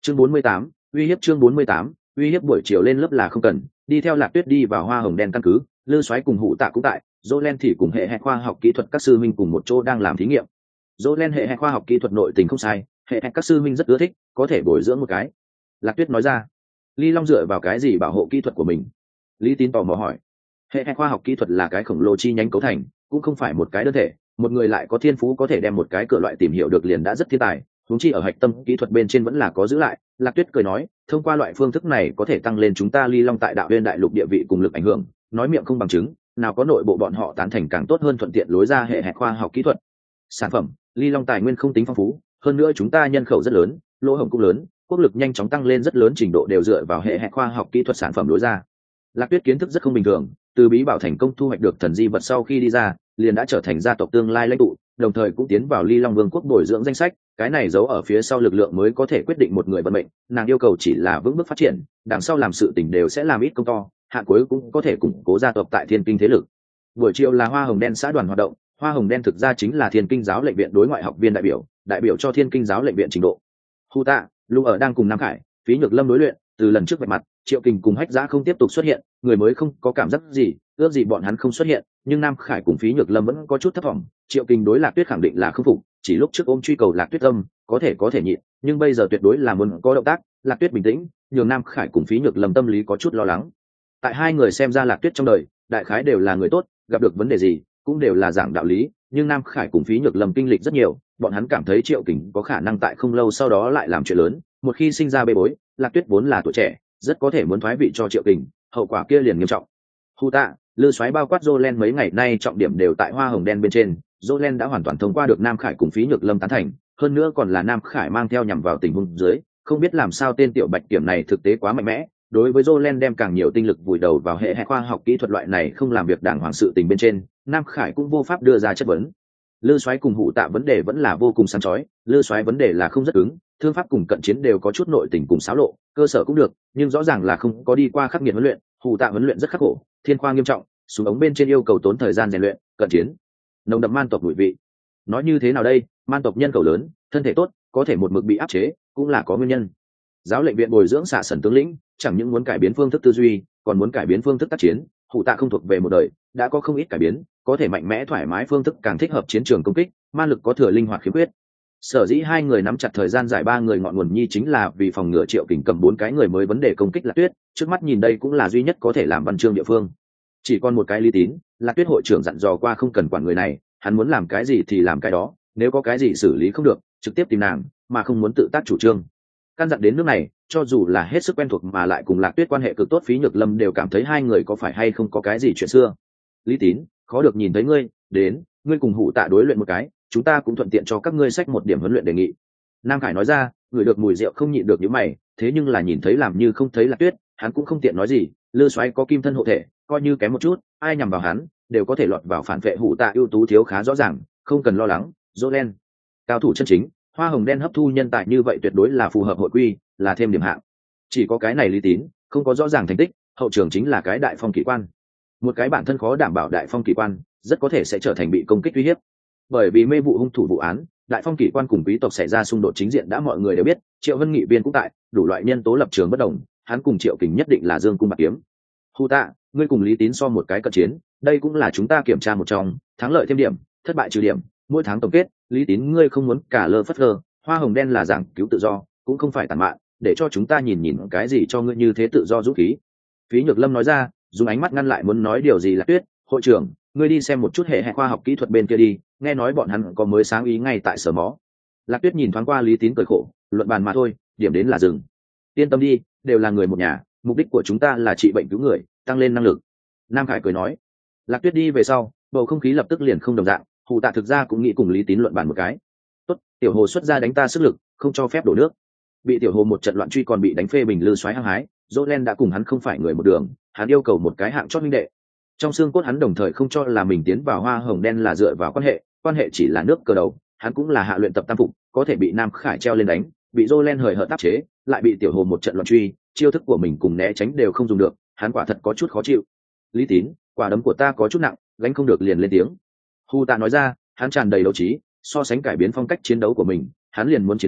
Chương 48, uy hiếp. Chương 48, uy hiếp. Buổi chiều lên lớp là không cần đi theo Lạc Tuyết đi vào Hoa Hồng Đen căn cứ. Lư Soái cùng Hụ Tạ cũng tại. Jolen thì cùng hệ khoa học kỹ thuật các sư minh cùng một chỗ đang làm thí nghiệm. Jolen hệ khoa học kỹ thuật nội tình không sai, hệ các sư minh rất ưa thích, có thể bồi dưỡng một cái. Lạc Tuyết nói ra. Ly Long dựa vào cái gì bảo hộ kỹ thuật của mình? Lý Tín tò mò hỏi. Hệ khoa học kỹ thuật là cái khổng lồ chi nhánh cấu thành, cũng không phải một cái đơn thể, một người lại có thiên phú có thể đem một cái cửa loại tìm hiểu được liền đã rất thiên tài, huống chi ở hạch tâm kỹ thuật bên trên vẫn là có giữ lại. Lạc Tuyết cười nói, thông qua loại phương thức này có thể tăng lên chúng ta Ly Long tại đạo viên đại lục địa vị cùng lực ảnh hưởng, nói miệng không bằng chứng, nào có nội bộ bọn họ tán thành càng tốt hơn, thuận tiện lối ra hệ khoa học kỹ thuật. Sản phẩm, Ly Long tài nguyên không tính phong phú, hơn nữa chúng ta nhân khẩu rất lớn, lỗ hổng cũng lớn, quốc lực nhanh chóng tăng lên rất lớn, trình độ đều dựa vào hệ khoa học kỹ thuật sản phẩm lối ra. Lạc Tuyết kiến thức rất không bình thường, từ bí bảo thành công thu hoạch được thần di vật sau khi đi ra, liền đã trở thành gia tộc tương lai lãnh tụ, đồng thời cũng tiến vào Ly Long Vương quốc bồi dưỡng danh sách, cái này giấu ở phía sau lực lượng mới có thể quyết định một người vận mệnh, nàng yêu cầu chỉ là vững bước phát triển, đằng sau làm sự tình đều sẽ làm ít công to, hạ cuối cũng có thể củng cố gia tộc tại Thiên Kinh thế lực. Buổi chiều là Hoa Hồng Đen xã đoàn hoạt động, Hoa Hồng Đen thực ra chính là Thiên Kinh giáo lệnh viện đối ngoại học viên đại biểu cho Thiên Kinh giáo lệnh viện trình độ. Hụ Tạ, Lu ở đang cùng Nam Khải, Phí Nhược Lâm đối luyện, từ lần trước vạch mặt, Triệu Kình cùng Hách Giã không tiếp tục xuất hiện, người mới không có cảm giác gì, ước gì bọn hắn không xuất hiện, nhưng Nam Khải cùng Phí Nhược Lâm vẫn có chút thất vọng. Triệu Kình đối Lạc Tuyết khẳng định là không phục, chỉ lúc trước ôm truy cầu Lạc Tuyết âm, có thể nhịn, nhưng bây giờ tuyệt đối là muốn có động tác. Lạc Tuyết bình tĩnh, nhường Nam Khải cùng Phí Nhược Lâm tâm lý có chút lo lắng. Tại hai người xem ra Lạc Tuyết trong đời, đại khái đều là người tốt, gặp được vấn đề gì cũng đều là giảng đạo lý, nhưng Nam Khải cùng Phí Nhược Lâm kinh lịch rất nhiều, bọn hắn cảm thấy Triệu Kình có khả năng tại không lâu sau đó lại làm chuyện lớn, một khi sinh ra bê bối, Lạc Tuyết vốn là tuổi trẻ, rất có thể muốn thoái vị cho Triệu Kình, hậu quả kia liền nghiêm trọng. Hụ Tạ, Lư Soái bao quát Jolen mấy ngày nay trọng điểm đều tại Hoa Hồng Đen bên trên, Jolen đã hoàn toàn thông qua được Nam Khải cùng Phí Nhược Lâm tán thành, hơn nữa còn là Nam Khải mang theo nhằm vào tình huống dưới, không biết làm sao tên tiểu bạch kiểm này thực tế quá mạnh mẽ, đối với Jolen đem càng nhiều tinh lực vùi đầu vào hệ khoa học kỹ thuật loại này không làm việc đàng hoàng sự tình bên trên, Nam Khải cũng vô pháp đưa ra chất vấn. Lư Soái cùng Hụ Tạ vấn đề vẫn là vô cùng sáng chói, Lư Soái vấn đề là không rất cứng, thương pháp cùng cận chiến đều có chút nội tình cùng xáo lộ, cơ sở cũng được, nhưng rõ ràng là không có đi qua khắc nghiệt huấn luyện. Hụ Tạ huấn luyện rất khắc khổ, thiên khoa nghiêm trọng, súng ống bên trên yêu cầu tốn thời gian rèn luyện, cận chiến nồng đậm man tộc mùi vị. Nói như thế nào đây, man tộc nhân khẩu lớn, thân thể tốt, có thể một mực bị áp chế, cũng là có nguyên nhân. Giáo lệnh viện bồi dưỡng xạ sẩn tướng lĩnh, chẳng những muốn cải biến phương thức tư duy, còn muốn cải biến phương thức tác chiến. Hụ Tạ không thuộc về một đời, đã có không ít cải biến, có thể mạnh mẽ thoải mái phương thức càng thích hợp chiến trường công kích, man lực có thừa linh hoạt khiếm khuyết. Sở dĩ hai người nắm chặt thời gian giải ba người ngọn nguồn nhi chính là vì phòng ngừa Triệu Kình cầm 4 cái người mới vấn đề công kích Lạc Tuyết, trước mắt nhìn đây cũng là duy nhất có thể làm văn chương địa phương. Chỉ còn một cái Lý Tín, Lạc Tuyết hội trưởng dặn dò qua không cần quản người này, hắn muốn làm cái gì thì làm cái đó, nếu có cái gì xử lý không được, trực tiếp tìm nàng, mà không muốn tự tác chủ trương. Căn dặn đến nước này, cho dù là hết sức quen thuộc mà lại cùng Lạc Tuyết quan hệ cực tốt Phí Nhược Lâm đều cảm thấy hai người có phải hay không có cái gì chuyện xưa. Lý Tín, khó được nhìn thấy ngươi, đến, ngươi cùng Hụ Tạ đối luyện một cái, chúng ta cũng thuận tiện cho các ngươi sách một điểm huấn luyện đề nghị. Nam Khải nói ra, người được mùi rượu không nhịn được những mày, thế nhưng là nhìn thấy làm như không thấy Lạc Tuyết, hắn cũng không tiện nói gì. Lư Soái có kim thân hộ thể, coi như kém một chút, ai nhằm vào hắn đều có thể lọt vào phản vệ. Hụ Tạ ưu tú thiếu khá rõ ràng, không cần lo lắng. Jolen, cao thủ chân chính, Hoa Hồng Đen hấp thu nhân tài như vậy tuyệt đối là phù hợp hội quy, là thêm điểm hạng. Chỉ có cái này Lý Tín, không có rõ ràng thành tích, hậu trường chính là cái đại phong kỳ quan. Một cái bản thân khó đảm bảo đại phong kỳ quan, rất có thể sẽ trở thành bị công kích uy hiếp. Bởi vì mê vụ hung thủ vụ án, đại phong kỳ quan cùng quý tộc xảy ra xung đột chính diện đã mọi người đều biết, Triệu Vân Nghị viên cũng tại, đủ loại nhân tố lập trường bất đồng, hắn cùng Triệu Kình nhất định là dương cung bạc kiếm. Hụ Tạ, ngươi cùng Lý Tín so một cái cận chiến, đây cũng là chúng ta kiểm tra một trong, thắng lợi thêm điểm, thất bại trừ điểm, mỗi tháng tổng kết. Lý Tín, ngươi không muốn cả lơ phất lơ, Hoa Hồng Đen là giảng cứu tự do, cũng không phải tàn mạn, để cho chúng ta nhìn cái gì cho ngươi như thế tự do dũng khí. Phí Nhược Lâm nói ra, dùng ánh mắt ngăn lại muốn nói điều gì Lạc Tuyết. Hội trưởng, ngươi đi xem một chút hệ khoa học kỹ thuật bên kia đi, nghe nói bọn hắn có mới sáng ý ngay tại sở mó. Lạc Tuyết nhìn thoáng qua Lý Tín cười khổ, luận bàn mà thôi, điểm đến là dừng. Yên tâm đi, đều là người một nhà, mục đích của chúng ta là trị bệnh cứu người, tăng lên năng lực. Nam Khải cười nói. Lạc Tuyết đi về sau, bầu không khí lập tức liền không đồng dạng. Hụ Tạ thực ra cũng nghĩ cùng Lý Tín luận bàn một cái. Tốt, Tiểu Hồ xuất ra đánh ta sức lực, không cho phép đổ nước. Bị Tiểu Hồ một trận loạn truy còn bị đánh phê bình Lư Soái hăng hái, Jolen đã cùng hắn không phải người một đường, hắn yêu cầu một cái hạng chót minh đệ. Trong xương cốt hắn đồng thời không cho là mình tiến vào Hoa Hồng Đen là dựa vào quan hệ chỉ là nước cờ đầu, hắn cũng là hạ luyện tập tam phục, có thể bị Nam Khải treo lên đánh, bị Jolen hời hợt áp chế, lại bị Tiểu Hồ một trận loạn truy, chiêu thức của mình cùng né tránh đều không dùng được, hắn quả thật có chút khó chịu. Lý Tín, quả đấm của ta có chút nặng, gánh không được liền lên tiếng. Hụ Tạ nói ra, hắn tràn đầy đấu trí, so sánh cải biến phong cách chiến đấu của mình, hắn liền muốn chiến đấu,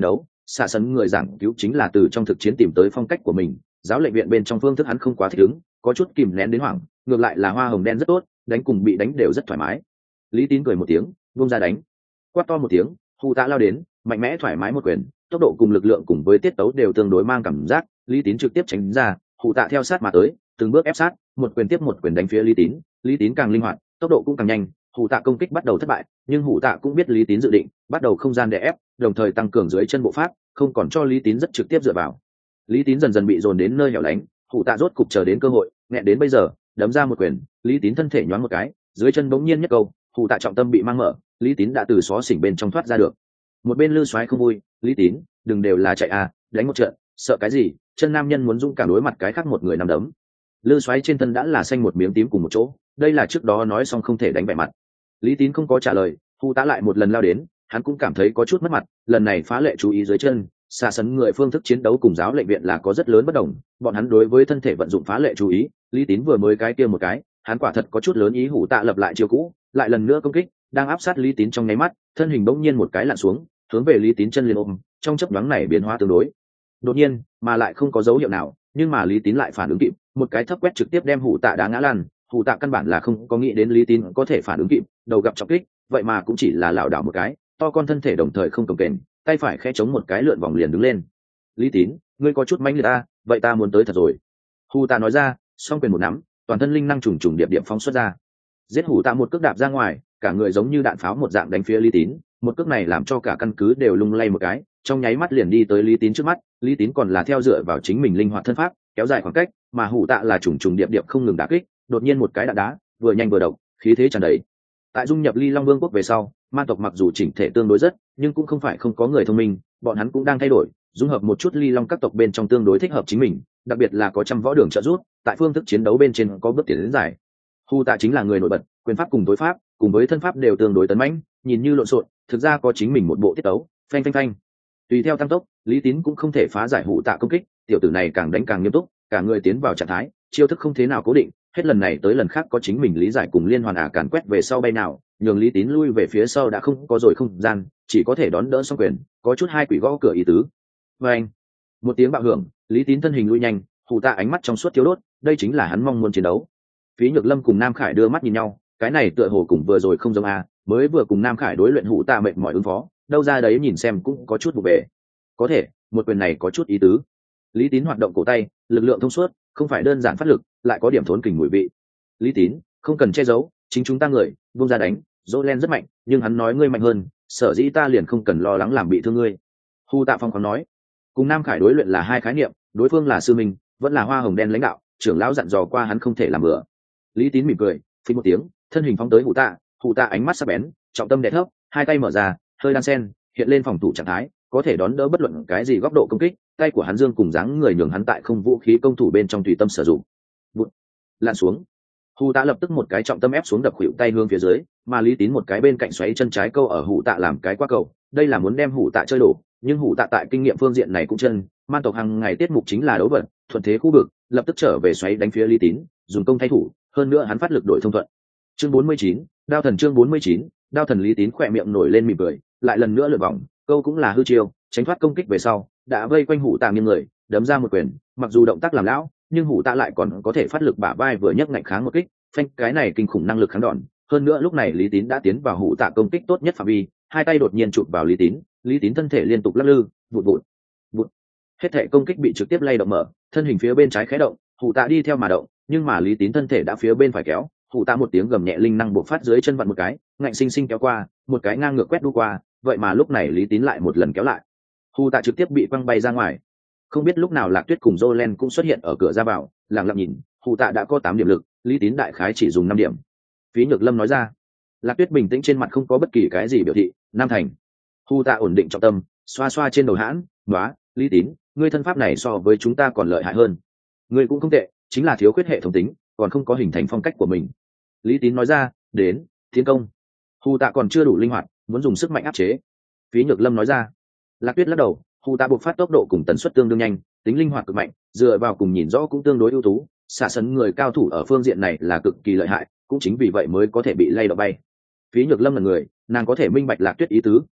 xạ sấn người giảng cứu chính là từ trong thực chiến tìm tới phong cách của mình, giáo lệnh viện bên trong phương thức hắn không quá thích ứng, có chút kìm nén đến hoảng, ngược lại là hoa hồng đen rất tốt, đánh cùng bị đánh đều rất thoải mái. Lý Tín cười một tiếng, vung ra đánh, quát to một tiếng, hù tạ lao đến, mạnh mẽ thoải mái một quyền, tốc độ cùng lực lượng cùng với tiết tấu đều tương đối mang cảm giác. Lý Tín trực tiếp tránh ra, hù tạ theo sát mà tới, từng bước ép sát, một quyền tiếp một quyền đánh phía Lý Tín. Lý Tín càng linh hoạt, tốc độ cũng càng nhanh, hù tạ công kích bắt đầu thất bại, nhưng hù tạ cũng biết Lý Tín dự định, bắt đầu không gian để ép, đồng thời tăng cường dưới chân bộ pháp, không còn cho Lý Tín rất trực tiếp dựa vào. Lý Tín dần dần bị dồn đến nơi hẻo lánh, hù tạ rốt cục chờ đến cơ hội, nghẹn đến bây giờ, đấm ra một quyền, Lý Tín thân thể nhoáng một cái, dưới chân bỗng nhiên nhất câu, hù tạ trọng tâm bị mang mở, Lý Tín đã từ xó xỉnh bên trong thoát ra được. Một bên Lư Soái không vui, Lý Tín, đừng đều là chạy à, đánh một trận, sợ cái gì? Chân nam nhân muốn dũng cảm đối mặt cái khác một người nằm đấm. Lư Soái trên thân đã là xanh một miếng tím cùng một chỗ, đây là trước đó nói xong không thể đánh bẻ mặt. Lý Tín không có trả lời, hù tạ lại một lần lao đến, hắn cũng cảm thấy có chút mất mặt, lần này phá lệ chú ý dưới chân, xa sấn người phương thức chiến đấu cùng giáo lệnh viện là có rất lớn bất đồng, bọn hắn đối với thân thể vận dụng phá lệ chú ý. Lý Tín vừa mới cái kia một cái, hắn quả thật có chút lớn ý, hù tạ lập lại chiêu cũ, lại lần nữa công kích, đang áp sát Lý Tín trong nháy mắt, thân hình bỗng nhiên một cái lặn xuống, hướng về Lý Tín chân liền ôm, trong chớp nhoáng này biến hóa tương đối đột nhiên, mà lại không có dấu hiệu nào, nhưng mà Lý Tín lại phản ứng kịp, một cái thấp quét trực tiếp đem hù tạ đá ngã lăn. Hù tạ căn bản là không có nghĩ đến Lý Tín có thể phản ứng kịp, đầu gặp trọng kích, vậy mà cũng chỉ là lảo đảo một cái, to con thân thể đồng thời không cồng kềnh, tay phải khẽ chống một cái lượn vòng liền đứng lên. Lý Tín, ngươi có chút manh liệt ta, vậy ta muốn tới thật rồi. Hù tạ nói ra, song quyền một nắm, toàn thân linh năng trùng trùng điệp điệp phóng xuất ra, giết hù tạ một cước đạp ra ngoài, cả người giống như đạn pháo một dạng đánh phía Lý Tín. Một cước này làm cho cả căn cứ đều lung lay một cái, trong nháy mắt liền đi tới Lý Tín trước mắt. Lý Tín còn là theo dựa vào chính mình linh hoạt thân pháp, kéo dài khoảng cách, mà hù tạ là trùng trùng điệp điệp không ngừng đả kích. Đột nhiên một cái đạn đá, vừa nhanh vừa độc, khí thế tràn đầy. Tại dung nhập Ly Long Vương quốc về sau, man tộc mặc dù chỉnh thể tương đối rất, nhưng cũng không phải không có người thông minh, bọn hắn cũng đang thay đổi, dung hợp một chút Ly Long các tộc bên trong tương đối thích hợp chính mình, đặc biệt là có trăm võ đường trợ giúp, tại phương thức chiến đấu bên trên có bước tiến đến dài. Hù tạ chính là người nổi bật, quyền pháp cùng tối pháp, cùng với thân pháp đều tương đối tấn mãnh, nhìn như lộn xộn, thực ra có chính mình một bộ tiết tấu, phanh phanh phanh. Tùy theo tăng tốc, Lý Tín cũng không thể phá giải hù tạ công kích, tiểu tử này càng đánh càng nghiêm túc, cả người tiến vào trạng thái, chiêu thức không thế nào cố định, hết lần này tới lần khác có chính mình lý giải cùng liên hoàn càn quét về sau bay nào, nhường Lý Tín lui về phía sau đã không có rồi không gian, chỉ có thể đón đỡ xong quyền, có chút hai quỷ gõ cửa ý tứ. Và anh, một tiếng bạo hưởng, Lý Tín thân hình lui nhanh, hù tạ ánh mắt trong suốt thiếu đốt, đây chính là hắn mong muốn chiến đấu. Phí Nhược Lâm cùng Nam Khải đưa mắt nhìn nhau, cái này tựa hồ cùng vừa rồi không giống mới vừa cùng Nam Khải đối luyện hù tạ mệt mỏi ứng phó, đâu ra đấy nhìn xem cũng có chút vụ bề. Có thể, một quyền này có chút ý tứ. Lý Tín hoạt động cổ tay, lực lượng thông suốt, không phải đơn giản phát lực, lại có điểm thốn kình mùi vị. Lý Tín, không cần che giấu, chính chúng ta người, vung ra đánh. Jolen rất mạnh, nhưng hắn nói ngươi mạnh hơn, sở dĩ ta liền không cần lo lắng làm bị thương ngươi. Hù tạ phong khoáng nói, cùng Nam Khải đối luyện là hai khái niệm, đối phương là sư minh, vẫn là hoa hồng đen lãnh đạo, trưởng lão dặn dò qua hắn không thể làm bừa. Lý Tín mỉm cười, phí một tiếng, thân hình phóng tới hù tạ ánh mắt sắc bén, trọng tâm đè thấp, hai tay mở ra, hơi đan sen, hiện lên phòng thủ trạng thái, có thể đón đỡ bất luận cái gì góc độ công kích, tay của hắn dương cùng dáng người nhường hắn tại không vũ khí công thủ bên trong tùy tâm sử dụng. Bụt, lặn xuống. Hù tạ lập tức một cái trọng tâm ép xuống đập khuỵu tay hướng phía dưới, mà Lý Tín một cái bên cạnh xoáy chân trái câu ở hù tạ làm cái qua cầu, đây là muốn đem hù tạ chơi đổ, nhưng hù tạ tại kinh nghiệm phương diện này cũng chân, man tộc hàng ngày tiết mục chính là đấu vật, thuận thế khu vực, lập tức trở về xoáy đánh phía Lý Tín, dùng công thay thủ, hơn nữa hắn phát lực đổi thông thuận. Chương 49, đao thần chương 49, đao thần. Lý Tín khỏe miệng nổi lên mỉm cười, lại lần nữa lượn vòng, câu cũng là hư chiêu, tránh thoát công kích về sau, đã vây quanh hù tạ nghiêng người, đấm ra một quyền, mặc dù động tác làm lão, nhưng hù tạ lại còn có thể phát lực bả vai vừa nhấc ngạnh kháng một kích, phanh, cái này kinh khủng năng lực kháng đòn. Hơn nữa lúc này Lý Tín đã tiến vào hù tạ công kích tốt nhất phạm vi, hai tay đột nhiên chụp vào Lý Tín thân thể liên tục lắc lư, vụt vụt vụt, hết thể công kích bị trực tiếp lay động mở, thân hình phía bên trái khé động, hù tạ đi theo mà động, nhưng mà Lý Tín thân thể đã phía bên phải kéo, hù tạ một tiếng gầm nhẹ linh năng bộc phát dưới chân vặn một cái, ngạnh sinh sinh kéo qua, một cái ngang ngược quét đu qua, vậy mà lúc này Lý Tín lại một lần kéo lại, hù tạ trực tiếp bị quăng bay ra ngoài. Không biết lúc nào Lạc Tuyết cùng Jolen cũng xuất hiện ở cửa ra vào, lặng lặng nhìn, hù tạ đã có 8 điểm lực, Lý Tín đại khái chỉ dùng 5 điểm. Phí Nhược Lâm nói ra. Lạc Tuyết bình tĩnh trên mặt không có bất kỳ cái gì biểu thị, Nam thành. Hù tạ ổn định trọng tâm, xoa xoa trên đầu hãn, nói, Lý Tín, ngươi thân pháp này so với chúng ta còn lợi hại hơn. Ngươi cũng không tệ, chính là thiếu khuyết hệ thống tính, còn không có hình thành phong cách của mình. Lý Tín nói ra, đến, tiến công. Hù tạ còn chưa đủ linh hoạt, muốn dùng sức mạnh áp chế. Phí Nhược Lâm nói ra. Lạc Tuyết lắc đầu, hù tạ buộc phát tốc độ cùng tần suất tương đương nhanh, tính linh hoạt cực mạnh, dựa vào cùng nhìn rõ cũng tương đối ưu tú, xạ sấn người cao thủ ở phương diện này là cực kỳ lợi hại, cũng chính vì vậy mới có thể bị lay động bay. Phí Nhược Lâm là người, nàng có thể minh bạch Lạc Tuyết ý tứ,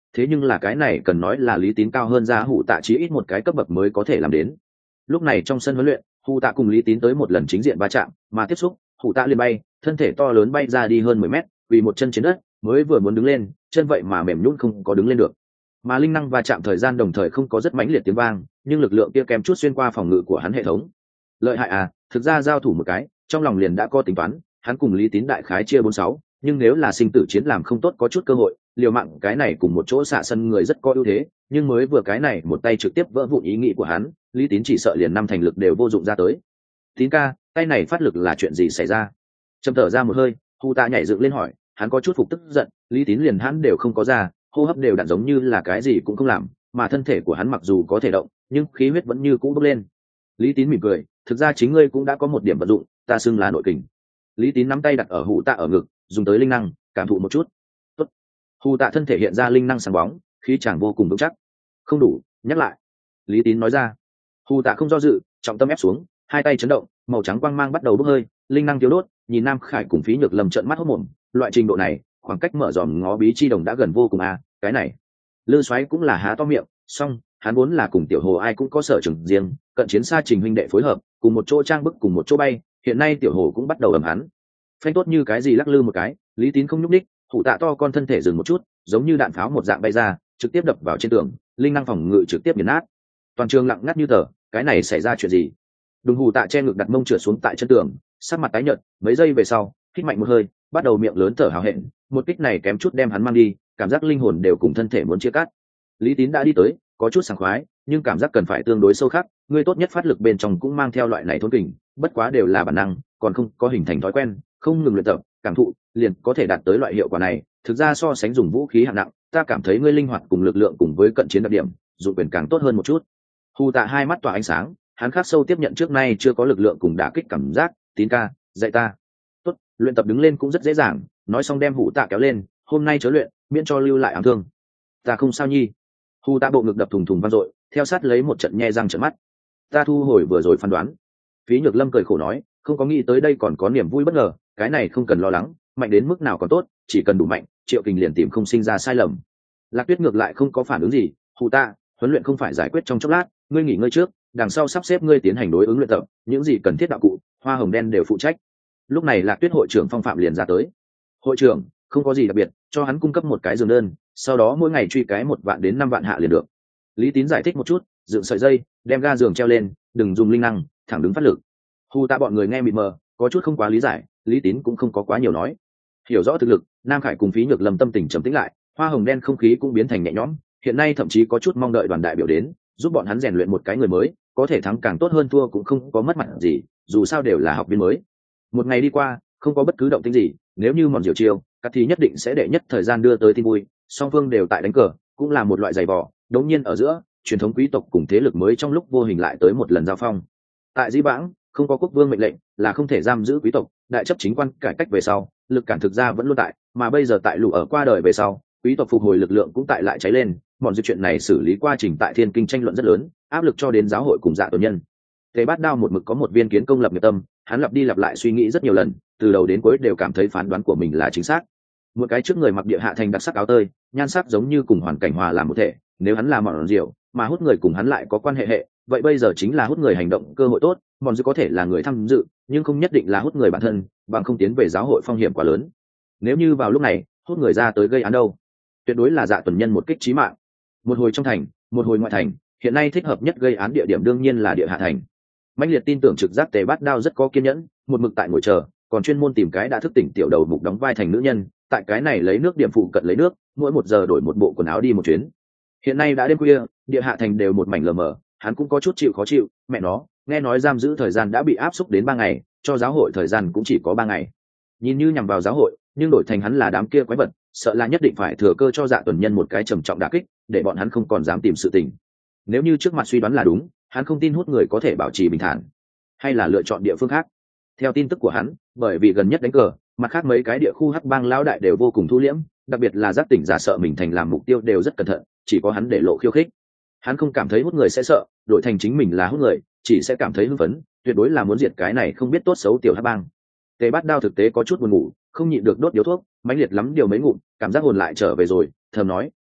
thế nhưng là cái này cần nói là Lý Tín cao hơn ra Hủ Tạ chí ít một cái cấp bậc mới có thể làm đến. Lúc này trong sân huấn luyện, Hủ Tạ cùng Lý Tín tới một lần chính diện va chạm, mà tiếp xúc, Hủ Tạ liền bay, thân thể to lớn bay ra đi hơn 10 mét, vì một chân trên đất, mới vừa muốn đứng lên, chân vậy mà mềm nhũn không có đứng lên được. Mà linh năng va chạm thời gian đồng thời không có rất mãnh liệt tiếng vang, nhưng lực lượng kia kém chút xuyên qua phòng ngự của hắn hệ thống. Lợi hại à, thực ra giao thủ một cái, trong lòng liền đã có tính toán, hắn cùng Lý Tín đại khái chia 4-6, nhưng nếu là sinh tử chiến làm không tốt có chút cơ hội, liều mạng cái này cùng một chỗ xạ sân người rất có ưu thế, nhưng mới vừa cái này một tay trực tiếp vỡ vụn ý nghĩ của hắn, Lý Tín chỉ sợ liền năm thành lực đều vô dụng ra tới. Tín ca, tay này phát lực là chuyện gì xảy ra? Trầm thở ra một hơi, Hủ Tạ nhảy dựng lên hỏi, hắn có chút phục tức giận, Lý Tín liền hắn đều không có ra, hô hấp đều đặn giống như là cái gì cũng không làm, mà thân thể của hắn mặc dù có thể động, nhưng khí huyết vẫn như cũ bốc lên. Lý Tín mỉm cười, thực ra chính ngươi cũng đã có một điểm vận dụng, ta xưng là nội kình. Lý Tín nắm tay đặt ở Hủ Tạ ở ngực, dùng tới linh năng cảm thụ một chút. Tốt. Hủ Tạ thân thể hiện ra linh năng sáng bóng, khí chàng vô cùng vững chắc. Không đủ, nhắc lại. Lý Tín nói ra. Hủ Tạ không do dự, trọng tâm ép xuống, hai tay chấn động, màu trắng quang mang bắt đầu bốc hơi, linh năng thiếu đốt, nhìn Nam Khải cùng Phí Nhược Lâm trợn mắt hốt mồm, loại trình độ này, khoảng cách mở dòm ngó bí chi đồng đã gần vô cùng à, cái này. Lư Soái cũng là há to miệng, song hắn vốn là cùng Tiểu Hồ ai cũng có sở trường riêng, cận chiến xa Trình huynh đệ phối hợp, cùng một chỗ trang bức cùng một chỗ bay, hiện nay Tiểu Hồ cũng bắt đầu ầm hắn. Phanh tốt như cái gì lắc lư một cái, Lý Tín không nhúc đích, Hủ Tạ to con thân thể dừng một chút, giống như đạn pháo một dạng bay ra, trực tiếp đập vào trên tường, linh năng phòng ngự trực tiếp nghiền nát. Toàn trường lặng ngắt như tờ, cái này xảy ra chuyện gì? Đùng Hủ Tạ che ngực đặt mông trượt xuống tại chân tường, sắc mặt tái nhợt, mấy giây về sau, hít mạnh một hơi, bắt đầu miệng lớn thở hào hẹn, một kích này kém chút đem hắn mang đi, cảm giác linh hồn đều cùng thân thể muốn chia cắt. Lý Tín đã đi tới, có chút sảng khoái, nhưng cảm giác cần phải tương đối sâu khắc, ngươi tốt nhất phát lực bên trong cũng mang theo loại này thốn kình, bất quá đều là bản năng, còn không có hình thành thói quen, không ngừng luyện tập, cảm thụ, liền có thể đạt tới loại hiệu quả này. Thực ra so sánh dùng vũ khí hạng nặng, ta cảm thấy ngươi linh hoạt cùng lực lượng cùng với cận chiến đặc điểm, dụng quyền càng tốt hơn một chút. Hủ Tạ hai mắt tỏa ánh sáng, hắn khắc sâu tiếp nhận trước nay chưa có lực lượng cùng đả kích cảm giác. Tín ca, dạy ta. Tốt, luyện tập đứng lên cũng rất dễ dàng, nói xong đem Hủ Tạ kéo lên, hôm nay chớ luyện, miễn cho lưu lại ám thương. Ta không sao nhi. Hủ Tạ bộ ngực đập thùng thùng vang dội, theo sát lấy một trận nhe răng trợn mắt. Ta thu hồi vừa rồi phán đoán. Phí Nhược Lâm cười khổ nói, không có nghĩ tới đây còn có niềm vui bất ngờ, cái này không cần lo lắng, mạnh đến mức nào còn tốt, chỉ cần đủ mạnh, Triệu Kình liền tìm không sinh ra sai lầm. Lạc Tuyết ngược lại không có phản ứng gì, Hủ Tạ, huấn luyện không phải giải quyết trong chốc lát, ngươi nghỉ ngơi trước, đằng sau sắp xếp ngươi tiến hành đối ứng luyện tập, những gì cần thiết đạo cụ, Hoa Hồng Đen đều phụ trách. Lúc này Lạc Tuyết hội trưởng Phong Phạm liền ra tới. Hội trưởng, không có gì đặc biệt, cho hắn cung cấp một cái giường đơn, sau đó mỗi ngày truy cái 1 vạn đến 5 vạn hạ liền được. Lý Tín giải thích một chút, dựng sợi dây, đem ga giường treo lên, đừng dùng linh năng, thẳng đứng phát lực. Hủ Tạ bọn người nghe mịt mờ, có chút không quá lý giải, Lý Tín cũng không có quá nhiều nói. Hiểu rõ thực lực, Nam Khải cùng Phí Nhược Lâm tâm tình trầm tĩnh lại, Hoa Hồng Đen không khí cũng biến thành nhẹ nhõm, hiện nay thậm chí có chút mong đợi đoàn đại biểu đến, giúp bọn hắn rèn luyện một cái người mới, có thể thắng càng tốt hơn, thua cũng không có mất mặt gì, dù sao đều là học viên mới. Một ngày đi qua, không có bất cứ động tĩnh gì, nếu như mòn diệu chiêu, các thì nhất định sẽ đệ nhất thời gian đưa tới tin vui, song phương đều tại đánh cờ, cũng là một loại giày vò, đống nhiên ở giữa, truyền thống quý tộc cùng thế lực mới trong lúc vô hình lại tới một lần giao phong. Tại Dĩ Vãng, không có quốc vương mệnh lệnh, là không thể giam giữ quý tộc, đại chấp chính quan cải cách về sau, lực cản thực ra vẫn luôn tại, mà bây giờ tại Lũ ở qua đời về sau, quý tộc phục hồi lực lượng cũng tại lại cháy lên, bọn dư chuyện này xử lý quá trình tại Thiên Kinh tranh luận rất lớn, áp lực cho đến giáo hội cùng Dạ Tổ Nhân. Tề Bát Đao một mực có một viên kiến công lập nghiệp tâm, hắn lặp đi lặp lại suy nghĩ rất nhiều lần, từ đầu đến cuối đều cảm thấy phán đoán của mình là chính xác. Một cái trước người mặc địa hạ thành đặc sắc áo tơi, nhan sắc giống như cùng hoàn cảnh hòa làm một thể, nếu hắn là mọn rượu, mà hút người cùng hắn lại có quan hệ, vậy bây giờ chính là hút người hành động cơ hội tốt, mọn dư có thể là người tham dự, nhưng không nhất định là hút người bản thân, bằng không tiến về giáo hội phong hiểm quá lớn. Nếu như vào lúc này, hút người ra tới gây án đâu, tuyệt đối là Dạ Tuần Nhân một kích chí mạng. Một hồi trong thành, một hồi ngoại thành, hiện nay thích hợp nhất gây án địa điểm đương nhiên là địa hạ thành. Mãnh liệt tin tưởng trực giác Tề Bát Đao rất có kiên nhẫn, một mực tại ngồi chờ, còn chuyên môn tìm cái đã thức tỉnh tiểu đầu mục đóng vai thành nữ nhân, tại cái này lấy nước điểm phụ cận lấy nước, mỗi 1 giờ đổi một bộ quần áo đi một chuyến. Hiện nay đã đêm khuya, địa hạ thành đều một mảnh lờ mờ, hắn cũng có chút khó chịu, mẹ nó, nghe nói giam giữ thời gian đã bị áp xúc đến 3 ngày, cho giáo hội thời gian cũng chỉ có 3 ngày. Nhìn như nhằm vào giáo hội, nhưng đổi thành hắn là đám kia quái vật, sợ là nhất định phải thừa cơ cho Dạ Tuần Nhân một cái trầm trọng đả kích, để bọn hắn không còn dám tìm sự tình. Nếu như trước mặt suy đoán là đúng, hắn không tin hút người có thể bảo trì bình thản, hay là lựa chọn địa phương khác. Theo tin tức của hắn, bởi vì gần nhất đánh cờ, mặt khác mấy cái địa khu hắc bang lão đại đều vô cùng thu liễm, đặc biệt là giác tỉnh giả sợ mình thành làm mục tiêu đều rất cẩn thận, chỉ có hắn để lộ khiêu khích. Hắn không cảm thấy hút người sẽ sợ, đổi thành chính mình là hút người, chỉ sẽ cảm thấy hưng phấn, tuyệt đối là muốn diệt cái này không biết tốt xấu tiểu hắc bang. Tề Bát Đao thực tế có chút buồn ngủ, không nhịn được đốt điếu thuốc, mãnh liệt lắm điều mấy ngụm, cảm giác hồn lại trở về rồi, thầm nói,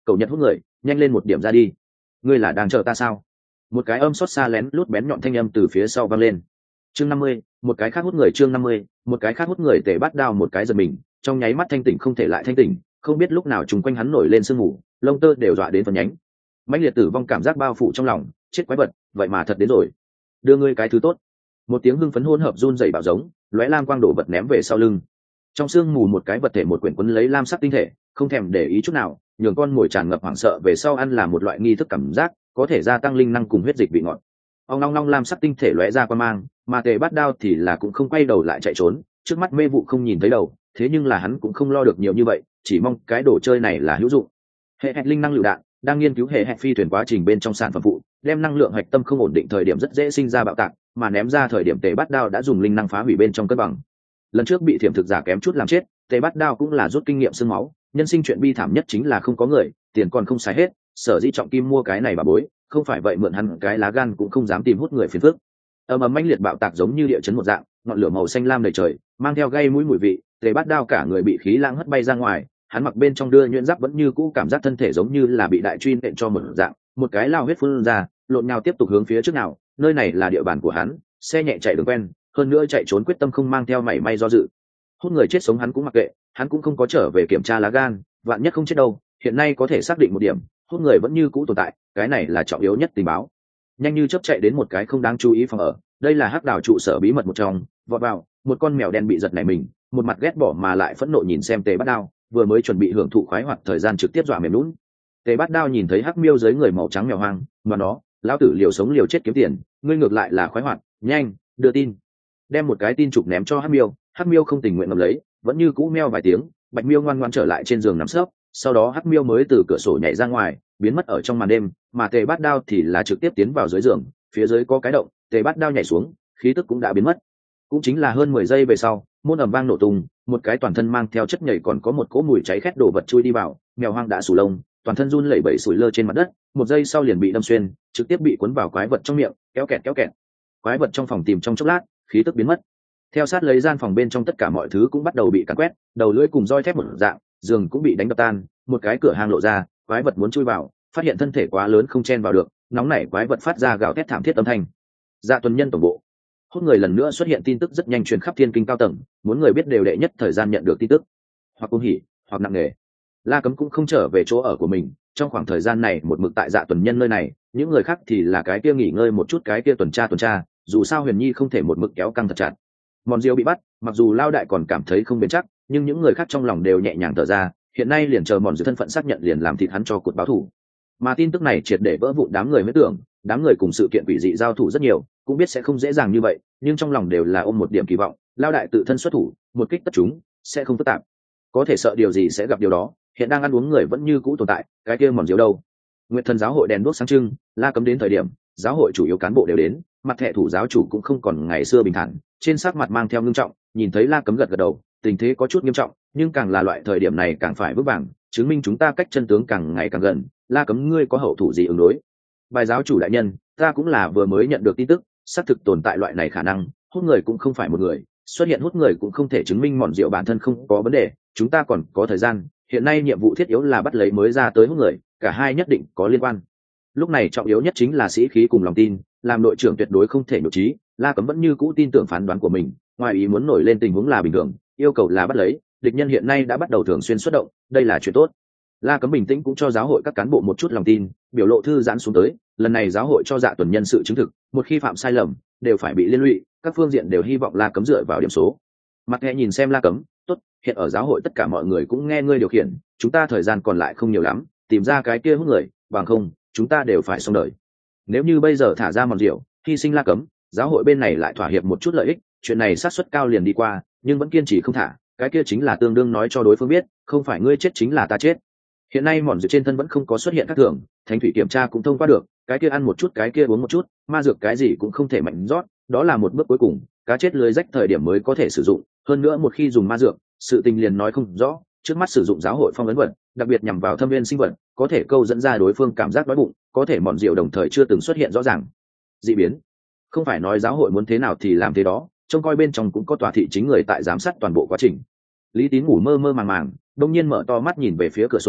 cậu nhật hút người, nhanh lên một điểm ra đi. Ngươi là đang chờ ta sao? Một cái âm xót xa lén lút bén nhọn thanh âm từ phía sau vang lên. Chương 50, một cái khác hút người. Chương 50, một cái khác hút người. Tề Bát Đao một cái giật mình, trong nháy mắt thanh tỉnh không thể lại thanh tỉnh, không biết lúc nào trùng quanh hắn nổi lên sương mù, lông tơ đều dọa đến phần nhánh. Mãnh liệt tử vong cảm giác bao phủ trong lòng, chết quái vật, vậy mà thật đến rồi. Đưa ngươi cái thứ tốt. Một tiếng hưng phấn hỗn hợp run rẩy bạo giống, lóe lam quang đổ vật ném về sau lưng. Trong sương mù một cái vật thể một quyển quấn lấy lam sắc tinh thể, không thèm để ý chút nào, nhường con mồi tràn ngập hoảng sợ về sau ăn là một loại nghi thức cảm giác, có thể gia tăng linh năng cùng huyết dịch vị ngọt. Ong long long lam sắc tinh thể lóe ra qua mang, mà Tề Bát Đao thì là cũng không quay đầu lại chạy trốn, trước mắt mê vụ không nhìn thấy đầu, thế nhưng là hắn cũng không lo được nhiều như vậy, chỉ mong cái đồ chơi này là hữu dụng. Hệ hạch linh năng lựu đạn đang nghiên cứu hệ hạch phi thuyền quá trình bên trong sản phẩm phụ, đem năng lượng hạch tâm không ổn định thời điểm rất dễ sinh ra bạo tạc, mà ném ra thời điểm Tề Bát Đao đã dùng linh năng phá hủy bên trong cân bằng. Lần trước bị thiểm thực giả kém chút làm chết, Tề Bát Đao cũng là rút kinh nghiệm xương máu, nhân sinh chuyện bi thảm nhất chính là không có người, tiền còn không xài hết, sở dĩ trọng kim mua cái này bà bối, không phải vậy mượn hắn cái lá gan cũng không dám tìm hút người phiền phức. Ầm ầm mãnh liệt bạo tạc giống như địa chấn một dạng, ngọn lửa màu xanh lam đầy trời, mang theo gây mũi mùi vị, Tề Bát Đao cả người bị khí lãng hất bay ra ngoài, hắn mặc bên trong đưa nhuyễn giáp vẫn như cũ cảm giác thân thể giống như là bị đại truy nện cho một dạng, một cái lao huyết phun ra, lộn nhào tiếp tục hướng phía trước nào, nơi này là địa bàn của hắn, xe nhẹ chạy đường quen, hơn nữa chạy trốn quyết tâm không mang theo mảy may do dự. Hút người chết sống hắn cũng mặc kệ, hắn cũng không có trở về kiểm tra lá gan, vạn nhất không chết đâu, hiện nay có thể xác định một điểm, hút người vẫn như cũ tồn tại, cái này là trọng yếu nhất tình báo. Nhanh như chớp chạy đến một cái không đáng chú ý phòng ở, đây là hắc đảo trụ sở bí mật một trong, vọt vào, một con mèo đen bị giật nảy mình, một mặt ghét bỏ mà lại phẫn nộ nhìn xem Tề Bát Đao, vừa mới chuẩn bị hưởng thụ khoái hoạt thời gian trực tiếp dọa mềm lún. Tề Bát Đao nhìn thấy hắc miêu dưới người màu trắng mèo hoang, mà nó, lão tử liều sống liều chết kiếm tiền, ngươi ngược lại là khoái hoạt, nhanh, đưa tin. Đem một cái tin trục ném cho hắc miêu không tình nguyện ngậm lấy, vẫn như cũ meo vài tiếng, bạch miêu ngoan ngoãn trở lại trên giường nằm sấp, sau đó hắc miêu mới từ cửa sổ nhảy ra ngoài, biến mất ở trong màn đêm, mà Tề Bát Đao thì là trực tiếp tiến vào dưới giường, phía dưới có cái động, Tề Bát Đao nhảy xuống, khí tức cũng đã biến mất. Cũng chính là hơn 10 giây về sau, môn ầm vang nổ tung, một cái toàn thân mang theo chất nhảy còn có một cỗ mùi cháy khét đồ vật chui đi vào, mèo hoang đã sù lông, toàn thân run lẩy bẩy sủi lơ trên mặt đất, một giây sau liền bị đâm xuyên, trực tiếp bị cuốn vào quái vật trong miệng, kéo kẹt. Quái vật trong phòng tìm trong chốc lát, khí tức biến mất. Theo sát lấy gian phòng bên trong tất cả mọi thứ cũng bắt đầu bị cắn quét, đầu lưỡi cùng roi thép một dạng, giường cũng bị đánh đập tan, một cái cửa hang lộ ra, quái vật muốn chui vào, phát hiện thân thể quá lớn không chen vào được, nóng nảy quái vật phát ra gào thét thảm thiết âm thanh. Dạ tuần nhân tổng bộ. Hút người lần nữa xuất hiện tin tức rất nhanh truyền khắp thiên kinh cao tầng, muốn người biết đều đệ nhất thời gian nhận được tin tức, hoặc cung hỉ, hoặc nặng nề. La Cấm cũng không trở về chỗ ở của mình, trong khoảng thời gian này một mực tại Dạ tuần nhân nơi này, những người khác thì là cái kia nghỉ ngơi một chút, cái kia tuần tra, dù sao Huyền Nhi không thể một mực kéo căng thật chặt. Mòn Diêu bị bắt, mặc dù Lao Đại còn cảm thấy không bền chắc, nhưng những người khác trong lòng đều nhẹ nhàng thở ra, hiện nay liền chờ Mòn Diêu thân phận xác nhận liền làm thịt hắn cho cột báo thủ. Mà tin tức này triệt để vỡ vụn đám người mới tưởng, đám người cùng sự kiện quỷ dị giao thủ rất nhiều, cũng biết sẽ không dễ dàng như vậy, nhưng trong lòng đều là ôm một điểm kỳ vọng, Lao Đại tự thân xuất thủ, một kích tất chúng, sẽ không phức tạp. Có thể sợ điều gì sẽ gặp điều đó, hiện đang ăn uống người vẫn như cũ tồn tại, cái kia Mòn Diêu đâu? Nguyệt Thần giáo hội đèn đuốc sáng trưng, La Cấm đến thời điểm, giáo hội chủ yếu cán bộ đều đến, mặt thẻ thủ giáo chủ cũng không còn ngày xưa bình thản, trên sắc mặt mang theo ngưng trọng, nhìn thấy La Cấm gật gật đầu, tình thế có chút nghiêm trọng, nhưng càng là loại thời điểm này càng phải vững vàng, chứng minh chúng ta cách chân tướng càng ngày càng gần. La Cấm, ngươi có hậu thủ gì ứng đối? Bài giáo chủ đại nhân, ta cũng là vừa mới nhận được tin tức, xác thực tồn tại loại này khả năng, hút người cũng không phải một người, xuất hiện hút người cũng không thể chứng minh Mọn Diệu bản thân không có vấn đề, chúng ta còn có thời gian, hiện nay nhiệm vụ thiết yếu là bắt lấy mới ra tới hút người, cả hai nhất định có liên quan. Lúc này trọng yếu nhất chính là sĩ khí cùng lòng tin, làm đội trưởng tuyệt đối không thể nhụt chí. La Cấm vẫn như cũ tin tưởng phán đoán của mình, ngoài ý muốn nổi lên tình huống là bình thường, yêu cầu là bắt lấy, địch nhân hiện nay đã bắt đầu thường xuyên xuất động, đây là chuyện tốt. La Cấm bình tĩnh cũng cho giáo hội các cán bộ một chút lòng tin, biểu lộ thư giãn xuống tới, lần này giáo hội cho Dạ tuần nhân sự chứng thực, một khi phạm sai lầm đều phải bị liên lụy, các phương diện đều hy vọng La Cấm dựa vào điểm số. Mặt nghe nhìn xem La Cấm, tốt, hiện ở giáo hội tất cả mọi người cũng nghe ngươi điều khiển, chúng ta thời gian còn lại không nhiều lắm, tìm ra cái kia hút người, bằng không chúng ta đều phải xong đời. Nếu như bây giờ thả ra Mòn Diệu, hy sinh La Cấm, giáo hội bên này lại thỏa hiệp một chút lợi ích, chuyện này xác suất cao liền đi qua, nhưng vẫn kiên trì không thả, cái kia chính là tương đương nói cho đối phương biết, không phải ngươi chết chính là ta chết. Hiện nay Mòn Diệu trên thân vẫn không có xuất hiện các thường, thánh thủy kiểm tra cũng thông qua được, cái kia ăn một chút cái kia uống một chút, ma dược cái gì cũng không thể mạnh rót, đó là một bước cuối cùng, cá chết lưới rách thời điểm mới có thể sử dụng, hơn nữa một khi dùng ma dược, sự tình liền nói không rõ, trước mắt sử dụng giáo hội phong ấn vật, đặc biệt nhằm vào thâm viên sinh vật, có thể câu dẫn ra đối phương cảm giác đói bụng, có thể Mọn Diệu đồng thời chưa từng xuất hiện rõ ràng dị biến. Không phải nói giáo hội muốn thế nào thì làm thế đó, trông coi bên trong cũng có tòa thị chính người tại giám sát toàn bộ quá trình. Lý Tín ngủ mơ mơ màng màng, đông nhiên mở to mắt nhìn về phía cửa sổ,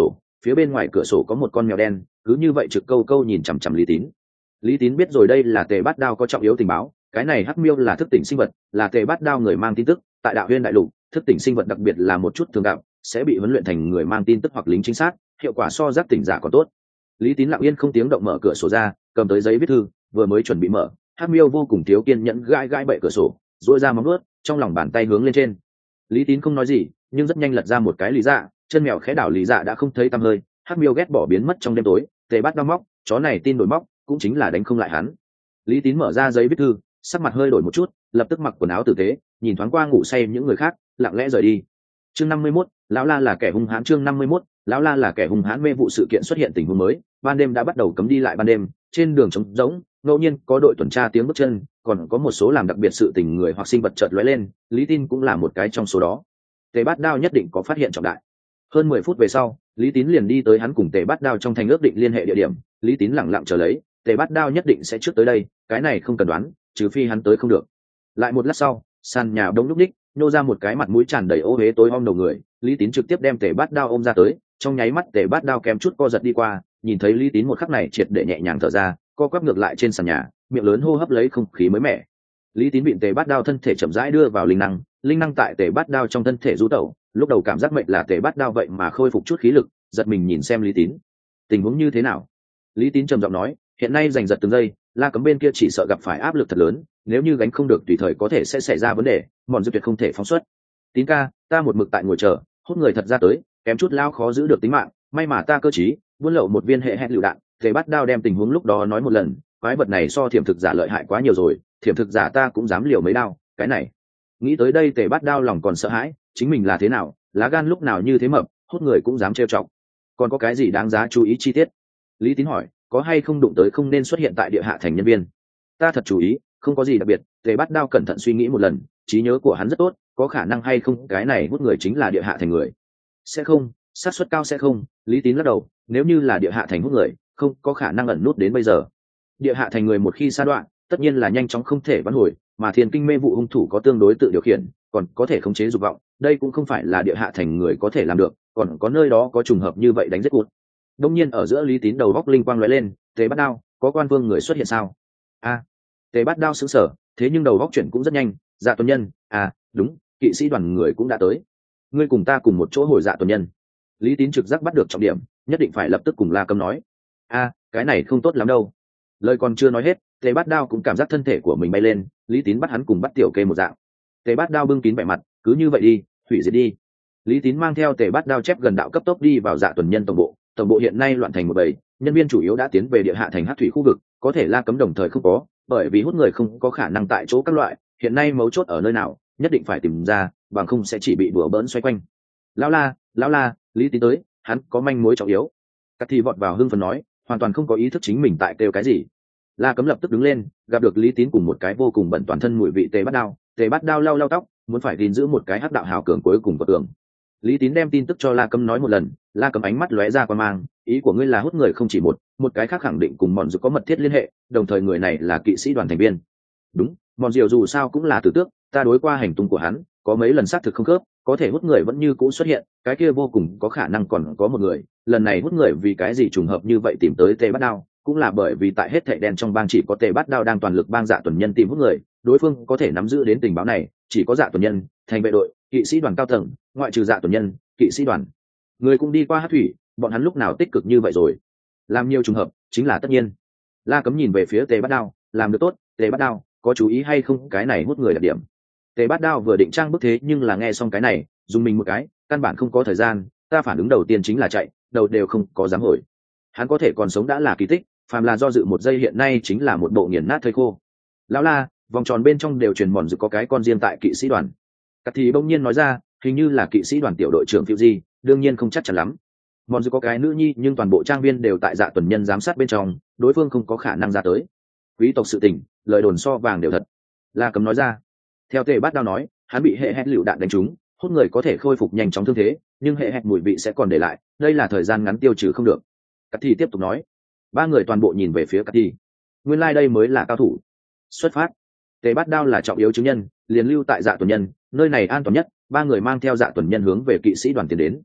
phía bên ngoài cửa sổ có một con mèo đen cứ như vậy trực câu câu nhìn chằm chằm Lý Tín. Lý Tín biết rồi đây là Tề Bát Đao có trọng yếu tình báo, cái này hắc miêu là thức tỉnh sinh vật, là Tề Bát Đao người mang tin tức, tại Đạo Huyên đại lục, thức tỉnh sinh vật đặc biệt là một chút thường gặp, sẽ bị huấn luyện thành người mang tin tức hoặc lính chính xác, hiệu quả so giác tỉnh giả còn tốt. Lý Tín lặng yên không tiếng động mở cửa sổ ra, cầm tới giấy viết thư, vừa mới chuẩn bị mở, hắc miêu vô cùng thiếu kiên nhẫn gãi gãi bệ cửa sổ, duỗi ra móng vuốt, trong lòng bàn tay hướng lên trên. Lý Tín không nói gì, nhưng rất nhanh lật ra một cái lý dạ, chân mèo khẽ đảo lý dạ đã không thấy tăm hơi, hắc miêu ghét bỏ biến mất trong đêm tối. Tề Bát Đao móc, chó này tin đổi móc, cũng chính là đánh không lại hắn. Lý Tín mở ra giấy viết thư, sắc mặt hơi đổi một chút, lập tức mặc quần áo tử tế, nhìn thoáng qua ngủ say những người khác, lặng lẽ rời đi. Chương 51, lão La là kẻ hung hãn. Chương 51, lão La là kẻ hung hãn. Mê vụ sự kiện xuất hiện tình huống mới, ban đêm đã bắt đầu cấm đi lại ban đêm, trên đường trống rỗng, ngẫu nhiên có đội tuần tra tiếng bước chân, còn có một số làm đặc biệt sự tình người hoặc sinh vật chợt lóe lên, Lý Tín cũng là một cái trong số đó. Tề Bát Đao nhất định có phát hiện trọng đại. Hơn 10 phút về sau, Lý Tín liền đi tới hắn cùng Tề Bát Đao trong thành ước định liên hệ địa điểm, Lý Tín lẳng lặng chờ lấy, Tề Bát Đao nhất định sẽ trước tới đây, cái này không cần đoán, trừ phi hắn tới không được. Lại một lát sau, sàn nhà đông lúc ních, nô ra một cái mặt mũi tràn đầy ô uế tối om đầu người, Lý Tín trực tiếp đem Tề Bát Đao ôm ra tới, trong nháy mắt Tề Bát Đao kém chút co giật đi qua, nhìn thấy Lý Tín một khắc này triệt để nhẹ nhàng thở ra, co quắp ngược lại trên sàn nhà, miệng lớn hô hấp lấy không khí mới mẻ. Lý Tín bị Tề Bát Đao thân thể chậm rãi đưa vào linh năng tại Tề Bát Đao trong thân thể du tẩu, lúc đầu cảm giác mệnh là Tề Bát Đao vậy mà khôi phục chút khí lực, giật mình nhìn xem Lý Tín. Tình huống như thế nào? Lý Tín trầm giọng nói, hiện nay giành giật từng giây, La Cấm bên kia chỉ sợ gặp phải áp lực thật lớn, nếu như gánh không được tùy thời có thể sẽ xảy ra vấn đề, Mòn Dư tuyệt không thể phóng xuất. Tín ca, ta một mực tại ngồi chờ, hút người thật ra tới, kém chút lao khó giữ được tính mạng, may mà ta cơ trí, buôn lậu một viên hệ hẹn lựu đạn. Tề Bát Đao đem tình huống lúc đó nói một lần, quái vật này so thiểm thực giả lợi hại quá nhiều rồi, thiểm thực giả ta cũng dám liều mấy đao, cái này. Nghĩ tới đây Tề Bát Đao lòng còn sợ hãi, chính mình là thế nào, lá gan lúc nào như thế mập, hút người cũng dám trêu chọc. Còn có cái gì đáng giá chú ý chi tiết? Lý Tín hỏi, có hay không đụng tới không nên xuất hiện tại địa hạ thành nhân viên? Ta thật chú ý, không có gì đặc biệt. Tề Bát Đao cẩn thận suy nghĩ một lần, trí nhớ của hắn rất tốt, có khả năng hay không cái này hút người chính là địa hạ thành người? Sẽ không, xác suất cao sẽ không. Lý Tín lắc đầu, nếu như là địa hạ thành hút người, không có khả năng ẩn nút đến bây giờ. Địa hạ thành người một khi sa đoạn, tất nhiên là nhanh chóng không thể vãn hồi, mà Thiên Kinh mê vụ hung thủ có tương đối tự điều khiển, còn có thể khống chế dục vọng, đây cũng không phải là địa hạ thành người có thể làm được, còn có nơi đó có trùng hợp như vậy đánh giết cụt. Đông nhiên ở giữa Lý Tín đầu góc linh quang lóe lên, Tề Bát Đao, có quan vương người xuất hiện sao? Tề Bát Đao sững sờ, thế nhưng đầu góc chuyển cũng rất nhanh, Dạ Tuần Nhân, đúng, kỵ sĩ đoàn người cũng đã tới. Ngươi cùng ta cùng một chỗ hồi Dạ Tuần Nhân. Lý Tín trực giác bắt được trọng điểm, nhất định phải lập tức cùng La Cấm nói. Cái này không tốt lắm đâu. Lời còn chưa nói hết, Tề Bát Đao cũng cảm giác thân thể của mình bay lên, Lý Tín bắt hắn cùng bắt Tiểu Kê một dạng. Tề Bát Đao bưng kín vẻ mặt, cứ như vậy đi, hủy diệt đi. Lý Tín mang theo Tề Bát Đao chép gần đạo cấp tốc đi vào Dạ Tuần Nhân tổng bộ. Tổng bộ hiện nay loạn thành một bầy, nhân viên chủ yếu đã tiến về địa hạ thành Hắc Thủy khu vực, có thể La Cấm đồng thời không có, bởi vì hút người không có khả năng tại chỗ các loại, hiện nay mấu chốt ở nơi nào, nhất định phải tìm ra, bằng không sẽ chỉ bị đùa bỡn xoay quanh. Lão La, Lý Tín tới, hắn có manh mối trọng yếu. Cát Thị vọt vào hưng phấn nói, hoàn toàn không có ý thức chính mình tại kêu cái gì. La Cấm lập tức đứng lên, gặp được Lý Tín cùng một cái vô cùng bẩn toàn thân mùi vị Tề Bát Đao lau tóc, muốn phải gìn giữ một cái hắc đạo hào cường cuối cùng của tường. Lý Tín đem tin tức cho La Cấm nói một lần, La Cấm ánh mắt lóe ra quan mang, ý của ngươi là hút người không chỉ một cái khác khẳng định cùng Mòn Dư có mật thiết liên hệ, đồng thời người này là kỵ sĩ đoàn thành viên. Đúng, Mòn Dư dù sao cũng là tử tước, ta đối qua hành tung của hắn, có mấy lần xác thực không khớp, có thể hút người vẫn như cũ xuất hiện, cái kia vô cùng có khả năng còn có một người, lần này hút người vì cái gì trùng hợp như vậy tìm tới Tề Bát Đao, cũng là bởi vì tại hết thảy đen trong bang chỉ có Tề Bát Đao đang toàn lực bang Dạ Tuần Nhân tìm hút người, đối phương có thể nắm giữ đến tình báo này, chỉ có Dạ Tuần Nhân, thành vệ đội, kỵ sĩ đoàn cao tầng, ngoại trừ Dạ Tuần Nhân, kỵ sĩ đoàn người cũng đi qua Hắc Thủy, bọn hắn lúc nào tích cực như vậy rồi? Làm nhiều trùng hợp chính là tất nhiên. La Cấm nhìn về phía Tề Bát Đao, làm được tốt, Tề Bát Đao, có chú ý hay không cái này hút người đặc điểm? Tề Bát Đao vừa định trang bức thế nhưng là nghe xong cái này, dùng mình một cái, căn bản không có thời gian, ta phản ứng đầu tiên chính là chạy, đầu đều không có dám hồi. Hắn có thể còn sống đã là kỳ tích, phàm là do dự một giây hiện nay chính là một bộ nghiền nát thây khô. Lão La, vòng tròn bên trong đều truyền Mòn Dư có cái con riêng tại kỵ sĩ đoàn. Cát Thị bỗng nhiên nói ra, hình như là kỵ sĩ đoàn tiểu đội trưởng Phiêu Di, đương nhiên không chắc chắn lắm. Mòn Dư có cái nữ nhi nhưng toàn bộ trang viên đều tại Dạ Tuần Nhân giám sát bên trong, đối phương không có khả năng ra tới. Quý tộc sự tình, lời đồn so vàng đều thật. La Cấm nói ra. Theo Tề Bát Đao nói, hắn bị hệ hẹn lựu đạn đánh trúng, hút người có thể khôi phục nhanh chóng thương thế, nhưng hệ hẹn mùi vị sẽ còn để lại, đây là thời gian ngắn tiêu trừ không được. Cát Thị tiếp tục nói. Ba người toàn bộ nhìn về phía Cát Thị. Nguyên lai đây mới là cao thủ. Xuất phát. Tề Bát Đao là trọng yếu chứng nhân, liền lưu tại Dạ Tuần Nhân, nơi này an toàn nhất. Ba người mang theo Dạ Tuần Nhân hướng về kỵ sĩ đoàn tiến đến.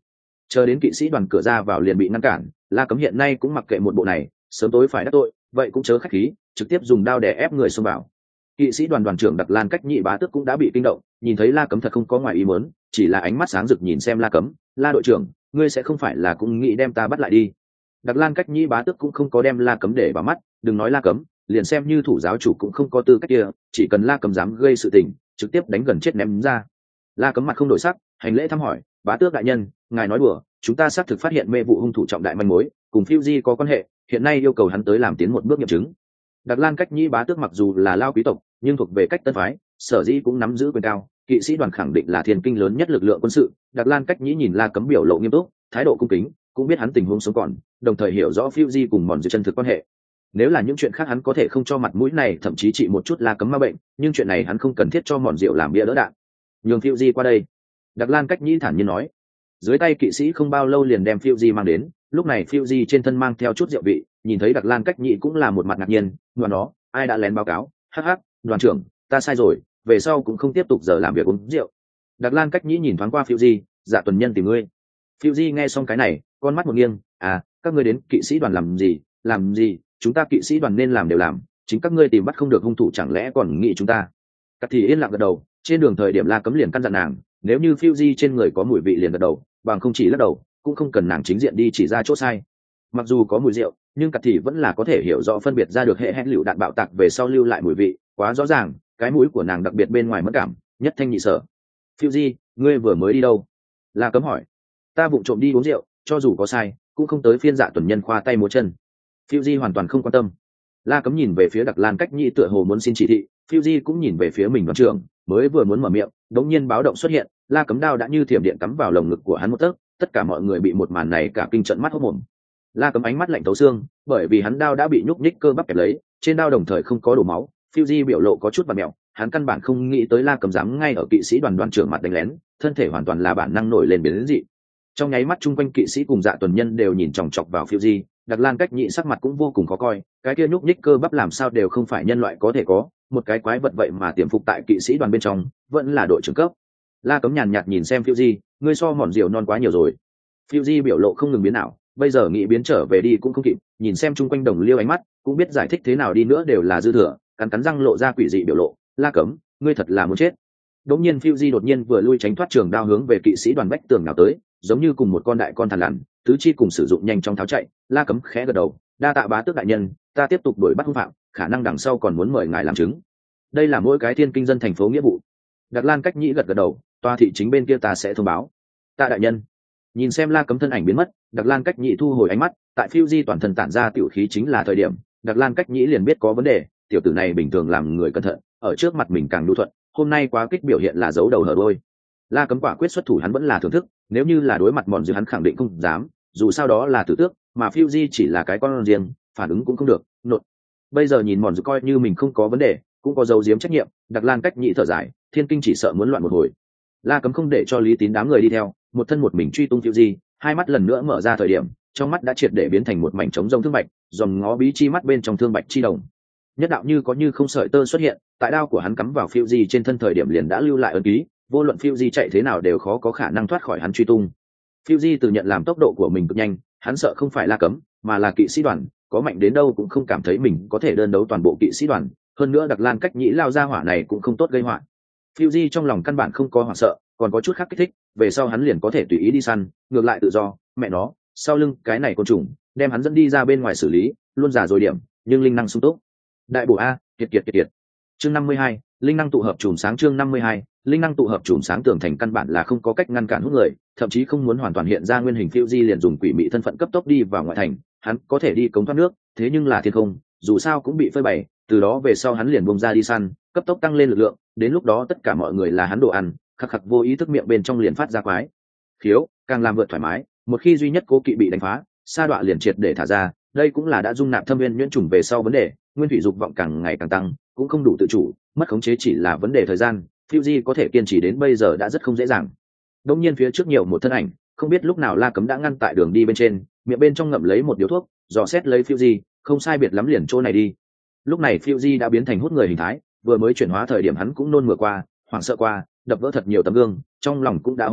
Chờ đến kỵ sĩ đoàn cửa ra vào liền bị ngăn cản, La Cấm hiện nay cũng mặc kệ một bộ này, sớm tối phải đắc tội, vậy cũng chớ khách khí, trực tiếp dùng đao đè ép người xông vào. Kỵ sĩ đoàn đoàn trưởng Đặc Lan Cách Nhị bá tước cũng đã bị kinh động, nhìn thấy La Cấm thật không có ngoài ý muốn, chỉ là ánh mắt sáng rực nhìn xem La Cấm, La đội trưởng, ngươi sẽ không phải là cũng nghĩ đem ta bắt lại đi. Đặc Lan Cách Nhị bá tước cũng không có đem La Cấm để vào mắt, đừng nói La Cấm, liền xem như thủ giáo chủ cũng không có tư cách kia, chỉ cần La Cấm dám gây sự tình, trực tiếp đánh gần chết ném ra. La Cấm mặt không đổi sắc, hành lễ thăm hỏi, bá tước đại nhân, ngài nói đùa, chúng ta xác thực phát hiện mê vụ hung thủ trọng đại manh mối, cùng Fuji có quan hệ, hiện nay yêu cầu hắn tới làm tiến một bước nghiệm chứng. Đặc Lan Cách Nhĩ bá tước mặc dù là lao quý tộc, nhưng thuộc về cách tân phái, sở dĩ cũng nắm giữ quyền cao, kỵ sĩ đoàn khẳng định là thiên kinh lớn nhất lực lượng quân sự. Đặc Lan Cách Nhĩ nhìn La Cấm biểu lộ nghiêm túc, thái độ cung kính, cũng biết hắn tình huống sống còn, đồng thời hiểu rõ Fuji cùng mòn dư chân thực quan hệ. Nếu là những chuyện khác hắn có thể không cho mặt mũi này, thậm chí trị một chút La Cấm ma bệnh, nhưng chuyện này hắn không cần thiết cho mòn rượu làm bia đỡ đạn. Nhường Fuji qua đây. Đặc Lan Cách Nhĩ thản nhiên nói. Dưới tay kỵ sĩ không bao lâu liền đem Fuji mang đến, lúc này Fuji trên thân mang theo chút rượu vị, nhìn thấy Đặc Lan Cách Nhĩ cũng là một mặt ngạc nhiên, ngoài nó, ai đã lén báo cáo, hắc hắc, đoàn trưởng, ta sai rồi, về sau cũng không tiếp tục giờ làm việc uống rượu. Đặc Lan Cách Nhĩ nhìn thoáng qua Fuji, dạ tuần nhân tìm ngươi. Fuji nghe xong cái này, con mắt một nghiêng, à, các ngươi đến kỵ sĩ đoàn làm gì, chúng ta kỵ sĩ đoàn nên làm đều làm, chính các ngươi tìm bắt không được hung thủ chẳng lẽ còn nghĩ chúng ta. Cắt thì yên lặng gật đầu, trên đường thời điểm La Cấm liền căn dặn nàng, nếu như Fuji trên người có mùi vị liền gật đầu, bằng không chỉ lắc đầu, cũng không cần nàng chính diện đi chỉ ra chỗ sai. Mặc dù có mùi rượu, nhưng Cắt thì vẫn là có thể hiểu rõ phân biệt ra được hệ lựu đạn bạo tạc về sau lưu lại mùi vị, quá rõ ràng, cái mũi của nàng đặc biệt bên ngoài mất cảm, nhất thanh nhị sở. Fuji, ngươi vừa mới đi đâu? La Cấm hỏi. Ta vụng trộm đi uống rượu, cho dù có sai, cũng không tới phiên dạ tuần nhân khoa tay múa chân. Fuji hoàn toàn không quan tâm. La Cấm nhìn về phía Đặc Lan Cách Nhĩ tựa hồ muốn xin chỉ thị, Fuji cũng nhìn về phía mình đoàn trưởng, mới vừa muốn mở miệng, đống nhiên báo động xuất hiện, La Cấm đao đã như thiểm điện cắm vào lồng ngực của hắn một tấc, tất cả mọi người bị một màn này cả kinh trận mắt hốt mồm. La Cấm ánh mắt lạnh thấu xương, bởi vì hắn đao đã bị nhúc nhích cơ bắp kẹp lấy, trên đao đồng thời không có đổ máu. Fuji biểu lộ có chút bặm mèo, hắn căn bản không nghĩ tới La Cấm dám ngay ở kỵ sĩ đoàn đoàn trưởng mặt đánh lén, thân thể hoàn toàn là bản năng nổi lên biến đến dị. Trong nháy mắt chung quanh kỵ sĩ cùng dạ tuần nhân đều nhìn chòng chọc vào Fuji, Đặc Lan Cách Nhĩ sắc mặt cũng vô cùng khó coi, cái kia nhúc nhích cơ bắp làm sao đều không phải nhân loại có thể có, một cái quái vật vậy mà tiềm phục tại kỵ sĩ đoàn bên trong, vẫn là đội trưởng cấp. La Cấm nhàn nhạt nhìn xem Fuji, ngươi so mòn rượu non quá nhiều rồi. Fuji biểu lộ không ngừng biến ảo, bây giờ nghĩ biến trở về đi cũng không kịp, nhìn xem chung quanh đồng liêu ánh mắt, cũng biết giải thích thế nào đi nữa đều là dư thừa, cắn răng lộ ra quỷ dị biểu lộ, La Cấm, ngươi thật là muốn chết. Đống nhiên Fuji đột nhiên vừa lui tránh thoát trường đao hướng về kỵ sĩ đoàn bách tường nào tới, giống như cùng một con đại con thằn lằn, tứ chi cùng sử dụng nhanh trong tháo chạy. La Cấm khẽ gật đầu, đa tạ bá tước đại nhân, ta tiếp tục đuổi bắt hung phạm, khả năng đằng sau còn muốn mời ngài làm chứng. Đây là mỗi cái thiên kinh dân thành phố nghĩa vụ. Đặc Lan Cách Nhĩ gật gật đầu, tòa thị chính bên kia ta sẽ thông báo. Tạ đại nhân. Nhìn xem La Cấm thân ảnh biến mất, Đặc Lan Cách Nhĩ thu hồi ánh mắt, tại Fuji toàn thân tản ra tiểu khí chính là thời điểm, Đặc Lan Cách Nhĩ liền biết có vấn đề, tiểu tử này bình thường làm người cẩn thận, ở trước mặt mình càng nhu thuận, hôm nay quá kích biểu hiện là giấu đầu hở đuôi. La Cấm quả quyết xuất thủ hắn vẫn là thưởng thức, nếu như là đối mặt mòn dư hắn khẳng định không dám, dù sao đó là tử tước, mà Fuji chỉ là cái con riêng, phản ứng cũng không được, nột. Bây giờ nhìn mòn dư coi như mình không có vấn đề, cũng có dấu giếm trách nhiệm. Đặc Lan Cách Nhĩ thở dài, thiên kinh chỉ sợ muốn loạn một hồi. La Cấm không để cho Lý Tín đám người đi theo, một thân một mình truy tung Fuji, hai mắt lần nữa mở ra thời điểm, trong mắt đã triệt để biến thành một mảnh trống rông thương bạch, dòm ngó bí chi mắt bên trong thương bạch chi đồng. Nhất đạo như có như không sợi tơ xuất hiện, tại đao của hắn cắm vào Fuji trên thân thời điểm liền đã lưu lại ấn ký, vô luận Fuji chạy thế nào đều khó có khả năng thoát khỏi hắn truy tung. Fuji tự nhận làm tốc độ của mình cực nhanh, hắn sợ không phải La Cấm, mà là kỵ sĩ đoàn, có mạnh đến đâu cũng không cảm thấy mình có thể đơn đấu toàn bộ kỵ sĩ đoàn, hơn nữa Đặc Lan Cách Nhĩ lao ra hỏa này cũng không tốt gây họa. Fuji trong lòng căn bản không có hoảng sợ, còn có chút khác kích thích, về sau hắn liền có thể tùy ý đi săn, ngược lại tự do, mẹ nó, sau lưng cái này côn trùng, đem hắn dẫn đi ra bên ngoài xử lý, luôn giả rồi điểm, nhưng linh năng sung túc. Đại bổ a, kiệt. Chương 52, linh năng tụ hợp chùm sáng. Chương 52, linh năng tụ hợp chùm sáng tường thành căn bản là không có cách ngăn cản hút người, thậm chí không muốn hoàn toàn hiện ra nguyên hình Fuji liền dùng quỷ mị thân phận cấp tốc đi vào ngoại thành, hắn có thể đi cống thoát nước, thế nhưng là thiên không, dù sao cũng bị phơi bày, từ đó về sau hắn liền bung ra đi săn, cấp tốc tăng lên lực lượng, đến lúc đó tất cả mọi người là hắn đồ ăn, khắc khắc vô ý thức miệng bên trong liền phát ra quái khiếu, càng làm vượt thoải mái, một khi duy nhất cố kỵ bị đánh phá, sa đọa liền triệt để thả ra, đây cũng là đã dung nạp thâm viên nhuyễn trùng về sau vấn đề, nguyên thủy dục vọng càng ngày càng tăng, cũng không đủ tự chủ, mất khống chế chỉ là vấn đề thời gian. Fuji có thể kiên trì đến bây giờ đã rất không dễ dàng. Đống nhiên phía trước nhiều một thân ảnh, không biết lúc nào La Cấm đã ngăn tại đường đi bên trên, miệng bên trong ngậm lấy một điếu thuốc, dò xét lấy Fuji, không sai biệt lắm liền chỗ này đi. Lúc này Fuji đã biến thành hút người hình thái, vừa mới chuyển hóa thời điểm hắn cũng nôn mửa qua, hoảng sợ qua, đập vỡ thật nhiều tấm gương, trong lòng cũng đã hối hận,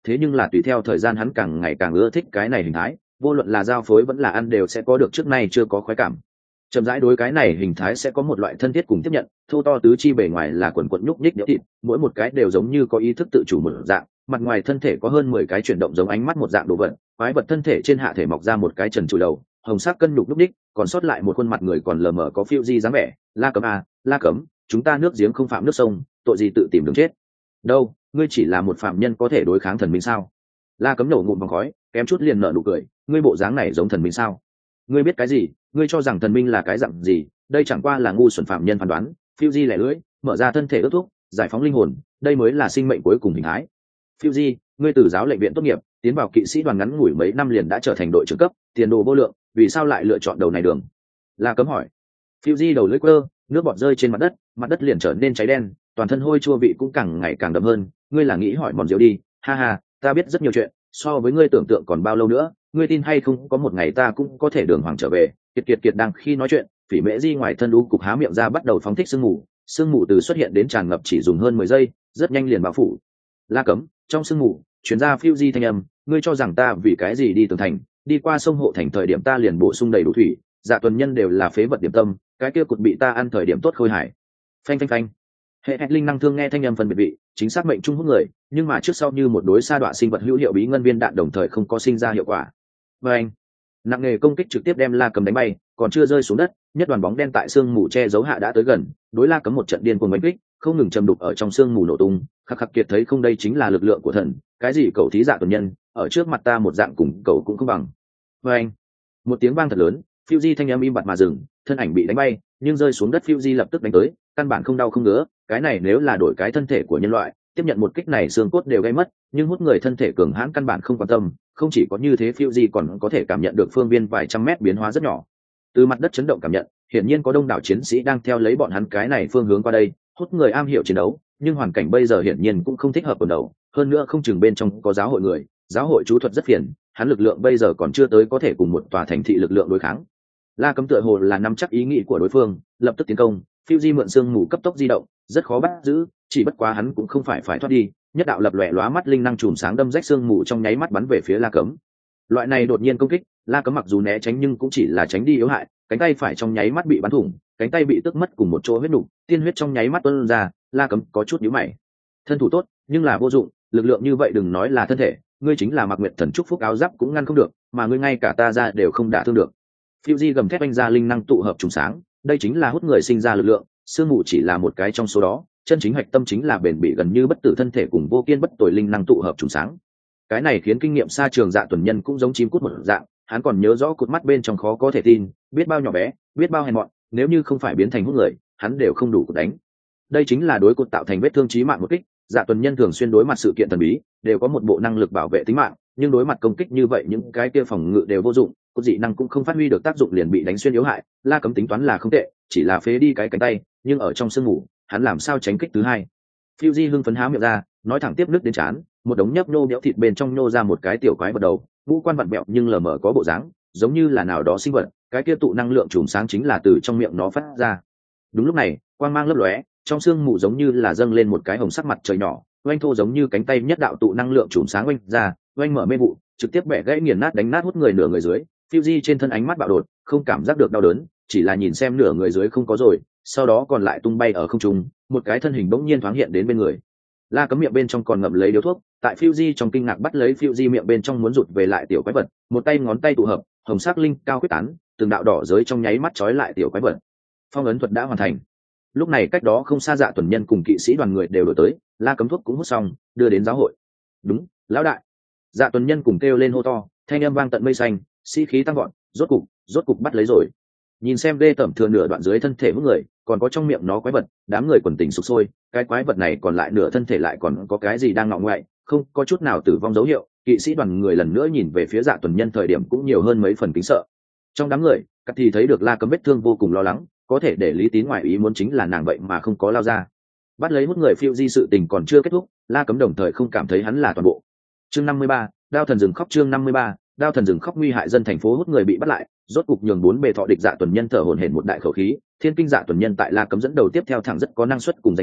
thế nhưng là tùy theo thời gian hắn càng ngày càng ưa thích cái này hình thái, vô luận là giao phối vẫn là ăn đều sẽ có được trước nay chưa có khoái cảm. Chậm rãi đối cái này hình thái sẽ có một loại thân thiết cùng tiếp nhận, thô to tứ chi bề ngoài là quần quần nhúc nhích nhỡ thịt, mỗi một cái đều giống như có ý thức tự chủ một dạng, mặt ngoài thân thể có hơn 10 cái chuyển động giống ánh mắt một dạng đồ vật, quái vật thân thể trên hạ thể mọc ra một cái trần trụi đầu, hồng sắc cân nhục nhúc nhích, còn sót lại một khuôn mặt người còn lờ mờ có phiêu di dáng vẻ. La Cấm à, La Cấm, chúng ta nước giếng không phạm nước sông, tội gì tự tìm đường chết. Đâu, ngươi chỉ là một phạm nhân có thể đối kháng thần minh sao? La Cấm nổ ngụm vòng khói, kém chút liền nở nụ cười, ngươi bộ dáng này giống thần minh sao? Ngươi biết cái gì? Ngươi cho rằng thần minh là cái dạng gì? Đây chẳng qua là ngu xuẩn phạm nhân phán đoán. Phiêu di lẻ lưỡi, mở ra thân thể ước thúc, giải phóng linh hồn, đây mới là sinh mệnh cuối cùng hình thái. Phiêu di, ngươi từ giáo lệnh viện tốt nghiệp, tiến vào kỵ sĩ đoàn ngắn ngủi mấy năm liền đã trở thành đội trưởng cấp, tiền đồ vô lượng, vì sao lại lựa chọn đầu này đường? La Cấm hỏi. Phiêu di đầu lưỡi quơ, nước bọt rơi trên mặt đất liền trở nên cháy đen, toàn thân hôi chua vị cũng càng ngày càng đậm hơn. Ngươi là nghĩ hỏi mòn diệu đi? Ha ha, ta biết rất nhiều chuyện, so với ngươi tưởng tượng còn bao lâu nữa, ngươi tin hay không có một ngày ta cũng có thể đường hoàng trở về. Kiệt đang khi nói chuyện, Phỉ Mễ Di ngoài thân u cục há miệng ra bắt đầu phóng thích sương mù từ xuất hiện đến tràn ngập chỉ dùng hơn 10 giây, rất nhanh liền bao phủ. La Cấm, trong sương mù chuyển ra phiêu di thanh âm, ngươi cho rằng ta vì cái gì đi tường thành, đi qua sông hộ thành thời điểm ta liền bổ sung đầy đủ thủy, Dạ Tuần Nhân đều là phế vật điểm tâm, cái kia cụt bị ta ăn thời điểm tốt khôi hải. Phanh phanh phanh. Hệ linh năng thương nghe thanh âm phân biệt vị, chính xác mệnh trung hút người, nhưng mà trước sau như một đối sa đọa sinh vật hữu hiệu bí ngân viên đạn đồng thời không có sinh ra hiệu quả. Và anh, nặng nề công kích trực tiếp đem La Cấm đánh bay, còn chưa rơi xuống đất, nhất đoàn bóng đen tại sương mù che giấu hạ đã tới gần, đối La Cấm một trận điên cuồng đánh kích, không ngừng chầm đục ở trong sương mù nổ tung. Khắc Kiệt thấy không, đây chính là lực lượng của thần, cái gì cậu thí Dạ Tuần Nhân, ở trước mặt ta một dạng cùng cậu cũng không bằng. Và anh, một tiếng vang thật lớn, phiêu di thanh âm im bặt mà dừng, thân ảnh bị đánh bay, nhưng rơi xuống đất phiêu di lập tức đánh tới, căn bản không đau không ngứa. Cái này nếu là đổi cái thân thể của nhân loại, tiếp nhận một kích này xương cốt đều gây mất, nhưng hút người thân thể cường hãn căn bản không quan tâm. Không chỉ có như thế, phiêu di còn có thể cảm nhận được phương viên vài trăm mét biến hóa rất nhỏ. Từ mặt đất chấn động cảm nhận, hiển nhiên có đông đảo chiến sĩ đang theo lấy bọn hắn cái này phương hướng qua đây. Hút người am hiểu chiến đấu, nhưng hoàn cảnh bây giờ hiển nhiên cũng không thích hợp quần đầu, hơn nữa không chừng bên trong có giáo hội người, giáo hội chú thuật rất phiền, hắn lực lượng bây giờ còn chưa tới có thể cùng một tòa thành thị lực lượng đối kháng. La Cấm tựa hồ là nắm chắc ý nghĩ của đối phương, lập tức tiến công. Phiêu di mượn sương mù cấp tốc di động, rất khó bắt giữ, chỉ bất quá hắn cũng không phải thoát đi, nhất đạo lập lòe lóa mắt linh năng chùm sáng đâm rách sương mù trong nháy mắt bắn về phía La Cấm. Loại này đột nhiên công kích, La Cấm mặc dù né tránh nhưng cũng chỉ là tránh đi yếu hại, cánh tay phải trong nháy mắt bị bắn thủng, cánh tay bị tước mất cùng một chỗ huyết nục, tiên huyết trong nháy mắt tuôn ra. La Cấm có chút nhíu mày. Thân thủ tốt, nhưng là vô dụng, lực lượng như vậy đừng nói là thân thể, ngươi chính là Mạc Nguyệt Thần chúc phúc áo giáp cũng ngăn không được, mà ngươi ngay cả ta ra đều không đả thương được. Phiêu di gầm thét oanh ra linh năng tụ hợp trùng sáng, đây chính là hút người sinh ra lực lượng, sương mù chỉ là một cái trong số đó, chân chính hạch tâm chính là bền bỉ gần như bất tử thân thể cùng vô kiên bất tồi linh năng tụ hợp trùng sáng. Cái này khiến kinh nghiệm xa trường Dạ Tuần Nhân cũng giống chim cút một dạng, hắn còn nhớ rõ cụt mắt bên trong khó có thể tin, biết bao nhỏ bé, biết bao hèn mọn, nếu như không phải biến thành hút người, hắn đều không đủ cụt đánh. Đây chính là đối cụt tạo thành vết thương chí mạng một kích. Dạ Tuần Nhân thường xuyên đối mặt sự kiện thần bí, đều có một bộ năng lực bảo vệ tính mạng, nhưng đối mặt công kích như vậy những cái kia phòng ngự đều vô dụng, cốt dị năng cũng không phát huy được tác dụng liền bị đánh xuyên yếu hại. La Cấm tính toán là không tệ, chỉ là phế đi cái cánh tay, nhưng ở trong sương mù, hắn làm sao tránh kích thứ hai? Phiêu di hưng phấn há miệng ra, nói thẳng tiếp nước đến chán, một đống nhấp nhô béo thịt bên trong nhô ra một cái tiểu quái vật đầu, ngũ quan vặn mẹo nhưng lờ mờ có bộ dáng, giống như là nào đó sinh vật, cái kia tụ năng lượng chùm sáng chính là từ trong miệng nó phát ra. Đúng lúc này, quang mang lấp lóe, trong sương mù giống như là dâng lên một cái hồng sắc mặt trời nhỏ, oanh thô giống như cánh tay nhất đạo tụ năng lượng chùm sáng oanh ra, oanh mở mê vụ, trực tiếp bẻ gãy nghiền nát đánh nát hút người nửa người dưới. Phiêu di trên thân ánh mắt bạo đột, không cảm giác được đau đớn, chỉ là nhìn xem nửa người dưới không có rồi, sau đó còn lại tung bay ở không trung, một cái thân hình bỗng nhiên thoáng hiện đến bên người. La Cấm miệng bên trong còn ngậm lấy điếu thuốc, tại phiêu di trong kinh ngạc bắt lấy phiêu di miệng bên trong muốn rụt về lại tiểu quái vật, một tay ngón tay tụ hợp, hồng sắc linh cao quyết tán, từng đạo đỏ giới trong nháy mắt trói lại tiểu quái vật. Phong ấn thuật đã hoàn thành. Lúc này cách đó không xa Dạ Tuần Nhân cùng kỵ sĩ đoàn người đều đổi tới, La Cấm thuốc cũng hút xong, đưa đến giáo hội. Đúng, lão đại. Dạ Tuần Nhân cùng kêu lên hô to, thanh âm vang tận mây xanh, sĩ khí tăng vọt, rốt cục bắt lấy rồi. Nhìn xem ghê tởm thừa nửa đoạn dưới thân thể hút người, còn có trong miệng nó quái vật, đám người quần tình sục sôi, cái quái vật này còn lại nửa thân thể lại còn có cái gì đang ngọ ngoại, không có chút nào tử vong dấu hiệu. Kỵ sĩ đoàn người lần nữa nhìn về phía Dạ Tuần Nhân thời điểm cũng nhiều hơn mấy phần kính sợ. Trong đám người, Cắt thì thấy được La Cấm vết thương vô cùng lo lắng, có thể để lý tín ngoại ý muốn chính là nàng vậy mà không có lao ra. Bắt lấy hút người phiêu di sự tình còn chưa kết thúc, La Cấm đồng thời không cảm thấy hắn là toàn bộ. Chương 53, đao thần rừng khóc. Chương 53, đao thần rừng khóc. Nguy hại dân thành phố hút người bị bắt lại, rốt cục nhường bốn bề thọ địch Dạ Tuần Nhân thở hổn hển một đại khẩu khí. Thiên kinh Dạ Tuần Nhân tại La Cấm dẫn đầu tiếp theo thẳng rất có năng suất cùng danh tiếng,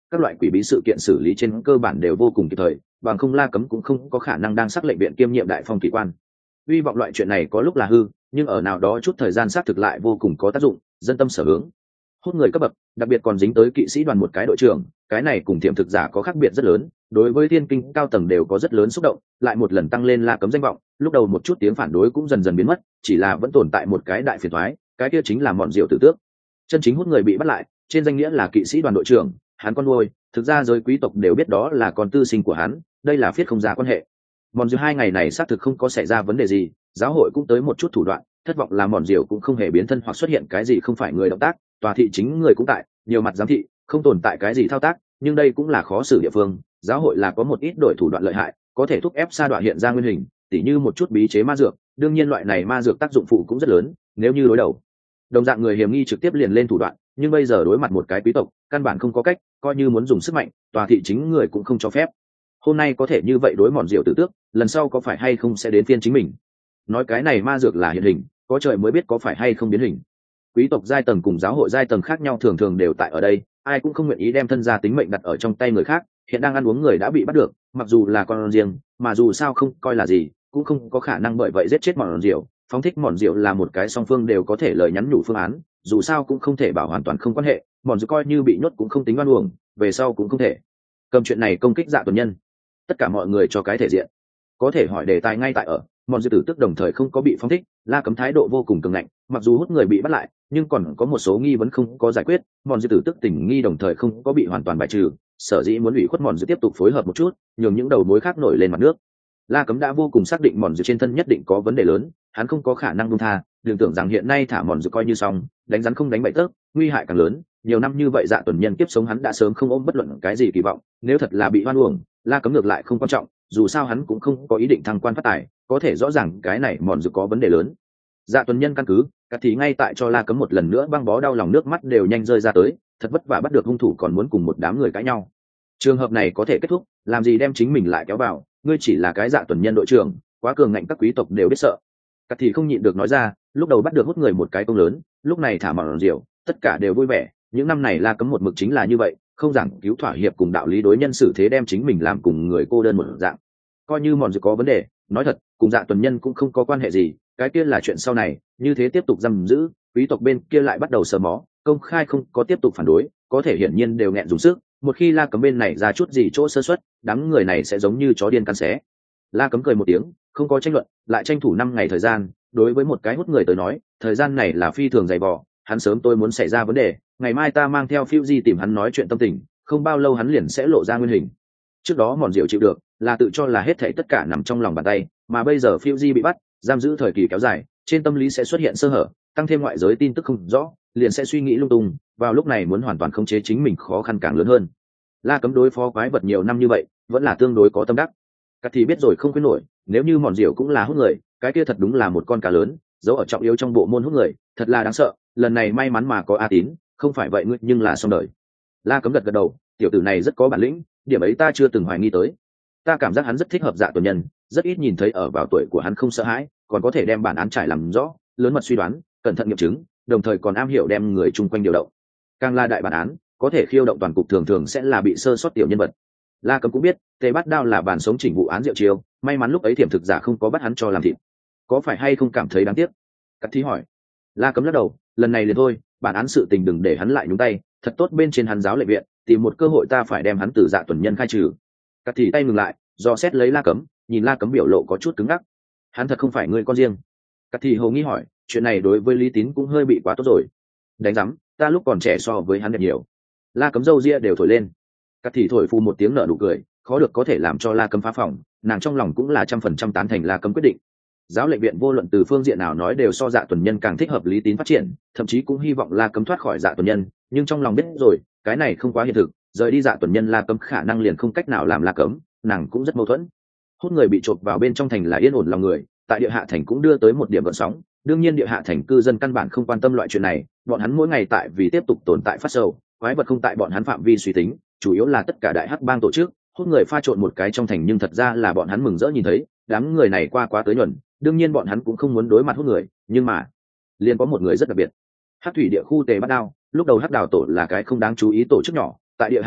các loại quỷ bí sự kiện xử lý trên cơ bản đều vô cùng kịp thời, bằng không La Cấm cũng không có khả năng đang sắc lệnh viện kiêm nhiệm đại phong kỳ quan. Hy vọng loại chuyện này có lúc là hư, nhưng ở nào đó chút thời gian xác thực lại vô cùng có tác dụng, dân tâm sở hướng. Hút người cấp bậc, đặc biệt còn dính tới kỵ sĩ đoàn một cái đội trưởng, cái này cùng tiềm thực giả có khác biệt rất lớn, đối với thiên kinh cao tầng đều có rất lớn xúc động, lại một lần tăng lên La Cấm danh vọng, lúc đầu một chút tiếng phản đối cũng dần dần biến mất, chỉ là vẫn tồn tại một cái đại phiền toái, cái kia chính là mọn rượu tử tước. Chân chính hút người bị bắt lại, trên danh nghĩa là kỵ sĩ đoàn đội trưởng, hắn con nuôi, thực ra giới quý tộc đều biết đó là con tư sinh của hắn, đây là phiết không ra quan hệ. Mọn rượu 2 ngày này xác thực không có xảy ra vấn đề gì, giáo hội cũng tới một chút thủ đoạn, thất vọng là mọn rượu cũng không hề biến thân hoặc xuất hiện cái gì không phải người động tác, tòa thị chính người cũng tại, nhiều mặt giám thị, không tồn tại cái gì thao tác, nhưng đây cũng là khó xử địa phương, giáo hội là có một ít đổi thủ đoạn lợi hại, có thể thúc ép sa đoạn hiện ra nguyên hình, tỉ như một chút bí chế ma dược, đương nhiên loại này ma dược tác dụng phụ cũng rất lớn, nếu như đối đầu đồng dạng người hiểm nghi trực tiếp liền lên thủ đoạn, nhưng bây giờ đối mặt một cái quý tộc căn bản không có cách, coi như muốn dùng sức mạnh tòa thị chính người cũng không cho phép. Hôm nay có thể như vậy đối mòn rượu tử tước, lần sau có phải hay không sẽ đến phiên chính mình. Nói cái này ma dược là hiện hình, có trời mới biết có phải hay không biến hình. Quý tộc giai tầng cùng giáo hội giai tầng khác nhau thường thường đều tại ở đây, ai cũng không nguyện ý đem thân gia tính mệnh đặt ở trong tay người khác, hiện đang ăn uống người đã bị bắt được, mặc dù là con riêng mà dù sao không coi là gì, cũng không có khả năng bởi vậy giết chết mòn rượu. Phóng thích mòn rượu là một cái song phương đều có thể lời nhắn nhủ phương án, dù sao cũng không thể bảo hoàn toàn không quan hệ, mòn rượu coi như bị nhốt cũng không tính oan uổng, về sau cũng không thể cầm chuyện này công kích Dạ Tuần Nhân. Tất cả mọi người cho cái thể diện, có thể hỏi đề tài ngay tại ở mòn rượu tử tức đồng thời không có bị phóng thích, La Cấm thái độ vô cùng cường ngạnh, mặc dù hút người bị bắt lại nhưng còn có một số nghi vấn không có giải quyết, mòn rượu tử tức tình nghi đồng thời không có bị hoàn toàn bài trừ, sở dĩ muốn ủy khuất mòn rượu tiếp tục phối hợp một chút, nhường những đầu mối khác nổi lên mặt nước. La Cấm đã vô cùng xác định mòn rượu trên thân nhất định có vấn đề lớn, hắn không có khả năng buông tha, đừng tưởng rằng hiện nay thả mòn rượu coi như xong, đánh rắn không đánh bậy tớp, nguy hại càng lớn. Nhiều năm như vậy Dạ Tuần Nhân kiếp sống hắn đã sớm không ôm bất luận cái gì kỳ vọng, nếu thật là bị oan uổng, La Cấm ngược lại không quan trọng, dù sao hắn cũng không có ý định thăng quan phát tài, có thể rõ ràng cái này mòn rượu có vấn đề lớn. Dạ Tuần Nhân căn cứ, cả thì ngay tại cho La Cấm một lần nữa băng bó đau lòng, nước mắt đều nhanh rơi ra tới, thật vất vả bắt được hung thủ còn muốn cùng một đám người cãi nhau. Trường hợp này có thể kết thúc, làm gì đem chính mình lại kéo vào, ngươi chỉ là cái Dạ Tuần Nhân đội trưởng, quá cường ngạnh các quý tộc đều biết sợ. Cả thì không nhịn được nói ra, lúc đầu bắt được hút người một cái công lớn, lúc này thả mòn rượu, tất cả đều vui vẻ, những năm này La Cấm một mực chính là như vậy, không giảng cứu thỏa hiệp cùng đạo lý đối nhân xử thế, đem chính mình làm cùng người cô đơn một dạng. Coi như mòn rượu có vấn đề, nói thật cùng Dạ Tuần Nhân cũng không có quan hệ gì, cái kia là chuyện sau này, như thế tiếp tục giam giữ, quý tộc bên kia lại bắt đầu sờ mó, công khai không có tiếp tục phản đối, có thể hiển nhiên đều nghẹn dùng sức, một khi La Cấm bên này ra chút gì chỗ sơ suất, đám người này sẽ giống như chó điên cắn xé. La Cấm cười một tiếng, không có tranh luận, lại tranh thủ 5 ngày thời gian, đối với một cái hút người tới nói, thời gian này là phi thường dày vò, hắn sớm tôi muốn xảy ra vấn đề, ngày mai ta mang theo Fuji tìm hắn nói chuyện tâm tình, không bao lâu hắn liền sẽ lộ ra nguyên hình. Trước đó mòn rượu chịu được, là tự cho là hết thảy tất cả nằm trong lòng bàn tay, mà bây giờ Fuji bị bắt, giam giữ thời kỳ kéo dài, trên tâm lý sẽ xuất hiện sơ hở, tăng thêm ngoại giới tin tức không rõ, liền sẽ suy nghĩ lung tung, vào lúc này muốn hoàn toàn khống chế chính mình khó khăn càng lớn hơn. La Cấm đối phó quái vật nhiều năm như vậy, vẫn là tương đối có tâm đắc. Cắt thì biết rồi không khuyến nổi, nếu như mòn rượu cũng là hút người, cái kia thật đúng là một con cá lớn, giấu ở trọng yếu trong bộ môn hút người, thật là đáng sợ. Lần này may mắn mà có A Tín, không phải vậy ngươi nhưng là xong đời. La Cấm gật gật đầu, tiểu tử này rất có bản lĩnh, điểm ấy ta chưa từng hoài nghi tới. Ta cảm giác hắn rất thích hợp Dạ Tuần Nhân, rất ít nhìn thấy ở vào tuổi của hắn không sợ hãi, còn có thể đem bản án trải làm rõ, lớn mật suy đoán, cẩn thận nghiệm chứng, đồng thời còn am hiểu đem người chung quanh điều động. Càng là đại bản án, có thể khiêu động toàn cục thường thường sẽ là bị sơ sót tiểu nhân vật. La Cấm cũng biết, Tề Bát Đao là bản sống chỉnh vụ án Diệu Chiêu, may mắn lúc ấy thiểm thực giả không có bắt hắn cho làm thịt. Có phải hay không cảm thấy đáng tiếc? Cắt Thí hỏi. La Cấm lắc đầu, lần này liền thôi, bản án sự tình đừng để hắn lại nhúng tay, thật tốt bên trên hắn giáo lệnh viện, tìm một cơ hội ta phải đem hắn từ Dạ Tuần Nhân khai trừ. Cắt Thí tay ngừng lại, do xét lấy La Cấm, nhìn La Cấm biểu lộ có chút cứng ngắc. Hắn thật không phải người con riêng. Cắt Thí hồ nghi hỏi, chuyện này đối với Lý Tín cũng hơi bị quá tốt rồi. Đánh rắm, ta lúc còn trẻ so với hắn đẹp nhiều. La Cấm râu ria đều thổi lên. Cắt Thí thổi phu một tiếng nở nụ cười, khó được có thể làm cho La Cấm phá phòng, nàng trong lòng cũng là 100% tán thành La Cấm quyết định. Giáo lệnh viện vô luận từ phương diện nào nói đều so Dạ Tuần Nhân càng thích hợp Lý Tín phát triển, thậm chí cũng hy vọng La Cấm thoát khỏi Dạ Tuần Nhân, nhưng trong lòng biết rồi, cái này không quá hiện thực, rời đi Dạ Tuần Nhân La Cấm khả năng liền không cách nào làm La Cấm, nàng cũng rất mâu thuẫn. Hút người bị chộp vào bên trong thành là yên ổn lòng người, tại địa hạ thành cũng đưa tới một điểm gợn sóng, đương nhiên địa hạ thành cư dân căn bản không quan tâm loại chuyện này, bọn hắn mỗi ngày tại vì tiếp tục tồn tại phát sầu, quái vật không tại bọn hắn phạm vi suy tính, chủ yếu là tất cả đại hắc bang tổ chức, hút người pha trộn một cái trong thành nhưng thật ra là bọn hắn mừng rỡ nhìn thấy, đám người này qua quá tới nhuần, đương nhiên bọn hắn cũng không muốn đối mặt hút người, nhưng mà liền có một người rất đặc biệt. Hắc thủy địa khu Tề Bát Đao, lúc đầu Hắc Đào tổ là cái không đáng chú ý tổ chức nhỏ, tại địa hạ thành,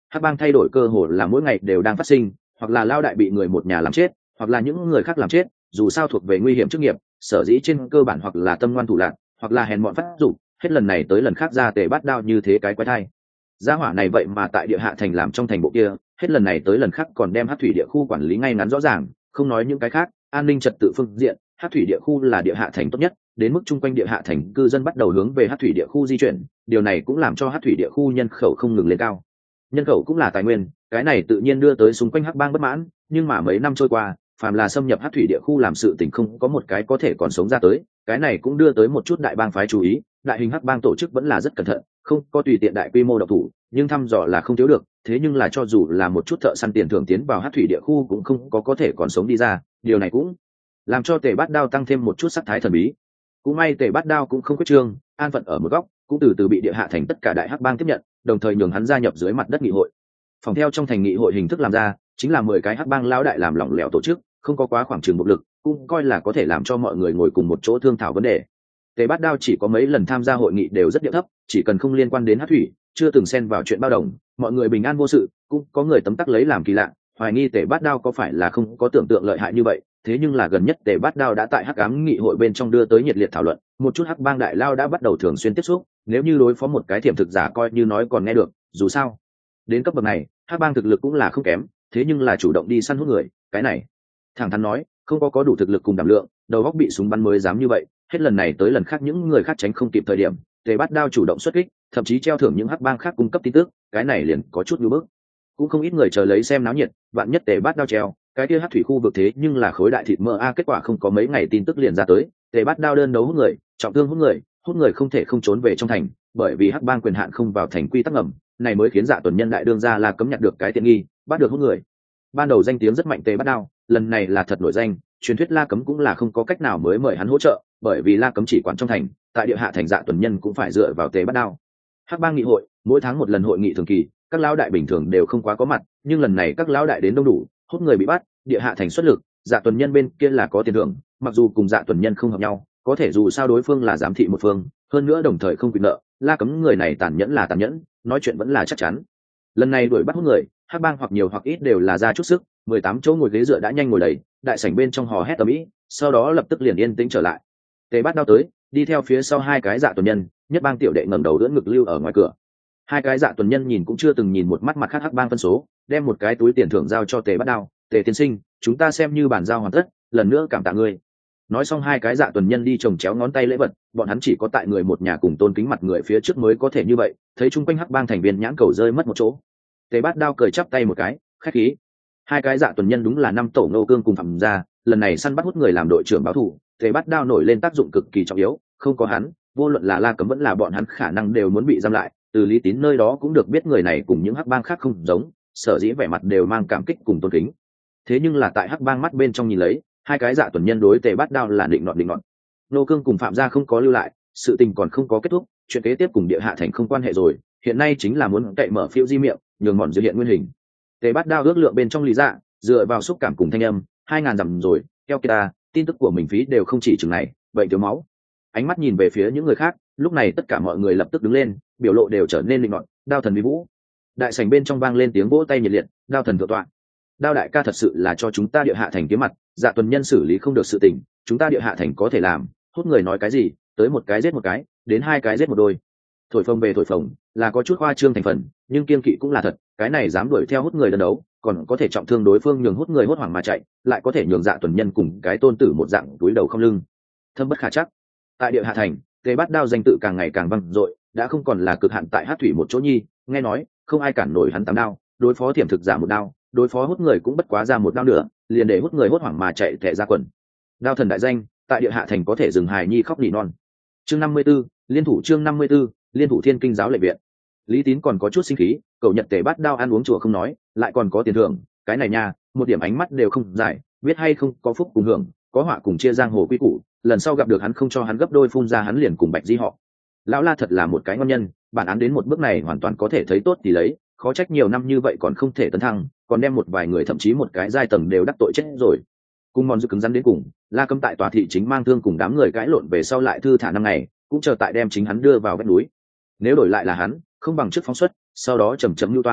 hắc bang thay đổi cơ hồ là mỗi ngày đều đang phát sinh, hoặc là lao đại bị người một nhà làm chết, hoặc là những người khác làm chết, dù sao thuộc về nguy hiểm chức nghiệp, sở dĩ trên cơ bản hoặc là tâm ngoan thủ lạc, hoặc là hèn mọn phát dụng, hết lần này tới lần khác ra Tề Bát Đao như thế cái quái thai. Gia hỏa này vậy mà tại địa hạ thành làm trong thành bộ kia, hết lần này tới lần khác còn đem hắc thủy địa khu quản lý ngay ngắn rõ ràng, không nói những cái khác, an ninh trật tự phương diện, hắc thủy địa khu là địa hạ thành tốt nhất, đến mức chung quanh địa hạ thành cư dân bắt đầu hướng về hắc thủy địa khu di chuyển, điều này cũng làm cho hắc thủy địa khu nhân khẩu không ngừng lên cao. Nhân khẩu cũng là tài nguyên, cái này tự nhiên đưa tới xung quanh hắc bang bất mãn, nhưng mà mấy năm trôi qua, phàm là xâm nhập hắc thủy địa khu làm sự tình không có một cái có thể còn sống ra tới, cái này cũng đưa tới một chút đại bang phái chú ý, đại hình hắc bang tổ chức vẫn là rất cẩn thận, không có tùy tiện đại quy mô độc thủ, nhưng thăm dò là không thiếu được, thế nhưng là cho dù là một chút thợ săn tiền thưởng tiến vào hắc thủy địa khu cũng không có thể còn sống đi ra, điều này cũng làm cho Tề Bát Đao tăng thêm một chút sắc thái thần bí. Cũng may Tề Bát Đao cũng không quyết trương, an phận ở một góc, cũng từ từ bị địa hạ thành tất cả đại hắc bang tiếp nhận, đồng thời nhường hắn gia nhập dưới mặt đất nghị hội. Phòng theo trong thành nghị hội hình thức làm ra, chính là 10 cái hắc bang lão đại làm lỏng lẻo tổ chức, không có quá khoảng trường một lực, cũng coi là có thể làm cho mọi người ngồi cùng một chỗ thương thảo vấn đề. Tề Bát Đao chỉ có mấy lần tham gia hội nghị đều rất điệu thấp, chỉ cần không liên quan đến hắc thủy, chưa từng xen vào chuyện bao đồng, mọi người bình an vô sự. Cũng có người tấm tắc lấy làm kỳ lạ, hoài nghi Tề Bát Đao có phải là không có tưởng tượng lợi hại như vậy. Thế nhưng là gần nhất Tề Bát Đao đã tại hắc ám nghị hội bên trong đưa tới nhiệt liệt thảo luận, một chút hắc bang đại lao đã bắt đầu thường xuyên tiếp xúc, nếu như đối phó một cái thiểm thực giả coi như nói còn nghe được, dù sao đến cấp bậc này hắc bang thực lực cũng là không kém, thế nhưng là chủ động đi săn hút người, cái này thẳng thắn nói không có đủ thực lực cùng đảm lượng, đầu góc bị súng bắn mới dám như vậy. Hết lần này tới lần khác những người khác tránh không kịp thời điểm, Tề Bát Đao chủ động xuất kích, thậm chí treo thưởng những hắc bang khác cung cấp tin tức, cái này liền có chút nhu bức. Cũng không ít người chờ lấy xem náo nhiệt, vạn nhất Tề Bát Đao treo cái kia hắc thủy khu vực thế nhưng là khối đại thịt mỡ a, kết quả không có mấy ngày tin tức liền ra tới, Tề Bát Đao đơn đấu hút người, trọng thương hút người không thể không trốn về trong thành, bởi vì hắc bang quyền hạn không vào thành quy tắc ngầm, này mới khiến Dạ Tuần Nhân đại đương ra là cấm nhặt được cái tiện nghi, bắt được hút người. Ban đầu danh tiếng rất mạnh Tề Bát Đao, lần này là thật nổi danh, truyền thuyết La Cấm cũng là không có cách nào mới mời hắn hỗ trợ, bởi vì La Cấm chỉ quản trong thành, tại địa hạ thành Dạ Tuần Nhân cũng phải dựa vào Tề Bát Đao. Hắc bang nghị hội, mỗi tháng một lần hội nghị thường kỳ, các lão đại bình thường đều không quá có mặt, nhưng lần này các lão đại đến đông đủ, hút người bị bắt, địa hạ thành xuất lực, Dạ Tuần Nhân bên kia là có tiền thưởng, mặc dù cùng Dạ Tuần Nhân không hợp nhau, có thể dù sao đối phương là giám thị một phương, hơn nữa đồng thời không quyền nợ, La Cấm người này tàn nhẫn là tàn nhẫn, nói chuyện vẫn là chắc chắn. Lần này đuổi bắt hút người, hắc bang hoặc nhiều hoặc ít đều là ra chút sức, 18 chỗ ngồi ghế dựa đã nhanh ngồi đầy, đại sảnh bên trong hò hét ầm ĩ, sau đó lập tức liền yên tĩnh trở lại. Tề Bát Đao tới, đi theo phía sau hai cái Dạ Tuần Nhân, nhất bang tiểu đệ ngẩng đầu đỡ ngực lưu ở ngoài cửa. Hai cái Dạ Tuần Nhân nhìn cũng chưa từng nhìn một mắt mặt khác hắc bang phân số, đem một cái túi tiền thưởng giao cho Tề Bát Đao. Tề tiên sinh, chúng ta xem như bàn giao hoàn tất, lần nữa cảm tạ ngươi. Nói xong hai cái Dạ Tuần Nhân đi chồng chéo ngón tay lễ vật, bọn hắn chỉ có tại người một nhà cùng tôn kính mặt người phía trước mới có thể như vậy, thấy chung quanh hắc bang thành viên nhãn cầu rơi mất một chỗ. Tề Bát Đao cười chắp tay một cái, khách khí. Hai cái Dạ Tuần Nhân đúng là năm tổ Ngô Cương cùng Phạm Gia, lần này săn bắt hút người làm đội trưởng báo thù, Tề Bát Đao nổi lên tác dụng cực kỳ trọng yếu, không có hắn, vô luận là La Cấm vẫn là bọn hắn khả năng đều muốn bị giam lại. Từ Lý Tín nơi đó cũng được biết người này cùng những hắc bang khác không giống, sở dĩ vẻ mặt đều mang cảm kích cùng tôn kính. Thế nhưng là tại hắc bang mắt bên trong nhìn lấy, hai cái Dạ Tuần Nhân đối Tề Bát Đao là định nọt. Ngô Cương cùng Phạm Gia không có lưu lại, sự tình còn không có kết thúc, chuyện kế tiếp cùng địa hạ thành không quan hệ rồi, hiện nay chính là muốn cậy mở phiêu di miệng, nhường mòn dư hiện nguyên hình. Tề Bát Đao ước lượng bên trong lý dạ, dựa vào xúc cảm cùng thanh âm, 2000 dặm rồi, keo kia ta, tin tức của mình phí đều không chỉ chừng này, bệnh thiếu máu. Ánh mắt nhìn về phía những người khác, lúc này tất cả mọi người lập tức đứng lên, biểu lộ đều trở nên linh ngọn, Đao thần vi vũ. Đại sảnh bên trong vang lên tiếng vỗ tay nhiệt liệt, Đao thần thượng tọa. Đao đại ca thật sự là cho chúng ta địa hạ thành kiếm mặt, Dạ Tuần Nhân xử lý không được sự tình, chúng ta địa hạ thành có thể làm, hút người nói cái gì, tới một cái giết một cái, đến hai cái giết một đôi. Thổi phồng về thổi phồng, là có chút khoa trương thành phần, nhưng kiên kỵ cũng là thật, cái này dám đuổi theo hút người đơn đấu, còn có thể trọng thương đối phương nhường hút người hốt hoảng mà chạy, lại có thể nhường Dạ Tuần Nhân cùng cái tôn tử một dạng túi đầu không lưng. Thâm bất khả chắc. Tại địa hạ thành, Tề Bát Đao danh tự càng ngày càng vang dội, đã không còn là cực hạn tại hát thủy một chỗ nhi, nghe nói không ai cản nổi hắn 8 đao, đối phó thiểm thực giả một đao, đối phó hút người cũng bất quá ra một đao nữa, liền để hút người hốt hoảng mà chạy tè ra quần. Đao thần đại danh, tại địa hạ thành có thể dừng hài nhi khóc nỉ non. Chương 54, liên thủ chương 54, liên thủ Thiên Kinh giáo lệ viện. Lý Tín còn có chút sinh khí, cậu nhận Tề Bát Đao ăn uống chùa không nói, lại còn có tiền thưởng, cái này nha, một điểm ánh mắt đều không giải, biết hay không có phúc cùng hưởng, có họa cùng chia giang hồ quy củ, lần sau gặp được hắn không cho hắn gấp đôi phun ra hắn liền cùng Bạch Di họ. Lão La thật là một cái ngon nhân, bản án đến một bước này hoàn toàn có thể thấy tốt thì lấy, khó trách nhiều năm như vậy còn không thể tấn thăng, còn đem một vài người thậm chí một cái giai tầng đều đắc tội chết rồi. Cùng mòn dư cứng rắn đến cùng, La Cấm tại tòa thị chính mang thương cùng đám người cãi lộn về sau lại thư thả năm ngày, cũng chờ tại đem chính hắn đưa vào vách núi. Nếu đổi lại là hắn, không bằng trước phóng xuất, sau đó chầm chậm lưu toan,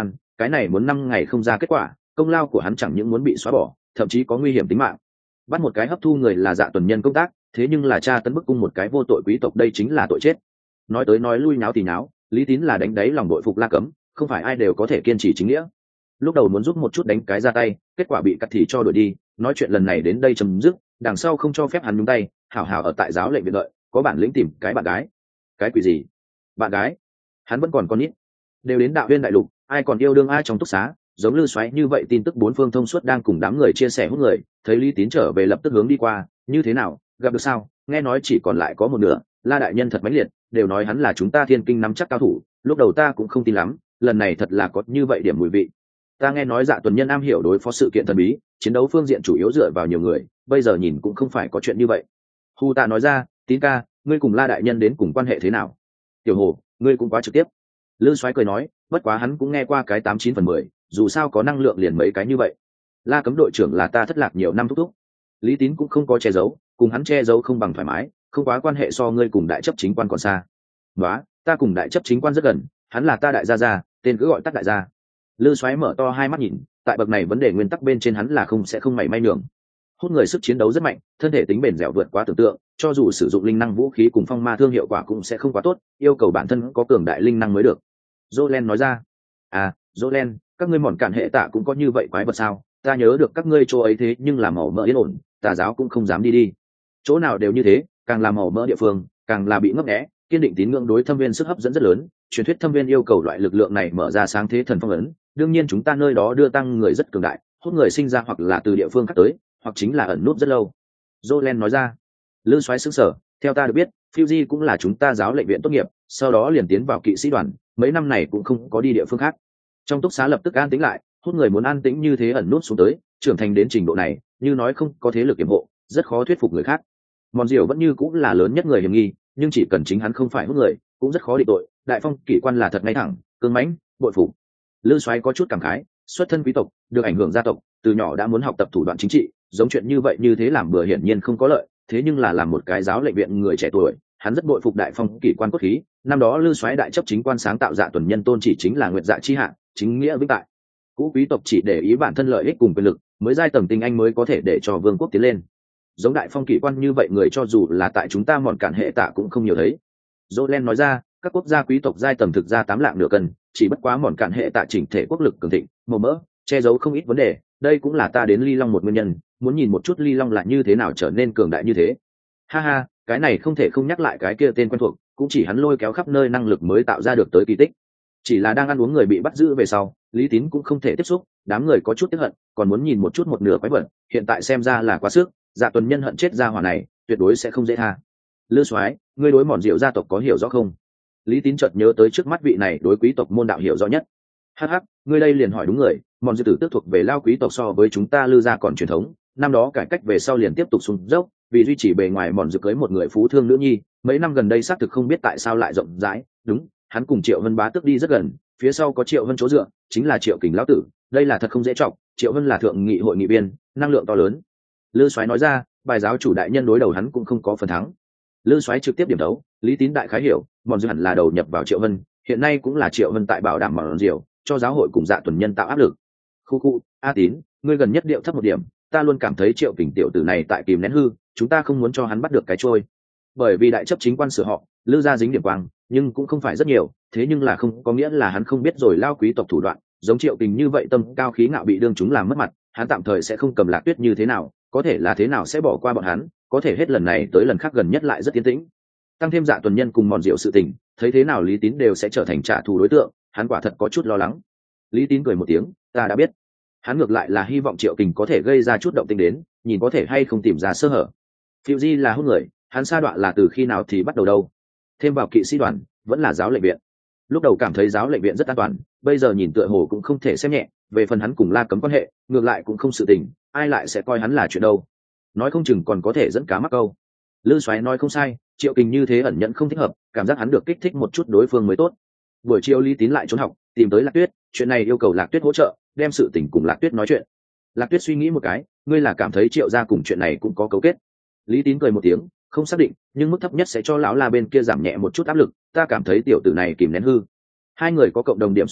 cái này muốn 5 ngày không ra kết quả, công lao của hắn chẳng những muốn bị xóa bỏ, thậm chí có nguy hiểm tính mạng. Bắt một cái hấp thu người là Dạ Tuần Nhân công tác, thế nhưng là tra tấn bức cung một cái vô tội quý tộc, đây chính là tội chết. Nói tới nói lui náo thì náo, Lý Tín là đánh đáy lòng đội phục La Cấm, không phải ai đều có thể kiên trì chính nghĩa. Lúc đầu muốn giúp một chút đánh cái ra tay, kết quả bị cắt thì cho đuổi đi, nói chuyện lần này đến đây chấm dứt, đằng sau không cho phép hắn nhúng tay, hảo hảo ở tại giáo lệnh viện đợi, có bản lĩnh tìm cái bạn gái. Cái quỷ gì? Bạn gái? Hắn vẫn còn con nít. Đều đến Đạo Viên đại lục, ai còn yêu đương ai trong túc xá, giống Lư Xoáy như vậy tin tức bốn phương thông suốt đang cùng đám người chia sẻ hút người, thấy Lý Tín trở về lập tức hướng đi qua, như thế nào, gặp được sao? Nghe nói chỉ còn lại có một nửa, La đại nhân thật mãnh liệt, đều nói hắn là chúng ta Thiên Kinh nắm chắc cao thủ, lúc đầu ta cũng không tin lắm, lần này thật là có như vậy điểm mùi vị. Ta nghe nói Dạ Tuần Nhân am hiểu đối phó sự kiện thần bí, chiến đấu phương diện chủ yếu dựa vào nhiều người, bây giờ nhìn cũng không phải có chuyện như vậy. Hu Tạ nói ra, Tín ca, ngươi cùng La đại nhân đến cùng quan hệ thế nào? Tiểu Hồ, ngươi cũng quá trực tiếp. Lư Soái cười nói, bất quá hắn cũng nghe qua cái 89/10, dù sao có năng lượng liền mấy cái như vậy. La Cấm đội trưởng là ta thất lạc nhiều năm thúc thúc. Lý Tín cũng không có che giấu, cùng hắn che giấu không bằng thoải mái, không quá quan hệ so ngươi cùng đại chấp chính quan còn xa. Đó, ta cùng đại chấp chính quan rất gần, hắn là ta đại gia gia, tên cứ gọi tắt đại gia. Lư Soái mở to hai mắt nhìn, tại bậc này vấn đề nguyên tắc bên trên hắn là không sẽ không mảy may nhường. Hút người sức chiến đấu rất mạnh, thân thể tính bền dẻo vượt quá tưởng tượng, cho dù sử dụng linh năng vũ khí cùng phong ma thương hiệu quả cũng sẽ không quá tốt, yêu cầu bản thân có cường đại linh năng mới được. Jolen nói ra. À, Jolen, các ngươi mòn cản hệ tạ cũng có như vậy quái vật sao? Ta nhớ được các ngươi chỗ ấy thế nhưng là màu mỡ yên ổn, tà giáo cũng không dám đi đi. Chỗ nào đều như thế, càng là màu mỡ địa phương, càng là bị ngấp nghé, kiên định tín ngưỡng đối thâm viên sức hấp dẫn rất lớn. Truyền thuyết thâm viên yêu cầu loại lực lượng này mở ra sáng thế thần phong ấn, đương nhiên chúng ta nơi đó đưa tăng người rất cường đại, hút người sinh ra hoặc là từ địa phương khác tới, hoặc chính là ẩn núp rất lâu. Jolen nói ra. Lư Soái sững sờ, theo ta được biết, Fuji cũng là chúng ta giáo lệnh viện tốt nghiệp, sau đó liền tiến vào kỵ sĩ đoàn, mấy năm này cũng không có đi địa phương khác. Trong túc xá lập tức an tĩnh lại, hút người muốn an tĩnh như thế ẩn nút xuống tới, trưởng thành đến trình độ này, như nói không có thế lực kiểm hộ, rất khó thuyết phục người khác. Mòn Diệu vẫn như cũng là lớn nhất người hiểm nghi, nhưng chỉ cần chính hắn không phải hút người, cũng rất khó định tội. Đại phong kỷ quan là thật ngay thẳng, cương mãnh, bội phục. Lư Soái có chút cảm khái, xuất thân quý tộc, được ảnh hưởng gia tộc, từ nhỏ đã muốn học tập thủ đoạn chính trị, giống chuyện như vậy như thế làm bừa hiển nhiên không có lợi, thế nhưng là làm một cái giáo lệnh viện người trẻ tuổi, hắn rất bội phục đại phong kỷ quan cốt khí. Năm đó Lư Soái đại chấp chính quan sáng tạo Dạ Tuần Nhân tôn chỉ chính là nguyệt dạ chi hạ, chính nghĩa vĩnh tại. Cũ quý tộc chỉ để ý bản thân lợi ích cùng quyền lực, mới giai tầng tinh anh mới có thể để cho vương quốc tiến lên. Giống đại phong kỷ quan như vậy người cho dù là tại chúng ta mòn cản hệ tạ cũng không nhiều thấy. Jolen nói ra, các quốc gia quý tộc giai tầng thực ra 8 lạng nửa cân, chỉ bất quá mòn cản hệ tạ chỉnh thể quốc lực cường thịnh, màu mỡ, che giấu không ít vấn đề, đây cũng là ta đến Ly Long một nguyên nhân, muốn nhìn một chút Ly Long là như thế nào trở nên cường đại như thế. Ha ha, cái này không thể không nhắc lại cái kia tên quen thuộc, cũng chỉ hắn lôi kéo khắp nơi năng lực mới tạo ra được tới kỳ tích. Chỉ là đang ăn uống người bị bắt giữ về sau, Lý Tín cũng không thể tiếp xúc, đám người có chút tiếc hận, còn muốn nhìn một chút một nửa quái vật, hiện tại xem ra là quá sức, Dạ Tuần Nhân hận chết gia hỏa này, tuyệt đối sẽ không dễ tha. Lư Soái, ngươi đối Mòn Diệu gia tộc có hiểu rõ không? Lý Tín chợt nhớ tới trước mắt vị này đối quý tộc môn đạo hiểu rõ nhất. Hắc hắc, ngươi đây liền hỏi đúng người, Mòn Diệu tử tước thuộc về lao quý tộc so với chúng ta Lư gia còn truyền thống, năm đó cải cách về sau liền tiếp tục xuống dốc, vì duy trì bề ngoài Mòn Diệu cưới một người phú thương nữ nhi, mấy năm gần đây xác thực không biết tại sao lại rộng rãi, đúng, hắn cùng Triệu Vân bá tước đi rất gần, phía sau có Triệu Vân chỗ dựa, chính là Triệu Kình lão tử, đây là thật không dễ trọng, Triệu Vân là thượng nghị hội nghị viên, năng lượng to lớn. Lư Soái nói ra, bài giáo chủ đại nhân đối đầu hắn cũng không có phần thắng. Lư Soái trực tiếp điểm đấu, Lý Tín đại khái hiểu, Mòn Diệu hẳn là đầu nhập vào Triệu Vân, hiện nay cũng là Triệu Vân tại bảo đảm Mòn Diệu, cho giáo hội cùng Dạ Tuần Nhân tạo áp lực. Khu, A Tín, ngươi gần nhất điệu thấp một điểm, ta luôn cảm thấy Triệu Kình tiểu tử này tại kìm nén hư, chúng ta không muốn cho hắn bắt được cái trôi. Bởi vì đại chấp chính quan sửa họ, Lư gia dính điểm quang, nhưng cũng không phải rất nhiều, thế nhưng là không có nghĩa là hắn không biết rồi lao quý tộc thủ đoạn, giống Triệu Kình như vậy tâm cao khí ngạo bị đương chúng làm mất mặt, hắn tạm thời sẽ không cầm Lạc Tuyết như thế nào, có thể là thế nào sẽ bỏ qua bọn hắn, có thể hết lần này tới lần khác gần nhất lại rất yên tĩnh. Tăng thêm Dạ Tuần Nhân cùng Mòn Diệu sự tình, thấy thế nào Lý Tín đều sẽ trở thành trả thù đối tượng, hắn quả thật có chút lo lắng. Lý Tín cười một tiếng, ta đã biết. Hắn ngược lại là hy vọng Triệu Kình có thể gây ra chút động tĩnh đến, nhìn có thể hay không tìm ra sơ hở. Fuji là hút người, hắn sa đoạn là từ khi nào thì bắt đầu đâu? Thêm vào kỵ sĩ đoàn, vẫn là giáo lệnh viện. Lúc đầu cảm thấy giáo lệnh viện rất an toàn, bây giờ nhìn tựa hồ cũng không thể xem nhẹ, về phần hắn cùng La Cấm quan hệ, ngược lại cũng không sự tình, ai lại sẽ coi hắn là chuyện đâu. Nói không chừng còn có thể dẫn cá mắc câu. Lư Soái nói không sai, Triệu Kình như thế ẩn nhẫn không thích hợp, cảm giác hắn được kích thích một chút đối phương mới tốt. Buổi chiều Lý Tín lại trốn học, tìm tới Lạc Tuyết, chuyện này yêu cầu Lạc Tuyết hỗ trợ, đem sự tình cùng Lạc Tuyết nói chuyện. Lạc Tuyết suy nghĩ một cái, ngươi là cảm thấy Triệu gia cùng chuyện này cũng có cấu kết. Lý Tín cười một tiếng, không xác định, nhưng mức thấp nhất sẽ cho lão La bên kia giảm nhẹ một chút áp lực, ta cảm thấy tiểu tử này kìm nén hư. Hai người có cộng đồng điểm xuất phát,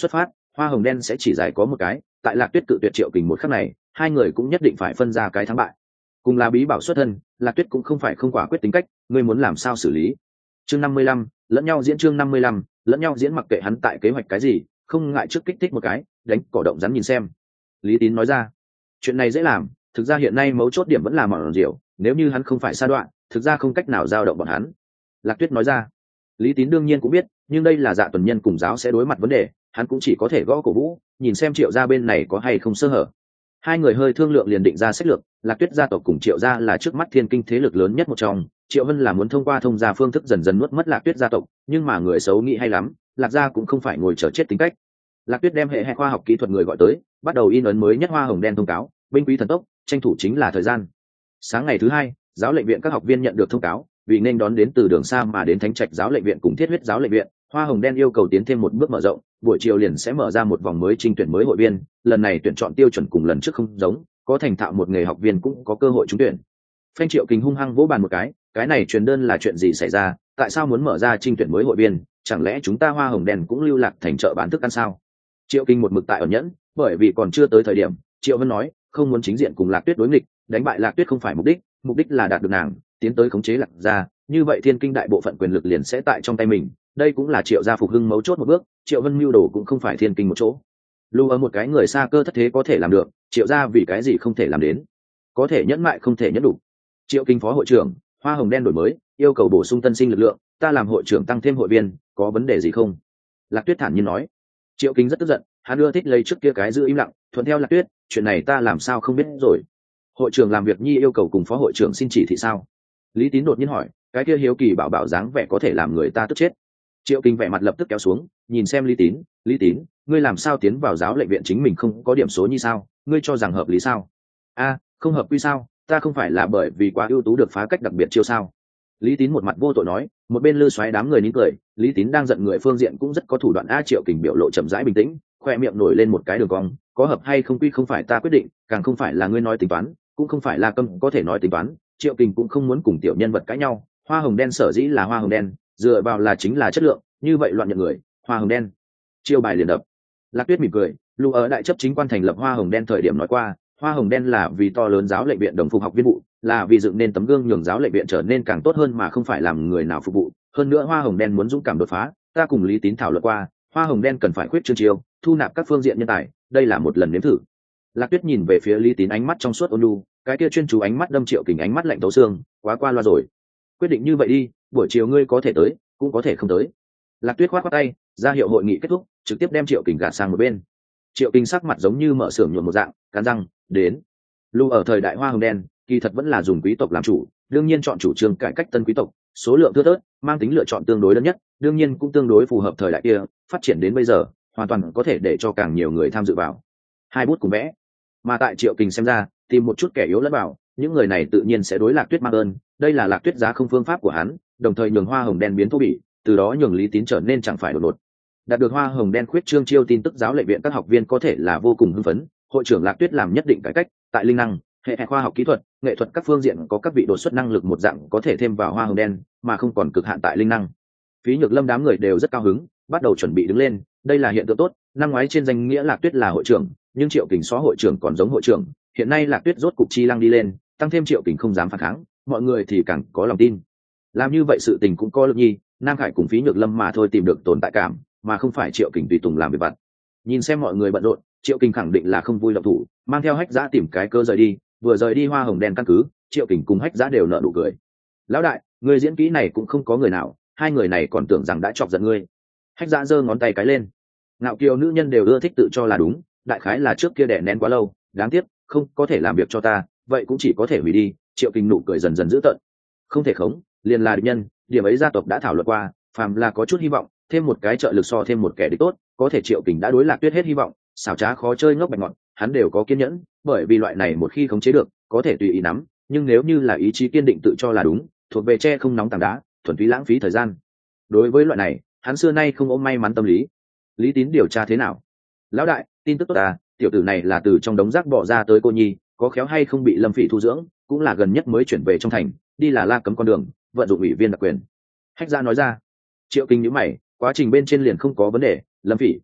hoa hồng đen sẽ chỉ dài có một cái. Tại Lạc Tuyết cự tuyệt Triệu Kình một khắc này, hai người cũng nhất định phải phân ra cái thắng bại. Cùng là bí bảo xuất thân, Lạc Tuyết cũng không phải không quả quyết tính cách, ngươi muốn làm sao xử lý. Chương 55, lẫn nhau diễn. Chương 55, lẫn nhau diễn. Mặc kệ hắn tại kế hoạch cái gì, không ngại trước kích thích một cái, đánh cỏ động rắn nhìn xem. Lý Tín nói ra, chuyện này dễ làm, thực ra hiện nay mấu chốt điểm vẫn là mỏng rượu, nếu như hắn không phải sa đoạn, thực ra không cách nào giao động bọn hắn. Lạc Tuyết nói ra. Lý Tín đương nhiên cũng biết, nhưng đây là Dạ Tuần Nhân cùng giáo sẽ đối mặt vấn đề, hắn cũng chỉ có thể gõ cổ vũ, nhìn xem Triệu gia bên này có hay không sơ hở. Hai người hơi thương lượng liền định ra sách lược. Lạc Tuyết gia tộc cùng Triệu gia là trước mắt thiên kinh thế lực lớn nhất một trong, Triệu Vân là muốn thông qua thông gia phương thức dần dần nuốt mất Lạc Tuyết gia tộc, nhưng mà người xấu nghĩ hay lắm, Lạc gia cũng không phải ngồi chờ chết tính cách. Lạc Tuyết đem hệ khoa học kỹ thuật người gọi tới, bắt đầu in ấn mới nhất hoa hồng đen thông cáo, binh quý thần tốc, tranh thủ chính là thời gian. Sáng ngày thứ hai, giáo lệnh viện các học viên nhận được thông cáo, vì nên đón đến từ đường xa mà đến Thánh Trạch giáo lệnh viện cùng Thiết Huyết giáo lệnh viện, hoa hồng đen yêu cầu tiến thêm một bước mở rộng, buổi chiều liền sẽ mở ra một vòng mới trinh tuyển mới hội viên, lần này tuyển chọn tiêu chuẩn cùng lần trước không giống, có thành thạo một nghề học viên cũng có cơ hội trúng tuyển. Phanh Triệu Kình hung hăng vỗ bàn một cái này truyền đơn là chuyện gì xảy ra, tại sao muốn mở ra trinh tuyển mới hội viên, chẳng lẽ chúng ta hoa hồng đen cũng lưu lạc thành chợ bán thức ăn sao? Triệu Kình một mực tại ẩn nhẫn, bởi vì còn chưa tới thời điểm, Triệu Vân nói, không muốn chính diện cùng Lạc Tuyết đối nghịch, đánh bại Lạc Tuyết không phải mục đích là đạt được nàng, tiến tới khống chế Lạc gia, như vậy thiên kinh đại bộ phận quyền lực liền sẽ tại trong tay mình, đây cũng là Triệu gia phục hưng mấu chốt một bước. Triệu Vân mưu đồ cũng không phải thiên kinh một chỗ, lưu ở một cái người xa cơ thất thế có thể làm được, Triệu gia vì cái gì không thể làm đến, có thể nhẫn mại không thể nhẫn đủ. Triệu Kinh phó hội trưởng, hoa hồng đen đổi mới, yêu cầu bổ sung tân sinh lực lượng, ta làm hội trưởng tăng thêm hội viên, có vấn đề gì không? Lạc Tuyết thản nhiên nói. Triệu Kinh rất tức giận, hắn ưa thích lấy trước kia cái giữ im lặng, thuận theo Lạc Tuyết, chuyện này ta làm sao không biết rồi. Hội trưởng làm việc nhi yêu cầu cùng phó hội trưởng xin chỉ thị sao? Lý Tín đột nhiên hỏi, cái kia hiếu kỳ bảo dáng vẻ có thể làm người ta tức chết. Triệu Kinh vẻ mặt lập tức kéo xuống, nhìn xem Lý Tín, ngươi làm sao tiến vào giáo lệnh viện chính mình không có điểm số như sao, ngươi cho rằng hợp lý sao? A, không hợp quy sao, ta không phải là bởi vì quá ưu tú được phá cách đặc biệt chiêu sao? Lý Tín một mặt vô tội nói, một bên lư xoáy đám người nín cười, Lý Tín đang giận người phương diện cũng rất có thủ đoạn. A Triệu Kình biểu lộ chậm rãi bình tĩnh, khoe miệng nổi lên một cái đường cong, có hợp hay không quy không phải ta quyết định, càng không phải là ngươi nói tính toán, cũng không phải là Câm có thể nói tính toán. Triệu Kình cũng không muốn cùng tiểu nhân vật cãi nhau, hoa hồng đen sở dĩ là hoa hồng đen, dựa vào là chính là chất lượng, như vậy loạn nhận người, hoa hồng đen. Chiêu bài liền đập. Lạc Tuyết mỉm cười, lưu ở đại chấp chính quan thành lập hoa hồng đen thời điểm nói qua, hoa hồng đen là vì to lớn giáo lệnh viện đồng phục học viên vụ, là vì dựng nên tấm gương nhường giáo lệnh viện trở nên càng tốt hơn mà không phải làm người nào phục vụ. Hơn nữa hoa hồng đen muốn dũng cảm đột phá, ta cùng Lý Tín thảo luận qua, hoa hồng đen cần phải khuyết trương chiêu, thu nạp các phương diện nhân tài, đây là một lần nếm thử. Lạc Tuyết nhìn về phía Lý Tín, ánh mắt trong suốt ôn nhu, cái kia chuyên chú ánh mắt đâm Triệu Kình ánh mắt lạnh tấu xương, quá qua loa rồi. Quyết định như vậy đi, buổi chiều ngươi có thể tới, cũng có thể không tới. Lạc Tuyết khoát khoát tay, ra hiệu hội nghị kết thúc, trực tiếp đem Triệu Kình gạt sang một bên. Triệu Kình sắc mặt giống như mở xưởng nhuộm một dạng, cắn răng, đến. Lưu ở thời đại hoa hồng đen, kỳ thật vẫn là dùng quý tộc làm chủ, đương nhiên chọn chủ trương cải cách tân quý tộc, số lượng thưa thớt, mang tính lựa chọn tương đối lớn nhất, đương nhiên cũng tương đối phù hợp thời đại kia, phát triển đến bây giờ, hoàn toàn có thể để cho càng nhiều người tham dự vào. Hai bút cùng vẽ, mà tại Triệu Kình xem ra, tìm một chút kẻ yếu lẫn vào, những người này tự nhiên sẽ đối Lạc Tuyết mang ơn, đây là Lạc Tuyết giá không phương pháp của hắn, đồng thời nhường hoa hồng đen biến thô bỉ, từ đó nhường Lý Tín trở nên chẳng phải đột ngột. Đạt được hoa hồng đen khuyết trương chiêu tin tức, giáo lệnh viện các học viên có thể là vô cùng hưng phấn, hội trưởng Lạc Tuyết làm nhất định cải cách, tại linh năng, hệ khoa học kỹ thuật, nghệ thuật các phương diện có các vị đột xuất năng lực một dạng có thể thêm vào hoa hồng đen, mà không còn cực hạn tại linh năng. Phí Nhược Lâm đám người đều rất cao hứng, bắt đầu chuẩn bị đứng lên, đây là hiện tượng tốt, năm ngoái trên danh nghĩa Lạc Tuyết là hội trưởng, nhưng Triệu Kình xóa hội trưởng còn giống hội trưởng, hiện nay Lạc Tuyết rốt cục chi lăng đi lên, tăng thêm Triệu Kình không dám phản kháng, mọi người thì càng có lòng tin. Làm như vậy sự tình cũng có lực nhi, Nam Khải cùng Phí Nhược Lâm mà thôi tìm được tồn tại cảm, mà không phải Triệu Kình tùy tùng làm việc vặt. Nhìn xem mọi người bận rộn, Triệu Kình khẳng định là không vui động thủ, mang theo Hách Giã tìm cái cơ rời đi, vừa rời đi hoa hồng đen căn cứ, Triệu Kình cùng Hách Giã đều nở nụ cười. Lão đại, người diễn kỹ này cũng không có người nào, hai người này còn tưởng rằng đã chọc giận ngươi. Hách Giã giơ ngón tay cái lên. Ngạo kiều nữ nhân đều ưa thích tự cho là đúng, đại khái là trước kia đè nén quá lâu, đáng tiếc, không có thể làm việc cho ta, vậy cũng chỉ có thể hủy đi. Triệu Kình nụ cười dần dần dữ tợn. Không thể khống, liền là địch nhân, điểm ấy gia tộc đã thảo luận qua, phàm là có chút hy vọng, thêm một cái trợ lực so thêm một kẻ địch tốt, có thể Triệu Kình đã đối Lạc Tuyết hết hy vọng, xảo trá khó chơi ngốc bạch ngọt, hắn đều có kiên nhẫn, bởi vì loại này một khi khống chế được, có thể tùy ý nắm, nhưng nếu như là ý chí kiên định tự cho là đúng, thuộc về tre không nóng tảng đá, thuần túy lãng phí thời gian. Đối với loại này, hắn xưa nay không ôm may mắn tâm lý. Lý Tín điều tra thế nào? Lão đại, tin tức tốt à, tiểu tử này là từ trong đống rác bỏ ra tới cô nhi, có khéo hay không bị Lâm Phỉ thu dưỡng, cũng là gần nhất mới chuyển về trong thành, đi là La Cấm con đường, vận dụng ủy viên đặc quyền. Hách Giã nói ra. Triệu Kình nhíu mày, quá trình bên trên liền không có vấn đề, Lâm Phỉ.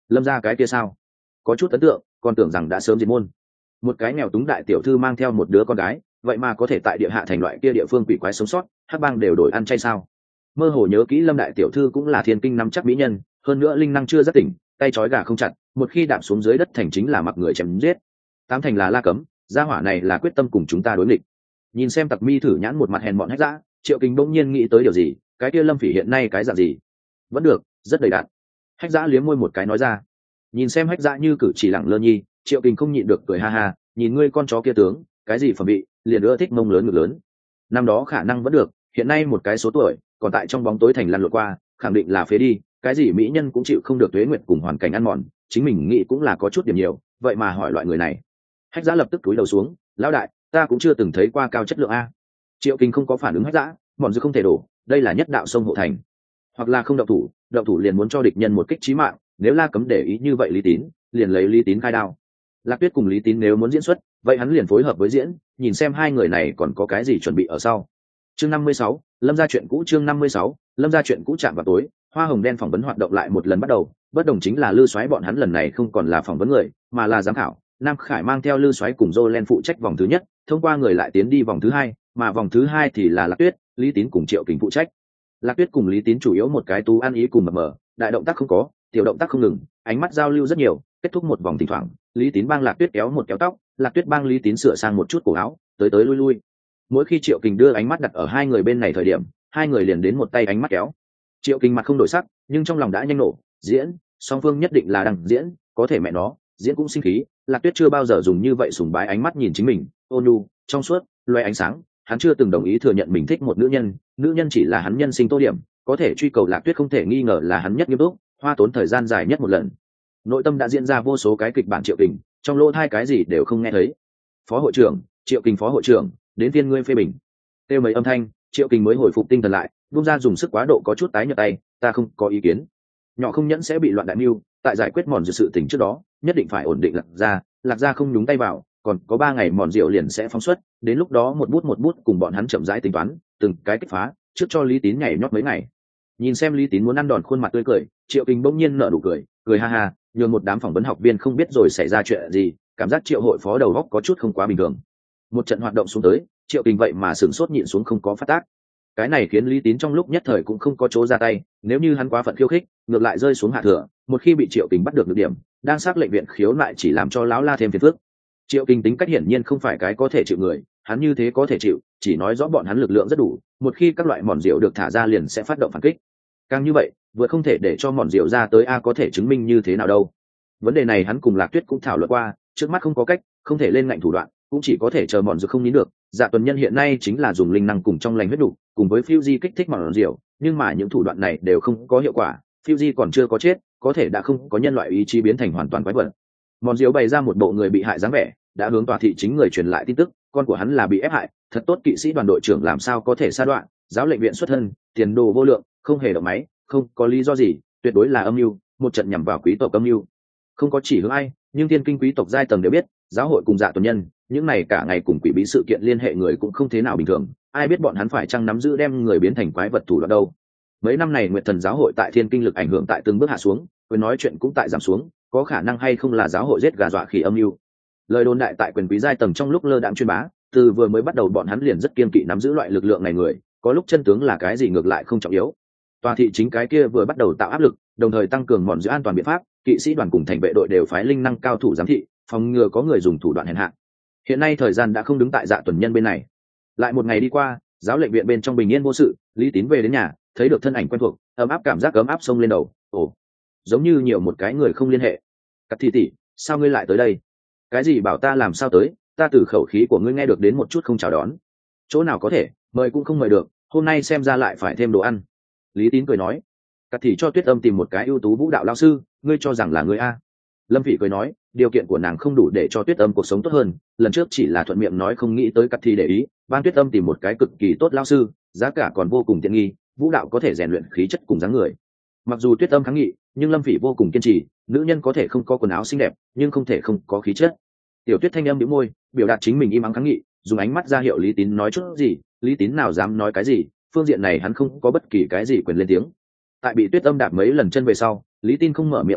Lâm gia cái kia sao? Có chút ấn tượng, còn tưởng rằng đã sớm diệt môn. Một cái nghèo túng đại tiểu thư mang theo một đứa con gái, vậy mà có thể tại địa hạ thành loại kia địa phương quỷ quái sống sót, hắc bang đều đổi ăn chay sao? Mơ hồ nhớ kỹ Lâm đại tiểu thư cũng là thiên kinh năm chắc mỹ nhân, hơn nữa linh năng chưa rất tỉnh, tay trói gà không chặt, một khi đạp xuống dưới đất thành chính là mặc người chém giết. Tám thành là La Cấm, gia hỏa này là quyết tâm cùng chúng ta đối nghịch. Nhìn xem Tặc Mi thử nhãn một mặt hèn mọn Hách Dã, Triệu Kình bỗng nhiên nghĩ tới điều gì, cái kia Lâm Phỉ hiện nay cái dạng gì? Vẫn được, rất đầy đặn. Hách Dã liếm môi một cái nói ra. Nhìn xem Hách Dã như cử chỉ lẳng lơ nhi, Triệu Kình không nhịn được cười ha ha, nhìn ngươi con chó kia tướng, cái gì phẩm vị, liền ưa thích mông lớn ngực lớn. Năm đó khả năng vẫn được, hiện nay một cái số tuổi, còn tại trong bóng tối thành lăn lộn qua, khẳng định là phế đi, cái gì mỹ nhân cũng chịu không được tuế nguyệt cùng hoàn cảnh ăn mòn, chính mình nghĩ cũng là có chút điểm nhiều, vậy mà hỏi loại người này. Hách Dã lập tức cúi đầu xuống, lão đại, ta cũng chưa từng thấy qua cao chất lượng a. Triệu Kình không có phản ứng Hách Dã, bọn dư không thể đổ, đây là nhất đạo sông hộ thành. Hoặc là không động thủ liền muốn cho địch nhân một kích chí mạng, nếu La Cấm để ý như vậy Lý Tín, liền lấy Lý Tín khai đao. Lạc Tuyết cùng Lý Tín nếu muốn diễn xuất, vậy hắn liền phối hợp với diễn, nhìn xem hai người này còn có cái gì chuẩn bị ở sau. Chương 56, Lâm gia chuyện cũ. Chương 56, Lâm gia chuyện cũ. Chạm vào tối, Hoa Hồng Đen phỏng vấn hoạt động lại một lần bắt đầu, bất đồng chính là Lư Soái bọn hắn lần này không còn là phỏng vấn người, mà là giám khảo. Nam Khải mang theo Lư Soái cùng Jolen phụ trách vòng thứ nhất, thông qua người lại tiến đi vòng thứ hai, mà vòng thứ hai thì là Lạc Tuyết, Lý Tín cùng Triệu Kình phụ trách. Lạc Tuyết cùng Lý Tín chủ yếu một cái tú ăn ý cùng mập mờ, đại động tác không có, tiểu động tác không ngừng, ánh mắt giao lưu rất nhiều, kết thúc một vòng thỉnh thoảng, Lý Tín bang Lạc Tuyết kéo một kéo tóc, Lạc Tuyết bang Lý Tín sửa sang một chút cổ áo, tới tới lui lui. Mỗi khi Triệu Kình đưa ánh mắt đặt ở hai người bên này thời điểm, hai người liền đến một tay ánh mắt kéo. Triệu Kình mặt không đổi sắc, nhưng trong lòng đã nhanh nổ, diễn, song phương nhất định là đang diễn, có thể mẹ nó, diễn cũng sinh khí. Lạc Tuyết chưa bao giờ dùng như vậy sùng bái ánh mắt nhìn chính mình, ôn nhu, trong suốt, loé ánh sáng, hắn chưa từng đồng ý thừa nhận mình thích một nữ nhân chỉ là hắn nhân sinh tô điểm, có thể truy cầu Lạc Tuyết không thể nghi ngờ là hắn nhất nghiêm túc, hoa tốn thời gian dài nhất một lần. Nội tâm đã diễn ra vô số cái kịch bản Triệu Kình, trong lỗ hai cái gì đều không nghe thấy. Phó hội trưởng, Triệu Kình phó hội trưởng, đến phiên ngươi phê bình. Kêu mấy âm thanh, Triệu Kình mới hồi phục tinh thần lại, buông ra dùng sức quá độ có chút tái nhợt tay, ta không có ý kiến. Nhỏ không nhẫn sẽ bị loạn đại mưu, tại giải quyết mòn rượu sự tình trước đó, nhất định phải ổn định Lạc gia không nhúng tay vào, còn có 3 ngày mòn rượu liền sẽ phóng xuất, đến lúc đó một bút cùng bọn hắn chậm rãi tính toán, từng cái kích phá, trước cho Lý Tín nhảy nhót mấy ngày. Nhìn xem Lý Tín muốn ăn đòn khuôn mặt tươi cười, Triệu Kình bỗng nhiên nở nụ cười ha ha, nhường một đám phỏng vấn học viên không biết rồi xảy ra chuyện gì, cảm giác Triệu hội phó đầu óc có chút không quá bình thường. Một trận hoạt động xuống tới, Triệu Kình vậy mà sửng sốt nhịn xuống không có phát tác. Cái này khiến Lý Tín trong lúc nhất thời cũng không có chỗ ra tay, nếu như hắn quá phận khiêu khích, ngược lại rơi xuống hạ thừa, một khi bị Triệu Kình bắt được điểm, đang xác lệnh viện khiếu lại chỉ làm cho lão La thêm phiền phức. Triệu Kình tính cách hiển nhiên không phải cái có thể chịu người, hắn như thế có thể chịu, chỉ nói rõ bọn hắn lực lượng rất đủ, một khi các loại mòn rượu được thả ra liền sẽ phát động phản kích. Càng như vậy, vừa không thể để cho mòn rượu ra tới có thể chứng minh như thế nào đâu. Vấn đề này hắn cùng Lạc Tuyết cũng thảo luận qua, trước mắt không có cách, không thể lên ngạnh thủ đoạn, cũng chỉ có thể chờ mòn rượu không nín được. Dạ Tuần Nhân hiện nay chính là dùng linh năng cùng trong lành huyết đủ, cùng với Fuji kích thích mòn rượu, nhưng mà những thủ đoạn này đều không có hiệu quả. Fuji còn chưa có chết, có thể đã không có nhân loại ý chí biến thành hoàn toàn quái vật. Mòn rượu bày ra một bộ người bị hại dáng vẻ, đã hướng tòa thị chính người truyền lại tin tức, con của hắn là bị ép hại, thật tốt kỵ sĩ đoàn đội trưởng làm sao có thể sa đoạn, giáo lệnh viện xuất thân, tiền đồ vô lượng, không hề động máy, không có lý do gì, tuyệt đối là âm mưu, một trận nhằm vào quý tộc âm mưu. Không có chỉ hướng ai, nhưng thiên kinh quý tộc giai tầng đều biết, giáo hội cùng Dạ Tuần Nhân, những này cả ngày cùng quỷ bí sự kiện liên hệ người cũng không thế nào bình thường, ai biết bọn hắn phải chăng nắm giữ đem người biến thành quái vật thủ đoạn đâu. Mấy năm này Nguyệt Thần giáo hội tại thiên kinh lực ảnh hưởng tại từng bước hạ xuống, quyền nói chuyện cũng tại giảm xuống, có khả năng hay không là giáo hội giết gà dọa khỉ âm mưu. Lời đồn đại tại quyền quý giai tầng trong lúc lơ đãng truyền bá, từ vừa mới bắt đầu bọn hắn liền rất kiên kỵ nắm giữ loại lực lượng này người, có lúc chân tướng là cái gì ngược lại không trọng yếu. Tòa thị chính cái kia vừa bắt đầu tạo áp lực, đồng thời tăng cường mòn giữ an toàn biện pháp, kỵ sĩ đoàn cùng thành vệ đội đều phái linh năng cao thủ giám thị, phòng ngừa có người dùng thủ đoạn hèn hạ. Hiện nay thời gian đã không đứng tại Dạ Tuần Nhân bên này. Lại một ngày đi qua, giáo lệnh viện bên trong bình yên vô sự, Lý Tín về đến nhà, thấy được thân ảnh quen thuộc, ấm áp cảm giác ấm áp xông lên đầu. Ồ, giống như nhiều một cái người không liên hệ. Cắt Thị tỷ, sao ngươi lại tới đây? Cái gì bảo ta làm sao tới? Ta từ khẩu khí của ngươi nghe được đến một chút không chào đón. Chỗ nào có thể, mời cũng không mời được, hôm nay xem ra lại phải thêm đồ ăn. Lý Tín cười nói. Cắt Thị cho Tuyết Âm tìm một cái ưu tú vũ đạo lao sư, ngươi cho rằng là ngươi a? Lâm Phỉ cười nói, điều kiện của nàng không đủ để cho Tuyết Âm cuộc sống tốt hơn, lần trước chỉ là thuận miệng nói không nghĩ tới Cắt Thị để ý, ban Tuyết Âm tìm một cái cực kỳ tốt lao sư, giá cả còn vô cùng tiện nghi, vũ đạo có thể rèn luyện khí chất cùng dáng người. Mặc dù Tuyết Âm kháng nghị, nhưng Lâm Phỉ vô cùng kiên trì, nữ nhân có thể không có quần áo xinh đẹp, nhưng không thể không có khí chất. Tiểu Tuyết thanh âm bĩu môi, biểu đạt chính mình im ắng kháng nghị, dùng ánh mắt ra hiệu Lý Tín nói chút gì, Lý Tín nào dám nói cái gì, phương diện này hắn không có bất kỳ cái gì quyền lên tiếng. Tại bị Tuyết Âm đạp mấy lần chân về sau, Lý Tín không mở miệng không được,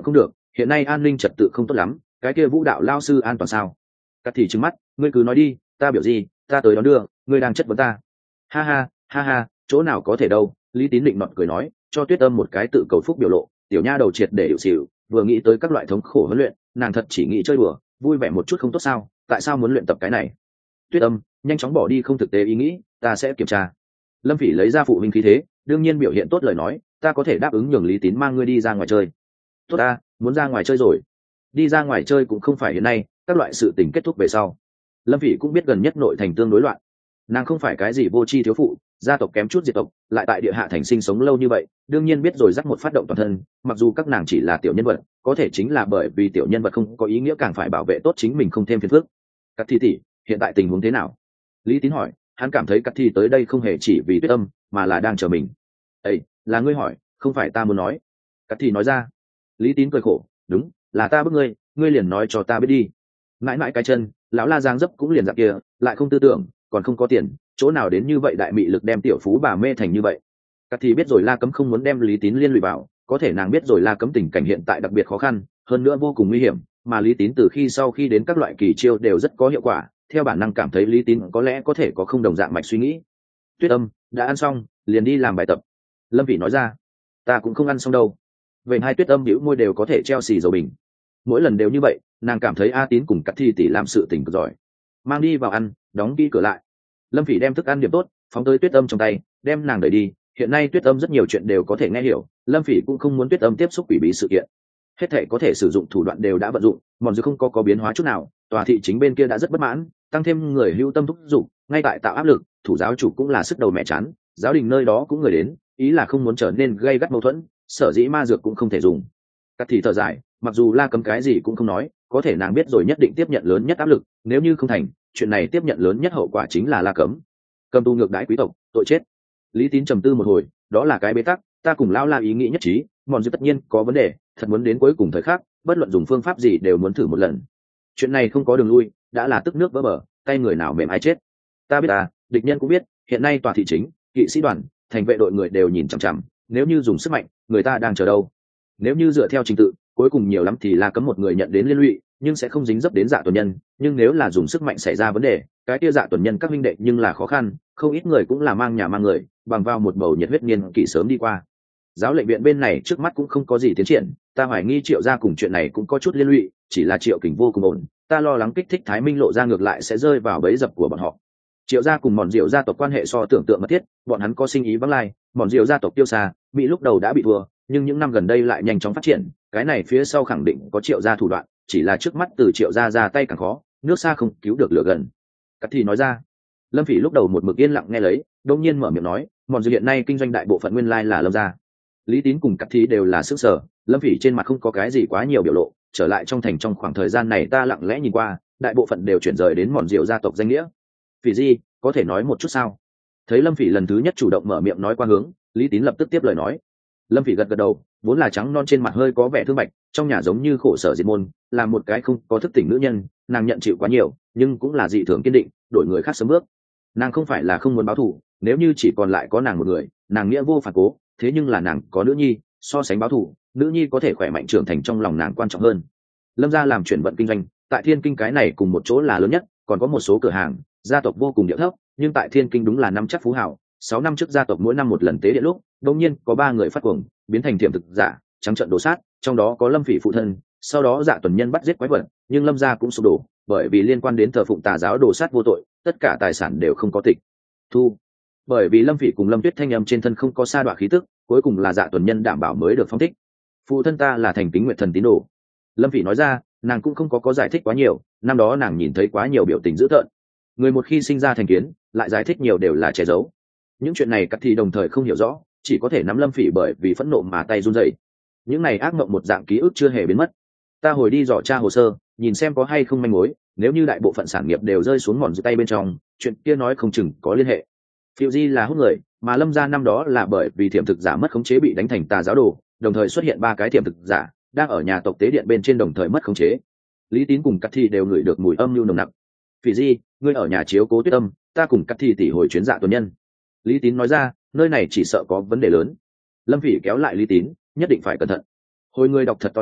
hiện nay an ninh trật tự không tốt lắm, cái kia vũ đạo lao sư an toàn sao? Cắt thì trừng mắt, ngươi cứ nói đi, ta biểu gì, ta tới đón đưa, ngươi đang chất vấn ta. Ha ha, ha ha, chỗ nào có thể đâu. Lý Tín định nọt cười nói, cho Tuyết Âm một cái tự cầu phúc biểu lộ, tiểu nha đầu triệt để hiệu xỉu, vừa nghĩ tới các loại thống khổ huấn luyện, nàng thật chỉ nghĩ chơi đùa, vui vẻ một chút không tốt sao? Tại sao muốn luyện tập cái này? Tuyết Âm nhanh chóng bỏ đi không thực tế ý nghĩ, ta sẽ kiểm tra. Lâm Phỉ lấy ra phụ huynh khí thế, đương nhiên biểu hiện tốt lời nói, ta có thể đáp ứng nhường Lý Tín mang ngươi đi ra ngoài chơi. Tốt ta, muốn ra ngoài chơi rồi. Đi ra ngoài chơi cũng không phải hiện nay, các loại sự tình kết thúc về sau. Lâm Phỉ cũng biết gần nhất nội thành tương đối loạn, nàng không phải cái gì vô tri thiếu phụ, gia tộc kém chút diệt tộc, lại tại địa hạ thành sinh sống lâu như vậy, đương nhiên biết rồi dắt một phát động toàn thân. Mặc dù các nàng chỉ là tiểu nhân vật, có thể chính là bởi vì tiểu nhân vật không có ý nghĩa càng phải bảo vệ tốt chính mình không thêm phiền phức. Cắt Thi tỷ, hiện tại tình huống thế nào? Lý Tín hỏi, hắn cảm thấy Cắt Thi tới đây không hề chỉ vì Tuyết Âm, mà là đang chờ mình. Ê, là ngươi hỏi, không phải ta muốn nói. Cắt Thi nói ra. Lý Tín cười khổ, đúng, là ta bức ngươi, ngươi liền nói cho ta biết đi. Mãi mãi cái chân, lão la giang dấp cũng liền dạng kia, lại không tư tưởng, còn không có tiền, chỗ nào đến như vậy đại mị lực đem tiểu phú bà mê thành như vậy. Cắt Thì biết rồi La Cấm không muốn đem Lý Tín liên lụy vào, có thể nàng biết rồi La Cấm tình cảnh hiện tại đặc biệt khó khăn, hơn nữa vô cùng nguy hiểm, mà Lý Tín từ sau khi đến các loại kỳ chiêu đều rất có hiệu quả, theo bản năng cảm thấy Lý Tín có lẽ có thể có không đồng dạng mạch suy nghĩ. Tuyết Âm đã ăn xong, liền đi làm bài tập. Lâm Vĩ nói ra. Ta cũng không ăn xong đâu. Vậy hai Tuyết Âm bĩu môi đều có thể treo xì dầu bình. Mỗi lần đều như vậy, nàng cảm thấy A Tín cùng Cắt Thi tỷ làm sự tình cực giỏi. Mang đi vào ăn, đóng kỹ cửa lại. Lâm Phỉ đem thức ăn điểm tốt phóng tới Tuyết Âm trong tay, đem nàng đẩy đi. Hiện nay Tuyết Âm rất nhiều chuyện đều có thể nghe hiểu, Lâm Phỉ cũng không muốn Tuyết Âm tiếp xúc quỷ bí sự kiện. Hết thể có thể sử dụng thủ đoạn đều đã vận dụng, mòn dư không có biến hóa chút nào. Tòa thị chính bên kia đã rất bất mãn, tăng thêm người hưu tâm thúc giục, ngay tại tạo áp lực, thủ giáo chủ cũng là sức đầu mẹ chán, giáo đình nơi đó cũng người đến, ý là không muốn trở nên gây gắt mâu thuẫn, sở dĩ ma dược cũng không thể dùng. Cắt Thì thở dài, mặc dù La Cấm cái gì cũng không nói, có thể nàng biết rồi nhất định tiếp nhận lớn nhất áp lực, nếu như không thành, chuyện này tiếp nhận lớn nhất hậu quả chính là La Cấm cầm tù ngược đãi quý tộc, tội chết. Lý Tín trầm tư một hồi, đó là cái bế tắc, ta cùng lão La ý nghĩ nhất trí, mòn dư tất nhiên có vấn đề, thật muốn đến cuối cùng thời khắc, bất luận dùng phương pháp gì đều muốn thử một lần. Chuyện này không có đường lui, đã là tức nước vỡ bờ, tay người nào mềm ai chết. Ta biết địch nhân cũng biết, hiện nay tòa thị chính, kỵ sĩ đoàn, thành vệ đội người đều nhìn chằm chằm, nếu như dùng sức mạnh, người ta đang chờ đâu. Nếu như dựa theo trình tự, cuối cùng nhiều lắm thì La Cấm một người nhận đến liên lụy, nhưng sẽ không dính dấp đến Dạ Tuần Nhân, nhưng nếu là dùng sức mạnh xảy ra vấn đề, cái kia Dạ Tuần Nhân các huynh đệ nhưng là khó khăn, không ít người cũng là mang nhà mang người, bằng vào một bầu nhiệt huyết niên kỷ sớm đi qua. Giáo lệnh viện bên này trước mắt cũng không có gì tiến triển, ta hoài nghi Triệu gia cùng chuyện này cũng có chút liên lụy, chỉ là Triệu Kình vô cùng ổn, ta lo lắng kích thích Thái Minh lộ ra ngược lại sẽ rơi vào bẫy dập của bọn họ. Triệu gia cùng Mòn Diệu gia tộc quan hệ so tưởng tượng mật thiết, bọn hắn có sinh ý vắng lai, Mòn Diệu gia tộc tiêu xa, Mỹ lúc đầu đã bị thua, nhưng những năm gần đây lại nhanh chóng phát triển, cái này phía sau khẳng định có Triệu gia thủ đoạn, chỉ là trước mắt từ Triệu gia ra tay càng khó, nước xa không cứu được lửa gần. Cắt Thì nói ra. Lâm Phỉ lúc đầu một mực yên lặng nghe lấy, đột nhiên mở miệng nói, Mòn Diệu hiện nay kinh doanh đại bộ phận nguyên lai là Lâm gia. Lý Tín cùng Cắt Thì đều là sức sở, Lâm Phỉ trên mặt không có cái gì quá nhiều biểu lộ, trở lại trong thành trong khoảng thời gian này ta lặng lẽ nhìn qua, đại bộ phận đều chuyển rời đến Mòn Diệu gia tộc danh nghĩa. Phỉ gì, có thể nói một chút sao? Thấy Lâm Phỉ lần thứ nhất chủ động mở miệng nói qua hướng, Lý Tín lập tức tiếp lời nói. Lâm Phỉ gật gật đầu, vốn là trắng non trên mặt hơi có vẻ thương bạch, trong nhà giống như khổ sở diệt môn, là một cái không có thức tỉnh nữ nhân, nàng nhận chịu quá nhiều, nhưng cũng là dị thường kiên định, đổi người khác sớm bước. Nàng không phải là không muốn báo thù, nếu như chỉ còn lại có nàng một người, nàng nghĩa vô phản cố, thế nhưng là nàng có nữ nhi, so sánh báo thù, nữ nhi có thể khỏe mạnh trưởng thành trong lòng nàng quan trọng hơn. Lâm gia làm chuyển vận kinh doanh, tại Thiên Kinh cái này cùng một chỗ là lớn nhất, còn có một số cửa hàng, gia tộc vô cùng địa thấp, nhưng tại Thiên Kinh đúng là năm chắc phú hào. 6 năm trước gia tộc mỗi năm một lần tế điện lúc, đột nhiên có 3 người phát cuồng, biến thành tiềm thực giả, trắng trợn đổ sát, trong đó có Lâm Phỉ phụ thân, sau đó Dạ Tuần Nhân bắt giết quái vật, nhưng Lâm gia cũng sụp đổ, bởi vì liên quan đến thờ phụng tà giáo đổ sát vô tội, tất cả tài sản đều không có tịch thu. Bởi vì Lâm Phỉ cùng Lâm Tuyết thanh âm trên thân không có sa đọa khí tức, cuối cùng là Dạ Tuần Nhân đảm bảo mới được phong thích. Phụ thân ta là thành kính nguyện thần tín đồ. Lâm Phỉ nói ra, nàng cũng không có giải thích quá nhiều, năm đó nàng nhìn thấy quá nhiều biểu tình dữ tợn. Người một khi sinh ra thành kiến, lại giải thích nhiều đều là che giấu. Những chuyện này Cắt Thì đồng thời không hiểu rõ, chỉ có thể nắm Lâm Phỉ bởi vì phẫn nộ mà tay run rẩy. Những này ác mộng một dạng ký ức chưa hề biến mất. Ta hồi đi dò tra hồ sơ, nhìn xem có hay không manh mối, nếu như đại bộ phận sản nghiệp đều rơi xuống mòn dưới tay bên trong, chuyện kia nói không chừng có liên hệ. Phiêu Di là hút người, mà Lâm gia năm đó là bởi vì thiểm thực giả mất khống chế bị đánh thành tà giáo đồ, đồng thời xuất hiện 3 cái thiểm thực giả, đang ở nhà tộc tế điện bên trên đồng thời mất khống chế. Lý Tín cùng Cắt Thì đều ngửi được mùi âm mưu nồng nặc. Phỉ Di, ngươi ở nhà chiếu cố Tuyết Âm, ta cùng Cắt Thì tỷ hồi chuyến Dạ Tuần Nhân. Lý Tín nói ra, nơi này chỉ sợ có vấn đề lớn. Lâm Phỉ kéo lại Lý Tín, nhất định phải cẩn thận. Hồi người đọc thật to nhóm,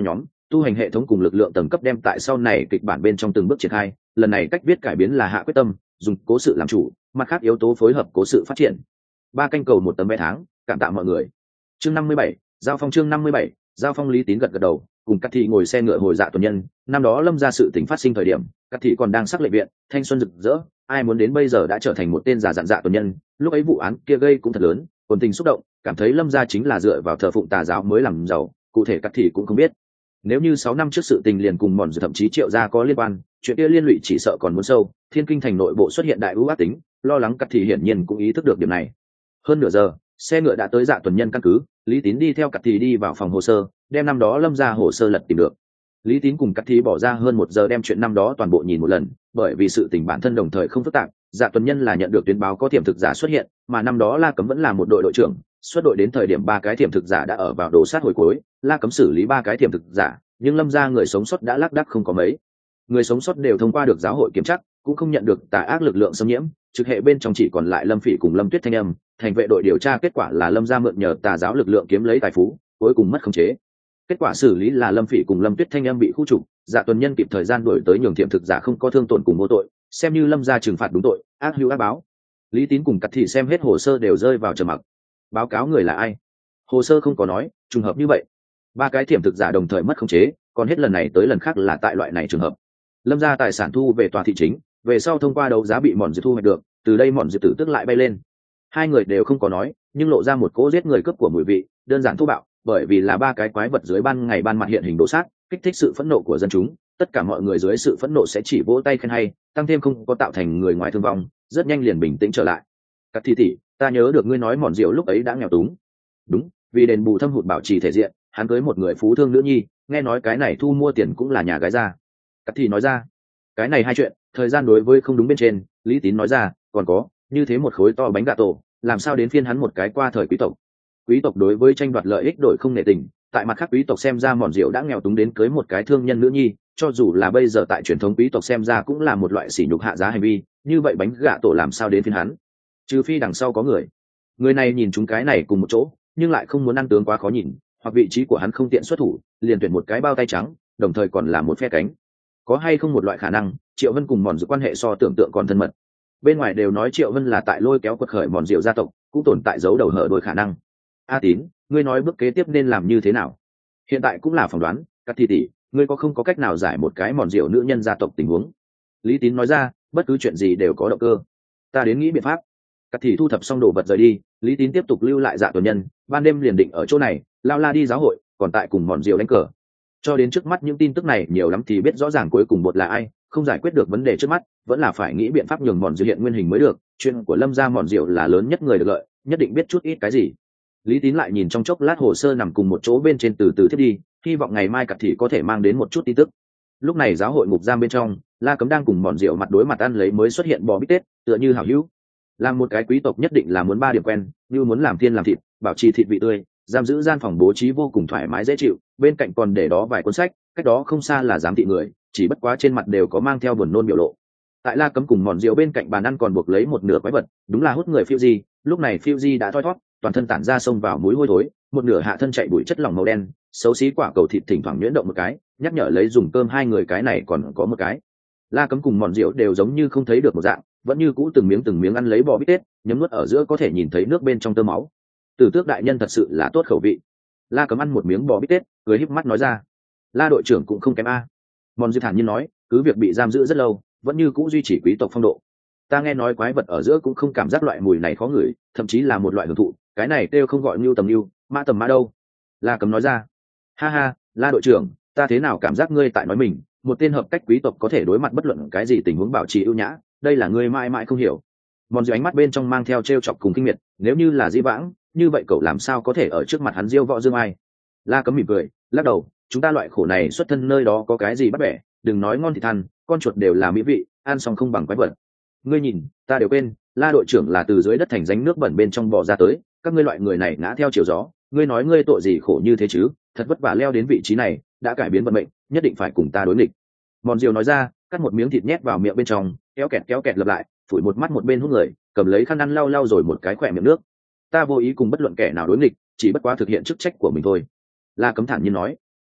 tu hành hệ thống cùng lực lượng tầng cấp đem tại sau này kịch bản bên trong từng bước triển khai. Lần này cách viết cải biến là hạ quyết tâm dùng cố sự làm chủ, mặt khác yếu tố phối hợp cố sự phát triển. 3 canh cầu 1 tấm vé tháng, cảm tạ mọi người. Chương 57, giao phong. Chương 57, giao phong. Lý Tín gật gật đầu, cùng Cát Thị ngồi xe ngựa hồi Dạ Tuần Nhân. Năm đó Lâm gia sự tình phát sinh thời điểm, Cát Thị còn đang sắc lệ viện, thanh xuân rực rỡ, ai muốn đến bây giờ đã trở thành một tên giả dặn Dạ Tuần Nhân. Lúc ấy vụ án kia gây cũng thật lớn, quần tình xúc động, cảm thấy Lâm gia chính là dựa vào thờ phụng tà giáo mới làm giàu, cụ thể Cát Thị cũng không biết. Nếu như 6 năm trước sự tình liền cùng Mòn Dư thậm chí Triệu gia có liên quan, chuyện kia liên lụy chỉ sợ còn muốn sâu, Thiên Kinh thành nội bộ xuất hiện đại ưu ác tính, lo lắng Cát Thị hiển nhiên cũng ý thức được điểm này. Hơn nửa giờ, xe ngựa đã tới Dạ Tuần Nhân căn cứ. Lý Tín đi theo Cát Thị đi vào phòng hồ sơ, đem năm đó Lâm gia hồ sơ lật tìm được. Lý Tín cùng Cát Thị bỏ ra hơn 1 giờ đem chuyện năm đó toàn bộ nhìn một lần, bởi vì sự tình bản thân đồng thời không phức tạp. Dạ Tuần Nhân là nhận được tuyên báo có tiềm thực giả xuất hiện, mà năm đó La Cấm vẫn là một đội đội trưởng, xuất đội đến thời điểm 3 cái tiềm thực giả đã ở vào đồ sát hồi cuối, La Cấm xử lý 3 cái tiềm thực giả, nhưng Lâm gia người sống sót đã lác đác không có mấy. Người sống sót đều thông qua được giáo hội kiểm tra, cũng không nhận được tà ác lực lượng xâm nhiễm, trực hệ bên trong chỉ còn lại Lâm Phỉ cùng Lâm Tuyết Thanh Âm. Thành vệ đội điều tra kết quả là Lâm gia mượn nhờ tà giáo lực lượng kiếm lấy tài phú, cuối cùng mất khống chế. Kết quả xử lý là Lâm Phỉ cùng Lâm Tuyết Thanh Âm bị khu trục, Dạ Tuần Nhân kịp thời gian đuổi tới nhường tiềm thực giả không có thương tổn cùng vô tội, xem như Lâm gia trừng phạt đúng tội, ác hữu ác báo. Lý Tín cùng Cát Thị xem hết hồ sơ đều rơi vào trầm mặc. Báo cáo người là ai? Hồ sơ không có nói, trùng hợp như vậy. 3 cái tiềm thực giả đồng thời mất khống chế, còn hết lần này tới lần khác là tại loại này trường hợp. Lâm gia tài sản thu về tòa thị chính, về sau thông qua đấu giá bị Mòn Dư thu hoạch được, từ đây Mòn Dư tử tức lại bay lên. 2 người đều không có nói, nhưng lộ ra một cỗ giết người cướp của mùi vị, đơn giản thô bạo, bởi vì là 3 cái quái vật dưới ban ngày ban mặt hiện hình đồ sát, kích thích sự phẫn nộ của dân chúng, tất cả mọi người dưới sự phẫn nộ sẽ chỉ vỗ tay khen hay, tăng thêm không có tạo thành người ngoài thương vong, rất nhanh liền bình tĩnh trở lại. Cát Thị tỷ, ta nhớ được ngươi nói Mòn Diệu lúc ấy đã nghèo túng. Đúng, vì đền bù thâm hụt bảo trì thể diện, hắn cưới một người phú thương nữ nhi, nghe nói cái này thu mua tiền cũng là nhà gái ra. Cát Thị nói ra, cái này 2 chuyện, thời gian đối với không đúng bên trên. Lý Tín nói ra, còn có, như thế một khối to bánh gà tổ, làm sao đến phiên hắn một cái qua thời quý tộc. Quý tộc đối với tranh đoạt lợi ích đổi không nể tình, tại mặt khác quý tộc xem ra Mòn Diệu đã nghèo túng đến cưới một cái thương nhân nữ nhi, cho dù là bây giờ tại truyền thống quý tộc xem ra cũng là một loại sỉ nhục hạ giá hành vi, như vậy bánh gà tổ làm sao đến phiên hắn? Trừ phi đằng sau có người này nhìn chúng cái này cùng một chỗ, nhưng lại không muốn ăn tướng quá khó nhìn, hoặc vị trí của hắn không tiện xuất thủ, liền tuyển một cái bao tay trắng, đồng thời còn là một phe cánh. Có hay không một loại khả năng, Triệu Vân cùng Mòn Diệu quan hệ so tưởng tượng còn thân mật? Bên ngoài đều nói Triệu Vân là tại lôi kéo quật khởi Mòn Diệu gia tộc, cũng tồn tại giấu đầu hở đuôi khả năng. A Tín, ngươi nói bước kế tiếp nên làm như thế nào? Hiện tại cũng là phỏng đoán, Cát Thị tỷ, ngươi có không có cách nào giải một cái Mòn Diệu nữ nhân gia tộc tình huống? Lý Tín nói ra, bất cứ chuyện gì đều có động cơ, ta đến nghĩ biện pháp. Cát Thị thu thập xong đồ vật rời đi, Lý Tín tiếp tục lưu lại Dạ Tuần Nhân, ban đêm liền định ở chỗ này, lao la đi giáo hội, còn tại cùng Mòn Diệu đánh cờ. Cho đến trước mắt những tin tức này nhiều lắm thì biết rõ ràng cuối cùng bột là ai, không giải quyết được vấn đề trước mắt, vẫn là phải nghĩ biện pháp nhường Mòn Diệu hiện nguyên hình mới được. Chuyện của Lâm gia Mòn Diệu là lớn nhất người được lợi, nhất định biết chút ít cái gì. Lý Tín lại nhìn trong chốc lát hồ sơ nằm cùng một chỗ bên trên từ từ thiết đi, hy vọng ngày mai Cát Thị có thể mang đến một chút tin tức. Lúc này giáo hội ngục giam bên trong, La Cấm đang cùng Mòn Diệu mặt đối mặt ăn lấy mới xuất hiện bò bít tết, tựa như hảo hữu. Làm một cái quý tộc nhất định là muốn 3 điểm quen, như muốn làm thiên làm thịt, bảo trì thịt vị tươi, giam giữ gian phòng bố trí vô cùng thoải mái dễ chịu, bên cạnh còn để đó vài cuốn sách, cách đó không xa là giám thị người, chỉ bất quá trên mặt đều có mang theo buồn nôn biểu lộ. Tại La Cấm cùng Mòn Diệu bên cạnh bàn ăn còn buộc lấy một nửa quái vật, đúng là hút người phiêu di. Lúc này phiêu di đã thoi thoát, toàn thân tản ra xông vào mũi hôi thối, một nửa hạ thân chạy bụi chất lỏng màu đen, xấu xí quả cầu thịt thỉnh thoảng nhuyễn động một cái, nhắc nhở lấy dùng cơm 2 người, cái này còn có một cái. La Cấm cùng Mòn Diệu đều giống như không thấy được một dạng, vẫn như cũ từng miếng ăn lấy bò bít tết, nhấm nuốt ở giữa có thể nhìn thấy nước bên trong tơ máu. Tử Tước đại nhân thật sự là tốt khẩu vị. La Cấm ăn một miếng bò bít tết, cười híp mắt nói ra. La đội trưởng cũng không kém a. Mòn Diệu thản nhiên nói, cứ việc bị giam giữ rất lâu, vẫn như cũ duy trì quý tộc phong độ. Ta nghe nói quái vật ở giữa cũng không cảm giác loại mùi này khó ngửi, thậm chí là một loại hưởng thụ, cái này kêu không gọi nưu tầm nưu, mã tầm mã đâu. La Cấm nói ra. Ha ha, La đội trưởng, ta thế nào cảm giác ngươi tại nói mình, một tên hợp cách quý tộc có thể đối mặt bất luận cái gì tình huống bảo trì ưu nhã, đây là ngươi mãi mãi không hiểu. Mòn Diệu ánh mắt bên trong mang theo trêu chọc cùng kinh miệt, nếu như là Di Vãng, như vậy cậu làm sao có thể ở trước mặt hắn diêu võ dương ai? La Cấm mỉm cười, lắc đầu, chúng ta loại khổ này xuất thân nơi đó có cái gì bắt bẻ, đừng nói ngon thì than, con chuột đều là mỹ vị, ăn xong không bằng quái vật. Ngươi nhìn, ta đều quên, La đội trưởng là từ dưới đất thành rãnh nước bẩn bên trong bò ra tới, các ngươi loại người này ngã theo chiều gió, ngươi nói ngươi tội gì khổ như thế chứ, thật vất vả leo đến vị trí này, đã cải biến vận mệnh, nhất định phải cùng ta đối nghịch. Mòn Diệu nói ra, cắt một miếng thịt nhét vào miệng bên trong, kéo kẹt lặp lại, phủi một mắt một bên hút người, cầm lấy khăn ăn lau rồi một cái khỏe miệng nước. Ta vô ý cùng bất luận kẻ nào đối nghịch, chỉ bất quá thực hiện chức trách của mình thôi. La Cấm thản nhiên nói.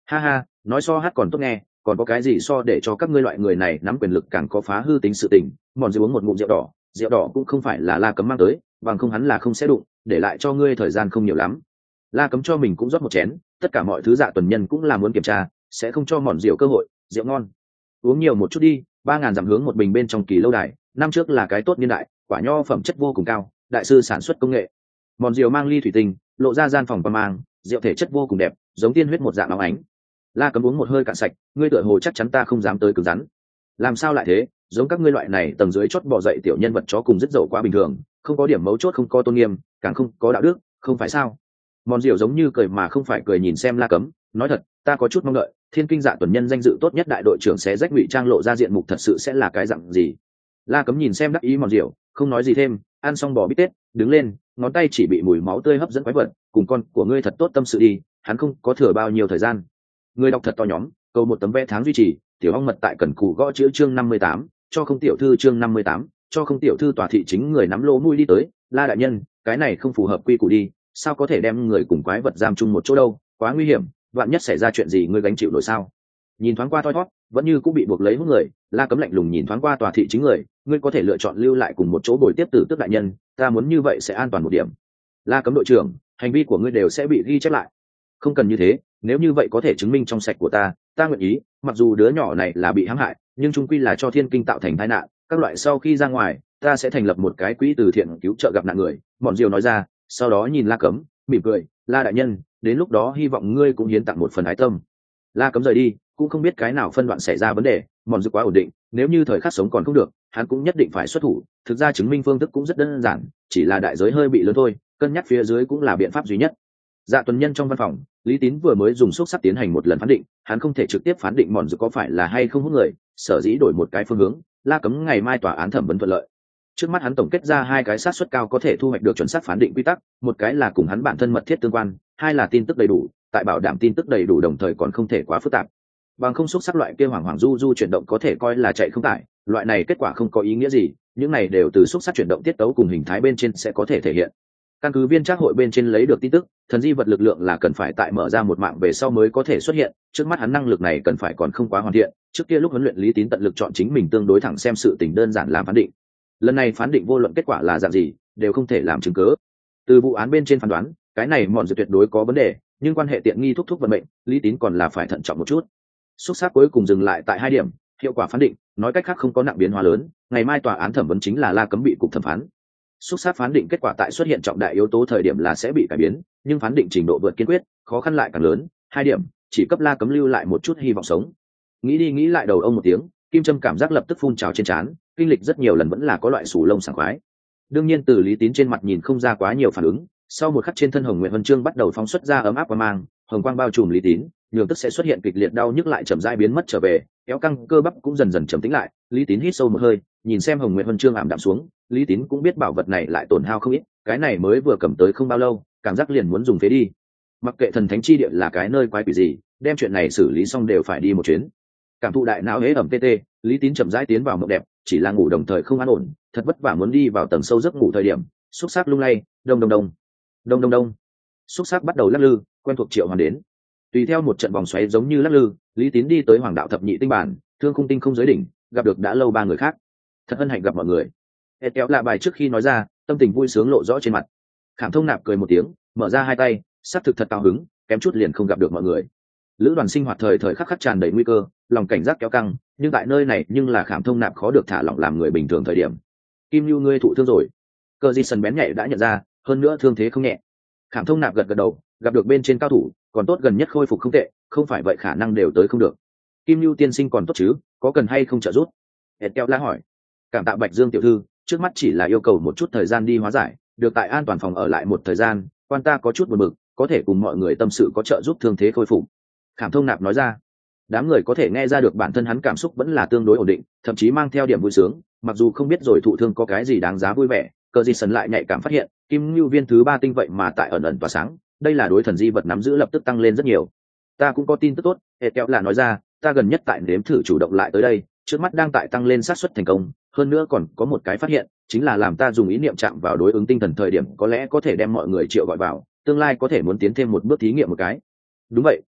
Ha ha, nói so hát còn tốt nghe, còn có cái gì so để cho các ngươi loại người này nắm quyền lực càng có phá hư tính sự tình. Mòn Diệu uống một ngụm rượu đỏ cũng không phải là La Cấm mang tới, bằng không hắn là không sẽ đụng, để lại cho ngươi thời gian không nhiều lắm. La Cấm cho mình cũng rót một chén, tất cả mọi thứ Dạ Tuần Nhân cũng là muốn kiểm tra, sẽ không cho Mòn Diệu cơ hội. Rượu ngon, uống nhiều một chút đi. 3.000 dặm hướng một bình bên trong Kỳ Lâu Đài, năm trước là cái tốt niên đại, quả nho phẩm chất vô cùng cao, đại sư sản xuất công nghệ. Mòn Diệu mang ly thủy tinh, lộ ra gian phòng qua mang, rượu thể chất vô cùng đẹp, giống tiên huyết một dạng óng ánh. La Cấm uống một hơi cạn sạch, ngươi tựa hồ chắc chắn ta không dám tới cứng rắn. Làm sao lại thế, giống các ngươi loại này tầng dưới chót bò dậy tiểu nhân vật chó cùng rất dậu quá bình thường, không có điểm mấu chốt, không có tôn nghiêm, càng không có đạo đức, không phải sao? Mòn Diệu giống như cười mà không phải cười nhìn xem La Cấm, nói thật, ta có chút mong đợi, Thiên Kinh Dạ Tuần Nhân danh dự tốt nhất đại đội trưởng sẽ rách ngụy trang lộ ra diện mục thật sự sẽ là cái dạng gì. La Cấm nhìn xem đắc ý Mòn Diệu, không nói gì thêm, ăn xong bò bít tết, đứng lên, ngón tay chỉ bị mùi máu tươi hấp dẫn quái vật, cùng con của ngươi thật tốt tâm sự đi, hắn không có thừa bao nhiêu thời gian. Người đọc thật to nhóm, cầu một tấm vé tháng duy trì, tiểu ong mật tại cần cù gõ chữ chương 58, cho không tiểu thư chương 58, cho không tiểu thư tòa thị chính người nắm lỗ mũi đi tới, La đại nhân, cái này không phù hợp quy củ đi, sao có thể đem người cùng quái vật giam chung một chỗ đâu, quá nguy hiểm, vạn nhất xảy ra chuyện gì ngươi gánh chịu nổi sao? Nhìn thoáng qua thoi thót, vẫn như cũng bị buộc lấy hút người, La Cấm lạnh lùng nhìn thoáng qua tòa thị chính người, ngươi có thể lựa chọn lưu lại cùng một chỗ bồi tiếp Tử Tước đại nhân, ta muốn như vậy sẽ an toàn một điểm. La Cấm đội trưởng, hành vi của ngươi đều sẽ bị ghi chép lại. Không cần như thế, nếu như vậy có thể chứng minh trong sạch của ta nguyện ý, mặc dù đứa nhỏ này là bị hãm hại, nhưng chung quy là cho Thiên Kinh tạo thành tai nạn, các loại sau khi ra ngoài, ta sẽ thành lập một cái quỹ từ thiện cứu trợ gặp nạn người. Mọn Diều nói ra, sau đó nhìn La Cấm, mỉm cười, La đại nhân, đến lúc đó hy vọng ngươi cũng hiến tặng một phần ái tâm. La Cấm rời đi, cũng không biết cái nào phân đoạn xảy ra vấn đề, Mọn Diều quá ổn định, nếu như thời khắc sống còn không được, hắn cũng nhất định phải xuất thủ. Thực ra chứng minh phương thức cũng rất đơn giản, chỉ là đại giới hơi bị lớn thôi, cân nhắc phía dưới cũng là biện pháp duy nhất. Dạ Tuần Nhân trong văn phòng, Lý Tín vừa mới dùng xúc sắc tiến hành một lần phán định, hắn không thể trực tiếp phán định Mọn Diệu có phải là hay không hút người, sở dĩ đổi một cái phương hướng, La Cấm ngày mai tòa án thẩm vấn thuận lợi. Trước mắt hắn tổng kết ra hai cái xác suất cao có thể thu hoạch được chuẩn xác phán định quy tắc, một cái là cùng hắn bản thân mật thiết tương quan, hai là tin tức đầy đủ, tại bảo đảm tin tức đầy đủ đồng thời còn không thể quá phức tạp. Bằng không xúc sắc loại kia hoàng du chuyển động có thể coi là chạy không tải, loại này kết quả không có ý nghĩa gì, những này đều từ xúc sắc chuyển động tiết tấu cùng hình thái bên trên sẽ có thể thể hiện. Căn cứ viên trác hội bên trên lấy được tin tức, thần di vật lực lượng là cần phải tại mở ra một mạng về sau mới có thể xuất hiện, trước mắt hắn năng lực này cần phải còn không quá hoàn thiện, trước kia lúc huấn luyện Lý Tín tận lực chọn chính mình tương đối thẳng xem sự tình đơn giản làm phán định. Lần này phán định vô luận kết quả là dạng gì, đều không thể làm chứng cớ. Từ vụ án bên trên phán đoán, cái này Mọn Diệu tuyệt đối có vấn đề, nhưng quan hệ tiện nghi thúc vận mệnh, Lý Tín còn là phải thận trọng một chút. Xúc sắc cuối cùng dừng lại tại 2 điểm, hiệu quả phán định, nói cách khác không có nặng biến hóa lớn, ngày mai tòa án thẩm vấn chính là La Cấm bị cục thẩm phán. Xúc sắc phán định kết quả tại xuất hiện trọng đại yếu tố thời điểm là sẽ bị cải biến, nhưng phán định trình độ vượt kiên quyết, khó khăn lại càng lớn, 2 điểm, chỉ cấp La Cấm lưu lại một chút hy vọng sống. Nghĩ đi nghĩ lại đầu ông một tiếng, kim châm cảm giác lập tức phun trào trên trán, kinh lịch rất nhiều lần vẫn là có loại sủ lông sảng khoái. Đương nhiên từ Lý Tín trên mặt nhìn không ra quá nhiều phản ứng, sau một khắc trên thân Hồng Nguyệt Huân Chương bắt đầu phóng xuất ra ấm áp quang mang, hồng quang bao trùm Lý Tín, nhường tức sẽ xuất hiện kịch liệt đau nhức lại chậm rãi biến mất trở về, kéo căng cơ bắp cũng dần dần trầm tĩnh lại. Lý Tín hít sâu một hơi, nhìn xem Hồng Nguyệt Huân Chương ảm đạm xuống, Lý Tín cũng biết bảo vật này lại tổn hao không ít, cái này mới vừa cầm tới không bao lâu, cảm giác liền muốn dùng phế đi. Mặc kệ thần thánh chi địa là cái nơi quái quỷ gì, đem chuyện này xử lý xong đều phải đi một chuyến. Cảm thụ đại não hế ẩm tê, Lý Tín chậm rãi tiến vào mộng đẹp, chỉ là ngủ đồng thời không an ổn, thật vất vả muốn đi vào tầng sâu giấc ngủ thời điểm, xúc sắc lung lay, đông, xúc sắc bắt đầu lắc lư, quen thuộc triệu hoàn đến. Tùy theo một trận vòng xoáy giống như lắc lư, Lý Tín đi tới Hoàng đạo thập nhị tinh bản, Thương Khung tinh không giới đỉnh, gặp được đã lâu 3 người khác. Thật hân hạnh gặp mọi người. Ed kéo lạ bài trước khi nói ra, tâm tình vui sướng lộ rõ trên mặt. Khảm Thông Nạp cười một tiếng, mở ra 2 tay, sắc thực thật cao hứng, kém chút liền không gặp được mọi người. Lữ đoàn sinh hoạt thời thời khắc khắc tràn đầy nguy cơ, lòng cảnh giác kéo căng, nhưng tại nơi này nhưng là Khảm Thông Nạp khó được thả lỏng làm người bình thường thời điểm. Kim Nhu ngươi thụ thương rồi. Cơ Di Sần bén nhạy đã nhận ra, hơn nữa thương thế không nhẹ. Khảm Thông Nạp gật gật đầu, gặp được bên trên cao thủ, còn tốt gần nhất khôi phục không tệ, không phải vậy khả năng đều tới không được. Kim Nhu tiên sinh còn tốt chứ, có cần hay không trợ giúp? Ed kéo la hỏi. Cảm tạ Bạch Dương tiểu thư, trước mắt chỉ là yêu cầu một chút thời gian đi hóa giải, được tại an toàn phòng ở lại một thời gian, quan ta có chút buồn bực, có thể cùng mọi người tâm sự có trợ giúp thương thế khôi phục. Khảm Thông Nạp nói ra. Đám người có thể nghe ra được bản thân hắn cảm xúc vẫn là tương đối ổn định, thậm chí mang theo điểm vui sướng, mặc dù không biết rồi thụ thương có cái gì đáng giá vui vẻ. Cờ Di Sần lại nhạy cảm phát hiện, Kim Nhu viên thứ 3 tinh vậy mà tại ẩn ẩn tỏa sáng, đây là đối thần di vật nắm giữ lập tức tăng lên rất nhiều. Ta cũng có tin tức tốt, Ed kéo là nói ra, ta gần nhất tại nếm thử chủ động lại tới đây, trước mắt đang tại tăng lên xác suất thành công, hơn nữa còn có một cái phát hiện, chính là làm ta dùng ý niệm chạm vào đối ứng tinh thần thời điểm có lẽ có thể đem mọi người triệu gọi vào, tương lai có thể muốn tiến thêm một bước thí nghiệm một cái. Đúng vậy,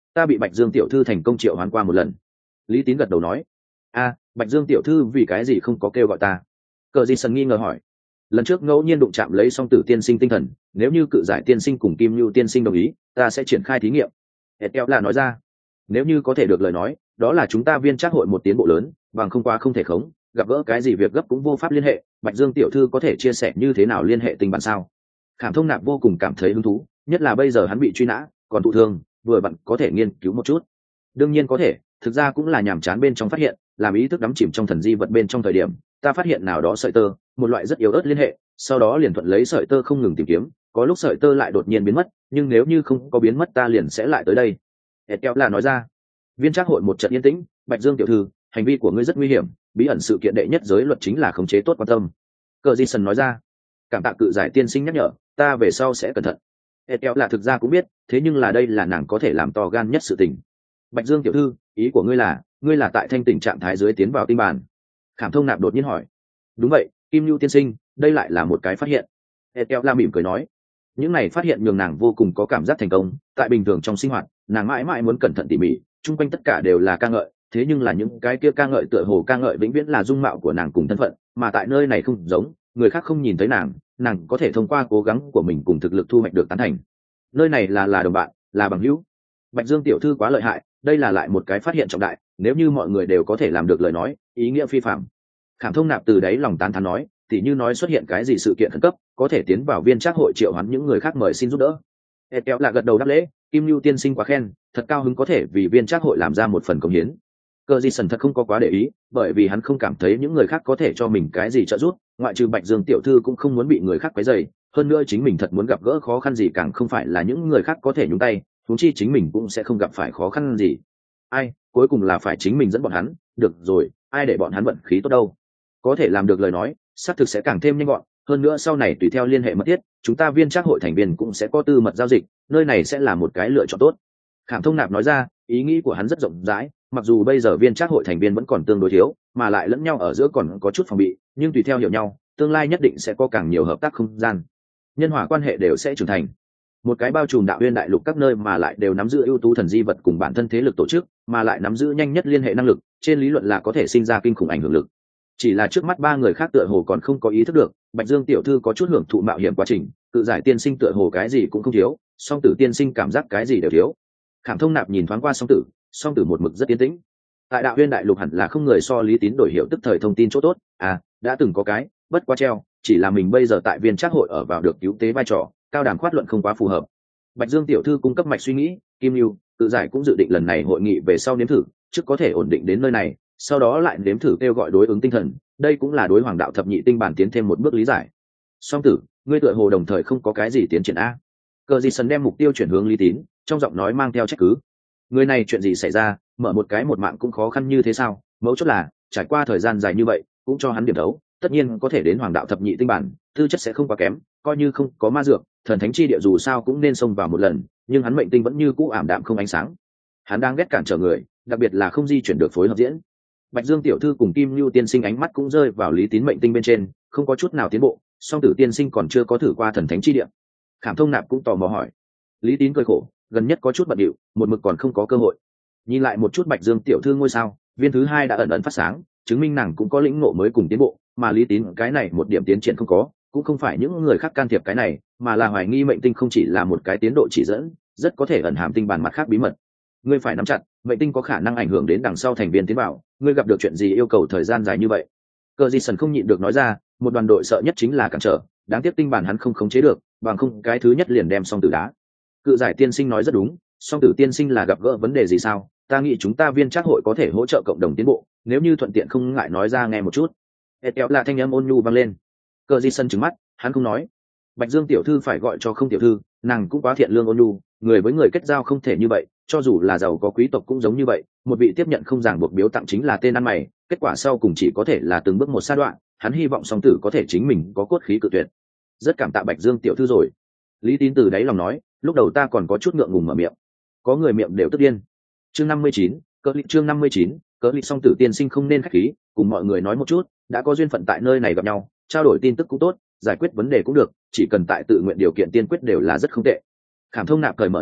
ta bị Bạch Dương tiểu thư thành công triệu hoán qua một lần. Lý Tín gật đầu nói. A, Bạch Dương tiểu thư vì cái gì không có kêu gọi ta? Cờ Di Sần nghi ngờ hỏi. Lần trước ngẫu nhiên đụng chạm lấy Song Tử tiên sinh tinh thần, nếu như cự giải tiên sinh cùng Kim Nhu tiên sinh đồng ý, ta sẽ triển khai thí nghiệm. Etel là nói ra. Nếu như có thể được lời nói, đó là chúng ta viên trác hội một tiến bộ lớn, bằng không qua không thể khống, gặp gỡ cái gì việc gấp cũng vô pháp liên hệ. Bạch Dương tiểu thư có thể chia sẻ như thế nào liên hệ tình bạn sao? Khảm Thông Nạp vô cùng cảm thấy hứng thú, nhất là bây giờ hắn bị truy nã, còn thụ thương, vừa vặn có thể nghiên cứu một chút. Đương nhiên có thể, thực ra cũng là nhàm chán bên trong phát hiện, làm ý thức đắm chìm trong thần di vật bên trong thời điểm, ta phát hiện nào đó sợi tơ, một loại rất yếu ớt liên hệ, sau đó liền thuận lấy sợi tơ không ngừng tìm kiếm, có lúc sợi tơ lại đột nhiên biến mất, nhưng nếu như không có biến mất ta liền sẽ lại tới đây. Etel là nói ra. Viên trác hội một trận yên tĩnh. Bạch Dương tiểu thư, hành vi của ngươi rất nguy hiểm, bí ẩn sự kiện đệ nhất giới luật chính là khống chế tốt quan tâm. Cờ Di Sần nói ra. Cảm tạ cự giải tiên sinh nhắc nhở, ta về sau sẽ cẩn thận. Etel là thực ra cũng biết, thế nhưng là đây là nàng có thể làm to gan nhất sự tình. Bạch Dương tiểu thư, ý của ngươi là tại thanh tỉnh trạng thái dưới tiến vào tinh bản. Khảm Thông Nạp đột nhiên hỏi. Đúng vậy, Kim Nhu tiên sinh, đây lại là một cái phát hiện. Etel la mỉm cười nói. Những này phát hiện nhường nàng vô cùng có cảm giác thành công. Tại bình thường trong sinh hoạt, nàng mãi mãi muốn cẩn thận tỉ mỉ, chung quanh tất cả đều là ca ngợi, thế nhưng là những cái kia ca ngợi tựa hồ ca ngợi vĩnh viễn là dung mạo của nàng cùng thân phận, mà tại nơi này không giống, người khác không nhìn thấy nàng có thể thông qua cố gắng của mình cùng thực lực thu hoạch được tán thành. Nơi này là đồng bạn, là bằng hữu. Bạch Dương tiểu thư quá lợi hại, đây là lại một cái phát hiện trọng đại, nếu như mọi người đều có thể làm được lời nói, ý nghĩa phi phàm. Khảm Thông Nạp từ đáy lòng tán thán nói, tỉ như nói xuất hiện cái gì sự kiện khẩn cấp, có thể tiến vào viên trác hội triệu hoán những người khác mời xin giúp đỡ. Etel là gật đầu đáp lễ, Kim Nhu tiên sinh quá khen, thật cao hứng có thể vì viên trác hội làm ra một phần công hiến. Cờ Di Sần thật không có quá để ý, bởi vì hắn không cảm thấy những người khác có thể cho mình cái gì trợ giúp, ngoại trừ Bạch Dương tiểu thư cũng không muốn bị người khác quấy rầy, hơn nữa chính mình thật muốn gặp gỡ khó khăn gì càng không phải là những người khác có thể nhúng tay, huống chi chính mình cũng sẽ không gặp phải khó khăn gì. Ai, cuối cùng là phải chính mình dẫn bọn hắn, được rồi, ai để bọn hắn vận khí tốt đâu. Có thể làm được lời nói, xác thực sẽ càng thêm nhanh gọn, hơn nữa sau này tùy theo liên hệ mật thiết, chúng ta viên trác hội thành viên cũng sẽ có tư mật giao dịch, nơi này sẽ là một cái lựa chọn tốt. Khảm Thông Nạp nói ra, ý nghĩ của hắn rất rộng rãi, mặc dù bây giờ viên trác hội thành viên vẫn còn tương đối thiếu, mà lại lẫn nhau ở giữa còn có chút phòng bị, nhưng tùy theo hiểu nhau, tương lai nhất định sẽ có càng nhiều hợp tác không gian, nhân hòa quan hệ đều sẽ trưởng thành. Một cái bao trùm đạo uyên đại lục các nơi mà lại đều nắm giữ ưu tú thần di vật cùng bản thân thế lực tổ chức, mà lại nắm giữ nhanh nhất liên hệ năng lực, trên lý luận là có thể sinh ra kinh khủng ảnh hưởng lực. Chỉ là trước mắt ba người khác tựa hồ còn không có ý thức được, Bạch Dương tiểu thư có chút hưởng thụ mạo hiểm quá trình, cự giải tiên sinh tựa hồ cái gì cũng không thiếu, Song Tử tiên sinh cảm giác cái gì đều thiếu. Khảm Thông Nạp nhìn thoáng qua Song Tử một mực rất yên tĩnh. Tại đạo uyên đại lục hẳn là không người so Lý Tín đổi hiệu tức thời thông tin chỗ tốt, đã từng có cái, bất quá treo, chỉ là mình bây giờ tại viên trác hội ở vào được cứu tế vai trò, cao đàm khoát luận không quá phù hợp. Bạch Dương tiểu thư cung cấp mạch suy nghĩ, Kim Nhu, tự giải cũng dự định lần này hội nghị về sau nếm thử, trước có thể ổn định đến nơi này, sau đó lại nếm thử kêu gọi đối ứng tinh thần, đây cũng là đối hoàng đạo thập nhị tinh bản tiến thêm một bước lý giải. Song Tử, ngươi tựa hồ đồng thời không có cái gì tiến triển a? Cờ Di Sần đem mục tiêu chuyển hướng Lý Tín, trong giọng nói mang theo trách cứ. Người này chuyện gì xảy ra, mở một cái một mạng cũng khó khăn như thế sao? Mấu chốt là trải qua thời gian dài như vậy, cũng cho hắn điểm đấu, tất nhiên có thể đến hoàng đạo thập nhị tinh bản, tư chất sẽ không quá kém, coi như không có ma dược, thần thánh chi địa dù sao cũng nên xông vào một lần, nhưng hắn mệnh tinh vẫn như cũ ảm đạm không ánh sáng. Hắn đang ghét cản trở người, đặc biệt là không di chuyển được phối hợp diễn. Bạch Dương tiểu thư cùng Kim Nhu tiên sinh ánh mắt cũng rơi vào Lý Tín mệnh tinh bên trên, không có chút nào tiến bộ, Song Tử tiên sinh còn chưa có thử qua thần thánh chi địa. Khảm Thông Nạp cũng tò mò hỏi. Lý Tín cười khổ, gần nhất có chút bận rộn, một mực còn không có cơ hội. Nhìn lại một chút Bạch Dương tiểu thư ngôi sao, viên thứ hai đã ẩn ẩn phát sáng, chứng minh nàng cũng có lĩnh ngộ mới cùng tiến bộ, mà Lý Tín cái này một điểm tiến triển không có, cũng không phải những người khác can thiệp cái này, mà là hoài nghi mệnh tinh không chỉ là một cái tiến độ chỉ dẫn, rất có thể ẩn hàm tinh bản mặt khác bí mật. Ngươi phải nắm chặt, mệnh tinh có khả năng ảnh hưởng đến đằng sau thành viên tiến vào, ngươi gặp được chuyện gì yêu cầu thời gian dài như vậy. Cờ Di Sần không nhịn được nói ra, một đoàn đội sợ nhất chính là cản trở, đáng tiếc tinh bản hắn không khống chế được, bằng không cái thứ nhất liền đem Song Tử đá. Cự giải tiên sinh nói rất đúng, Song Tử tiên sinh là gặp gỡ vấn đề gì sao? Ta nghĩ chúng ta viên trác hội có thể hỗ trợ cộng đồng tiến bộ, nếu như thuận tiện không ngại nói ra nghe một chút. Etel là thanh âm ôn nhu vang lên. Cờ Di Sần trừng mắt, hắn không nói. Bạch Dương tiểu thư phải gọi cho không tiểu thư, nàng cũng quá thiện lương ôn nhu, người với người kết giao không thể như vậy, cho dù là giàu có quý tộc cũng giống như vậy, một vị tiếp nhận không ràng buộc biếu tặng chính là tên ăn mày, kết quả sau cùng chỉ có thể là từng bước một sa đoạn, hắn hy vọng Song Tử có thể chính mình có cốt khí cự tuyệt. Rất cảm tạ Bạch Dương tiểu thư rồi. Lý Tín từ đáy lòng nói, lúc đầu ta còn có chút ngượng ngùng mở miệng. Có người miệng đều tức điên. Chương 59, chương 59, cớ lịch Song Tử tiên sinh không nên khách khí, cùng mọi người nói một chút, đã có duyên phận tại nơi này gặp nhau, trao đổi tin tức cũng tốt, giải quyết vấn đề cũng được, chỉ cần tại tự nguyện điều kiện tiên quyết đều là rất không tệ. Khảm Thông Nạp cởi mở nói,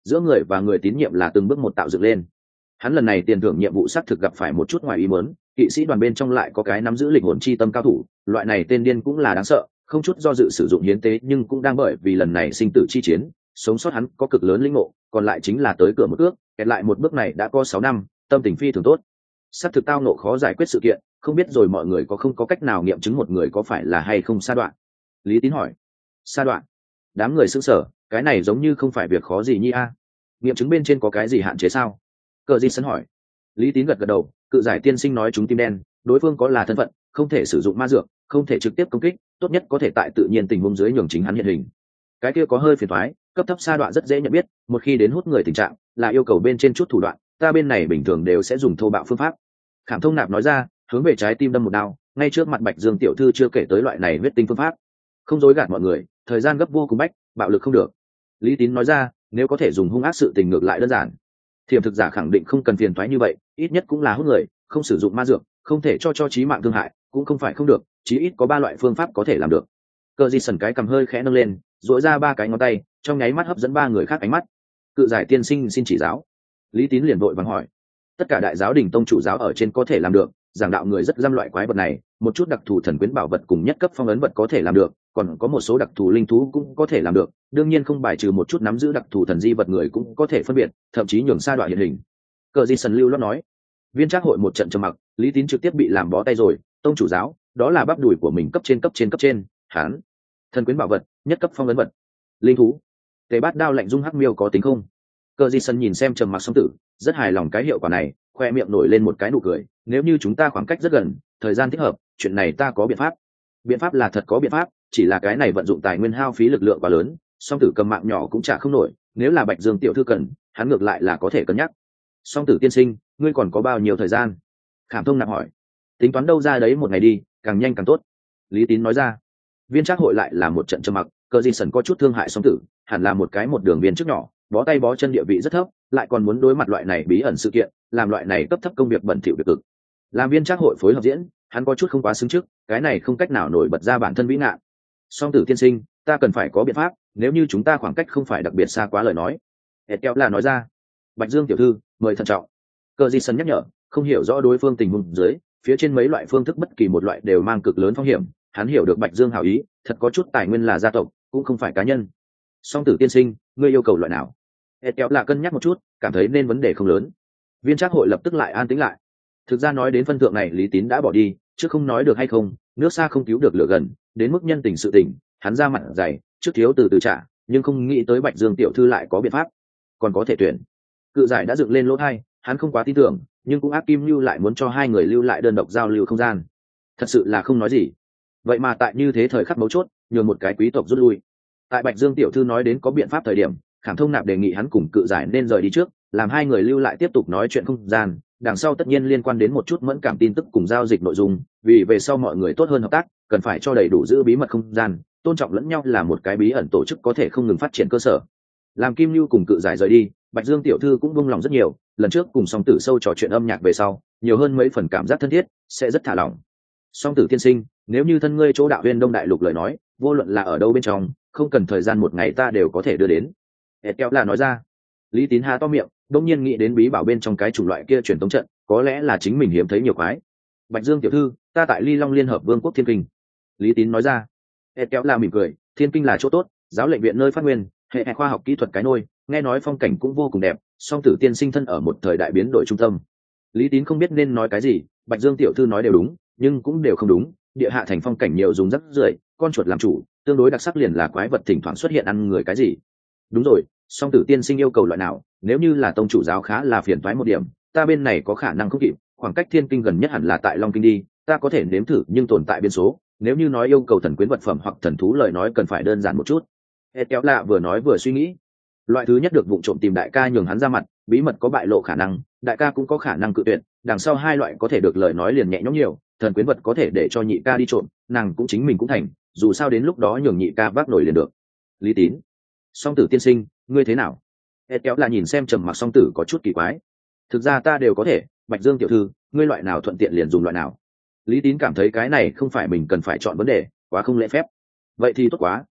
giữa người và người tín nhiệm là từng bước một tạo dựng lên. Hắn lần này tiền thưởng nhiệm vụ xác thực gặp phải một chút ngoài ý muốn, kỵ sĩ đoàn bên trong lại có cái nắm giữ linh hồn chi tâm cao thủ, loại này tên điên cũng là đáng sợ, không chút do dự sử dụng hiến tế, nhưng cũng đang bởi vì lần này sinh tử chi chiến, sống sót hắn có cực lớn linh ngộ, còn lại chính là tới cửa một bước, kẹt lại một bước này đã có 6 năm, tâm tình phi thường tốt. Sắp thực tao nộ khó giải quyết sự kiện, không biết rồi mọi người có không có cách nào nghiệm chứng một người có phải là hay không sa đoạn. Lý Tín hỏi. Sa đoạn? Đám người sững sờ, cái này giống như không phải việc khó gì nhi a. Nghiệm chứng bên trên có cái gì hạn chế sao? Cờ Di Sân hỏi. Lý Tín gật gật đầu, cự giải tiên sinh nói chúng tim đen, đối phương có là thân phận, không thể sử dụng ma dược, không thể trực tiếp công kích, tốt nhất có thể tại tự nhiên tình huống dưới nhường chính hắn hiện hình. Cái kia có hơi phiền toái, cấp thấp sa đoạn rất dễ nhận biết, một khi đến hút người tình trạng, là yêu cầu bên trên chút thủ đoạn, ta bên này bình thường đều sẽ dùng thô bạo phương pháp. Khảm Thông Nạp nói ra, hướng về trái tim đâm một đao, ngay trước mặt Bạch Dương tiểu thư chưa kể tới loại này huyết tinh phương pháp. Không dối gạt mọi người, thời gian gấp vô cùng bách, bạo lực không được. Lý Tín nói ra, nếu có thể dùng hung ác sự tình ngược lại đơn giản. Thiểm thực giả khẳng định không cần phiền toái như vậy, ít nhất cũng là hút người, không sử dụng ma dược, không thể cho chí mạng thương hại, cũng không phải không được, chí ít có 3 loại phương pháp có thể làm được. Cờ Di Sần cái cầm hơi khẽ nâng lên, duỗi ra 3 cái ngón tay, trong nháy mắt hấp dẫn 3 người khác ánh mắt. Cự giải tiên sinh xin chỉ giáo. Lý Tín liền vội vàng hỏi. Tất cả đại giáo đình tông chủ giáo ở trên có thể làm được, giảng đạo người rất dăm loại quái vật này, một chút đặc thù thần quyến bảo vật cùng nhất cấp phong ấn vật có thể làm được, còn có một số đặc thù linh thú cũng có thể làm được, đương nhiên không bài trừ một chút nắm giữ đặc thù thần di vật người cũng có thể phân biệt, thậm chí nhường sa đoạn hiện hình. Cờ Di Sần lưu loát nói. Viên trác hội một trận trầm mặc, Lý Tín trực tiếp bị làm bó tay rồi, tông chủ giáo, đó là bắp đùi của mình cấp trên, hắn. Thần quyến bảo vật, nhất cấp phong ấn vật, linh thú. Tề Bát Đao lạnh dung hắc miêu có tính không? Cờ Di Sân nhìn xem trầm mặc song tử, rất hài lòng cái hiệu quả này, khoe miệng nổi lên một cái nụ cười. Nếu như chúng ta khoảng cách rất gần, thời gian thích hợp, chuyện này ta có biện pháp. Biện pháp là thật có biện pháp, chỉ là cái này vận dụng tài nguyên hao phí lực lượng quá lớn, song tử cầm mạng nhỏ cũng trả không nổi. Nếu là Bạch Dương tiểu thư cần, hắn ngược lại là có thể cân nhắc. Song tử tiên sinh, ngươi còn có bao nhiêu thời gian? Khảm Thông Nạp hỏi. Tính toán đâu ra đấy một ngày đi, càng nhanh càng tốt. Lý Tín nói ra. Viên trác hội lại là một trận trầm mặc, Cờ Di Sần có chút thương hại song tử, hẳn là một cái một đường viên trước nhỏ, bó tay bó chân địa vị rất thấp, lại còn muốn đối mặt loại này bí ẩn sự kiện, làm loại này cấp thấp công việc bẩn thỉu việc cực. Làm viên trác hội phối hợp diễn, hắn có chút không quá xứng trước, cái này không cách nào nổi bật ra bản thân vĩ ngạn. Song tử tiên sinh, ta cần phải có biện pháp, nếu như chúng ta khoảng cách không phải đặc biệt xa quá lời nói. Etel là nói ra. Bạch Dương tiểu thư, mời thận trọng. Cờ Di Sân nhắc nhở, không hiểu rõ đối phương tình huống dưới, phía trên mấy loại phương thức bất kỳ một loại đều mang cực lớn phong hiểm, hắn hiểu được Bạch Dương hảo ý, thật có chút tài nguyên là gia tộc, cũng không phải cá nhân. Song tử tiên sinh, ngươi yêu cầu loại nào? Etel là cân nhắc một chút, cảm thấy nên vấn đề không lớn. Viên trác hội lập tức lại an tĩnh lại. Thực ra nói đến phân thượng này Lý Tín đã bỏ đi, chứ không nói được hay không, nước xa không cứu được lửa gần, đến mức nhân tình sự tình, hắn ra mặt dày, trước thiếu từ từ trả, nhưng không nghĩ tới Bạch Dương tiểu thư lại có biện pháp, còn có thể tuyển. Cự giải đã dựng lên lỗ hai, hắn không quá tin tưởng, nhưng cũng ác kim lưu lại muốn cho hai người lưu lại đơn độc giao lưu không gian. Thật sự là không nói gì. Vậy mà tại như thế thời khắc mấu chốt, nhường một cái quý tộc rút lui. Tại Bạch Dương tiểu thư nói đến có biện pháp thời điểm, Khảm Thông Nạp đề nghị hắn cùng cự giải nên rời đi trước, làm hai người lưu lại tiếp tục nói chuyện không gian, đằng sau tất nhiên liên quan đến một chút mẫn cảm tin tức cùng giao dịch nội dung, vì về sau mọi người tốt hơn hợp tác, cần phải cho đầy đủ giữ bí mật không gian, tôn trọng lẫn nhau là một cái bí ẩn tổ chức có thể không ngừng phát triển cơ sở. Làm Kim Lưu cùng cự giải rời đi, Bạch Dương tiểu thư cũng buông lòng rất nhiều, lần trước cùng Song Tử sâu trò chuyện âm nhạc về sau, nhiều hơn mấy phần cảm giác thân thiết, sẽ rất thả lỏng. Song Tử tiên sinh, nếu như thân ngươi chỗ đạo viên Đông Đại Lục lời nói, vô luận là ở đâu bên trong, không cần thời gian một ngày ta đều có thể đưa đến. Etel là nói ra. Lý Tín há to miệng, đông nhiên nghĩ đến bí bảo bên trong cái chủng loại kia truyền tống trận, có lẽ là chính mình hiếm thấy nhiều quái. Bạch Dương tiểu thư, ta tại Ly Long Liên Hợp Vương quốc Thiên Kinh. Lý Tín nói ra. Etel là mỉm cười, Thiên Kinh là chỗ tốt, giáo lệnh viện nơi phát nguyên, hệ khoa học kỹ thuật cái nôi, nghe nói phong cảnh cũng vô cùng đẹp, Song Tử tiên sinh thân ở một thời đại biến đổi trung tâm. Lý Tín không biết nên nói cái gì, Bạch Dương tiểu thư nói đều đúng, nhưng cũng đều không đúng, địa hạ thành phong cảnh nhiều dùng rất rưởi, con chuột làm chủ, tương đối đặc sắc liền là quái vật thỉnh thoảng xuất hiện ăn người cái gì. Đúng rồi, Song Tử tiên sinh yêu cầu loại nào, nếu như là tông chủ giáo khá là phiền toái một điểm, ta bên này có khả năng không kịp, khoảng cách Thiên Kinh gần nhất hẳn là tại Long Kinh đi, ta có thể nếm thử nhưng tồn tại biên số, nếu như nói yêu cầu thần quyến vật phẩm hoặc thần thú lời nói cần phải đơn giản một chút. Etel lạ vừa nói vừa suy nghĩ. Loại thứ nhất được vụng trộm tìm đại ca nhường hắn ra mặt, bí mật có bại lộ khả năng, đại ca cũng có khả năng cự tuyệt, đằng sau hai loại có thể được lời nói liền nhẹ nhõm nhiều, thần quyến vật có thể để cho nhị ca đi trộm, nàng cũng chính mình cũng thành, dù sao đến lúc đó nhường nhị ca vác nổi liền được. Lý Tín. Song Tử tiên sinh, ngươi thế nào? Etel là nhìn xem trầm mặc Song Tử có chút kỳ quái. Thực ra ta đều có thể, Bạch Dương tiểu thư, ngươi loại nào thuận tiện liền dùng loại nào. Lý Tín cảm thấy cái này không phải mình cần phải chọn vấn đề, quá không lễ phép. Vậy thì tốt quá,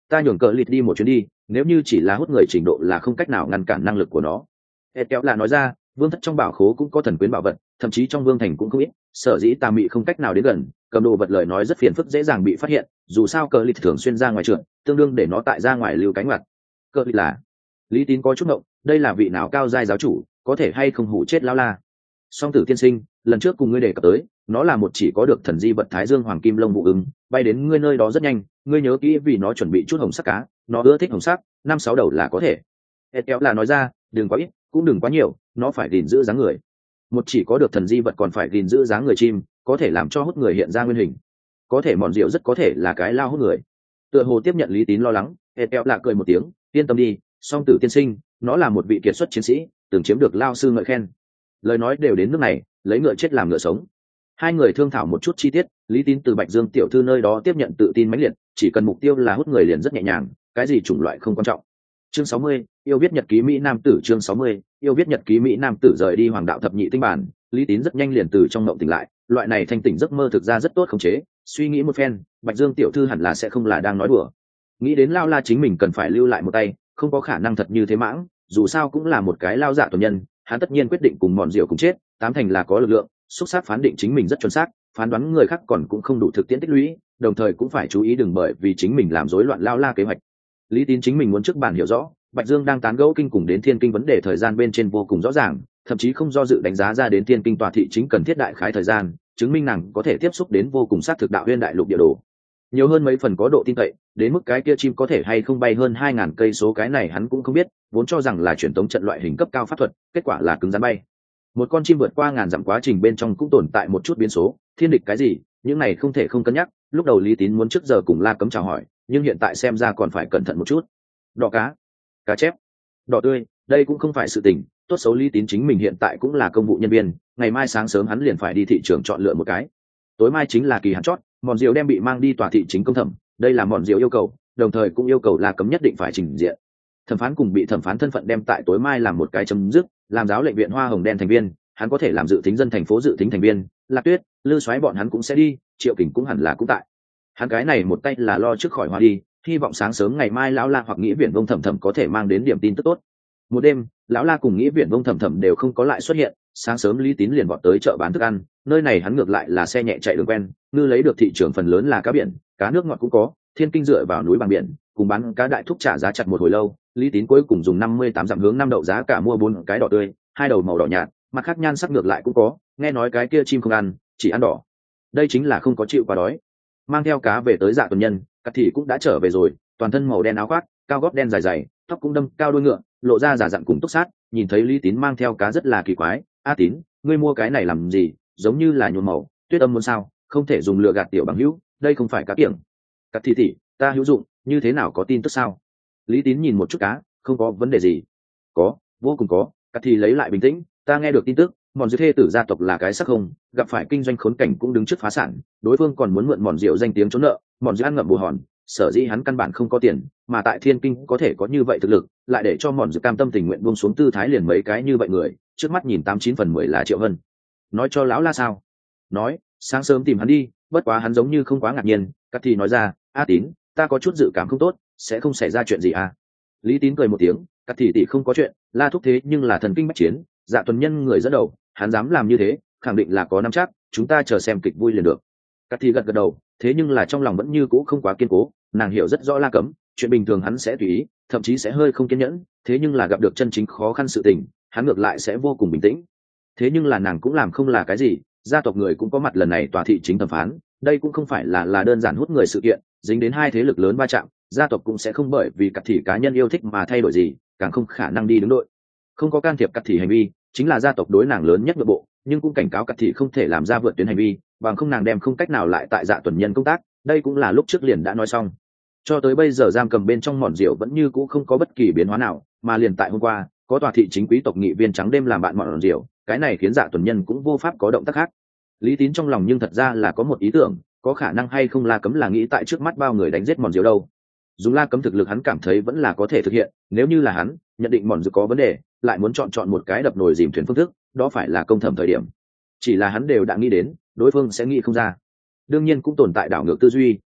ta nhường cờ lịt đi một chuyến đi, nếu như chỉ là hút người trình độ là không cách nào ngăn cản năng lực của nó. Kéo là nói ra, vương thất trong bảo khố cũng có thần quyến bảo vật, thậm chí trong vương thành cũng không ít, sở dĩ tà mị không cách nào đến gần, cầm đồ vật lời nói rất phiền phức dễ dàng bị phát hiện, dù sao cờ lịt thường xuyên ra ngoài trượt, tương đương để nó tại ra ngoài lưu cánh mặt. Cờ lịt là Lý Tín có chút ngộng, đây là vị nào cao giai giáo chủ, có thể hay không hủ chết lão la. Song tử tiên sinh, lần trước cùng ngươi đề cập tới, nó là một chỉ có được thần di vật thái dương hoàng kim lông vụ ứng, bay đến ngươi nơi đó rất nhanh, ngươi nhớ kỹ vì nó chuẩn bị chút hồng sắc cá, nó ưa thích hồng sắc, 5-6 đầu là có thể. Kéo là nói ra, đừng quá ít, cũng đừng quá nhiều, nó phải gìn giữ dáng người. Một chỉ có được thần di vật còn phải gìn giữ dáng người chim, có thể làm cho hút người hiện ra nguyên hình. Có thể mòn rượu rất có thể là cái lao hút người. Tựa hồ tiếp nhận Lý Tín lo lắng, Kéo là cười một tiếng, yên tâm đi, song tử tiên sinh, nó là một vị kiệt xuất chiến sĩ, từng chiếm được lao sư ngợi khen. Lời nói đều đến nước này, lấy ngựa chết làm ngựa sống. Hai người thương thảo một chút chi tiết, Lý Tín từ Bạch Dương tiểu thư nơi đó tiếp nhận tự tin mãnh liệt, chỉ cần mục tiêu là hút người liền rất nhẹ nhàng, cái gì chủng loại không quan trọng. Chương 60, yêu viết nhật ký Mỹ Nam tử. Chương 60, yêu viết nhật ký Mỹ Nam tử. Rời đi Hoàng đạo thập nhị tinh bản, Lý Tín rất nhanh liền từ trong mộng tỉnh lại, loại này thanh tỉnh giấc mơ thực ra rất tốt khống chế, suy nghĩ một phen, Bạch Dương tiểu thư hẳn là sẽ không là đang nói đùa. Nghĩ đến lao la chính mình cần phải lưu lại một tay, không có khả năng thật như thế mãng, dù sao cũng là một cái lao dạ tuần nhân, hắn tất nhiên quyết định cùng mòn rượu cùng chết, tám thành là có lực lượng, xúc xác phán định chính mình rất chuẩn xác, phán đoán người khác còn cũng không đủ thực tiễn tích lũy, đồng thời cũng phải chú ý đừng bởi vì chính mình làm rối loạn lao la kế hoạch. Lý Tín chính mình muốn trước bản hiểu rõ, Bạch Dương đang tán gẫu kinh cùng đến Thiên Kinh vấn đề thời gian bên trên vô cùng rõ ràng, thậm chí không do dự đánh giá ra đến Thiên Kinh tòa thị chính cần thiết đại khái thời gian, chứng minh nàng có thể tiếp xúc đến vô cùng xác thực đạo nguyên đại lục địa đồ. Nhiều hơn mấy phần có độ tin cậy, đến mức cái kia chim có thể hay không bay hơn 2000 cây số cái này hắn cũng không biết, vốn cho rằng là truyền tống trận loại hình cấp cao pháp thuật, kết quả là cứng rắn bay. Một con chim vượt qua ngàn dặm quá trình bên trong cũng tồn tại một chút biến số, thiên địch cái gì, những này không thể không cân nhắc, lúc đầu Lý Tín muốn trước giờ cùng La Cấm chào hỏi, nhưng hiện tại xem ra còn phải cẩn thận một chút. Đỏ cá, cá chép, đỏ tươi, đây cũng không phải sự tình, tốt xấu Lý Tín chính mình hiện tại cũng là công vụ nhân viên, ngày mai sáng sớm hắn liền phải đi thị trường chọn lựa một cái. Tối mai chính là kỳ hạn chót, mòn diều đem bị mang đi tòa thị chính công thẩm, đây là mòn diều yêu cầu, đồng thời cũng yêu cầu La Cấm nhất định phải trình diện. Thẩm phán cùng bị thẩm phán thân phận đem tại tối mai làm một cái chấm dứt, làm giáo lệnh viện Hoa Hồng Đen thành viên, hắn có thể làm dự tính dân thành phố dự tính thành viên, Lạc Tuyết, Lư Soái bọn hắn cũng sẽ đi, Triệu Kình cũng hẳn là cũng tại. Hắn cái này một tay là lo trước khỏi hoa đi, hy vọng sáng sớm ngày mai lão La hoặc Nghĩa Viễn Vông Thẩm Thẩm có thể mang đến điểm tin tức tốt. Một đêm, lão La cùng Nghĩa Viễn Vông Thẩm Thẩm đều không có lại xuất hiện, sáng sớm Lý Tín liền vọt tới chợ bán thức ăn, nơi này hắn ngược lại là xe nhẹ chạy đường quen, ngư lấy được thị trường phần lớn là cá biển, cá nước ngọt cũng có, Thiên Kinh dựa vào núi bằng biển, cùng bán cá đại thúc trả giá chặt một hồi lâu, Lý Tín cuối cùng dùng 58 dặm hướng năm đậu giá cả mua 4 cái đỏ tươi, 2 đầu màu đỏ nhạt, mặt khác nhan sắc ngược lại cũng có, nghe nói cái kia chim không ăn, chỉ ăn đỏ. Đây chính là không có chịu quá đói. Mang theo cá về tới Dạ tuần nhân, Cát Thị cũng đã trở về rồi, toàn thân màu đen áo khoác, cao gót đen dài dày, tóc cũng đâm cao đuôi ngựa, lộ ra giả dặn cùng túc sát, nhìn thấy Lý Tín mang theo cá rất là kỳ quái, "A Tín, ngươi mua cái này làm gì, giống như là nhuộm màu, Tuyết Âm muốn sao, không thể dùng lừa gạt tiểu bằng hữu, đây không phải cá kiểng." Cát Thị tỷ, ta hữu dụng, như thế nào có tin tức sao? Lý Tín nhìn một chút cá, không có vấn đề gì. Có, vô cùng có. Cát Thị lấy lại bình tĩnh, ta nghe được tin tức, mòn diệu thê tử gia tộc là cái sắc không, gặp phải kinh doanh khốn cảnh cũng đứng trước phá sản, đối phương còn muốn mượn mòn diệu danh tiếng trốn nợ, mòn diệu ăn ngậm bồ hòn, sở dĩ hắn căn bản không có tiền, mà tại Thiên Kinh có thể có như vậy thực lực, lại để cho mòn diệu cam tâm tình nguyện buông xuống tư thái liền mấy cái như vậy người, trước mắt nhìn 89/10 là Triệu Vân. Nói cho lão La sao? Nói, sáng sớm tìm hắn đi, bất quá hắn giống như không quá ngạc nhiên, Cát Thị nói ra, "A Tín, ta có chút dự cảm không tốt, sẽ không xảy ra chuyện gì à?" Lý Tín cười một tiếng, Cát Thị tỷ không có chuyện, La thúc thế nhưng là thần kinh bách chiến, Dạ tuần nhân người dẫn đầu, hắn dám làm như thế, khẳng định là có nắm chắc, chúng ta chờ xem kịch vui liền được. Cát Thị gật gật đầu, thế nhưng là trong lòng vẫn như cũ không quá kiên cố, nàng hiểu rất rõ La Cấm, chuyện bình thường hắn sẽ tùy ý, thậm chí sẽ hơi không kiên nhẫn, thế nhưng là gặp được chân chính khó khăn sự tình, hắn ngược lại sẽ vô cùng bình tĩnh. Thế nhưng là nàng cũng làm không là cái gì, gia tộc người cũng có mặt lần này tòa thị chính thẩm phán, đây cũng không phải là đơn giản hút người sự kiện, dính đến hai thế lực lớn va chạm, gia tộc cũng sẽ không bởi vì Cát Thị cá nhân yêu thích mà thay đổi gì, càng không khả năng đi đứng đội. Không có can thiệp Cát Thị hành vi, chính là gia tộc đối nàng lớn nhất nội bộ, nhưng cũng cảnh cáo Cát Thị không thể làm ra vượt tuyến hành vi, bằng không nàng đem không cách nào lại tại Dạ tuần nhân công tác, đây cũng là lúc trước liền đã nói xong. Cho tới bây giờ giam cầm bên trong mòn rượu vẫn như cũ không có bất kỳ biến hóa nào, mà liền tại hôm qua, có tòa thị chính quý tộc nghị viên trắng đêm làm bạn mòn rượu, cái này khiến Dạ tuần nhân cũng vô pháp có động tác khác. Lý Tín trong lòng nhưng thật ra là có một ý tưởng, có khả năng hay không La Cấm là nghĩ tại trước mắt bao người đánh giết mòn rượu đâu. Dùng La Cấm thực lực hắn cảm thấy vẫn là có thể thực hiện, nếu như là hắn, nhận định mòn rượu có vấn đề, lại muốn chọn một cái đập nồi dìm thuyền phương thức, đó phải là công thẩm thời điểm. Chỉ là hắn đều đã nghĩ đến, đối phương sẽ nghĩ không ra. Đương nhiên cũng tồn tại đảo ngược tư duy,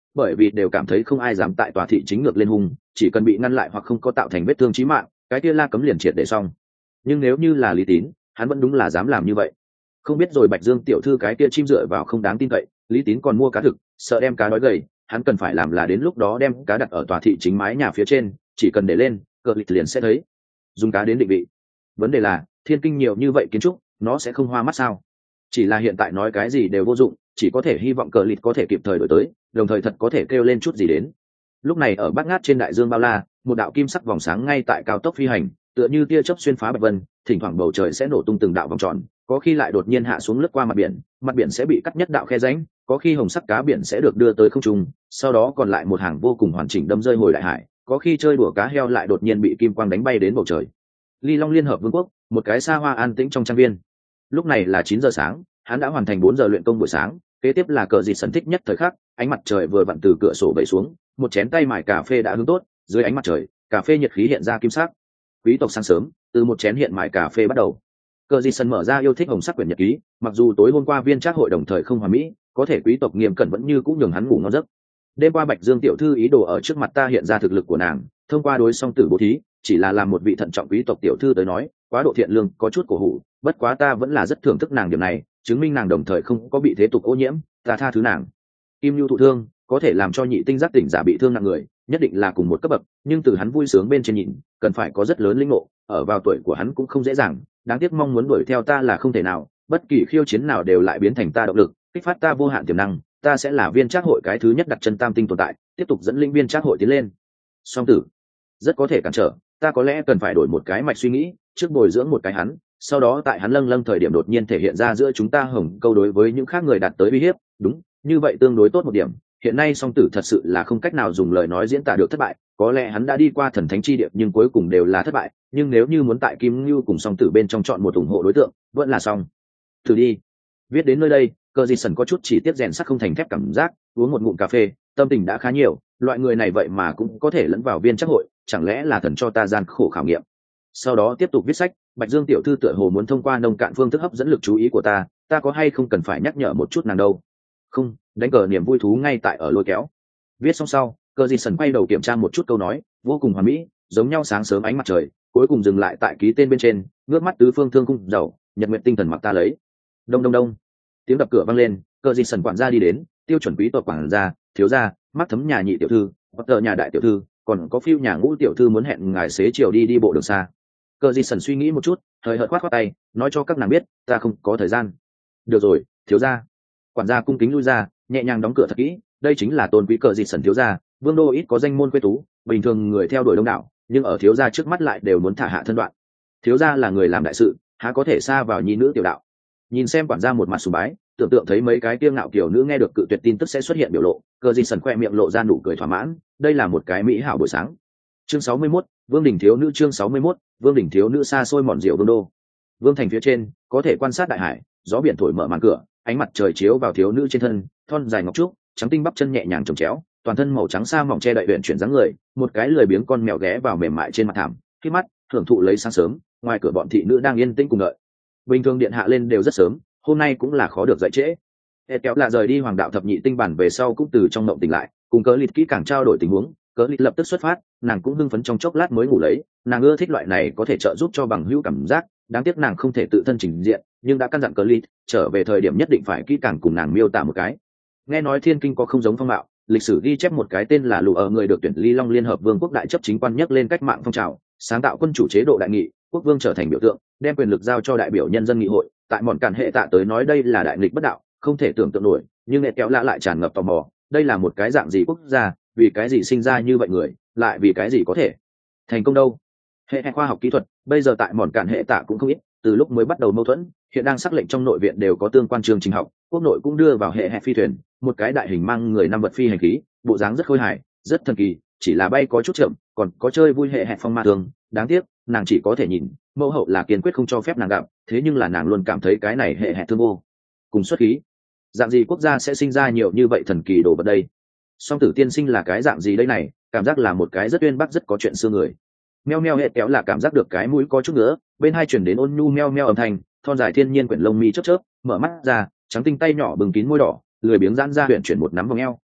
bởi vì đều cảm thấy không ai dám tại tòa thị chính ngược lên hung, chỉ cần bị ngăn lại hoặc không có tạo thành vết thương chí mạng, cái kia La Cấm liền triệt để xong. Nhưng nếu như là Lý Tín, hắn vẫn đúng là dám làm như vậy. Không biết rồi Bạch Dương tiểu thư cái kia chim dựa vào không đáng tin cậy, Lý Tín còn mua cá thực, sợ đem cá đói gầy, hắn cần phải làm là đến lúc đó đem cá đặt ở tòa thị chính mái nhà phía trên, chỉ cần để lên, cờ lịch liền sẽ thấy. Dùng cá đến định vị. Vấn đề là, thiên kinh nhiều như vậy kiến trúc, nó sẽ không hoa mắt sao? Chỉ là hiện tại nói cái gì đều vô dụng, chỉ có thể hy vọng cờ lịch có thể kịp thời đổi tới, đồng thời thật có thể kêu lên chút gì đến. Lúc này ở Bát Ngát trên đại dương bao la, một đạo kim sắc vòng sáng ngay tại cao tốc phi hành, tựa như tia chớp xuyên phá bạch vân, thỉnh thoảng bầu trời sẽ nổ tung từng đạo vòng tròn, có khi lại đột nhiên hạ xuống lướt qua mặt biển sẽ bị cắt nhất đạo khe rãnh, có khi hồng sắc cá biển sẽ được đưa tới không trung, sau đó còn lại một hàng vô cùng hoàn chỉnh đâm rơi hồi đại hải, có khi chơi đùa cá heo lại đột nhiên bị kim quang đánh bay đến bầu trời. Ly Long Liên Hợp Vương quốc, một cái xa hoa an tĩnh trong trang viên. Lúc này là 9 giờ sáng, hắn đã hoàn thành 4 giờ luyện công buổi sáng, kế tiếp là cờ gì sân thích nhất thời khắc, ánh mặt trời vừa vặn từ cửa sổ vẩy xuống, một chén tay mải cà phê đã hứng tốt, dưới ánh mặt trời, cà phê nhiệt khí hiện ra kim sắc. Quý tộc sáng sớm, từ một chén hiện mải cà phê bắt đầu. Cờ gì sân mở ra yêu thích hồng sắc quyển nhật ký, mặc dù tối hôm qua viên trác hội đồng thời không hòa mỹ, có thể quý tộc nghiêm cẩn vẫn như cũng nhường hắn ngủ ngon giấc. Đêm qua Bạch Dương tiểu thư ý đồ ở trước mặt ta hiện ra thực lực của nàng, thông qua đối song tử bố thí, chỉ là làm một vị thận trọng quý tộc tiểu thư tới nói, quá độ thiện lương, có chút cổ hủ, bất quá ta vẫn là rất thưởng thức nàng điểm này, chứng minh nàng đồng thời không có bị thế tục ô nhiễm, ta tha thứ nàng. Kim Nhu thụ thương, có thể làm cho nhị tinh giác tỉnh giả bị thương nặng người, nhất định là cùng một cấp bậc, nhưng từ hắn vui sướng bên trên nhìn, cần phải có rất lớn linh ngộ, ở vào tuổi của hắn cũng không dễ dàng, đáng tiếc mong muốn đuổi theo ta là không thể nào, bất kỳ khiêu chiến nào đều lại biến thành ta động lực, kích phát ta vô hạn tiềm năng, ta sẽ là viên trác hội cái thứ nhất đặt chân tam tinh tồn tại, tiếp tục dẫn linh viên trác hội tiến lên. Song tử rất có thể cản trở, ta có lẽ cần phải đổi một cái mạch suy nghĩ, trước bồi dưỡng một cái hắn, sau đó tại hắn lâng thời điểm đột nhiên thể hiện ra giữa chúng ta hồng câu đối với những khác người đạt tới uy hiếp, đúng, như vậy tương đối tốt một điểm. Hiện nay song tử thật sự là không cách nào dùng lời nói diễn tả được thất bại, có lẽ hắn đã đi qua thần thánh chi địa nhưng cuối cùng đều là thất bại, nhưng nếu như muốn tại Kim Nhu cùng song tử bên trong chọn một ủng hộ đối tượng, vẫn là song thử đi. Viết đến nơi đây, Cờ Dị Sẩn có chút chỉ tiếp rèn sắt không thành thép cảm giác, uống một ngụm cà phê, tâm tình đã khá nhiều, loại người này vậy mà cũng có thể lẫn vào viên trác hội, chẳng lẽ là thần cho ta gian khổ khảo nghiệm. Sau đó tiếp tục viết sách, Bạch Dương tiểu thư tựa hồ muốn thông qua nông cạn phương thức hấp dẫn lực chú ý của ta có hay không cần phải nhắc nhở một chút nàng đâu? Không, đánh cờ niềm vui thú ngay tại ở lôi kéo. Viết xong sau, Cờ Dị Sẩn quay đầu kiểm tra một chút câu nói, vô cùng hoàn mỹ, giống nhau sáng sớm ánh mặt trời, cuối cùng dừng lại tại ký tên bên trên, ngước mắt tứ phương thương cung dầu, nhật nguyện tinh thần mặc ta lấy. Đông đông đông. Tiếng đập cửa vang lên, Cờ Dị Sẩn quản gia đi đến, tiêu chuẩn quý tộc quản gia, thiếu gia, mắt thấm nhà nhị tiểu thư, hoặc nhà đại tiểu thư, còn có phiêu nhà ngũ tiểu thư muốn hẹn ngài xế chiều đi bộ đường xa. Cờ Dị Sẩn suy nghĩ một chút, hơi hợt khoát tay, nói cho các nàng biết, ta không có thời gian. Được rồi, thiếu gia. Quản gia cung kính lui ra, nhẹ nhàng đóng cửa thật kỹ, đây chính là tôn quý Cờ Dị Sẩn thiếu gia, vương đô ít có danh môn quê tú, bình thường người theo đuổi đông đảo, nhưng ở thiếu gia trước mắt lại đều muốn thả hạ thân đoạn. Thiếu gia là người làm đại sự, há có thể xa vào nhi nữ tiểu đạo. Nhìn xem quản gia một mặt sùng bái, tưởng tượng thấy mấy cái kiêu ngạo kiểu nữ nghe được cự tuyệt tin tức sẽ xuất hiện biểu lộ, Cờ Dị Sẩn khoe miệng lộ ra nụ cười thỏa mãn, đây là một cái mỹ hảo buổi sáng. Chương 61, Vương đỉnh thiếu nữ. Chương 61, Vương đỉnh thiếu nữ. Xa xôi mòn diệu vương đô. Vương thành phía trên, có thể quan sát đại hải, gió biển thổi mở màn cửa, ánh mặt trời chiếu vào thiếu nữ trên thân, thon dài ngọc trúc, trắng tinh bắp chân nhẹ nhàng chồng chéo, toàn thân màu trắng sa mỏng che đậy huyện chuyển dáng người, một cái lười biếng con mèo ghé vào mềm mại trên mặt thảm, khi mắt thưởng thụ lấy sáng sớm, ngoài cửa bọn thị nữ đang yên tĩnh cùng đợi. Bình thường điện hạ lên đều rất sớm, hôm nay cũng là khó được dậy trễ. Kéo là rời đi hoàng đạo thập nhị tinh bản về sau cũng từ trong mộng tỉnh lại, cùng Cớ Lịt kỹ càng trao đổi tình huống, Cớ Lịt lập tức xuất phát, nàng cũng hưng phấn trong chốc lát mới ngủ lấy, nàng ưa thích loại này có thể trợ giúp cho bằng hữu cảm giác, đáng tiếc nàng không thể tự thân trình diện, nhưng đã căn dặn Cớ Lịt, trở về thời điểm nhất định phải kỹ càng cùng nàng miêu tả một cái. Nghe nói thiên kinh có không giống phong mạo, lịch sử ghi chép một cái tên là Lù ở người được tuyển Ly Long Liên Hợp Vương quốc đại chấp chính quan nhắc lên cách mạng phong trào, sáng tạo quân chủ chế độ đại nghị, quốc vương trở thành biểu tượng, đem quyền lực giao cho đại biểu nhân dân nghị hội. Tại mòn cản hệ tạ tới nói đây là đại nghịch bất đạo, không thể tưởng tượng nổi, nhưng nghệ kéo lạ lại tràn ngập tò mò, đây là một cái dạng gì quốc gia, vì cái gì sinh ra như vậy người, lại vì cái gì có thể thành công đâu. Hệ khoa học kỹ thuật bây giờ tại mòn cản hệ tạ cũng không ít, từ lúc mới bắt đầu mâu thuẫn, hiện đang sắc lệnh trong nội viện đều có tương quan chương trình học, quốc nội cũng đưa vào hệ phi thuyền, một cái đại hình mang người năm vật phi hành khí, bộ dáng rất khôi hài, rất thần kỳ, chỉ là bay có chút chậm, còn có chơi vui hệ phong ma thường, đáng tiếc nàng chỉ có thể nhìn, mẫu hậu là kiên quyết không cho phép nàng gặp, thế nhưng là nàng luôn cảm thấy cái này hệ thương vô cùng xuất khí. Dạng gì quốc gia sẽ sinh ra nhiều như vậy thần kỳ đồ vật đây? Song tử tiên sinh là cái dạng gì đây này, cảm giác là một cái rất uyên bác rất có chuyện xưa người. Meo meo hệ kéo là cảm giác được cái mũi có chút nữa, bên hai chuyển đến ôn nhu meo meo âm thanh, thon dài thiên nhiên quyển lông mi chớp chớp, mở mắt ra, trắng tinh tay nhỏ bừng kín môi đỏ, lười biếng giãn ra huyền chuyển một nắm vòng eo,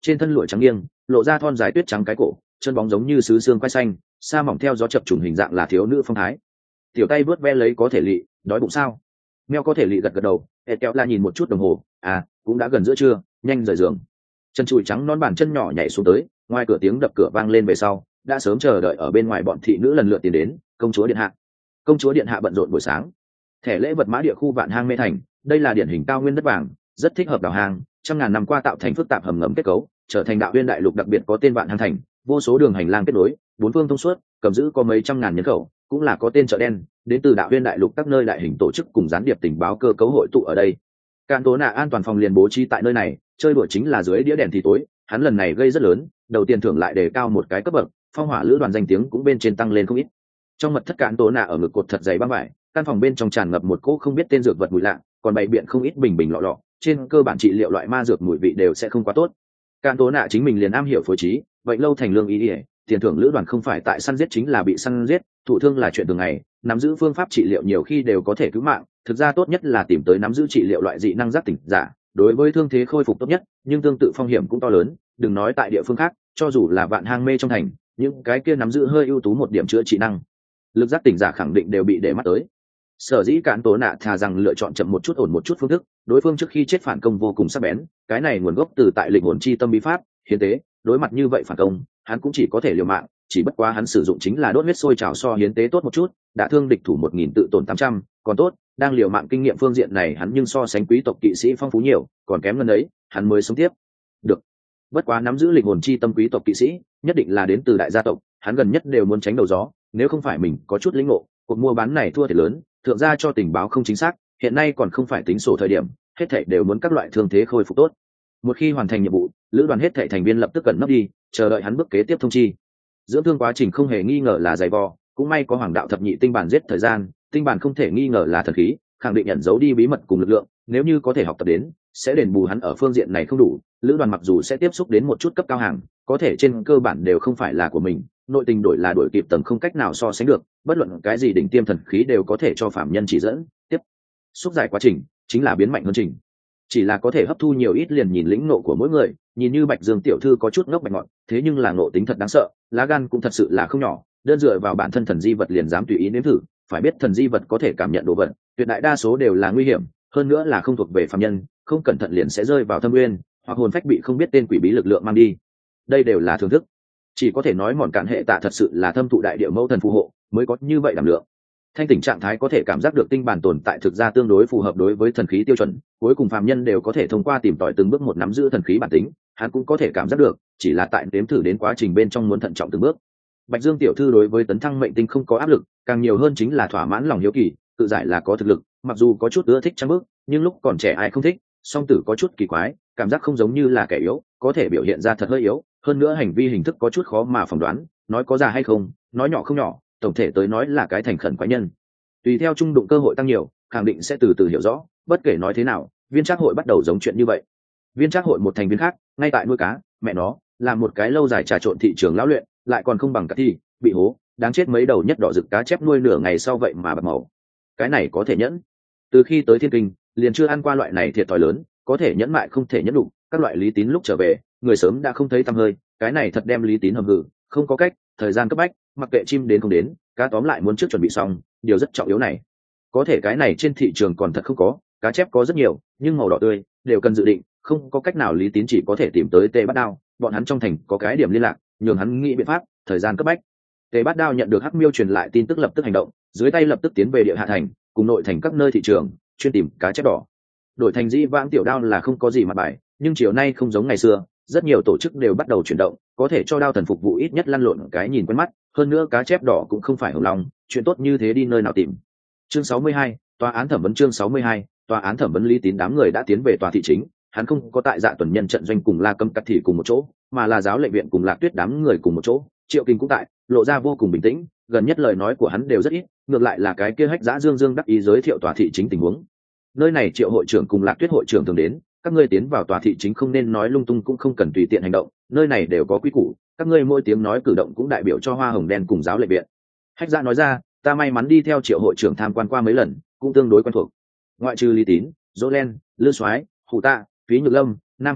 trên thân lụa trắng nghiêng lộ ra thon dài tuyết trắng cái cổ, chân bóng giống như sứ xương quai xanh, sa mỏng theo gió chập trùng hình dạng là thiếu nữ phong thái. Tiểu tay vớt ve lấy có thể lị, đói bụng sao? Meo có thể lị gật gật đầu, hệt kéo la nhìn một chút đồng hồ, cũng đã gần giữa trưa, nhanh rời giường. Chân chùi trắng non bàn chân nhỏ nhảy xuống tới, ngoài cửa tiếng đập cửa vang lên về sau, đã sớm chờ đợi ở bên ngoài bọn thị nữ lần lượt tiến đến. Công chúa điện hạ. Công chúa điện hạ bận rộn buổi sáng. Thẻ lễ vật mã địa khu Vạn Hang Mê Thành, đây là điển hình cao nguyên đất vàng, rất thích hợp đào hang, trăm ngàn năm qua tạo thành phức tạp hầm ngầm kết cấu, trở thành đạo nguyên đại lục đặc biệt có tên Vạn Hang Thành, vô số đường hành lang kết nối, bốn phương thông suốt, cầm giữ có mấy trăm ngàn nhân khẩu, cũng là có tên chợ đen, đến từ đạo nguyên đại lục các nơi đại hình tổ chức cùng gián điệp tình báo cơ cấu hội tụ ở đây. Cạn tố nạ an toàn phòng liền bố trí tại nơi này, chơi đùa chính là dưới đĩa đèn thì tối, hắn lần này gây rất lớn, đầu tiên thưởng lại đề cao một cái cấp bậc, phong hỏa lữ đoàn danh tiếng cũng bên trên tăng lên không ít. Trong mật thất Cạn tố nạ ở ngực cột thật dày băng vải, căn phòng bên trong tràn ngập một cỗ không biết tên dược vật mùi lạ, còn bày biện không ít bình bình lọ lọ, trên cơ bản trị liệu loại ma dược mùi vị đều sẽ không quá tốt. Cạn tố nạ chính mình liền am hiểu phối trí, vậy lâu thành lương ý ỉa, tiền thưởng lữ đoàn không phải tại săn giết chính là bị săn giết, thụ thương là chuyện thường ngày, nắm giữ phương pháp trị liệu nhiều khi đều có thể cứu mạng, thực ra tốt nhất là tìm tới nắm giữ trị liệu loại dị năng giác tỉnh giả, đối với thương thế khôi phục tốt nhất, nhưng tương tự phong hiểm cũng to lớn, đừng nói tại địa phương khác, cho dù là Vạn Hang Mê trong thành, những cái kia nắm giữ hơi ưu tú một điểm chữa trị năng lực giác tỉnh giả khẳng định đều bị để mắt tới. Sở dĩ Cạn tố nạ thà rằng lựa chọn chậm một chút ổn một chút phương thức, đối phương trước khi chết phản công vô cùng sắc bén, cái này nguồn gốc từ tại lịch hồn chi tâm bí pháp hiến tế, đối mặt như vậy phản công hắn cũng chỉ có thể liều mạng, chỉ bất quá hắn sử dụng chính là đốt huyết sôi trào so hiến tế tốt một chút, đã thương địch thủ 1000 tự tổn 800, còn tốt đang liều mạng kinh nghiệm phương diện này hắn nhưng so sánh quý tộc kỵ sĩ phong phú nhiều, còn kém ngân ấy hắn mới sống tiếp được. Bất quá nắm giữ linh hồn chi tâm quý tộc kỵ sĩ nhất định là đến từ đại gia tộc, hắn gần nhất đều muốn tránh đầu gió, nếu không phải mình có chút lĩnh ngộ, cuộc mua bán này thua thiệt lớn, thượng gia cho tình báo không chính xác, hiện nay còn không phải tính sổ thời điểm, hết thảy đều muốn các loại thương thế khôi phục tốt. Một khi hoàn thành nhiệm vụ, lữ đoàn hết thảy thành viên lập tức cẩn nấp đi, chờ đợi hắn bước kế tiếp thông chi. Dưỡng thương quá trình không hề nghi ngờ là dày vò, cũng may có Hoàng đạo thập nhị tinh bản giết thời gian, tinh bản không thể nghi ngờ là thần khí, khẳng định ẩn giấu đi bí mật cùng lực lượng, nếu như có thể học tập đến, sẽ đền bù hắn ở phương diện này không đủ. Lữ đoàn mặc dù sẽ tiếp xúc đến một chút cấp cao hàng, có thể trên cơ bản đều không phải là của mình, nội tình đổi là đổi kịp tầng không cách nào so sánh được, bất luận cái gì đỉnh tiêm thần khí đều có thể cho phạm nhân chỉ dẫn, tiếp xúc dài quá trình chính là biến mạnh hơn trình, chỉ là có thể hấp thu nhiều ít liền nhìn lĩnh nộ của mỗi người. Nhìn như Bạch Dương tiểu thư có chút ngốc bạch ngọn, thế nhưng là ngộ tính thật đáng sợ, lá gan cũng thật sự là không nhỏ, đơn dựa vào bản thân thần di vật liền dám tùy ý nếm thử, phải biết thần di vật có thể cảm nhận đồ vật, tuyệt đại đa số đều là nguy hiểm, hơn nữa là không thuộc về phạm nhân, không cẩn thận liền sẽ rơi vào thâm nguyên, hoặc hồn phách bị không biết tên quỷ bí lực lượng mang đi. Đây đều là thưởng thức, chỉ có thể nói mòn cạn hệ tạ thật sự là thâm thụ đại địa mẫu thần phù hộ mới có như vậy đảm lượng. Thanh tỉnh trạng thái có thể cảm giác được tinh bản tồn tại thực ra tương đối phù hợp đối với thần khí tiêu chuẩn, cuối cùng phàm nhân đều có thể thông qua tìm tòi từng bước một nắm giữ thần khí bản tính, hắn cũng có thể cảm giác được, chỉ là tại nếm thử đến quá trình bên trong muốn thận trọng từng bước. Bạch Dương tiểu thư đối với tấn thăng mệnh tinh không có áp lực, càng nhiều hơn chính là thỏa mãn lòng hiếu kỳ, tự giải là có thực lực, mặc dù có chút ưa thích trăng bước, nhưng lúc còn trẻ ai không thích, song tử có chút kỳ quái, cảm giác không giống như là kẻ yếu, có thể biểu hiện ra thật hơi yếu, hơn nữa hành vi hình thức có chút khó mà phỏng đoán, nói có già hay không, nói nhỏ không nhỏ, tổng thể tới nói là cái thành khẩn quái nhân. Tùy theo trung đụng cơ hội tăng nhiều, khẳng định sẽ từ từ hiểu rõ, bất kể nói thế nào, viên trác hội bắt đầu giống chuyện như vậy. Viên trác hội một thành viên khác, ngay tại nuôi cá, mẹ nó, làm một cái lâu dài trà trộn thị trường lão luyện, lại còn không bằng cả thi, bị hố, đáng chết mấy đầu nhất đỏ rực cá chép nuôi nửa ngày sau vậy mà bạc màu. Cái này có thể nhẫn. Từ khi tới Thiên Kinh, liền chưa ăn qua loại này thiệt thòi lớn, có thể nhẫn mại không thể nhẫn đủ, các loại Lý Tín lúc trở về, người sớm đã không thấy tăm hơi, cái này thật đem Lý Tín hầm hừ, không có cách, thời gian cấp bách, mặc kệ chim đến không đến, cá tóm lại muốn trước chuẩn bị xong, điều rất trọng yếu này. Có thể cái này trên thị trường còn thật không có, cá chép có rất nhiều, nhưng màu đỏ tươi, đều cần dự định, không có cách nào Lý Tín chỉ có thể tìm tới Tề Bát Đao, bọn hắn trong thành có cái điểm liên lạc, nhường hắn nghĩ biện pháp, thời gian cấp bách. Tề Bát Đao nhận được Hắc Miêu truyền lại tin tức lập tức hành động, dưới tay lập tức tiến về địa hạ thành, cùng nội thành các nơi thị trường, chuyên tìm cá chép đỏ. Đổi thành dĩ vãng tiểu đao là không có gì mặt bài, nhưng chiều nay không giống ngày xưa, rất nhiều tổ chức đều bắt đầu chuyển động, có thể cho đao thần phục vụ ít nhất lăn lộn cái nhìn quen mắt, hơn nữa cá chép đỏ cũng không phải hồng lòng, chuyện tốt như thế đi nơi nào tìm. Chương 62, tòa án thẩm vấn. Chương 62, tòa án thẩm vấn. Lý Tín đám người đã tiến về tòa thị chính, hắn không có tại Dạ Tuần Nhân trận doanh cùng La Câm Cắt Thị cùng một chỗ, mà là giáo lệnh viện cùng Lạc Tuyết đám người cùng một chỗ, Triệu Kinh cũng tại, lộ ra vô cùng bình tĩnh, gần nhất lời nói của hắn đều rất ít, ngược lại là cái kia Hách Dã Dương Dương đắc ý giới thiệu tòa thị chính tình huống. Nơi này Triệu hội trưởng cùng Lạc Tuyết hội trưởng thường đến, các ngươi tiến vào tòa thị chính không nên nói lung tung cũng không cần tùy tiện hành động, nơi này đều có quy củ, các ngươi mỗi tiếng nói cử động cũng đại biểu cho Hoa Hồng Đen cùng giáo lệnh viện. Hách Dã nói ra, ta may mắn đi theo Triệu hội trưởng tham quan qua mấy lần, cũng tương đối quen thuộc. Ngoại trừ Lý Tín, Dỗ Len, Lư Soái, Hủ Tạ, Phí Nhược Lâm, Nam Khải,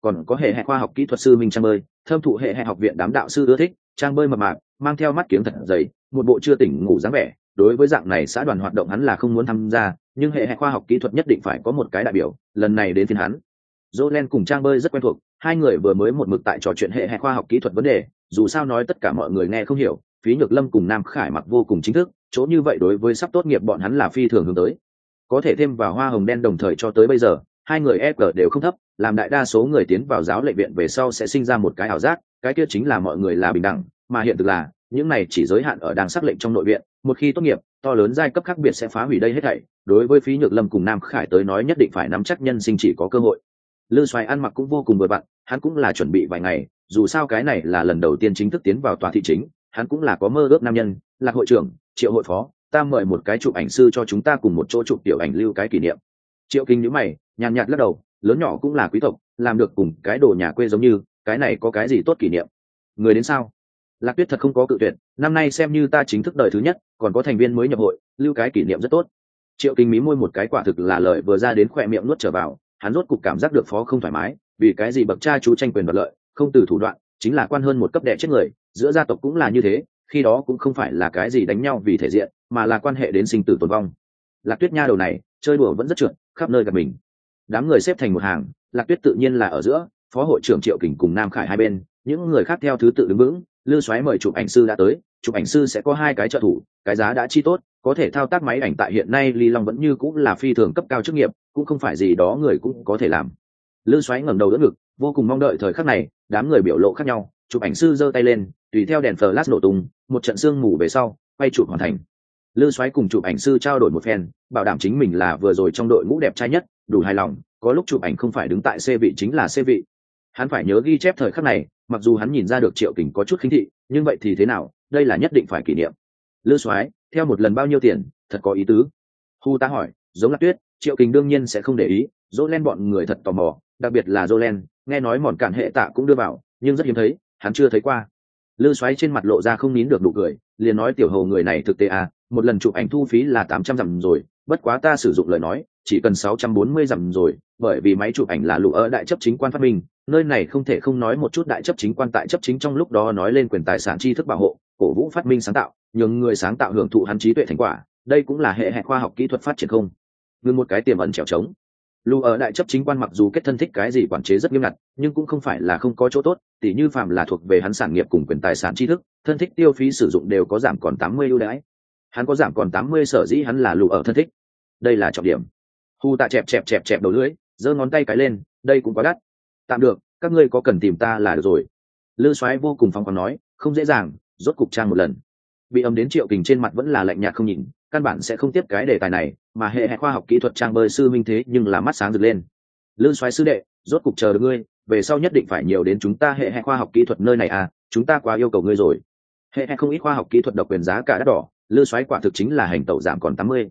còn có hệ khoa học kỹ thuật sư minh trang bơi, thâm thụ hệ học viện đám đạo sư ưa thích. Trang bơi mập mạp, mang theo mắt kiếng thật dày, một bộ chưa tỉnh ngủ dáng vẻ. Đối với dạng này xã đoàn hoạt động hắn là không muốn tham gia, nhưng hệ khoa học kỹ thuật nhất định phải có một cái đại biểu, lần này đến phiên hắn. Jolen cùng Trang bơi rất quen thuộc, hai người vừa mới một mực tại trò chuyện hệ khoa học kỹ thuật vấn đề, dù sao nói tất cả mọi người nghe không hiểu. Phí Nhược Lâm cùng Nam Khải mặc vô cùng chính thức, chỗ như vậy đối với sắp tốt nghiệp bọn hắn là phi thường hướng tới. Có thể thêm vào hoa hồng đen đồng thời cho tới bây giờ, hai người EQ đều không thấp, làm đại đa số người tiến vào giáo lệnh viện về sau sẽ sinh ra một cái ảo giác, cái kia chính là mọi người là bình đẳng, mà hiện thực là những này chỉ giới hạn ở đang sắc lệnh trong nội viện, một khi tốt nghiệp, to lớn giai cấp khác biệt sẽ phá hủy đây hết thảy. Đối với Phí Nhược Lâm cùng Nam Khải tới nói nhất định phải nắm chắc nhân sinh chỉ có cơ hội. Lư Soái ăn mặc cũng vô cùng vừa vặn, hắn cũng là chuẩn bị vài ngày, dù sao cái này là lần đầu tiên chính thức tiến vào tòa thị chính, hắn cũng là có mơ ước nam nhân, Lạc hội trưởng, Triệu hội phó, ta mời một cái chụp ảnh sư cho chúng ta cùng một chỗ chụp tiểu ảnh lưu cái kỷ niệm. Triệu Kinh nhíu mày, nhàn nhạt lắc đầu, lớn nhỏ cũng là quý tộc, làm được cùng cái đồ nhà quê giống như, cái này có cái gì tốt kỷ niệm? Người đến sao? Lạc Tuyết thật không có cự tuyệt, năm nay xem như ta chính thức đời thứ nhất, còn có thành viên mới nhập hội, lưu cái kỷ niệm rất tốt. Triệu Kinh mí môi một cái, quả thực là lời vừa ra đến khỏe miệng nuốt trở vào, hắn rốt cục cảm giác được phó không thoải mái, vì cái gì bậc cha chú tranh quyền đoạt lợi, không từ thủ đoạn, chính là quan hơn một cấp đẻ chết người, giữa gia tộc cũng là như thế, khi đó cũng không phải là cái gì đánh nhau vì thể diện, mà là quan hệ đến sinh tử tồn vong. Lạc Tuyết nha đầu này, chơi đùa vẫn rất trượt, khắp nơi gặp mình. Đám người xếp thành một hàng, Lạc Tuyết tự nhiên là ở giữa, phó hội trưởng Triệu Kình cùng Nam Khải hai bên, những người khác theo thứ tự đứng vững. Lư Soái mời chụp ảnh sư đã tới, chụp ảnh sư sẽ có hai cái trợ thủ, cái giá đã chi tốt, có thể thao tác máy ảnh tại hiện nay Ly Long vẫn như cũng là phi thường cấp cao chức nghiệp, cũng không phải gì đó người cũng có thể làm. Lư Soái ngẩng đầu đỡ ngực, vô cùng mong đợi thời khắc này, đám người biểu lộ khác nhau, chụp ảnh sư giơ tay lên, tùy theo đèn flash nổ tung, một trận sương mù về sau, quay chụp hoàn thành. Lư Soái cùng chụp ảnh sư trao đổi một phen, bảo đảm chính mình là vừa rồi trong đội ngũ đẹp trai nhất, đủ hài lòng, có lúc chụp ảnh không phải đứng tại C vị chính là C vị. Hắn phải nhớ ghi chép thời khắc này, mặc dù hắn nhìn ra được Triệu Kình có chút khinh thị, nhưng vậy thì thế nào, đây là nhất định phải kỷ niệm. Lư Soái, theo một lần bao nhiêu tiền, thật có ý tứ. Hu ta hỏi, giống Lạc Tuyết, Triệu Kình đương nhiên sẽ không để ý, Jolen bọn người thật tò mò, đặc biệt là Jolen, nghe nói mòn cản hệ tạ cũng đưa vào, nhưng rất hiếm thấy, hắn chưa thấy qua. Lư Soái trên mặt lộ ra không nín được nụ cười, liền nói tiểu hầu người này thực tế à, một lần chụp ảnh thu phí là 800 dặm rồi, bất quá ta sử dụng lời nói, chỉ cần 640 dặm rồi, bởi vì máy chụp ảnh là lũ ở đại chấp chính quan phát minh, nơi này không thể không nói một chút đại chấp chính quan tại chấp chính trong lúc đó nói lên quyền tài sản tri thức bảo hộ, cổ vũ phát minh sáng tạo, nhường người sáng tạo hưởng thụ hắn trí tuệ thành quả, đây cũng là hệ khoa học kỹ thuật phát triển không. Ngưng một cái tiềm ẩn trèo trống. Lũ ở đại chấp chính quan mặc dù kết thân thích cái gì quản chế rất nghiêm ngặt, nhưng cũng không phải là không có chỗ tốt, tỉ như phạm là thuộc về hắn sản nghiệp cùng quyền tài sản tri thức, thân thích tiêu phí sử dụng đều có giảm còn 80 ưu đãi. Hắn có giảm còn 80 sở dĩ hắn là lũ ở thân thích. Đây là trọng điểm. Hu Tạ chẹp đầu lưỡi, giơ ngón tay cái lên, đây cũng quá đắt. Tạm được, các ngươi có cần tìm ta là được rồi. Lư Soái vô cùng phóng khoáng nói, không dễ dàng, rốt cục trang một lần. Bị âm đến Triệu Kình trên mặt vẫn là lạnh nhạt không nhìn, căn bản sẽ không tiếp cái đề tài này, mà hệ khoa học kỹ thuật trang bơi sư minh thế nhưng là mắt sáng rực lên. Lư Soái sư đệ, rốt cục chờ được ngươi, về sau nhất định phải nhiều đến chúng ta hệ khoa học kỹ thuật nơi này à, chúng ta quá yêu cầu ngươi rồi. Hệ không ít khoa học kỹ thuật độc quyền giá cả đắt đỏ, Lư Soái quả thực chính là hành tẩu giảm còn 80.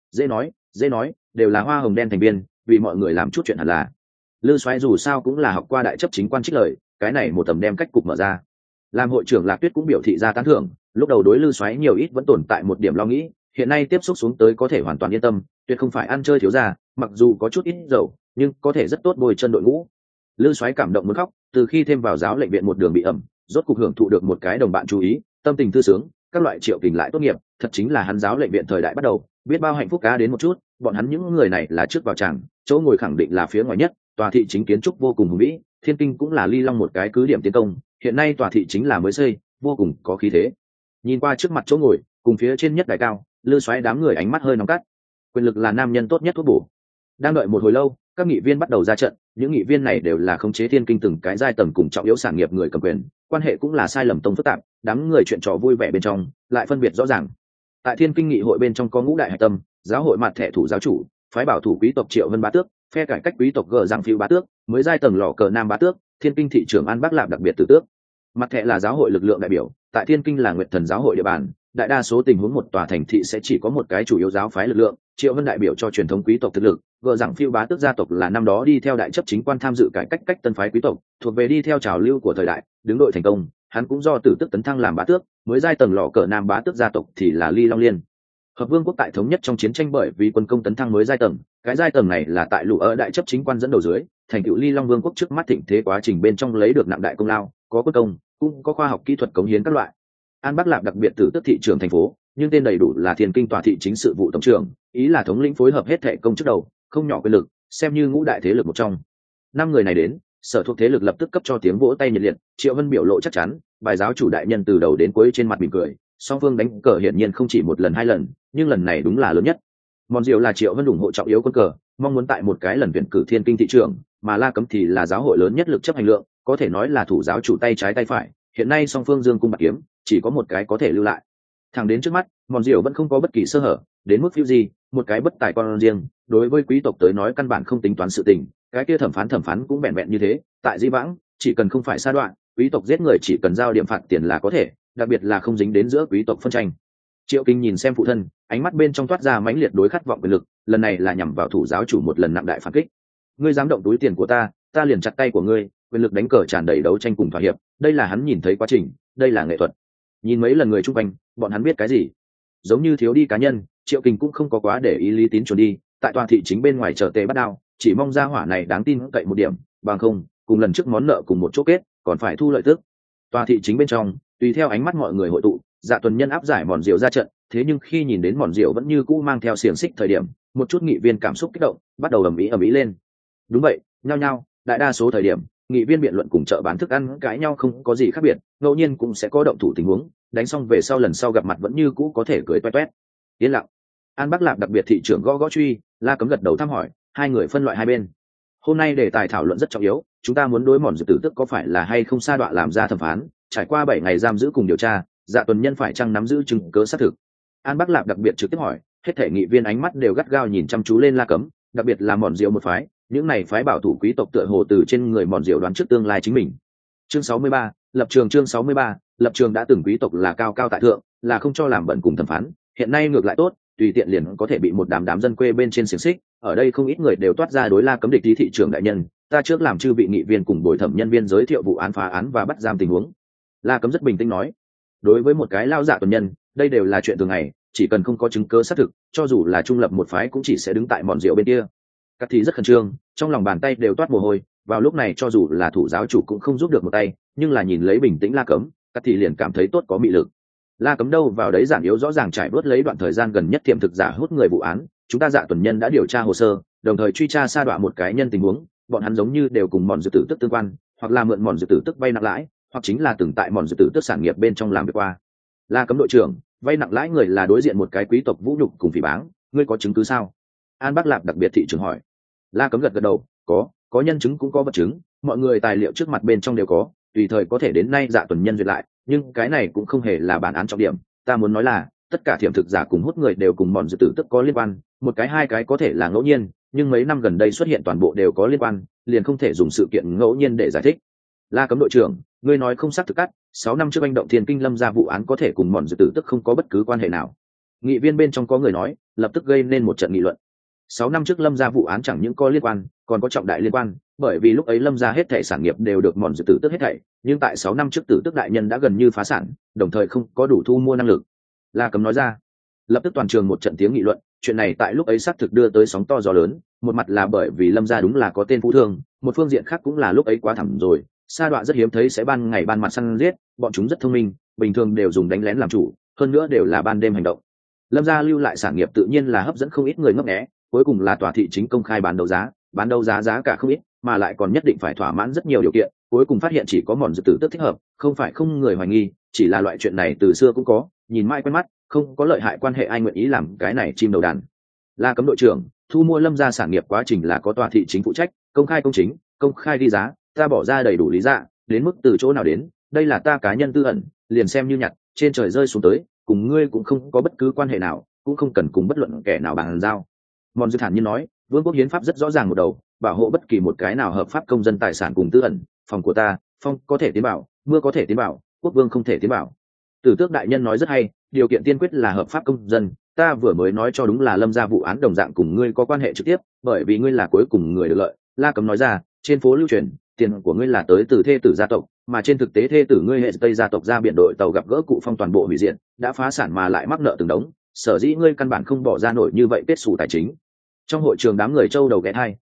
Dễ nói, đều là hoa hồng đen thành viên, vì mọi người làm chút chuyện hẳn là. Lư Soái dù sao cũng là học qua đại chấp chính quan trích lời, cái này một tầm đem cách cục mở ra. Làm hội trưởng Lạc Tuyết cũng biểu thị ra tán thưởng, lúc đầu đối Lư Soái nhiều ít vẫn tồn tại một điểm lo nghĩ, hiện nay tiếp xúc xuống tới có thể hoàn toàn yên tâm, tuyệt không phải ăn chơi thiếu gia, mặc dù có chút ít dầu, nhưng có thể rất tốt bồi chân đội ngũ. Lư Soái cảm động muốn khóc, từ khi thêm vào giáo lệnh viện một đường bị ẩm, rốt cục hưởng thụ được một cái đồng bạn chú ý, tâm tình thư sướng, các loại Triệu Kình lại tốt nghiệp, thật chính là hắn giáo lệnh viện thời đại bắt đầu, biết bao hạnh phúc cá đến một chút, bọn hắn những người này là trước vào tràng, chỗ ngồi khẳng định là phía ngoài nhất, tòa thị chính kiến trúc vô cùng hùng vĩ, Thiên Kinh cũng là Ly Long một cái cứ điểm tiến công, hiện nay tòa thị chính là mới xây, vô cùng có khí thế. Nhìn qua trước mặt chỗ ngồi, cùng phía trên nhất đài cao, Lư Soái đám người ánh mắt hơi nóng cắt. Quyền lực là nam nhân tốt nhất thuốc bổ. Đang đợi một hồi lâu, các nghị viên bắt đầu ra trận, những nghị viên này đều là khống chế Thiên Kinh từng cái giai tầng cùng trọng yếu sản nghiệp người cầm quyền, quan hệ cũng là sai lầm tông phức tạp, đám người chuyện trò vui vẻ bên trong, lại phân biệt rõ ràng. Tại Thiên Kinh nghị hội bên trong có ngũ đại hạch tâm, giáo hội mặt thẻ thủ giáo chủ, phái bảo thủ quý tộc Triệu Vân bá tước, phe cải cách quý tộc Gờ Giang Phiêu bá tước, mới giai tầng lò cờ Nam bá tước, Thiên Kinh thị trưởng An Bác Lạp đặc biệt tử tước. Mặt thẻ là giáo hội lực lượng đại biểu, tại Thiên Kinh là Nguyệt Thần giáo hội địa bàn, đại đa số tình huống một tòa thành thị sẽ chỉ có một cái chủ yếu giáo phái lực lượng. Triệu Vân đại biểu cho truyền thống quý tộc thực lực, Gờ Giang Phiêu bá tước gia tộc là năm đó đi theo đại chấp chính quan tham dự cải cách tân phái quý tộc, thuộc về đi theo trào lưu của thời đại, đứng đội thành công, hắn cũng do tử tước tấn thăng làm bá tước, mới giai tầng lò cờ Nam bá tước gia tộc thì là Ly Long Liên hợp vương quốc tại thống nhất trong chiến tranh bởi vì quân công tấn thăng mới giai tầng, cái giai tầng này là tại lũ ở đại chấp chính quan dẫn đầu dưới, thành tựu Ly Long Vương quốc trước mắt thịnh thế quá trình bên trong lấy được nặng đại công lao, có quân công, cũng có khoa học kỹ thuật cống hiến các loại. An Bắc Lạp đặc biệt từ tước thị trưởng thành phố, nhưng tên đầy đủ là Thiên Kinh tòa thị chính sự vụ tổng trưởng, ý là thống lĩnh phối hợp hết thệ công chức đầu, không nhỏ quyền lực, xem như ngũ đại thế lực một trong. Năm người này đến, sở thuộc thế lực lập tức cấp cho tiếng vỗ tay nhiệt liệt. Triệu Vân biểu lộ chắc chắn, bài giáo chủ đại nhân từ đầu đến cuối trên mặt mỉm cười. Song phương đánh cờ hiển nhiên không chỉ một lần hai lần, nhưng lần này đúng là lớn nhất. Mòn Diệu là Triệu Vân ủng hộ trọng yếu quân cờ, mong muốn tại một cái lần tuyển cử Thiên Kinh thị trưởng, mà La Cấm thì là giáo hội lớn nhất lực chấp hành lượng, có thể nói là thủ giáo chủ tay trái tay phải. Hiện nay song phương dương cung bạc kiếm, chỉ có một cái có thể lưu lại. Thẳng đến trước mắt, Mòn Diệu vẫn không có bất kỳ sơ hở, đến mức phiêu gì, một cái bất tài con riêng, đối với quý tộc tới nói căn bản không tính toán sự tình, cái kia thẩm phán cũng vẹn vẹn như thế. Tại Di Vãng, chỉ cần không phải sa đoạn, quý tộc giết người chỉ cần giao điểm phạt tiền là có thể, đặc biệt là không dính đến giữa quý tộc phân tranh. Triệu Kinh nhìn xem phụ thân, ánh mắt bên trong toát ra mãnh liệt đối khát vọng quyền lực, lần này là nhằm vào thủ giáo chủ một lần nặng đại phản kích. Ngươi dám động túi tiền của ta liền chặt tay của ngươi. Quyền lực đánh cờ tràn đầy đấu tranh cùng thỏa hiệp, đây là hắn nhìn thấy quá trình, đây là nghệ thuật. Nhìn mấy lần người chung quanh, bọn hắn biết cái gì? Giống như thiếu đi cá nhân, Triệu Kinh cũng không có quá để ý Lý Tín chuẩn đi, tại tòa thị chính bên ngoài chờ tề bắt đao, chỉ mong ra hỏa này đáng tin cậy một điểm, bằng không, cùng lần trước món nợ cùng một chỗ kết, còn phải thu lợi tức. Tòa thị chính bên trong, tùy theo ánh mắt mọi người hội tụ, Dạ Tuần Nhân áp giải Mòn Diệu ra trận, thế nhưng khi nhìn đến Mòn Diệu vẫn như cũ mang theo xiềng xích thời điểm, một chút nghị viên cảm xúc kích động, bắt đầu ầm ĩ lên. Đúng vậy, nhao nhao, đại đa số thời điểm, nghị viên biện luận cùng chợ bán thức ăn cãi nhau không có gì khác biệt, ngẫu nhiên cũng sẽ có động thủ tình huống, đánh xong về sau lần sau gặp mặt vẫn như cũ có thể cười toét toét. Yên lặng. An Bắc Lạp đặc biệt thị trưởng gõ truy, La Cấm gật đầu thăm hỏi, hai người phân loại hai bên. Hôm nay đề tài thảo luận rất trọng yếu, chúng ta muốn đối Mòn Diệu tử tức có phải là hay không sa đọa làm ra thẩm phán, trải qua 7 ngày giam giữ cùng điều tra, Dạ Tuần Nhân phải chăng nắm giữ chứng cứ xác thực. An Bắc Lạp đặc biệt trực tiếp hỏi, hết thể nghị viên ánh mắt đều gắt gao nhìn chăm chú lên La Cấm, đặc biệt là Mòn Diệu một phái, những này phái bảo thủ quý tộc tựa hồ từ trên người Mòn Diệu đoán trước tương lai chính mình. Chương 63, lập trường. Chương 63, lập trường. Đã từng quý tộc là cao cao tại thượng, là không cho làm bẩn cùng thẩm phán, hiện nay ngược lại tốt, tùy tiện liền có thể bị một đám dân quê bên trên xiềng xích. Ở đây không ít người đều toát ra đối La Cấm địch ý. Thị trưởng đại nhân, ta trước làm chư vị nghị viên cùng bồi thẩm nhân viên giới thiệu vụ án phá án và bắt giam tình huống. La Cấm rất bình tĩnh nói, đối với một cái lao Dạ Tuần Nhân, đây đều là chuyện thường ngày, chỉ cần không có chứng cứ xác thực, cho dù là trung lập một phái cũng chỉ sẽ đứng tại Mòn Diệu bên kia. Các thì rất khẩn trương, trong lòng bàn tay đều toát mồ hôi, vào lúc này cho dù là thủ giáo chủ cũng không giúp được một tay, nhưng là nhìn lấy bình tĩnh La Cấm, các thì liền cảm thấy tốt có mị lực. La Cấm đâu vào đấy giản yếu rõ ràng trải bớt lấy đoạn thời gian gần nhất tiềm thực giả hút người vụ án, chúng ta Dạ Tuần Nhân đã điều tra hồ sơ, đồng thời truy tra sa đọa một cái nhân tình huống, bọn hắn giống như đều cùng Mòn Diệu tử tức tương quan, hoặc là mượn Mòn Diệu tử tức vay nặng lãi, hoặc chính là từng tại Mòn Diệu tử tức sản nghiệp bên trong làm việc qua. La Cấm đội trưởng, vay nặng lãi người là đối diện một cái quý tộc vũ nhục cùng phỉ báng, ngươi có chứng cứ sao? An Bắc Lạp đặc biệt thị trưởng hỏi. La Cấm gật đầu, có nhân chứng cũng có vật chứng, mọi người tài liệu trước mặt bên trong đều có, tùy thời có thể đến nay Dạ Tuần Nhân duyệt lại, nhưng cái này cũng không hề là bản án trọng điểm. Ta muốn nói là tất cả thiểm thực giả cùng hút người đều cùng Mòn Diệu tử tức có liên quan, một cái hai cái có thể là ngẫu nhiên, nhưng mấy năm gần đây xuất hiện toàn bộ đều có liên quan, liền không thể dùng sự kiện ngẫu nhiên để giải thích. La Cấm đội trưởng, ngươi nói không xác thực cắt, 6 năm trước anh động Thiên Kinh Lâm ra vụ án có thể cùng Mòn Diệu tử tức không có bất cứ quan hệ nào. Nghị viên bên trong có người nói, lập tức gây nên một trận nghị luận. 6 năm trước Lâm ra vụ án chẳng những có liên quan, còn có trọng đại liên quan, bởi vì lúc ấy Lâm ra hết thảy sản nghiệp đều được Mòn Diệu tử tức hết thảy, nhưng tại 6 năm trước tử tức đại nhân đã gần như phá sản, đồng thời không có đủ thu mua năng lực. La Cấm nói ra. Lập tức toàn trường một trận tiếng nghị luận, chuyện này tại lúc ấy xác thực đưa tới sóng to gió lớn, một mặt là bởi vì Lâm gia đúng là có tên phú thương, một phương diện khác cũng là lúc ấy quá thẳm rồi, sa đọa rất hiếm thấy sẽ ban ngày ban mặt săn giết, bọn chúng rất thông minh, bình thường đều dùng đánh lén làm chủ, hơn nữa đều là ban đêm hành động. Lâm gia lưu lại sản nghiệp tự nhiên là hấp dẫn không ít người ngấp nghé, cuối cùng là tòa thị chính công khai bán đấu giá giá cả không ít, mà lại còn nhất định phải thỏa mãn rất nhiều điều kiện, cuối cùng phát hiện chỉ có Mòn Diệu tử tức thích hợp, không phải không người hoài nghi, chỉ là loại chuyện này từ xưa cũng có, nhìn mãi quen mắt, không có lợi hại quan hệ ai nguyện ý làm cái này chim đầu đàn. La Cấm đội trưởng, thu mua Lâm gia sản nghiệp quá trình là có tòa thị chính phụ trách, công khai công chính, công khai đi giá, ta bỏ ra đầy đủ lý dạ, đến mức từ chỗ nào đến, đây là ta cá nhân tư ẩn, liền xem như nhặt trên trời rơi xuống tới, cùng ngươi cũng không có bất cứ quan hệ nào, cũng không cần cùng bất luận kẻ nào bàn giao. Mòn Diệu thản nhiên nói, vương quốc hiến pháp rất rõ ràng một đầu, bảo hộ bất kỳ một cái nào hợp pháp công dân tài sản cùng tư ẩn, phòng của ta, phong có thể tiến bảo, mưa có thể tiến bảo, quốc vương không thể tiến bảo. Tử tước đại nhân nói rất hay, điều kiện tiên quyết là hợp pháp công dân, ta vừa mới nói cho đúng là Lâm gia vụ án đồng dạng cùng ngươi có quan hệ trực tiếp, bởi vì ngươi là cuối cùng người được lợi. La Cấm nói ra, trên phố lưu truyền, tiền của ngươi là tới từ thê tử gia tộc, mà trên thực tế thê tử ngươi hệ tây gia tộc ra biển đội tàu gặp gỡ cụ phong toàn bộ hủy diệt, đã phá sản mà lại mắc nợ từng đống, sở dĩ ngươi căn bản không bỏ ra nổi như vậy kết xù tài chính. Trong hội trường đám người châu đầu ghé thai,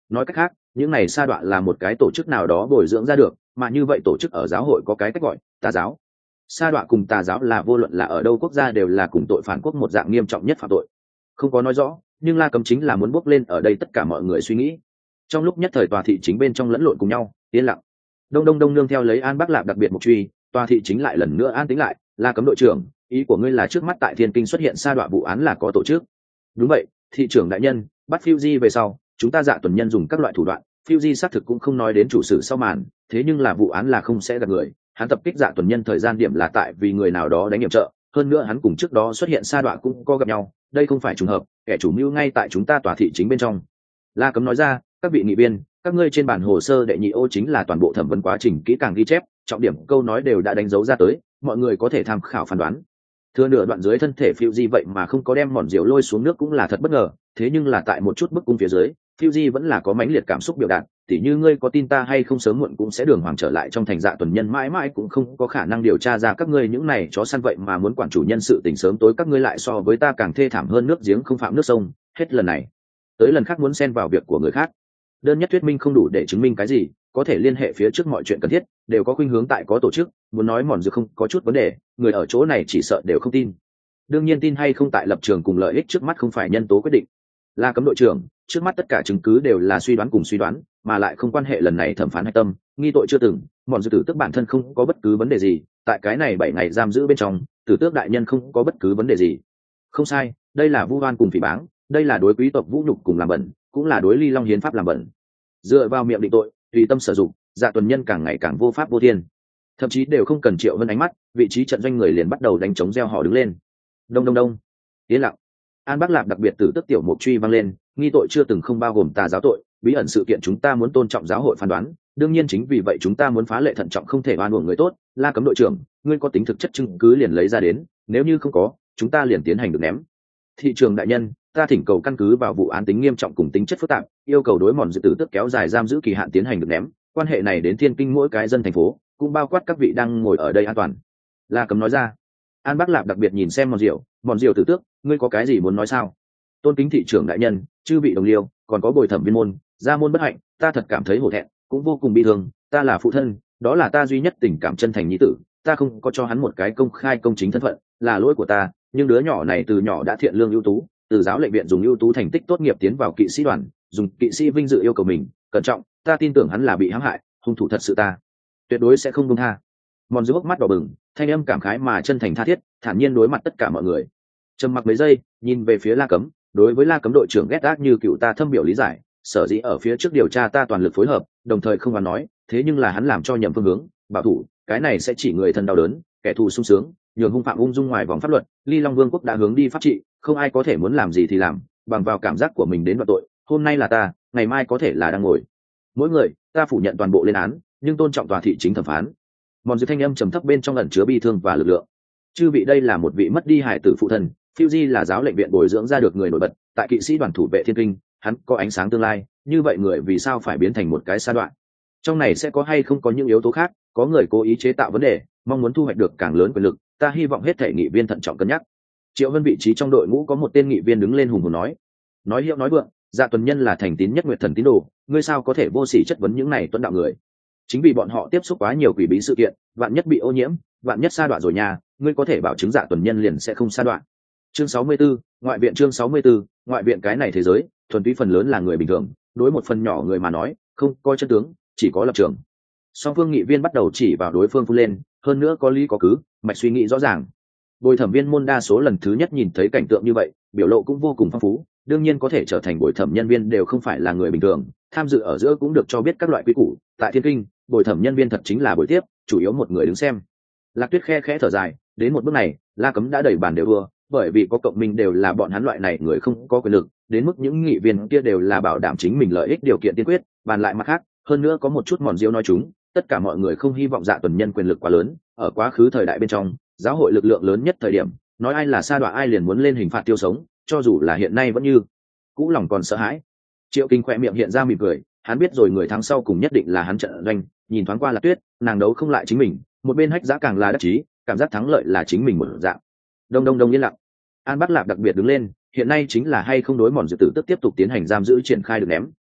nói cách khác những này sa đọa là một cái tổ chức nào đó bồi dưỡng ra được, mà như vậy tổ chức ở giáo hội có cái cách gọi tà giáo. Sa đọa cùng tà giáo là vô luận là ở đâu quốc gia đều là cùng tội phản quốc một dạng nghiêm trọng nhất phạm tội. Không có nói rõ, nhưng La Cấm chính là muốn bốc lên ở đây tất cả mọi người suy nghĩ. Trong lúc nhất thời tòa thị chính bên trong lẫn lộn cùng nhau, yên lặng. Đông đông đông nương theo lấy An Bắc Lạp đặc biệt mục truy, tòa thị chính lại lần nữa an tĩnh lại. La Cấm đội trưởng, ý của ngươi là trước mắt tại Thiên Kinh xuất hiện sa đọa vụ án là có tổ chức? Đúng vậy, thị trưởng đại nhân, bắt Fuji về sau, chúng ta Dạ Tuần Nhân dùng các loại thủ đoạn, Fuji xác thực cũng không nói đến chủ sử sau màn, thế nhưng là vụ án là không sẽ gặp người. Hắn tập kích Dạ Tuần Nhân thời gian điểm là tại vì người nào đó đánh nhiệm trợ, hơn nữa hắn cùng trước đó xuất hiện sa đọa cũng có gặp nhau, đây không phải trùng hợp, kẻ chủ mưu ngay tại chúng ta tòa thị chính bên trong. La Cấm nói ra, các vị nghị viên, các ngươi trên bản hồ sơ đệ nhị ô chính là toàn bộ thẩm vấn quá trình kỹ càng ghi chép, trọng điểm câu nói đều đã đánh dấu ra tới, mọi người có thể tham khảo phán đoán. Thừa nửa đoạn dưới thân thể Fuji vậy mà không có đem mòn diều lôi xuống nước cũng là thật bất ngờ, thế nhưng là tại một chút bức cung phía dưới, Fuji vẫn là có mãnh liệt cảm xúc biểu đạt, tỉ như ngươi có tin ta hay không sớm muộn cũng sẽ đường hoàng trở lại trong thành Dạ Tuần Nhân, mãi mãi cũng không có khả năng điều tra ra các ngươi những này chó săn vậy mà muốn quản chủ nhân sự tình sớm tối các ngươi lại so với ta càng thê thảm hơn nước giếng không phạm nước sông, hết lần này tới lần khác muốn xen vào việc của người khác. Đơn nhất thuyết minh không đủ để chứng minh cái gì, có thể liên hệ phía trước mọi chuyện cần thiết, đều có khuynh hướng tại có tổ chức, muốn nói mòn dược không có chút vấn đề, người ở chỗ này chỉ sợ đều không tin. Đương nhiên tin hay không tại lập trường cùng lợi ích trước mắt không phải nhân tố quyết định. La Cấm đội trưởng, trước mắt tất cả chứng cứ đều là suy đoán cùng suy đoán, mà lại không quan hệ lần này thẩm phán hạch tâm, nghi tội chưa từng, mòn dược tử tước bản thân không có bất cứ vấn đề gì, tại cái này 7 ngày giam giữ bên trong, tử tước đại nhân không có bất cứ vấn đề gì. Không sai, đây là vu oan cùng phỉ báng, đây là đối quý tộc vũ nhục cùng làm bẩn, cũng là đối Ly Long hiến pháp làm bẩn. Dựa vào miệng định tội, tùy tâm sử dụng, Dạ Tuần Nhân càng ngày càng vô pháp vô thiên, thậm chí đều không cần Triệu Vân ánh mắt, vị trí trận doanh người liền bắt đầu đánh trống reo hò đứng lên. Đông đông đông, yên lặng. An Bắc Lạp đặc biệt tử tức tiểu mục truy vang lên, nghi tội chưa từng không bao gồm tà giáo tội, bí ẩn sự kiện chúng ta muốn tôn trọng giáo hội phán đoán, đương nhiên chính vì vậy chúng ta muốn phá lệ thận trọng không thể oan uổng người tốt. La Cấm đội trưởng, ngươi có tính thực chất chứng cứ liền lấy ra đến, nếu như không có, chúng ta liền tiến hành được ném. Thị trường đại nhân, ta thỉnh cầu căn cứ vào vụ án tính nghiêm trọng cùng tính chất phức tạp, yêu cầu đối mòn dự tử tức kéo dài giam giữ kỳ hạn tiến hành được ném, quan hệ này đến Thiên Kinh mỗi cái dân thành phố, cũng bao quát các vị đang ngồi ở đây an toàn. La Cấm nói ra. An Bắc Lạp đặc biệt nhìn xem mòn diệu tử tước, ngươi có cái gì muốn nói sao? Tôn kính thị trưởng đại nhân, chư vị đồng liêu, còn có bồi thẩm viên môn, gia môn bất hạnh, ta thật cảm thấy hổ thẹn, cũng vô cùng bi thương, ta là phụ thân, đó là ta duy nhất tình cảm chân thành nhi tử, ta không có cho hắn một cái công khai công chính thân phận, là lỗi của ta, nhưng đứa nhỏ này từ nhỏ đã thiện lương ưu tú, từ giáo lệnh viện dùng ưu tú thành tích tốt nghiệp tiến vào kỵ sĩ đoàn, dùng kỵ sĩ vinh dự yêu cầu mình, cẩn trọng, ta tin tưởng hắn là bị hãm hại, hung thủ thật sự ta tuyệt đối sẽ không buông tha. Mòn dưới mắt đỏ bừng, thanh âm cảm khái mà chân thành tha thiết, thản nhiên đối mặt tất cả mọi người. Trầm mặc mấy giây, nhìn về phía La Cấm, đối với La Cấm đội trưởng ghét ác như cựu ta thâm biểu lý giải, sở dĩ ở phía trước điều tra ta toàn lực phối hợp, đồng thời không còn nói, thế nhưng là hắn làm cho nhầm phương hướng, bảo thủ, cái này sẽ chỉ người thân đau đớn, kẻ thù sung sướng, nhường hung phạm ung dung ngoài vòng pháp luật, Ly Long Vương quốc đã hướng đi pháp trị, không ai có thể muốn làm gì thì làm, bằng vào cảm giác của mình đến đoạt tội, hôm nay là ta, ngày mai có thể là đang ngồi. Mỗi người, ta phủ nhận toàn bộ lên án, nhưng tôn trọng tòa thị chính thẩm phán. Mòn dưới thanh âm trầm thấp bên trong ẩn chứa bi thương và lực lượng. Chư vị đây là một vị mất đi hải tử phụ thần, Fuji là giáo lệnh viện bồi dưỡng ra được người nổi bật, tại kỵ sĩ đoàn thủ vệ Thiên Kinh, hắn có ánh sáng tương lai, như vậy người vì sao phải biến thành một cái sa đoạn? Trong này sẽ có hay không có những yếu tố khác, có người cố ý chế tạo vấn đề, mong muốn thu hoạch được càng lớn quyền lực, ta hy vọng hết thể nghị viên thận trọng cân nhắc. Triệu Vân vị trí trong đội ngũ có một tên nghị viên đứng lên hùng hồn nói hiệu nói vượng, Dạ Tuần Nhân là thành tín nhất Nguyệt Thần tín đồ, ngươi sao có thể vô sỉ chất vấn những này tuấn đạo người? Chính vì bọn họ tiếp xúc quá nhiều quỷ bí sự kiện, vạn nhất bị ô nhiễm, vạn nhất sa đoạn rồi nha, ngươi có thể bảo chứng Dạ Tuần Nhân liền sẽ không sa đoạn. Chương 64, ngoại viện. Chương 64, ngoại viện. Cái này thế giới thuần túy phần lớn là người bình thường, đối một phần nhỏ người mà nói, không coi chân tướng, chỉ có lập trường. Song phương nghị viên bắt đầu chỉ vào đối phương phun lên, hơn nữa có lý có cứ, mạch suy nghĩ rõ ràng. Bồi thẩm viên môn đa số lần thứ nhất nhìn thấy cảnh tượng như vậy, biểu lộ cũng vô cùng phong phú, đương nhiên có thể trở thành bồi thẩm nhân viên đều không phải là người bình thường, tham dự ở giữa cũng được cho biết các loại quy củ. Tại Thiên Kinh, bồi thẩm nhân viên thật chính là buổi tiếp, chủ yếu một người đứng xem. Lạc Tuyết khe khẽ thở dài, đến một bước này, La Cấm đã đẩy bàn đều ưa, bởi vì có cộng minh đều là bọn hắn loại này người không có quyền lực, đến mức những nghị viên kia đều là bảo đảm chính mình lợi ích điều kiện tiên quyết, bàn lại mặt khác, hơn nữa có một chút mòn diêu nói chúng, tất cả mọi người không hy vọng Dạ Tuần Nhân quyền lực quá lớn, ở quá khứ thời đại bên trong, giáo hội lực lượng lớn nhất thời điểm, nói ai là sa đọa ai liền muốn lên hình phạt tiêu sống, cho dù là hiện nay vẫn như cũ lòng còn sợ hãi. Triệu Kinh khỏe miệng hiện ra mỉm cười, hắn biết rồi người thắng sau cùng nhất định là hắn trận doanh, nhìn thoáng qua Lạc Tuyết, nàng đấu không lại chính mình, một bên hách giá càng là đắc chí, cảm giác thắng lợi là chính mình một dạng. Đông đông đông yên lặng. An Bắc Lạp đặc biệt đứng lên, hiện nay chính là hay không đối mòn dự tử tức tiếp tục tiến hành giam giữ triển khai được ném,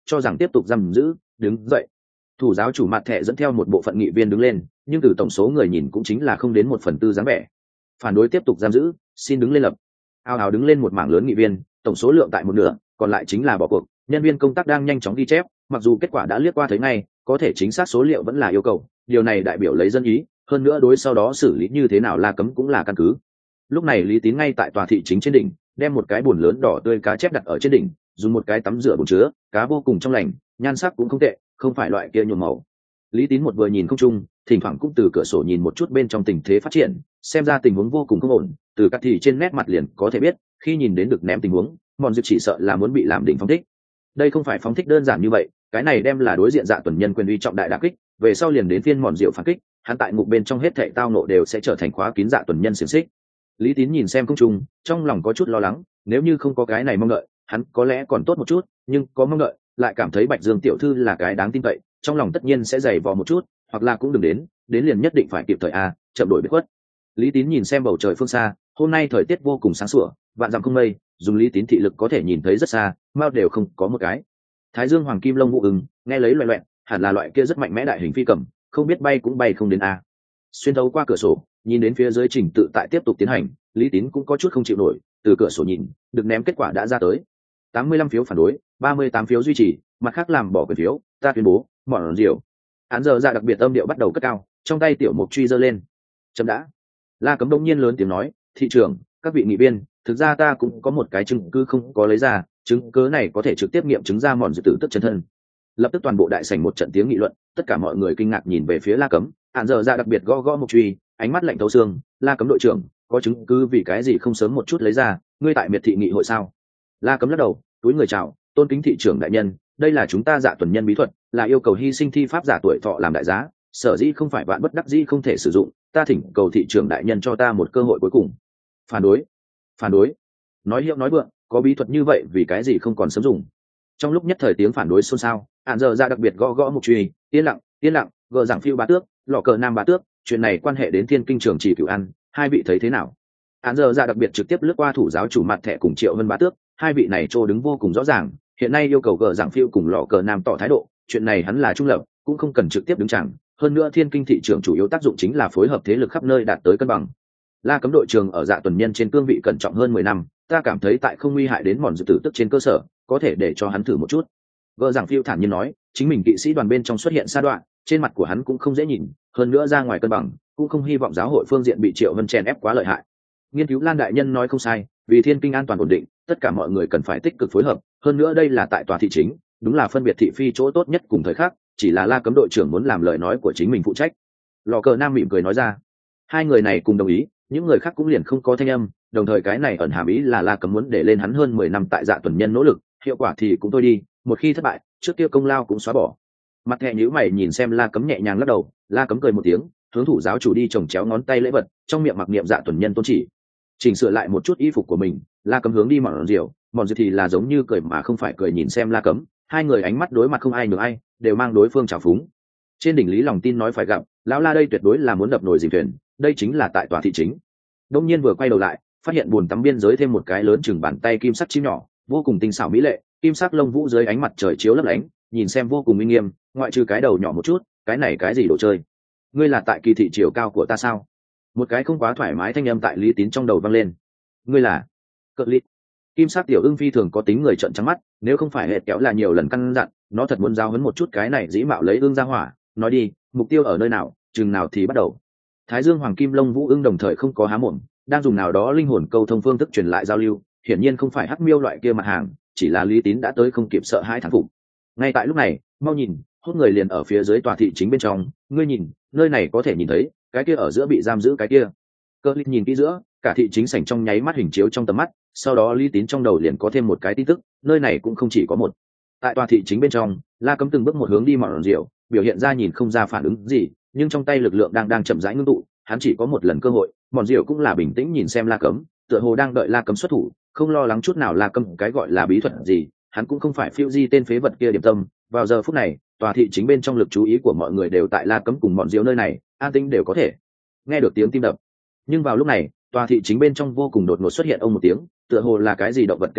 cho rằng tiếp tục giam giữ, đứng dậy. Thủ giáo chủ mặt thẻ dẫn theo một bộ phận nghị viên đứng lên, nhưng từ tổng số người nhìn cũng chính là không đến 1/4 dáng vẻ. Phản đối tiếp tục giam giữ, xin đứng lên lập. Ào ào đứng lên một mảng lớn nghị viên, tổng số lượng tại một nửa, còn lại chính là bỏ cuộc. Nhân viên công tác đang nhanh chóng ghi chép, mặc dù kết quả đã liếc qua thấy ngay, có thể chính xác số liệu vẫn là yêu cầu. Điều này đại biểu lấy dân ý, hơn nữa đối sau đó xử lý như thế nào La Cấm cũng là căn cứ. Lúc này Lý Tín ngay tại tòa thị chính trên đỉnh, đem một cái bồn lớn đỏ tươi cá chép đặt ở trên đỉnh, dùng một cái tắm rửa bồn chứa, cá vô cùng trong lành, nhan sắc cũng không tệ, không phải loại kia nhuộm màu. Lý Tín một vừa nhìn không trung, thỉnh thoảng cũng từ cửa sổ nhìn một chút bên trong tình thế phát triển, xem ra tình huống vô cùng không ổn, từ các thì trên nét mặt liền có thể biết, khi nhìn đến được ném tình huống, Mòn Dực chỉ sợ là muốn bị làm đỉnh phóng thích. Đây không phải phóng thích đơn giản như vậy, cái này đem là đối diện Dạ Tuần Nhân quyền uy trọng đại đả kích, về sau liền đến phiên Mòn Diệu phản kích, hắn tại ngục bên trong hết thảy tao nộ đều sẽ trở thành khóa kín Dạ Tuần Nhân xiềng xích. Lý Tín nhìn xem không trung, trong lòng có chút lo lắng, nếu như không có cái này mong đợi, hắn có lẽ còn tốt một chút, nhưng có mong đợi, lại cảm thấy Bạch Dương tiểu thư là cái đáng tin cậy, trong lòng tất nhiên sẽ dày vò một chút, hoặc là cũng đừng đến liền nhất định phải kịp thời a, chậm đổi biết khuất. Lý Tín nhìn xem bầu trời phương xa, hôm nay thời tiết vô cùng sáng sủa, vạn dặm không mây, dùng Lý Tín thị lực có thể nhìn thấy rất xa, mao đều không có một cái. Thái Dương hoàng kim lông vũ ưng, nghe lấy loẹt loẹt, hẳn là loại kia rất mạnh mẽ đại hình phi cầm, không biết bay cũng bay không đến a. Xuyên thấu qua cửa sổ, nhìn đến phía dưới trình tự tại tiếp tục tiến hành, Lý Tín cũng có chút không chịu nổi, từ cửa sổ nhìn, được ném kết quả đã ra tới. 85 phiếu phản đối, 38 phiếu duy trì, mặt khác làm bỏ quyền phiếu, ta tuyên bố, Mòn Diệu. Án giờ ra đặc biệt âm điệu bắt đầu cất cao, trong tay tiểu mục truy giơ lên. Chấm đã. La Cấm đông nhiên lớn tiếng nói, thị trưởng, các vị nghị viên, thực ra ta cũng có một cái chứng cứ không có lấy ra, chứng cứ này có thể trực tiếp nghiệm chứng ra Mòn Diệu tử tức chân thân. Lập tức toàn bộ đại sảnh một trận tiếng nghị luận, tất cả mọi người kinh ngạc nhìn về phía La Cấm, án giờ ra đặc biệt gõ gõ mục truy, ánh mắt lạnh thấu xương. La Cấm đội trưởng, có chứng cứ vì cái gì không sớm một chút lấy ra, ngươi tại miệt thị nghị hội sao? La Cấm lắc đầu, túi người chào, tôn kính thị trưởng đại nhân, đây là chúng ta Dạ Tuần Nhân bí thuật, là yêu cầu hy sinh thi pháp giả tuổi thọ làm đại giá, sở dĩ không phải vạn bất đắc dĩ không thể sử dụng, ta thỉnh cầu thị trưởng đại nhân cho ta một cơ hội cuối cùng. Phản đối, phản đối, nói hiệu nói vượng, có bí thuật như vậy vì cái gì không còn sớm dùng? Trong lúc nhất thời tiếng phản đối xôn xao, Án giờ ra đặc biệt gõ gõ mục truy, yên lặng, gờ giảng phiêu bá tước, lọ cờ nam bá tước, chuyện này quan hệ đến Thiên Kinh Trường Chỉ Cửu Ăn, hai vị thấy thế nào? Án giờ ra đặc biệt trực tiếp lướt qua thủ giáo chủ mặt thẻ cùng Triệu Vân bá tước, hai vị này trô đứng vô cùng rõ ràng, hiện nay yêu cầu gờ giảng phiêu cùng lọ cờ nam tỏ thái độ, chuyện này hắn là trung lập, cũng không cần trực tiếp đứng chẳng, hơn nữa Thiên Kinh thị trường chủ yếu tác dụng chính là phối hợp thế lực khắp nơi đạt tới cân bằng. La Cấm đội trường ở Dạ Tuần Nhân trên cương vị cẩn trọng hơn 10 năm, ta cảm thấy tại không nguy hại đến Mòn Dực tử tức trên cơ sở, có thể để cho hắn thử một chút. Gờ giảng phiêu thản nhiên nói, chính mình kỵ sĩ đoàn bên trong xuất hiện sa đoạn, trên mặt của hắn cũng không dễ nhìn, hơn nữa ra ngoài cân bằng, cũng không hy vọng giáo hội phương diện bị Triệu Vân chèn ép quá lợi hại. Nghiên cứu Lan đại nhân nói không sai, vì Thiên Kinh an toàn ổn định, tất cả mọi người cần phải tích cực phối hợp, hơn nữa đây là tại tòa thị chính, đúng là phân biệt thị phi chỗ tốt nhất cùng thời khắc, chỉ là La Cấm đội trưởng muốn làm lời nói của chính mình phụ trách. Lò cờ nam mỉm cười nói ra, hai người này cùng đồng ý, những người khác cũng liền không có thanh âm, đồng thời cái này ẩn hàm ý là La Cấm muốn để lên hắn hơn 10 năm tại Dạ Tuần Nhân nỗ lực, hiệu quả thì cũng thôi đi, một khi thất bại, trước kia công lao cũng xóa bỏ. Mặt thẻ nhíu mày nhìn xem La Cấm nhẹ nhàng lắc đầu, La Cấm cười một tiếng, hướng thủ giáo chủ đi chồng chéo ngón tay lễ vật, trong miệng mặc niệm Dạ Tuần Nhân tôn chỉ. Chỉnh sửa lại một chút y phục của mình, La Cấm hướng đi Mòn Diệu thì là giống như cười mà không phải cười nhìn xem La Cấm, hai người ánh mắt đối mặt không ai nhường ai, đều mang đối phương trào phúng. Trên đỉnh Lý lòng tin nói phải gặp, lão La đây tuyệt đối là muốn đập nồi dìm thuyền, đây chính là tại tòa thị chính. Đông nhiên vừa quay đầu lại, phát hiện bồn tắm biên giới thêm một cái lớn chừng bàn tay kim sắc chim nhỏ, vô cùng tinh xảo mỹ lệ, kim sắc lông vũ dưới ánh mặt trời chiếu lấp lánh, nhìn xem vô cùng uy nghiêm, ngoại trừ cái đầu nhỏ một chút, cái này cái gì đồ chơi? Ngươi là tại kỳ thị chiều cao của ta sao? Một cái không quá thoải mái thanh âm tại Lý Tín trong đầu vang lên. Ngươi là Cự Lít. Kim sắc tiểu ưng phi thường có tính người trợn trắng mắt, nếu không phải hệt kéo là nhiều lần căn dặn, nó thật muốn giao hấn một chút cái này dĩ mạo lấy ưng ra hỏa, nói đi, mục tiêu ở nơi nào, chừng nào thì bắt đầu. Thái Dương hoàng kim lông vũ ưng đồng thời không có há mồm, đang dùng nào đó linh hồn câu thông phương thức truyền lại giao lưu, hiển nhiên không phải hắc miêu loại kia mặt hàng, chỉ là Lý Tín đã tới không kịp sợ hãi thán phục. Ngay tại lúc này, mau nhìn, hốt người liền ở phía dưới tòa thị chính bên trong, ngươi nhìn, nơi này có thể nhìn thấy, cái kia ở giữa bị giam giữ cái kia. Cơ Lít nhìn kỹ giữa, cả thị chính sảnh trong nháy mắt hình chiếu trong tầm mắt, sau đó Lý Tín trong đầu liền có thêm một cái tin tức, nơi này cũng không chỉ có một. Tại tòa thị chính bên trong, La Cấm từng bước một hướng đi Mòn Diệu, biểu hiện ra nhìn không ra phản ứng gì, nhưng trong tay lực lượng đang chậm rãi ngưng tụ, hắn chỉ có một lần cơ hội. Mòn Diệu cũng là bình tĩnh nhìn xem La Cấm, tựa hồ đang đợi La Cấm xuất thủ, không lo lắng chút nào La Cấm cái gọi là bí thuật gì, hắn cũng không phải phiêu di tên phế vật kia điểm tâm. Vào giờ phút này, tòa thị chính bên trong lực chú ý của mọi người đều tại La Cấm cùng Mòn Diệu nơi này, an tĩnh đều có thể nghe được tiếng tim đập. Nhưng vào lúc này, tòa thị chính bên trong vô cùng đột ngột xuất hiện ông một tiếng, tựa hồ là cái gì động vật kêu to,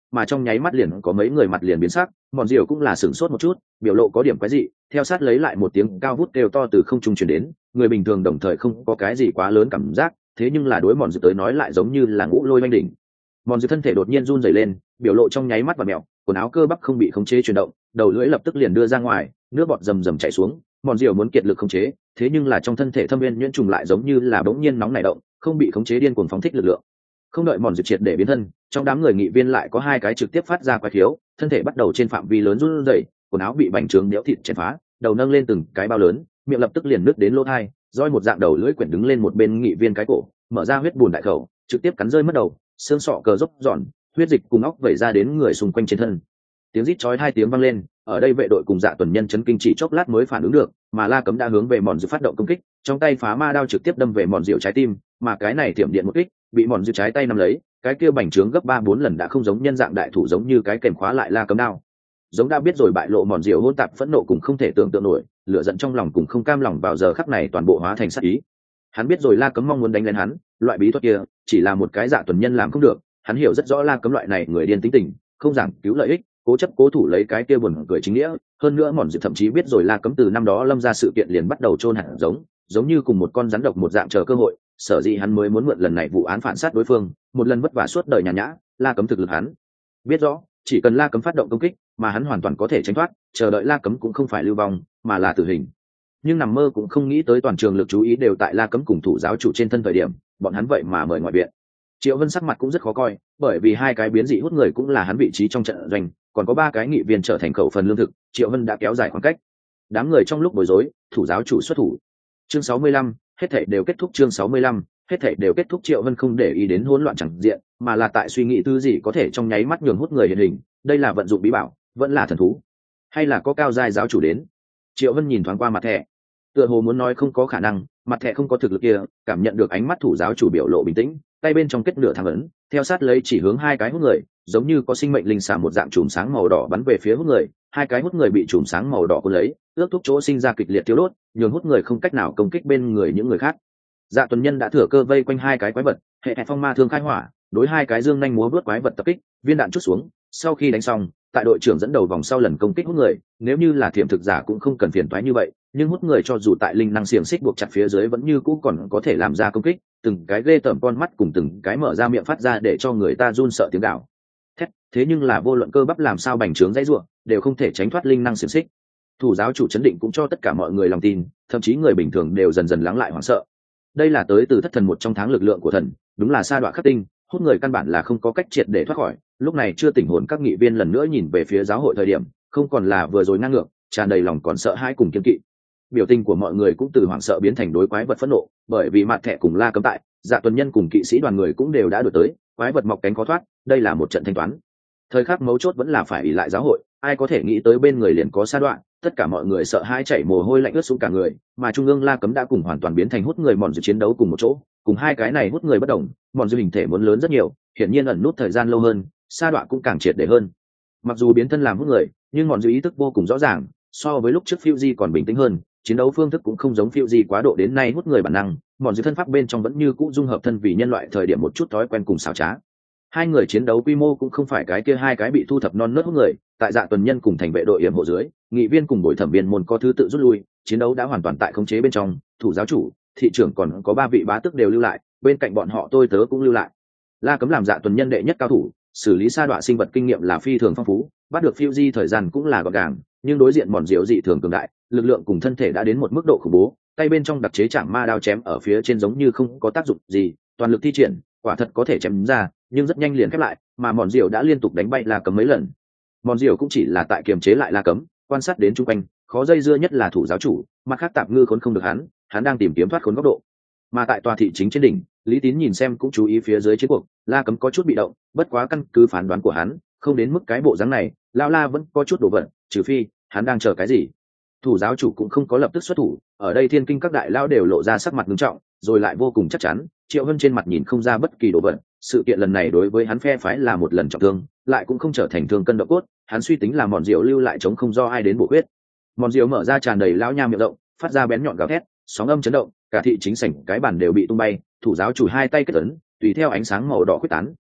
mà trong nháy mắt liền có mấy người mặt liền biến sắc, mòn diều cũng là sửng sốt một chút, biểu lộ có điểm quái dị, theo sát lấy lại một tiếng cao vút kêu to từ không trung truyền đến, người bình thường đồng thời không có cái gì quá lớn cảm giác, thế nhưng là đối mòn diều tới nói lại giống như là ngũ lôi oanh đỉnh. Mòn diều thân thể đột nhiên run rẩy lên, biểu lộ trong nháy mắt và mèo, quần áo cơ bắp không bị khống chế chuyển động, đầu lưỡi lập tức liền đưa ra ngoài, nước bọt rầm rầm chảy xuống, mòn diều muốn kiệt lực khống chế, thế nhưng là trong thân thể thâm viên nhuyễn trùng lại giống như là bỗng nhiên nóng nảy động, không bị khống chế điên cuồng phóng thích lực lượng. Không đợi mòn diều triệt để biến thân, trong đám người nghị viên lại có hai cái trực tiếp phát ra quái khiếu, thân thể bắt đầu trên phạm vi lớn run rẩy, quần áo bị bành trướng nhiễu thịt chèn phá, đầu nâng lên từng cái bao lớn, miệng lập tức liền nứt đến lỗ tai, roi một dạng đầu lưỡi quyển đứng lên một bên nghị viên cái cổ, mở ra huyết bùn đại khẩu, trực tiếp cắn rơi mất đầu, xương sọ cờ dốc giòn, huyết dịch cùng óc vẩy ra đến người xung quanh trên thân. Tiếng rít chói hai tiếng vang lên, ở đây vệ đội cùng Dạ Tuần Nhân chấn kinh chỉ chốc lát mới phản ứng được, mà La Cấm đã hướng về mòn diệu phát động công kích, trong tay phá ma đao trực tiếp đâm về mòn diệu trái tim, mà cái này tiệm điện một kích, bị mòn diệu trái tay nắm lấy, cái kia bành trướng gấp 3-4 lần đã không giống nhân dạng đại thủ giống như cái kềm khóa lại La Cấm đao. Giống đã biết rồi bại lộ mòn diệu hỗn tạp phẫn nộ cùng không thể tưởng tượng nổi, lửa giận trong lòng cùng không cam lòng vào giờ khắc này toàn bộ hóa thành sát ý. Hắn biết rồi La Cấm mong muốn đánh lên hắn, loại bí thuật kia chỉ là một cái Dạ Tuần Nhân làm không được, hắn hiểu rất rõ La Cấm loại này người điên tính tình, không giảng cứu lợi ích, cố chấp cố thủ lấy cái kia buồn cười chính nghĩa. Hơn nữa mòn diệu thậm chí biết rồi La Cấm từ năm đó lâm ra sự kiện liền bắt đầu chôn hạt giống như cùng một con rắn độc một dạng chờ cơ hội, sở dĩ hắn mới muốn mượn lần này vụ án phản sát đối phương, một lần vất vả suốt đời nhàn nhã. La Cấm thực lực hắn biết rõ, chỉ cần La Cấm phát động công kích mà hắn hoàn toàn có thể tránh thoát, chờ đợi La Cấm cũng không phải lưu vong mà là tử hình. Nhưng nằm mơ cũng không nghĩ tới toàn trường lực chú ý đều tại La Cấm cùng thủ giáo chủ trên thân thời điểm, bọn hắn vậy mà mời ngoại viện. Triệu Vân sắc mặt cũng rất khó coi, bởi vì hai cái biến dị hút người cũng là hắn vị trí trong trận doanh, còn có ba cái nghị viên trở thành khẩu phần lương thực, Triệu Vân đã kéo dài khoảng cách. Đám người trong lúc bối rối, thủ giáo chủ xuất thủ. Chương 65, hết thảy đều kết thúc. Chương 65, hết thảy đều kết thúc. Triệu Vân không để ý đến hỗn loạn chẳng diện, mà là tại suy nghĩ thứ gì có thể trong nháy mắt nhường hút người hiện hình, đây là vận dụng bí bảo, vẫn là thần thú, hay là có cao giai giáo chủ đến. Triệu Vân nhìn thoáng qua mặt thẻ, tựa hồ muốn nói không có khả năng, mặt thẻ không có thực lực kia, cảm nhận được ánh mắt thủ giáo chủ biểu lộ bình tĩnh, tay bên trong kết nửa thẳng ấn, theo sát lấy chỉ hướng hai cái hút người, giống như có sinh mệnh linh xà một dạng chùm sáng màu đỏ bắn về phía hút người, hai cái hút người bị chùm sáng màu đỏ cuốn lấy, ước thúc chỗ sinh ra kịch liệt tiêu đốt, nhường hút người không cách nào công kích bên người những người khác. Dạ Tuần Nhân đã thừa cơ vây quanh hai cái quái vật, hệ phong ma thương khai hỏa, đối hai cái dương nhanh múa vớt quái vật tập kích, viên đạn chút xuống, sau khi đánh xong, tại đội trưởng dẫn đầu vòng sau lần công kích hút người, nếu như là thiểm thực giả cũng không cần phiền toái như vậy, nhưng hút người cho dù tại linh năng xiềng xích buộc chặt phía dưới vẫn như cũ còn có thể làm ra công kích, từng cái ghê tởm con mắt cùng từng cái mở ra miệng phát ra để cho người ta run sợ tiếng gào thét, thế nhưng là vô luận cơ bắp làm sao bành trướng dãy ruộng đều không thể tránh thoát linh năng xiềng xích. Thủ giáo chủ chấn định cũng cho tất cả mọi người lòng tin, thậm chí người bình thường đều dần dần lắng lại hoảng sợ. Đây là tới từ thất thần một trong tháng lực lượng của thần, đúng là sa đọa khắc tinh, hút người căn bản là không có cách triệt để thoát khỏi. Lúc này chưa tỉnh hồn các nghị viên lần nữa nhìn về phía giáo hội thời điểm, không còn là vừa rồi ngang ngược, tràn đầy lòng còn sợ hãi cùng kiêng kỵ. Biểu tình của mọi người cũng từ hoảng sợ biến thành đối quái vật phẫn nộ, bởi vì mặt thẻ cùng La Cấm tại, Dạ Tuần Nhân cùng kỵ sĩ đoàn người cũng đều đã đuổi tới, quái vật mọc cánh khó thoát, đây là một trận thanh toán. Thời khắc mấu chốt vẫn là phải ỷ lại giáo hội, ai có thể nghĩ tới bên người liền có sa đoạn, tất cả mọi người sợ hãi chảy mồ hôi lạnh ướt xuống cả người, mà trung ương La Cấm đã cùng hoàn toàn biến thành hút người mòn dự chiến đấu cùng một chỗ, cùng hai cái này hút người bất đồng, mòn dự hình thể muốn lớn rất nhiều, hiển nhiên ẩn nút thời gian lâu hơn, sa đoạn cũng càng triệt để hơn. Mặc dù biến thân làm hút người, nhưng mòn dự ý thức vô cùng rõ ràng, so với lúc trước Fuji còn bình tĩnh hơn, chiến đấu phương thức cũng không giống Fuji quá độ đến nay hút người bản năng, mòn dự thân pháp bên trong vẫn như cũ dung hợp thân vì nhân loại thời điểm một chút thói quen cùng xảo trá. Hai người chiến đấu quy mô cũng không phải cái kia hai cái bị thu thập non nớt hút người, tại Dạ Tuần Nhân cùng thành vệ đội yểm hộ dưới, nghị viên cùng bồi thẩm viên môn có thứ tự rút lui, chiến đấu đã hoàn toàn tại khống chế bên trong, thủ giáo chủ, thị trưởng còn có ba vị bá tước đều lưu lại, bên cạnh bọn họ tôi tớ cũng lưu lại. La Cấm làm Dạ Tuần Nhân đệ nhất cao thủ, xử lý sa đọa sinh vật kinh nghiệm là phi thường phong phú, bắt được Fuji thời gian cũng là gọn gàng, nhưng đối diện mòn diệu dị thường cường đại, lực lượng cùng thân thể đã đến một mức độ khủng bố, tay bên trong đặc chế chạm ma đao chém ở phía trên giống như không có tác dụng gì, toàn lực thi triển, quả thật có thể chém ra, nhưng rất nhanh liền khép lại, mà mòn diệu đã liên tục đánh bay La Cấm mấy lần. Mòn diệu cũng chỉ là tại kiềm chế lại La Cấm, quan sát đến chung quanh, khó dây dưa nhất là thủ giáo chủ, mặt khác tạp ngư khốn không được hắn đang tìm kiếm thoát khốn góc độ. Mà tại tòa thị chính trên đỉnh, Lý Tín nhìn xem cũng chú ý phía dưới chiến cuộc, La Cấm có chút bị động, bất quá căn cứ phán đoán của hắn, không đến mức cái bộ dáng này, lão La vẫn có chút đồ vật, trừ phi hắn đang chờ cái gì. Thủ giáo chủ cũng không có lập tức xuất thủ, ở đây thiên kinh các đại lão đều lộ ra sắc mặt nghiêm trọng, rồi lại vô cùng chắc chắn, Triệu Hân trên mặt nhìn không ra bất kỳ đồ vật, sự kiện lần này đối với hắn phe phái là một lần trọng thương, lại cũng không trở thành thương cân độ cốt, hắn suy tính là mòn diệu lưu lại chống không do ai đến bổ huyết. Mòn diệu mở ra tràn đầy lão nha miệng rộng, phát ra bén nhọn gào thét, sóng âm chấn động, cả thị chính sảnh cái bàn đều bị tung bay, thủ giáo chủ hai tay kết ấn, tùy theo ánh sáng màu đỏ quyết tán,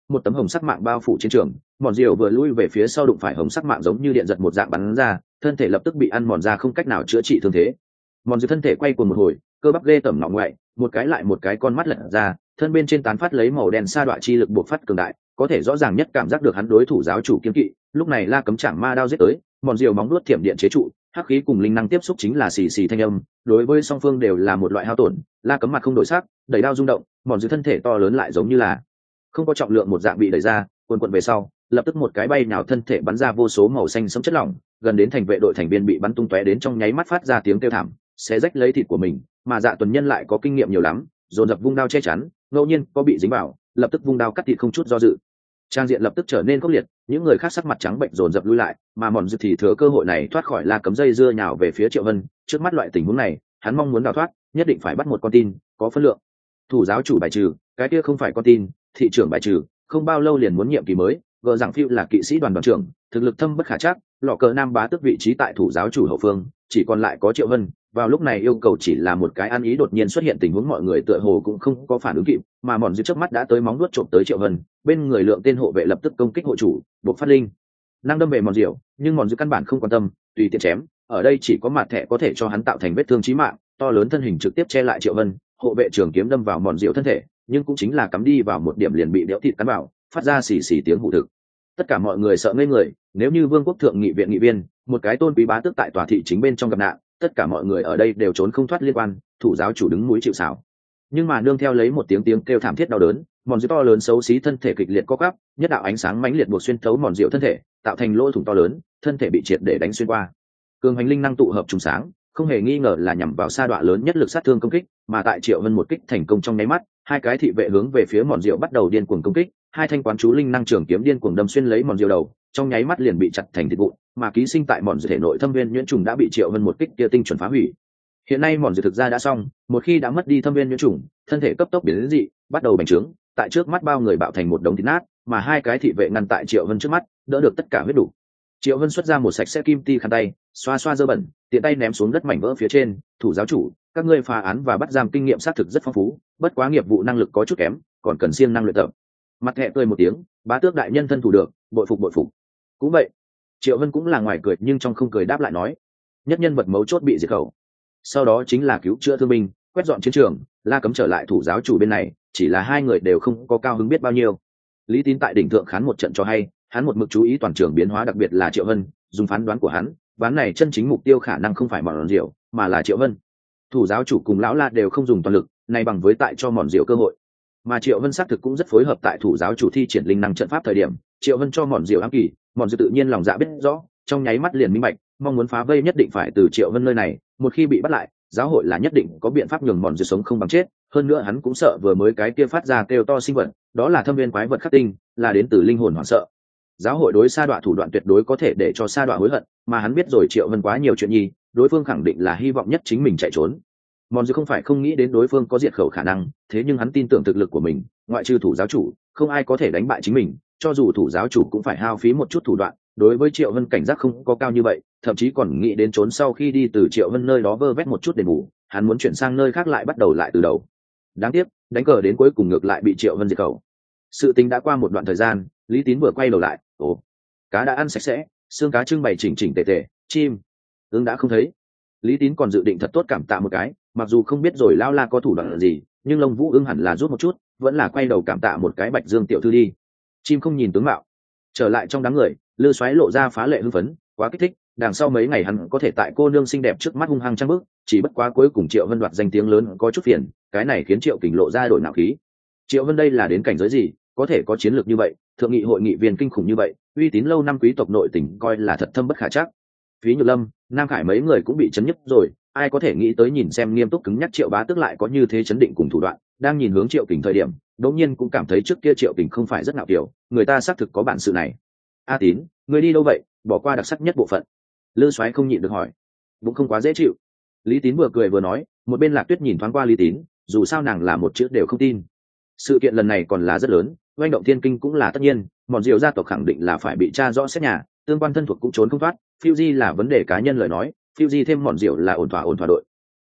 một tấm hồng sắc mạng bao phủ chiến trường. Mòn diều vừa lui về phía sau đụng phải hồng sắc mạng giống như điện giật một dạng bắn ra, thân thể lập tức bị ăn mòn ra không cách nào chữa trị thương thế. Mòn diều thân thể quay cuồng một hồi, cơ bắp ghê tởm ngọng ngoại, một cái lại một cái con mắt lật ra, thân bên trên tán phát lấy màu đen sa đọa chi lực buộc phát cường đại, có thể rõ ràng nhất cảm giác được hắn đối thủ giáo chủ kiên kỵ. Lúc này La Cấm Chảng Ma đao giết tới, mòn diều móng nuốt thiểm điện chế trụ, hắc khí cùng linh năng tiếp xúc chính là xì xì thanh âm, đối với song phương đều là một loại hao tổn. La Cấm mặt không đổi sắc, đẩy đao rung động, mòn diều thân thể to lớn lại giống như là không có trọng lượng một dạng bị đẩy ra, quần quần về sau, lập tức một cái bay nhào thân thể bắn ra vô số màu xanh sẫm chất lỏng, gần đến thành vệ đội thành viên bị bắn tung tóe đến trong nháy mắt phát ra tiếng kêu thảm, xé rách lấy thịt của mình, mà Dạ Tuần Nhân lại có kinh nghiệm nhiều lắm, dồn dập vung đao che chắn, ngẫu nhiên có bị dính vào, lập tức vung đao cắt thịt không chút do dự. Trang diện lập tức trở nên khốc liệt, những người khác sắc mặt trắng bệnh dồn dập lui lại, mà mòn dịp thì thừa cơ hội này thoát khỏi La Cấm dây dưa nhào về phía Triệu Vân. Trước mắt loại tình huống này, hắn mong muốn đào thoát, nhất định phải bắt một con tin, có phân lượng. Thủ giáo chủ bài trừ, cái kia không phải con tin, thị trưởng bài trừ, không bao lâu liền muốn nhiệm kỳ mới. Gờ rằng phiêu là kỵ sĩ đoàn đoàn trưởng, thực lực thâm bất khả trắc, lọ cờ nam bá tước vị trí tại thủ giáo chủ hậu phương, chỉ còn lại có Triệu Vân. Vào lúc này yêu cầu chỉ là một cái ăn ý đột nhiên xuất hiện tình huống, mọi người tựa hồ cũng không có phản ứng kịp, mà mòn dịp trước mắt đã tới móng nuốt trộm tới Triệu Vân, bên người lượng tên hộ vệ lập tức công kích hộ chủ, buộc phát linh năng đâm về mòn diệu, nhưng mòn dịp căn bản không quan tâm, tùy tiện chém. Ở đây chỉ có mặt thẻ có thể cho hắn tạo thành vết thương chí mạng, to lớn thân hình trực tiếp che lại Triệu Vân, hộ vệ trường kiếm đâm vào mòn diệu thân thể, nhưng cũng chính là cắm đi vào một điểm liền bị đẽo thịt cắn vào, phát ra xì xì tiếng hụ thực. Tất cả mọi người sợ ngây người, nếu như Vương quốc thượng nghị viện nghị viên, một cái tôn quý bá tước tại tòa thị chính bên trong gặp nạn, tất cả mọi người ở đây đều trốn không thoát liên quan, thủ giáo chủ đứng núi chịu sào. Nhưng mà nương theo lấy một tiếng kêu thảm thiết đau đớn, mòn diệu to lớn xấu xí thân thể kịch liệt co quắp, nhất đạo ánh sáng mãnh liệt buộc xuyên thấu mòn diệu thân thể, tạo thành lỗ thủng to lớn, thân thể bị triệt để đánh xuyên qua. Cường hành linh năng tụ hợp trùng sáng, không hề nghi ngờ là nhằm vào sa đọa lớn nhất lực sát thương công kích, mà tại Triệu Vân một kích thành công trong nháy mắt, hai cái thị vệ hướng về phía mòn diệu bắt đầu điên cuồng công kích, hai thanh quán chú linh năng trường kiếm điên cuồng đâm xuyên lấy mòn diệu đầu, trong nháy mắt liền bị chặt thành thịt vụn, mà ký sinh tại mòn diệu thể nội thâm viên nhuyễn trùng đã bị Triệu Vân một kích kia tinh chuẩn phá hủy. Hiện nay mòn diệu thực ra đã xong, một khi đã mất đi thâm viên nhuyễn trùng, thân thể cấp tốc biến đến dị, bắt đầu bành trướng, tại trước mắt bao người bạo thành một đống thịt nát, mà hai cái thị vệ ngăn tại Triệu Vân trước mắt, đỡ được tất cả huyết đủ. Triệu Vân xuất ra một sạch sẽ kim ti khăn tay, xoa xoa dơ bẩn, tiện tay ném xuống đất mảnh vỡ phía trên. Thủ giáo chủ, các ngươi phá án và bắt giam kinh nghiệm xác thực rất phong phú, bất quá nghiệp vụ năng lực có chút kém, còn cần siêng năng luyện tập. Mặt thẹ cười một tiếng, bá tước đại nhân thân thủ được, bội phục bội phục. Cũng vậy. Triệu Vân cũng là ngoài cười nhưng trong không cười đáp lại nói, nhất nhân vật mấu chốt bị diệt khẩu. Sau đó chính là cứu chữa thương binh, quét dọn chiến trường, La Cấm trở lại thủ giáo chủ bên này, chỉ là hai người đều không có cao hứng biết bao nhiêu. Lý Tín tại đỉnh thượng khán một trận cho hay, hắn một mực chú ý toàn trường biến hóa, đặc biệt là Triệu Vân, dùng phán đoán của hắn, ván này chân chính mục tiêu khả năng không phải mòn diệu, mà là Triệu Vân. Thủ giáo chủ cùng lão La đều không dùng toàn lực, này bằng với tại cho mòn diệu cơ hội. Mà Triệu Vân xác thực cũng rất phối hợp tại thủ giáo chủ thi triển linh năng trận pháp thời điểm, Triệu Vân cho mòn diệu ám kỳ, mòn diệu tự nhiên lòng dạ biết rõ, trong nháy mắt liền minh bạch, mong muốn phá vây nhất định phải từ Triệu Vân nơi này, một khi bị bắt lại, giáo hội là nhất định có biện pháp nhường mòn diệu sống không bằng chết. Hơn nữa hắn cũng sợ vừa mới cái kia phát ra kêu to sinh vật, đó là thâm viên quái vật khắc tinh, là đến từ linh hồn hoảng sợ. Giáo hội đối sa đọa thủ đoạn tuyệt đối có thể để cho sa đọa hối hận, mà hắn biết rồi Triệu Vân quá nhiều chuyện nhi, đối phương khẳng định là hy vọng nhất chính mình chạy trốn. Mòn diệu không phải không nghĩ đến đối phương có diệt khẩu khả năng, thế nhưng hắn tin tưởng thực lực của mình, ngoại trừ thủ giáo chủ, không ai có thể đánh bại chính mình, cho dù thủ giáo chủ cũng phải hao phí một chút thủ đoạn. Đối với Triệu Vân cảnh giác không có cao như vậy, thậm chí còn nghĩ đến trốn sau khi đi từ Triệu Vân nơi đó vơ vét một chút đền bù, hắn muốn chuyển sang nơi khác lại bắt đầu lại từ đầu. Đáng tiếc, đánh cờ đến cuối cùng ngược lại bị Triệu Vân diệt khẩu. Sự tính đã qua một đoạn thời gian, Lý Tín vừa quay đầu lại, ồ, cá đã ăn sạch sẽ, xương cá trưng bày chỉnh chỉnh tề tề, chim ưng đã không thấy. Lý Tín còn dự định thật tốt cảm tạ một cái, mặc dù không biết rồi lão La có thủ đoạn gì, nhưng Lông Vũ Ưng hẳn là rút một chút, vẫn là quay đầu cảm tạ một cái Bạch Dương tiểu thư đi. Chim không nhìn tướng mạo. Trở lại trong đám người, Lư Soái lộ ra phá lệ hưng phấn, quá kích thích, đằng sau mấy ngày hắn có thể tại cô nương xinh đẹp trước mắt hung hăng trang bức, chỉ bất quá cuối cùng Triệu Vân đoạt danh tiếng lớn có chút phiền, cái này khiến Triệu Kình lộ ra đổi nạo khí. Triệu Vân đây là đến cảnh giới gì, có thể có chiến lược như vậy, thượng nghị hội nghị viên kinh khủng như vậy, uy tín lâu năm quý tộc nội tình coi là thật thâm bất khả trắc. Phí Nhược Lâm, Nam Khải mấy người cũng bị chấn nhức rồi, ai có thể nghĩ tới nhìn xem nghiêm túc cứng nhắc Triệu Bá Tước lại có như thế chấn định cùng thủ đoạn. Đang nhìn hướng Triệu Kình thời điểm, đột nhiên cũng cảm thấy trước kia Triệu Kình không phải rất ngạo kiều, người ta xác thực có bản sự này. A Tín, người đi đâu vậy, bỏ qua đặc sắc nhất bộ phận. Lư Soái không nhịn được hỏi. Cũng không quá dễ chịu. Lý Tín vừa cười vừa nói, một bên Lạc Tuyết nhìn thoáng qua Lý Tín, dù sao nàng là một chữ đều không tin. Sự kiện lần này còn là rất lớn, oanh động thiên kinh cũng là tất nhiên, mòn diệu gia tộc khẳng định là phải bị tra rõ xét nhà, tương quan thân thuộc cũng trốn không thoát. Fuji là vấn đề cá nhân lời nói, Fuji thêm mòn diệu là ổn thỏa đội.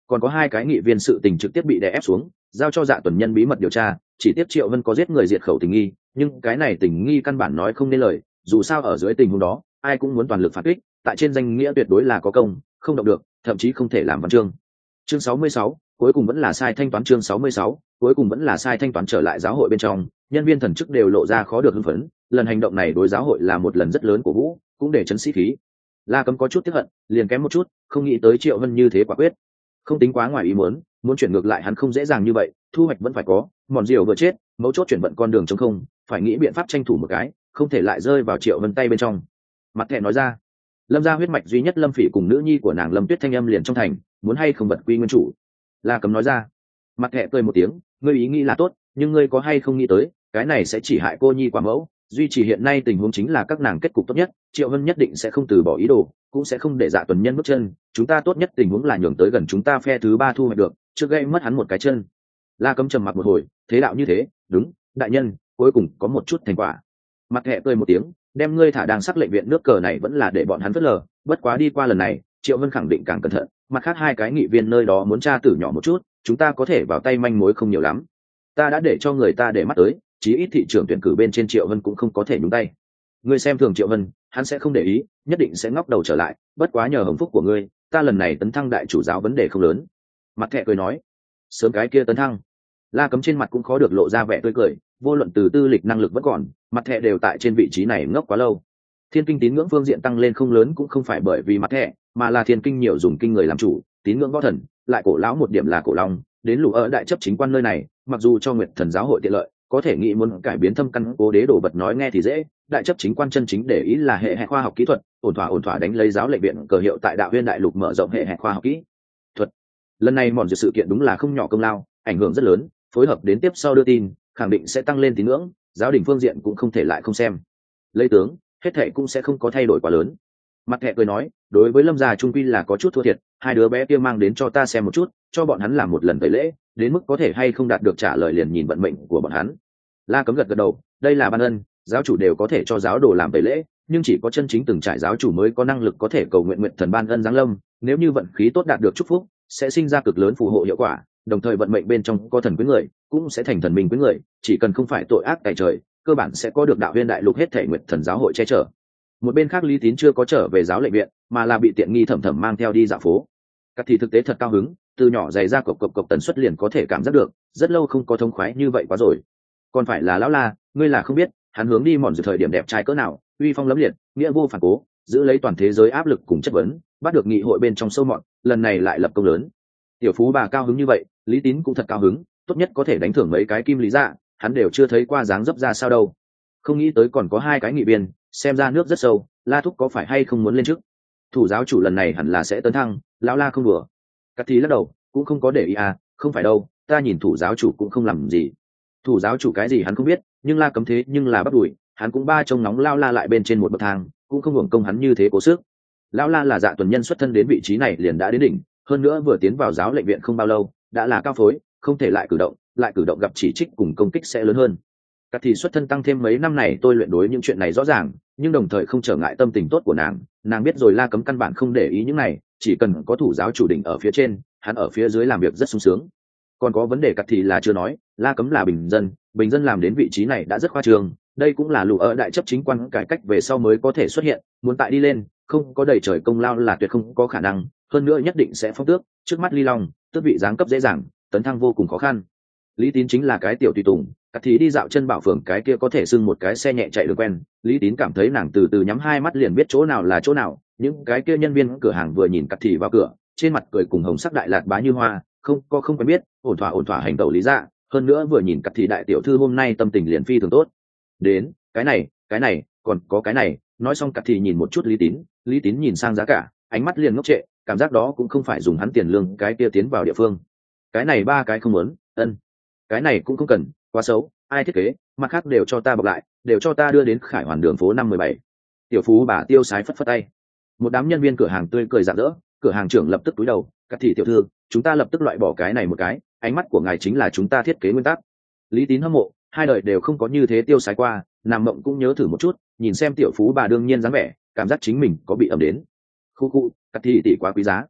còn có 2 cái nghị viên sự tình trực tiếp bị đè ép xuống, giao cho Dạ Tuần Nhân bí mật điều tra, chỉ tiếp Triệu Vân có giết người diệt khẩu tình nghi, nhưng cái này tình nghi căn bản nói không nên lời, dù sao ở dưới tình huống đó, ai cũng muốn toàn lực phản kích, tại trên danh nghĩa tuyệt đối là có công, không động được, thậm chí không thể làm văn chương. Chương 66, cuối cùng vẫn là sai thanh toán. Chương 66, cuối cùng vẫn là sai thanh toán. Trở lại giáo hội bên trong, nhân viên thần chức đều lộ ra khó được hưng phấn, lần hành động này đối giáo hội là một lần rất lớn của vũ, cũng để chấn sĩ khí. La Cấm có chút tiếc hận, liền kém một chút, không nghĩ tới Triệu Vân như thế quả quyết. Không tính quá ngoài ý muốn chuyển ngược lại hắn không dễ dàng như vậy, thu hoạch vẫn phải có, mòn diều vừa chết, mấu chốt chuyển vận con đường trống không, phải nghĩ biện pháp tranh thủ một cái, không thể lại rơi vào Triệu Vân tay bên trong. Mặt thẻ nói ra, Lâm gia huyết mạch duy nhất Lâm Phỉ cùng nữ nhi của nàng Lâm Tuyết Thanh âm liền trong thành, muốn hay không vật quy nguyên chủ. La Cấm nói ra. Mặt thẻ cười một tiếng, ngươi ý nghĩ là tốt, nhưng ngươi có hay không nghĩ tới, cái này sẽ chỉ hại cô nhi quả mẫu, duy trì hiện nay tình huống chính là các nàng kết cục tốt nhất, Triệu Vân nhất định sẽ không từ bỏ ý đồ, cũng sẽ không để Dạ Tuần Nhân bước chân, chúng ta tốt nhất tình huống là nhường tới gần chúng ta phe thứ 3 thu hoạch được, trước gây mất hắn một cái chân. La Cấm trầm mặc một hồi, thế đạo như thế, đúng, đại nhân, cuối cùng có một chút thành quả. Mặt thẻ cười một tiếng, đem ngươi thả đang sắc lệnh viện nước cờ này vẫn là để bọn hắn phớt lờ, bất quá đi qua lần này, Triệu Vân khẳng định càng cẩn thận, mặt khác 2 cái nghị viên nơi đó muốn tra tử nhỏ một chút, chúng ta có thể vào tay manh mối không nhiều lắm. Ta đã để cho người ta để mắt tới, chí ít thị trường tuyển cử bên trên Triệu Vân cũng không có thể nhúng tay. Ngươi xem thường Triệu Vân, hắn sẽ không để ý, nhất định sẽ ngóc đầu trở lại, bất quá nhờ hồng phúc của ngươi, ta lần này tấn thăng đại chủ giáo vấn đề không lớn. Mặt thẻ cười nói, sớm cái kia tấn thăng. La Cấm trên mặt cũng khó được lộ ra vẻ tươi cười, vô luận từ tư lịch năng lực vẫn còn, mặt thẻ đều tại trên vị trí này ngốc quá lâu. Thiên kinh tín ngưỡng phương diện tăng lên không lớn cũng không phải bởi vì mặt thẻ, mà là thiên kinh nhiều dùng kinh người làm chủ, tín ngưỡng võ thần, lại cổ lão một điểm là cổ long, đến lũ ở đại chấp chính quan nơi này, mặc dù cho Nguyệt Thần giáo hội tiện lợi, có thể nghĩ muốn cải biến thâm căn cố đế đồ vật nói nghe thì dễ, đại chấp chính quan chân chính để ý là hệ khoa học kỹ thuật, ổn thỏa đánh lấy giáo lệnh viện cờ hiệu tại đạo huyên đại lục mở rộng hệ khoa học kỹ thuật. Lần này mòn dự sự kiện đúng là không nhỏ công lao, ảnh hưởng rất lớn, phối hợp đến tiếp sau đưa tin, khẳng định sẽ tăng lên tín ngưỡng, giáo đình phương diện cũng không thể lại không xem. Lấy tướng, hết thệ cũng sẽ không có thay đổi quá lớn. Mặt thẻ cười nói, đối với Lâm gia trung quy là có chút thua thiệt, 2 đứa bé kia mang đến cho ta xem một chút, cho bọn hắn làm một lần tẩy lễ, đến mức có thể hay không đạt được trả lời liền nhìn vận mệnh của bọn hắn. La Cấm gật gật đầu, đây là ban ân, giáo chủ đều có thể cho giáo đồ làm tẩy lễ, nhưng chỉ có chân chính từng trải giáo chủ mới có năng lực có thể cầu nguyện Nguyện Thần ban ân giáng lâm, nếu như vận khí tốt đạt được chúc phúc, sẽ sinh ra cực lớn phù hộ hiệu quả, đồng thời vận mệnh bên trong có thần quyến người, cũng sẽ thành thần minh quyến người, chỉ cần không phải tội ác tại trời, cơ bản sẽ có được đạo huyên đại lục hết thể Nguyện Thần giáo hội che chở. Một bên khác Lý Tín chưa có trở về giáo lệnh viện, mà là bị tiện nghi thẩm thẩm mang theo đi dạo phố. Các thì thực tế thật cao hứng, từ nhỏ dày ra cộc tần suất liền có thể cảm giác được, rất lâu không có thông khoái như vậy quá rồi. Còn phải là lão La, ngươi là không biết, hắn hướng đi mòn dự thời điểm đẹp trai cỡ nào, uy phong lẫm liệt, nghĩa vô phản cố, giữ lấy toàn thế giới áp lực cùng chất vấn, bắt được nghị hội bên trong sâu mọt, lần này lại lập công lớn. Tiểu phú bà cao hứng như vậy, Lý Tín cũng thật cao hứng, tốt nhất có thể đánh thưởng mấy cái kim lý dạ, hắn đều chưa thấy qua dáng dấp ra sao đâu. Không nghĩ tới còn có 2 cái nghị viên, xem ra nước rất sâu, La thúc có phải hay không muốn lên trước? Thủ giáo chủ lần này hẳn là sẽ tấn thăng, lão La không đùa. Cát Thì lắc đầu, cũng không có để ý à, không phải đâu, ta nhìn thủ giáo chủ cũng không làm gì. Thủ giáo chủ cái gì hắn không biết, nhưng La Cấm thế nhưng là bắt đuổi, hắn cũng ba trông nóng lao La lại bên trên một bậc thang, cũng không hưởng công hắn như thế cố sức. Lão La là Dạ Tuần Nhân xuất thân đến vị trí này liền đã đến đỉnh, hơn nữa vừa tiến vào giáo lệnh viện không bao lâu, đã là cao phối, không thể lại cử động gặp chỉ trích cùng công kích sẽ lớn hơn. Cát Thì xuất thân tăng thêm mấy năm này tôi luyện đối những chuyện này rõ ràng, nhưng đồng thời không trở ngại tâm tình tốt của nàng biết rồi La Cấm căn bản không để ý những này, chỉ cần có thủ giáo chủ đỉnh ở phía trên, hắn ở phía dưới làm việc rất sung sướng. Còn có vấn đề Cát Thì là chưa nói, La Cấm là bình dân làm đến vị trí này đã rất khoa trương, đây cũng là lù ở đại chấp chính quan cải cách về sau mới có thể xuất hiện, muốn tại đi lên, không có đầy trời công lao là tuyệt không có khả năng, hơn nữa nhất định sẽ phong tước, trước mắt Ly Long, tước vị giáng cấp dễ dàng, tấn thăng vô cùng khó khăn. Lý Tín chính là cái tiểu tùy tùng, Cát Thì đi dạo chân bảo phường cái kia có thể xưng một cái xe nhẹ chạy đường quen, Lý Tín cảm thấy nàng từ từ nhắm 2 mắt liền biết chỗ nào là chỗ nào, những cái kia nhân viên cửa hàng vừa nhìn Cát Thì vào cửa, trên mặt cười cùng hồng sắc đại lạt bá như hoa, không quen biết, ổn thỏa hành tẩu lý dạ, hơn nữa vừa nhìn Cát Thì đại tiểu thư hôm nay tâm tình liền phi thường tốt. Đến, cái này, còn có cái này, nói xong Cát Thì nhìn một chút Lý Tín nhìn sang giá cả, ánh mắt liền ngốc trệ, cảm giác đó cũng không phải dùng hắn tiền lương cái kia tiến vào địa phương. Cái này 3 cái không muốn, cái này cũng không cần, quá xấu, ai thiết kế, mặt khác đều cho ta bọc lại, đều cho ta đưa đến Khải Hoàn đường phố 517. Tiểu phú bà tiêu sái phất tay. Một đám nhân viên cửa hàng tươi cười rạng rỡ, cửa hàng trưởng lập tức cúi đầu, Cát Thì tiểu thư, chúng ta lập tức loại bỏ cái này một cái, ánh mắt của ngài chính là chúng ta thiết kế nguyên tắc. Lý Tín hâm mộ, 2 đời đều không có như thế tiêu sái qua, nằm mộng cũng nhớ thử một chút, nhìn xem tiểu phú bà đương nhiên dáng vẻ, cảm giác chính mình có bị ẩm đến. Khu Cát Thì tỷ quá quý giá.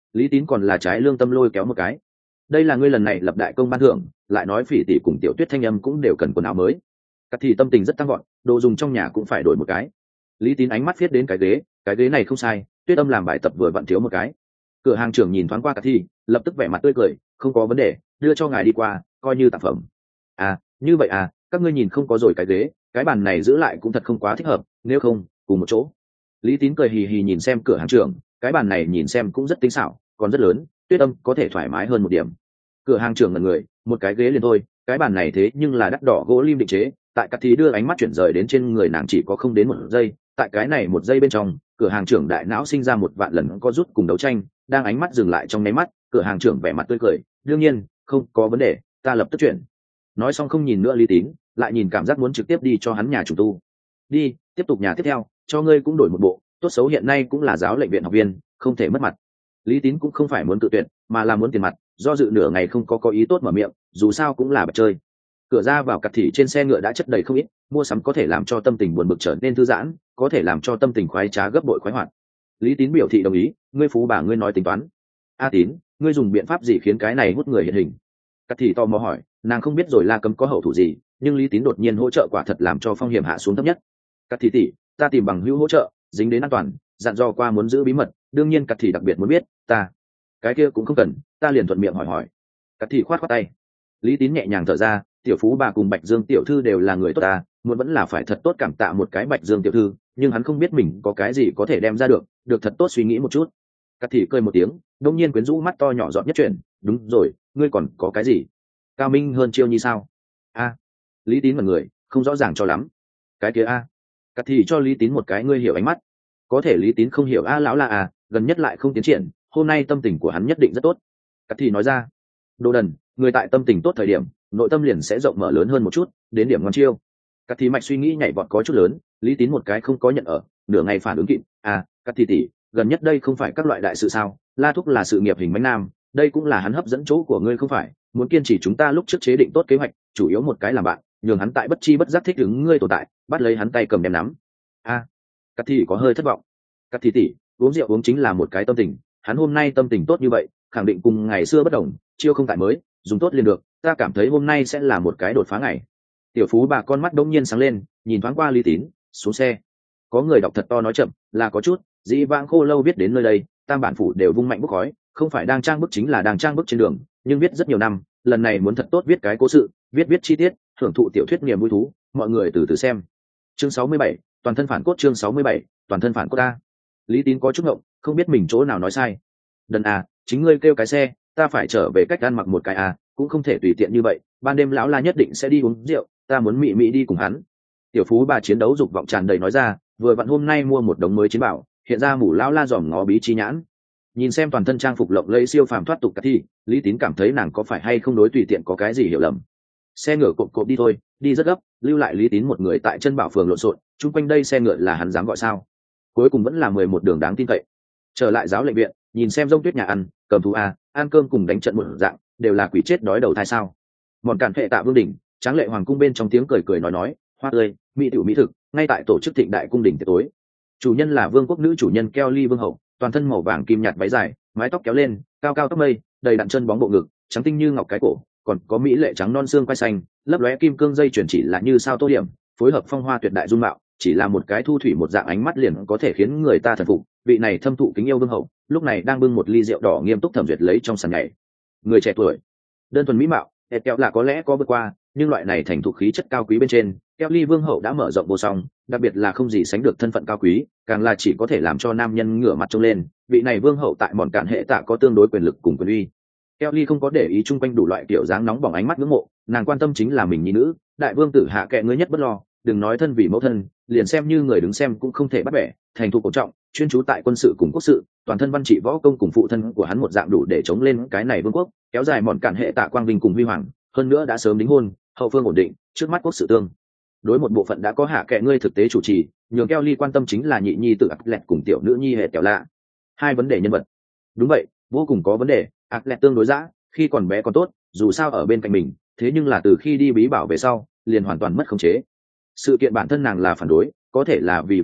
Lý Tín còn là trái lương tâm lôi kéo một cái. Đây là ngươi lần này lập đại công ban thưởng, lại nói Phỉ tỷ cùng Tiểu Tuyết thanh âm cũng đều cần quần áo mới. Cắt thì tâm tình rất tăng gọn, đồ dùng trong nhà cũng phải đổi một cái. Lý Tín ánh mắt viết đến cái ghế này không sai, Tuyết Âm làm bài tập vừa vặn thiếu một cái. Cửa hàng trưởng nhìn thoáng qua Cắt thì lập tức vẻ mặt tươi cười, không có vấn đề, đưa cho ngài đi qua, coi như tặng phẩm. À, như vậy à, các ngươi nhìn không có rồi cái ghế, cái bàn này giữ lại cũng thật không quá thích hợp, nếu không cùng một chỗ. Lý Tín cười hì hì nhìn xem cửa hàng trưởng, cái bàn này nhìn xem cũng rất tinh xảo, còn rất lớn, Tuyết Âm có thể thoải mái hơn một điểm. Cửa hàng trưởng ngẩn người, một cái ghế liền thôi, cái bàn này thế nhưng là đắt đỏ gỗ lim định chế. Tại Cát Thì đưa ánh mắt chuyển rời đến trên người nàng chỉ có không đến một giây, tại cái này một giây bên trong, cửa hàng trưởng đại não sinh ra một vạn lần có rút cùng đấu tranh, đang ánh mắt dừng lại trong nháy mắt, cửa hàng trưởng vẻ mặt tươi cười, đương nhiên, không có vấn đề, ta lập tức chuyển. Nói xong không nhìn nữa Lý Tín, lại nhìn cảm giác muốn trực tiếp đi cho hắn nhà chủ tu. Đi, tiếp tục nhà tiếp theo, cho ngươi cũng đổi một bộ, tốt xấu hiện nay cũng là giáo lệnh viện học viên, không thể mất mặt. Lý Tín cũng không phải muốn tự tuyển, mà là muốn tiền mặt, do dự nửa ngày không có ý tốt mở miệng, dù sao cũng là bật chơi. Cửa ra vào Cát Thì trên xe ngựa đã chất đầy không ít, mua sắm có thể làm cho tâm tình buồn bực trở nên thư giãn, có thể làm cho tâm tình khoái trá gấp bội khoái hoạt. Lý Tín biểu thị đồng ý, ngươi phú bà ngươi nói tính toán. A Tín, ngươi dùng biện pháp gì khiến cái này hút người hiện hình? Cát Thì tò mò hỏi, nàng không biết rồi La Cấm có hậu thủ gì, nhưng Lý Tín đột nhiên hỗ trợ quả thật làm cho phong hiểm hạ xuống thấp nhất. Cát Thì tỷ, ta tìm bằng hữu hỗ trợ, dính đến an toàn, dặn dò qua muốn giữ bí mật, đương nhiên Cát Thì đặc biệt muốn biết, ta, cái kia cũng không cần, ta liền thuận miệng hỏi. Cát Thì khoát tay. Lý Tín nhẹ nhàng thở ra, tiểu phú bà cùng Bạch Dương tiểu thư đều là người tốt ta, muốn vẫn là phải thật tốt cảm tạ một cái Bạch Dương tiểu thư, nhưng hắn không biết mình có cái gì có thể đem ra được thật tốt suy nghĩ một chút. Cát Thì cười một tiếng, đột nhiên quyến rũ mắt to nhỏ giọt nhất chuyển, đúng rồi, ngươi còn có cái gì? Cao minh hơn chiêu nhi sao? A. Lý Tín mặt người, không rõ ràng cho lắm. Cái kia a. Cát Thì cho Lý Tín một cái ngươi hiểu ánh mắt. Có thể Lý Tín không hiểu a lão là a, gần nhất lại không tiến triển, hôm nay tâm tình của hắn nhất định rất tốt. Cát Thì nói ra, đồ đần, người tại tâm tình tốt thời điểm, nội tâm liền sẽ rộng mở lớn hơn một chút, đến điểm ngon chiêu. Cát Thì mạch suy nghĩ nhảy vọt có chút lớn, Lý Tín một cái không có nhận ở, nửa ngày phản ứng kịp, à, Cát Thì tỷ, gần nhất đây không phải các loại đại sự sao? La Thúc là sự nghiệp hình mãnh nam, đây cũng là hắn hấp dẫn chỗ của ngươi không phải? Muốn kiên trì chúng ta lúc trước chế định tốt kế hoạch, chủ yếu một cái làm bạn, nhường hắn tại bất chi bất giác thích ứng ngươi tồn tại, bắt lấy hắn tay cầm đem nắm. A, Cát Thì có hơi thất vọng. Cát Thì tỷ, uống rượu uống chính là một cái tâm tình, hắn hôm nay tâm tình tốt như vậy, khẳng định cùng ngày xưa bất đồng, chiêu không tại mới, dùng tốt liền được, ta cảm thấy hôm nay sẽ là một cái đột phá ngày. Tiểu phú bà con mắt đông nhiên sáng lên, nhìn thoáng qua Lý Tín, xuống xe. Có người đọc thật to nói chậm, là có chút, dĩ vãng Khô Lâu viết đến nơi đây, tam bản phủ đều vung mạnh bốc khói, không phải đang trang bức chính là đang trang bức trên đường, nhưng viết rất nhiều năm, lần này muốn thật tốt viết cái cố sự, viết chi tiết, hưởng thụ tiểu thuyết niềm vui thú, mọi người từ từ xem. Chương 67, toàn thân phản cốt chương 67, toàn thân phản cốt ta. Lý Tín có chút ngộng, không biết mình chỗ nào nói sai. Đần à, chính ngươi kêu cái xe, ta phải trở về cách ăn mặc một cái à, cũng không thể tùy tiện như vậy, ban đêm lão La nhất định sẽ đi uống rượu, ta muốn mị mị đi cùng hắn. Tiểu phú bà chiến đấu dục vọng tràn đầy nói ra, vừa vặn hôm nay mua một đống mới chiến bảo, hiện ra mủ lão La dòm ngó bí chi nhãn. Nhìn xem toàn thân trang phục lộng lẫy siêu phàm thoát tục Cát Thì, Lý Tín cảm thấy nàng có phải hay không đối tùy tiện có cái gì hiểu lầm. Xe ngựa cộp đi thôi, đi rất gấp, lưu lại Lý Tín một người tại chân bảo phường lộn xộn, chung quanh đây xe ngựa là hắn dám gọi sao? Cuối cùng vẫn là 11 đường đáng tin cậy. Trở lại giáo lệnh viện, nhìn xem Rông Tuyết nhà ăn, cầm thú a, ăn cơm cùng đánh trận một dạng, đều là quỷ chết đói đầu thai sao? Mòn cản hệ tạ vương đỉnh, tráng lệ hoàng cung bên trong tiếng cười nói, hoa tươi, mỹ tiểu mỹ thực, ngay tại tổ chức thịnh đại cung đỉnh tiệc tối. Chủ nhân là vương quốc nữ chủ nhân Kelly vương hậu, toàn thân màu vàng kim nhạt váy dài, mái tóc kéo lên, cao cao tóc mây, đầy đặn chân bóng bộ ngực, trắng tinh như ngọc cái cổ, còn có mỹ lệ trắng non xương quai xanh, lấp lóe kim cương dây chuyển chỉ là như sao tô điểm, phối hợp phong hoa tuyệt đại dung mạo, chỉ là một cái thu thủy một dạng ánh mắt liền có thể khiến người ta thần phục. Vị này thâm thụ kính yêu vương hậu, lúc này đang bưng một ly rượu đỏ nghiêm túc thẩm duyệt lấy trong sàn nhảy. Người trẻ tuổi, đơn thuần mỹ mạo, đẹp kẹo là có lẽ có vượt qua, nhưng loại này thành thục khí chất cao quý bên trên, Kelly vương hậu đã mở rộng vô song, đặc biệt là không gì sánh được thân phận cao quý, càng là chỉ có thể làm cho nam nhân ngửa mặt trông lên. Vị này vương hậu tại mòn cạn hệ tạ có tương đối quyền lực cùng quyền uy. Kelly không có để ý chung quanh đủ loại kiểu dáng nóng bỏng ánh mắt ngưỡng mộ, nàng quan tâm chính là mình nhi nữ, đại vương tử hạ kệ ngươi nhất bất lo, đừng nói thân vì mẫu thân, liền xem như người đứng xem cũng không thể bắt bẻ, thành thục cổ trọng, chuyên chú tại quân sự cùng quốc sự, toàn thân văn trị võ công cùng phụ thân của hắn một dạng đủ để chống lên cái này vương quốc, kéo dài mòn cạn hệ tạ quang vinh cùng huy hoàng, hơn nữa đã sớm đính hôn, hậu phương ổn định, trước mắt quốc sự tương đối một bộ phận đã có hạ kệ ngươi thực tế chủ trì, nhường Kelly quan tâm chính là nhị nhi tự Atlet cùng tiểu nữ nhi hệ tiểu lạ. Hai vấn đề nhân vật. Đúng vậy, vô cùng có vấn đề, Atlet tương đối dã, khi còn bé còn tốt, dù sao ở bên cạnh mình, thế nhưng là từ khi đi bí bảo về sau, liền hoàn toàn mất khống chế. Sự kiện bản thân nàng là phản đối, có thể là vì vương quốc,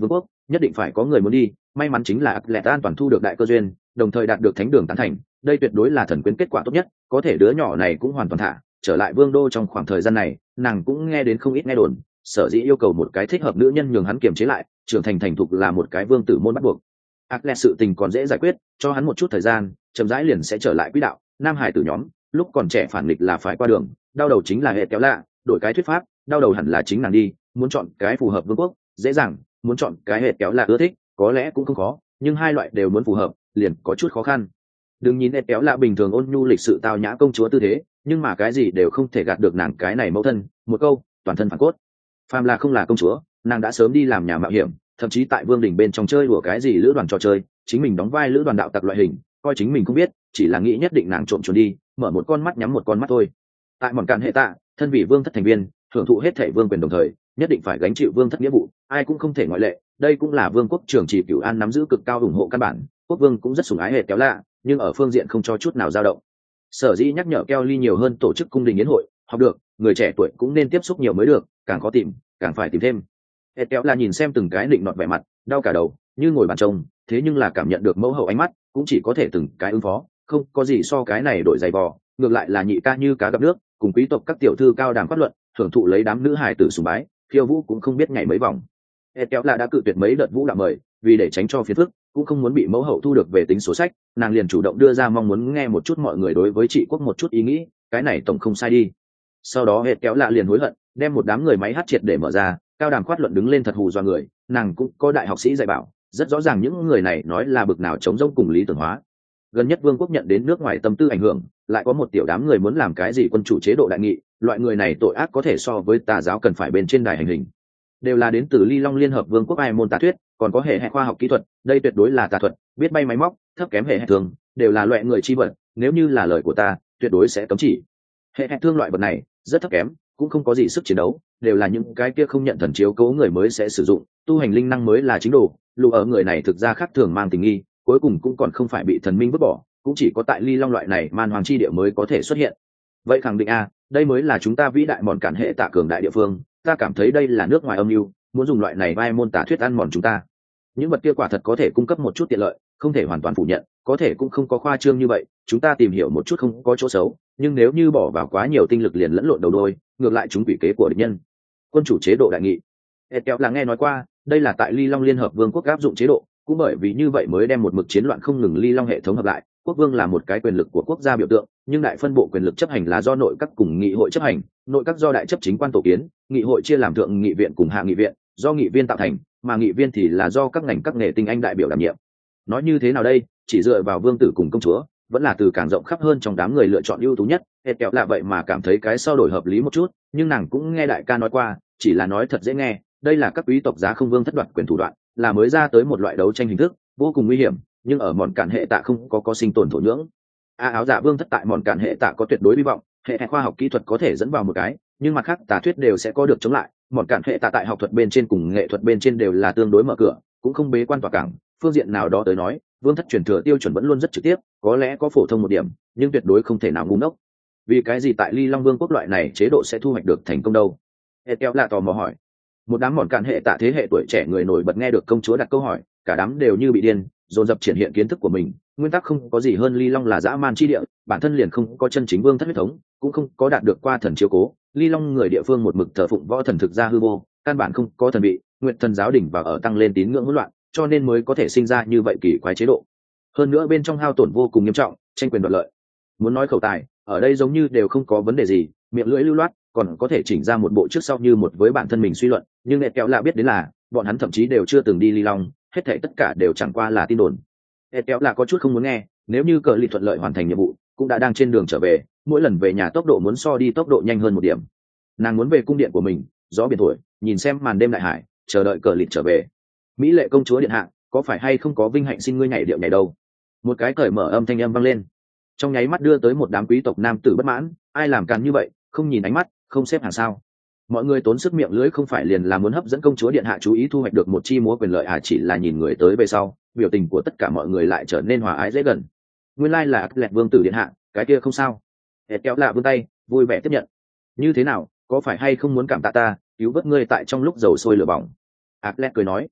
nhất định phải có người muốn đi. May mắn chính là Atlet an toàn thu được đại cơ duyên, đồng thời đạt được thánh đường tán thành, đây tuyệt đối là thần quyến kết quả tốt nhất. Có thể đứa nhỏ này cũng hoàn toàn thả trở lại vương đô. Trong khoảng thời gian này nàng cũng nghe đến không ít nghe đồn, sở dĩ yêu cầu một cái thích hợp nữ nhân nhường hắn kiềm chế lại, trưởng thành thành thục là một cái vương tử môn bắt buộc. Atlet sự tình còn dễ giải quyết, cho hắn một chút thời gian, chậm rãi liền sẽ trở lại quỹ đạo. Nam hải tử nhóm lúc còn trẻ phản nghịch là phải qua đường, đau đầu chính là hệ kéo lạ. Đổi cái thuyết pháp, đau đầu hẳn là chính nàng đi. Muốn chọn cái phù hợp vương quốc dễ dàng, muốn chọn cái hệ kéo lạ ưa thích có lẽ cũng không khó, nhưng hai loại đều muốn phù hợp liền có chút khó khăn. Đừng nhìn hệ kéo lạ bình thường ôn nhu lịch sự tao nhã công chúa tư thế, nhưng mà cái gì đều không thể gạt được nàng cái này mẫu thân, một câu toàn thân phản cốt. Phàm là không là công chúa, nàng đã sớm đi làm nhà mạo hiểm, thậm chí tại vương đình bên trong chơi đùa cái gì lữ đoàn trò chơi, chính mình đóng vai lữ đoàn đạo tặc loại hình, coi chính mình không biết, chỉ là nghĩ nhất định nàng trộm trốn đi, mở một con mắt nhắm một con mắt thôi. Tại mòn cạn hệ tạ, thân vị vương thất thành viên, hưởng thụ hết thể vương quyền đồng thời nhất định phải gánh chịu vương thất nghĩa vụ, ai cũng không thể ngoại lệ. Đây cũng là vương quốc trưởng chỉ cửu an nắm giữ cực cao ủng hộ căn bản. Quốc vương cũng rất sủng ái hệ kéo lạ, nhưng ở phương diện không cho chút nào dao động. Sở dĩ nhắc nhở Kelly nhiều hơn tổ chức cung đình yến hội, học được người trẻ tuổi cũng nên tiếp xúc nhiều mới được, càng khó tìm càng phải tìm thêm. Hệ kéo lạ nhìn xem từng cái định nọt vẻ mặt, đau cả đầu như ngồi bàn trông, thế nhưng là cảm nhận được mẫu hậu ánh mắt, cũng chỉ có thể từng cái ứng phó, không có gì so cái này đổi giày vò. Ngược lại là nhị ca như cá gặp nước, cùng quý tộc các tiểu thư cao đàm phát luận, thưởng thụ lấy đám nữ hài tử sùng bái, khiêu vũ cũng không biết nhảy mấy vòng. Hệ kéo lạ đã cự tuyệt mấy đợt vũ đạo mời, vì để tránh cho phiền phức, cũng không muốn bị mẫu hậu thu được về tính sổ sách, nàng liền chủ động đưa ra mong muốn nghe một chút mọi người đối với trị quốc một chút ý nghĩ, cái này tổng không sai đi. Sau đó hệ kéo lạ liền hối hận, đem một đám người máy hát triệt để mở ra, cao đàm khoát luận đứng lên thật hù do người. Nàng cũng có đại học sĩ dạy bảo, rất rõ ràng những người này nói là bực nào chống rông cùng lý tưởng hóa. Gần nhất vương quốc nhận đến nước ngoài tâm tư ảnh hưởng, lại có một tiểu đám người muốn làm cái gì quân chủ chế độ đại nghị, loại người này tội ác có thể so với tà giáo cần phải bên trên đài hành hình. Đều là đến từ Ly Long Liên Hợp Vương quốc ai môn tà thuyết, còn có hệ khoa học kỹ thuật, đây tuyệt đối là tà thuật, biết bay máy móc, thấp kém hệ thường, đều là loại người chi vật, nếu như là lời của ta, tuyệt đối sẽ cấm chỉ. Hệ thương loại vật này rất thấp kém, cũng không có gì sức chiến đấu, đều là những cái kia không nhận thần chiếu cố người mới sẽ sử dụng, tu hành linh năng mới là chính đồ. Lù ở người này thực ra khác thường mang tình nghi, cuối cùng cũng còn không phải bị thần minh vứt bỏ, cũng chỉ có tại Ly Long loại này man hoàng chi địa mới có thể xuất hiện. Vậy khẳng định đây mới là chúng ta vĩ đại mòn cản hệ tạ cường đại địa phương. Ta cảm thấy đây là nước ngoài âm mưu, muốn dùng loại này vai môn tà thuyết ăn mòn chúng ta. Những vật kia quả thật có thể cung cấp một chút tiện lợi, không thể hoàn toàn phủ nhận, có thể cũng không có khoa trương như vậy. Chúng ta tìm hiểu một chút không có chỗ xấu, nhưng nếu như bỏ vào quá nhiều tinh lực liền lẫn lộn đầu đôi, ngược lại chúng quỷ kế của địch nhân. Quân chủ chế độ đại nghị, Etel là nghe nói qua, đây là tại Ly Long Liên Hợp Vương quốc áp dụng chế độ, cũng bởi vì như vậy mới đem một mực chiến loạn không ngừng Ly Long hệ thống hợp lại. Quốc vương là một cái quyền lực của quốc gia biểu tượng, nhưng đại phân bộ quyền lực chấp hành là do nội các cùng nghị hội chấp hành, nội các do đại chấp chính quan tổ kiến, nghị hội chia làm thượng nghị viện cùng hạ nghị viện, do nghị viên tạo thành, mà nghị viên thì là do các ngành các nghề tinh anh đại biểu đảm nhiệm. Nói như thế nào đây, chỉ dựa vào vương tử cùng công chúa, vẫn là từ càng rộng khắp hơn trong đám người lựa chọn ưu tú nhất. Etel là vậy mà cảm thấy cái sau đổi hợp lý một chút, nhưng nàng cũng nghe đại ca nói qua, chỉ là nói thật dễ nghe, đây là các quý tộc giá không vương thất đoạt quyền thủ đoạn, là mới ra tới một loại đấu tranh hình thức, vô cùng nguy hiểm, nhưng ở mòn cạn hệ tạ không có sinh tồn thổ nhưỡng. Áo giả vương thất tại mòn cạn hệ tạ có tuyệt đối hy vọng, hệ khoa học kỹ thuật có thể dẫn vào một cái, nhưng mặt khác tà thuyết đều sẽ có được chống lại. Mòn cạn hệ tạ tại học thuật bên trên cùng nghệ thuật bên trên đều là tương đối mở cửa, cũng không bế quan tỏa cảng. Phương diện nào đó tới nói, vương thất truyền thừa tiêu chuẩn vẫn luôn rất trực tiếp, có lẽ có phổ thông một điểm, nhưng tuyệt đối không thể nào ngu ngốc. Vì cái gì tại Ly Long Vương quốc loại này chế độ sẽ thu hoạch được thành công đâu? Etel là tò mò hỏi. Một đám mòn cạn hệ tạ thế hệ tuổi trẻ người nổi bật nghe được công chúa đặt câu hỏi, cả đám đều như bị điên, dồn dập triển hiện kiến thức của mình. Nguyên tắc không có gì hơn Ly Long là dã man chi địa, bản thân liền không có chân chính vương thất huyết thống, cũng không có đạt được qua thần chiếu cố. Ly Long người địa phương một mực thờ phụng võ thần thực ra hư vô, căn bản không có thần vị, nguyện thần giáo đỉnh và ở tăng lên tín ngưỡng hỗn loạn, cho nên mới có thể sinh ra như vậy kỳ quái chế độ. Hơn nữa bên trong hao tổn vô cùng nghiêm trọng, tranh quyền đoạt lợi. Muốn nói khẩu tài, ở đây giống như đều không có vấn đề gì, miệng lưỡi lưu loát, còn có thể chỉnh ra một bộ trước sau như một với bản thân mình suy luận. Nhưng Etel là biết đến là, bọn hắn thậm chí đều chưa từng đi Ly Long, hết thảy tất cả đều chẳng qua là tin đồn. Etel là có chút không muốn nghe, nếu như cờ lì thuận lợi hoàn thành nhiệm vụ, cũng đã đang trên đường trở về, mỗi lần về nhà tốc độ muốn so đi tốc độ nhanh hơn một điểm. Nàng muốn về cung điện của mình, gió biển thổi, nhìn xem màn đêm đại hải, chờ đợi cờ lì trở về. Mỹ lệ công chúa điện hạ, có phải hay không có vinh hạnh xin ngươi nhảy điệu nhảy đâu? Một cái cởi mở âm thanh âm vang lên, trong nháy mắt đưa tới một đám quý tộc nam tử bất mãn. Ai làm càn như vậy, không nhìn ánh mắt, không xếp hàng sao? Mọi người tốn sức miệng lưỡi không phải liền là muốn hấp dẫn công chúa điện hạ chú ý thu hoạch được một chi múa quyền lợi chỉ là nhìn người tới về sau, biểu tình của tất cả mọi người lại trở nên hòa ái dễ gần. Nguyên lai là Atlet vương tử điện hạ, cái kia không sao. Kéo lạ vươn tay, vui vẻ tiếp nhận. Như thế nào, có phải hay không muốn cảm tạ ta, cứu vớt ngươi tại trong lúc dầu sôi lửa bỏng? Atlet cười nói.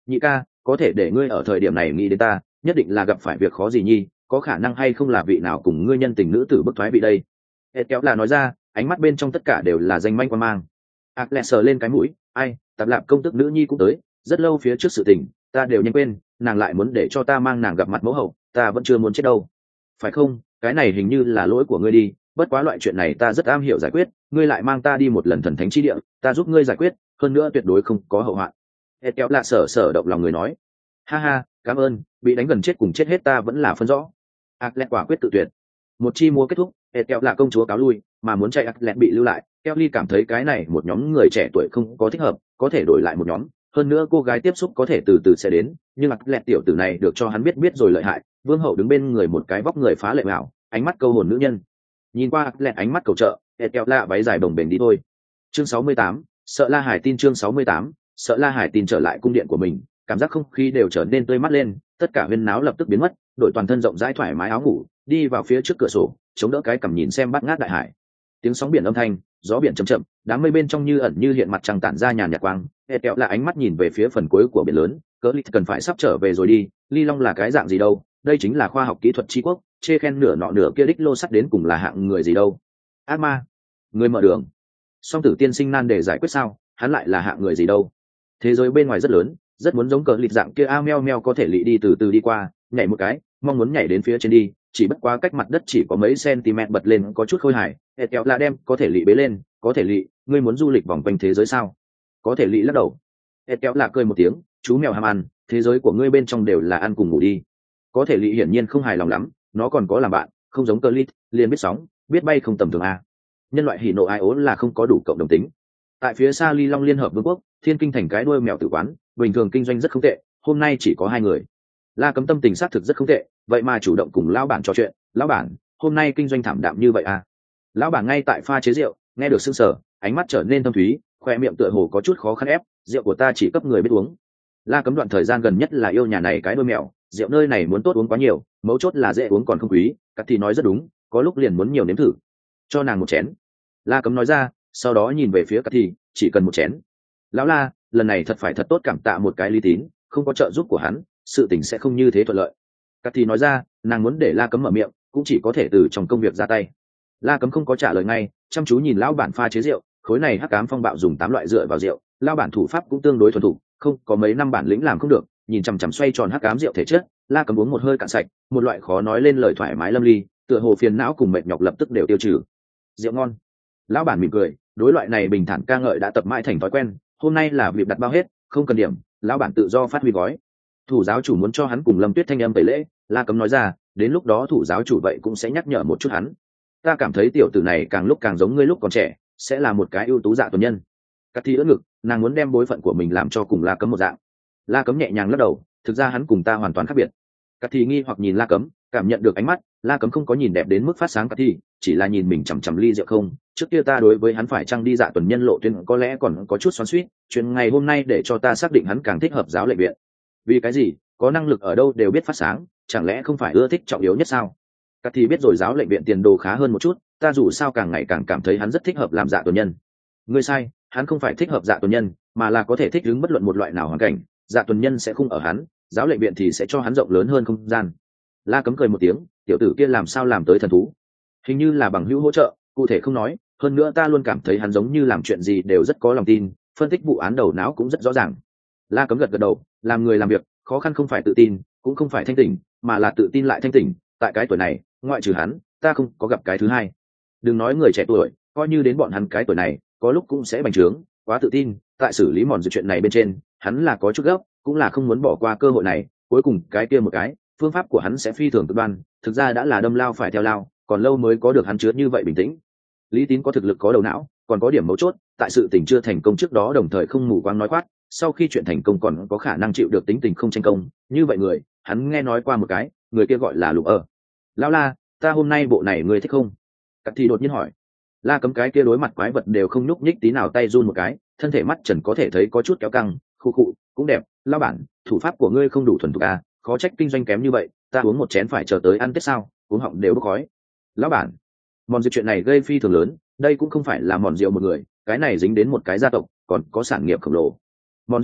nhị ca có thể để ngươi ở thời điểm này nghĩ đến ta, nhất định là gặp phải việc khó gì nhi, có khả năng hay không là vị nào cùng ngươi nhân tình nữ tử bức thoái vị đây. Ed kéo là nói ra, ánh mắt bên trong tất cả đều là danh manh quan mang. Ác lẹ sờ lên cái mũi, ai, tạp lạp công tức nữ nhi cũng tới, rất lâu phía trước sự tình ta đều nhanh quên, nàng lại muốn để cho ta mang nàng gặp mặt mẫu hậu, ta vẫn chưa muốn chết đâu. Phải không, cái này hình như là lỗi của ngươi đi, bất quá loại chuyện này ta rất am hiểu giải quyết, ngươi lại mang ta đi một lần thần thánh chi địa, ta giúp ngươi giải quyết, hơn nữa tuyệt đối không có hậu hoạn. Ed kéo là sở động lòng người nói, ha ha, cảm ơn, bị đánh gần chết cùng chết hết ta vẫn là phân rõ. Ác lẹ quả quyết tự tuyệt. Một chi múa kết thúc, Ed kéo là công chúa cáo lui, mà muốn chạy Ác lẹ bị lưu lại. Kelly cảm thấy cái này một nhóm người trẻ tuổi không có thích hợp, có thể đổi lại một nhóm, hơn nữa cô gái tiếp xúc có thể từ từ sẽ đến, nhưng Ác lẹ tiểu tử này được cho hắn biết rồi lợi hại. Vương hậu đứng bên người một cái vóc người phá lệ mạo, ánh mắt câu hồn nữ nhân. Nhìn qua Ác lẹ ánh mắt cầu trợ, Ed kéo là váy dài đồng bền đi thôi. Chương 68, sợ La Hải tin. Chương 68, sợ La Hải tin trở lại cung điện của mình, cảm giác không khí đều trở nên tươi mát lên, tất cả huyên náo lập tức biến mất, đội toàn thân rộng rãi thoải mái áo ngủ, đi vào phía trước cửa sổ, chống đỡ cái cằm nhìn xem bát ngát đại hải. Tiếng sóng biển âm thanh, gió biển chậm chậm, đám mây bên trong như ẩn như hiện mặt trăng tản ra nhàn nhạt quang. Ed kéo là ánh mắt nhìn về phía phần cuối của biển lớn, cỡ lít cần phải sắp trở về rồi đi. Ly Long là cái dạng gì đâu, đây chính là khoa học kỹ thuật tri quốc, chê khen nửa nọ nửa kia đích lô sắt đến cùng là hạng người gì đâu. Ác ma, người mở đường. Song tử tiên sinh nan để giải quyết sao, hắn lại là hạng người gì đâu. Thế giới bên ngoài rất lớn, rất muốn giống cỡ lít dạng kia meo meo có thể lị đi từ từ đi qua, nhảy một cái, mong muốn nhảy đến phía trên đi, chỉ bất quá cách mặt đất chỉ có mấy cm bật lên có chút khôi hài. Ed kéo là đem có thể lị bế lên, có thể lị, ngươi muốn du lịch vòng quanh thế giới sao? Có thể lị lắc đầu. Ed kéo là cười một tiếng, chú mèo ham ăn, thế giới của ngươi bên trong đều là ăn cùng ngủ đi. Có thể lị hiển nhiên không hài lòng lắm, nó còn có làm bạn, không giống cỡ lít, liền biết sóng, biết bay không tầm thường a. Nhân loại hỉ nộ ai ố là không có đủ cộng đồng tính. Tại phía xa Ly Long Liên Hợp Vương quốc, Thiên Kinh thành cái đuôi mèo tử quán, bình thường kinh doanh rất không tệ, hôm nay chỉ có 2 người. La Cấm tâm tình xác thực rất không tệ, vậy mà chủ động cùng lão bản trò chuyện, "Lão bản, hôm nay kinh doanh thảm đạm như vậy à?" Lão bản ngay tại pha chế rượu, nghe được sững sờ, ánh mắt trở nên thâm thúy, khoe miệng tựa hồ có chút khó khăn ép, "Rượu của ta chỉ cấp người biết uống." La Cấm đoạn thời gian gần nhất là yêu nhà này cái đuôi mèo, rượu nơi này muốn tốt uống quá nhiều, mấu chốt là dễ uống còn không quý, Cát thì nói rất đúng, có lúc liền muốn nhiều nếm thử. "Cho nàng một chén." La Cấm nói ra, sau đó nhìn về phía Cát thì, "Chỉ cần một chén." "Lão La, lần này thật phải thật tốt cảm tạ một cái Lý Tín, không có trợ giúp của hắn, sự tình sẽ không như thế thuận lợi." Cát thì nói ra, nàng muốn để La Cấm mở miệng, cũng chỉ có thể từ trong công việc ra tay. La Cấm không có trả lời ngay, chăm chú nhìn lão bản pha chế rượu, khối này hắc ám phong bạo dùng 8 loại dựa vào rượu, lão bản thủ pháp cũng tương đối thuần thục, không có mấy năm bản lĩnh làm không được, nhìn chằm chằm xoay tròn hắc ám rượu thể chất, La Cấm uống một hơi cạn sạch, một loại khó nói lên lời thoải mái lâm ly, tựa hồ phiền não cùng mệt nhọc lập tức đều tiêu trừ. Rượu ngon. Lão bản mỉm cười, đối loại này bình thản ca ngợi đã tập mãi thành thói quen, hôm nay là việc đặt bao hết, không cần điểm, lão bản tự do phát huy gói. Thủ giáo chủ muốn cho hắn cùng Lâm Tuyết Thanh âm tẩy lễ, La Cấm nói ra, đến lúc đó thủ giáo chủ vậy cũng sẽ nhắc nhở một chút hắn. Ta cảm thấy tiểu tử này càng lúc càng giống ngươi lúc còn trẻ, sẽ là một cái ưu tú dạ tuần nhân. Cát Thi ưỡn ngực, nàng muốn đem bối phận của mình làm cho cùng La Cấm một dạng. La Cấm nhẹ nhàng lắc đầu, thực ra hắn cùng ta hoàn toàn khác biệt. Cát Thi nghi hoặc nhìn La Cấm, cảm nhận được ánh mắt, La Cấm không có nhìn đẹp đến mức phát sáng Cát Thi, chỉ là nhìn mình chằm chằm ly rượu không. Trước kia ta đối với hắn phải chăng đi dạ tuần nhân lộ tuyến có lẽ còn có chút xoắn xuýt, chuyện ngày hôm nay để cho ta xác định hắn càng thích hợp giáo lệnh viện. Vì cái gì? Có năng lực ở đâu đều biết phát sáng, chẳng lẽ không phải ưa thích trọng yếu nhất sao? Cát Thi biết rồi giáo lệnh viện tiền đồ khá hơn một chút, ta dù sao càng ngày càng cảm thấy hắn rất thích hợp làm dạ tuần nhân. Ngươi sai, hắn không phải thích hợp dạ tuần nhân, mà là có thể thích ứng bất luận một loại nào hoàn cảnh, dạ tuần nhân sẽ không ở hắn, giáo lệnh viện thì sẽ cho hắn rộng lớn hơn không gian. La Cấm cười một tiếng, tiểu tử kia làm sao làm tới thần thú? Hình như là bằng hữu hỗ trợ, cụ thể không nói, hơn nữa ta luôn cảm thấy hắn giống như làm chuyện gì đều rất có lòng tin, phân tích vụ án đầu não cũng rất rõ ràng. La Cấm gật gật đầu, làm người làm việc, khó khăn không phải tự tin, cũng không phải thanh tỉnh, mà là tự tin lại thanh tỉnh, tại cái tuổi này, ngoại trừ hắn, ta không có gặp cái thứ hai. Đừng nói người trẻ tuổi, coi như đến bọn hắn cái tuổi này, có lúc cũng sẽ bành trướng, quá tự tin, tại xử lý mòn dự chuyện này bên trên, hắn là có chút gấp, cũng là không muốn bỏ qua cơ hội này, cuối cùng cái kia một cái, phương pháp của hắn sẽ phi thường cực đoan, thực ra đã là đâm lao phải theo lao, còn lâu mới có được hắn chứa như vậy bình tĩnh. Lý Tín có thực lực có đầu não, còn có điểm mấu chốt, tại sự tình chưa thành công trước đó đồng thời không mù quáng nói quát, sau khi chuyện thành công còn có khả năng chịu được tính tình không tranh công, như vậy người, hắn nghe nói qua một cái, người kia gọi là Lục Ở. Lão La, ta hôm nay bộ này ngươi thích không? Cát Thì đột nhiên hỏi. La Cấm cái kia đối mặt quái vật đều không nhúc nhích tí nào, tay run một cái, thân thể mắt trần có thể thấy có chút kéo căng, khu khụ, cũng đẹp, lão bản, thủ pháp của ngươi không đủ thuần thục à, khó trách kinh doanh kém như vậy, ta uống một chén phải chờ tới ăn Tết sao, uống họng đều bốc khói. Lão bản, mòn rượu chuyện này gây phi thường lớn, đây cũng không phải là mòn rượu một người, cái này dính đến một cái gia tộc, còn có sản nghiệp khổng lồ. Mòn rượu đổ,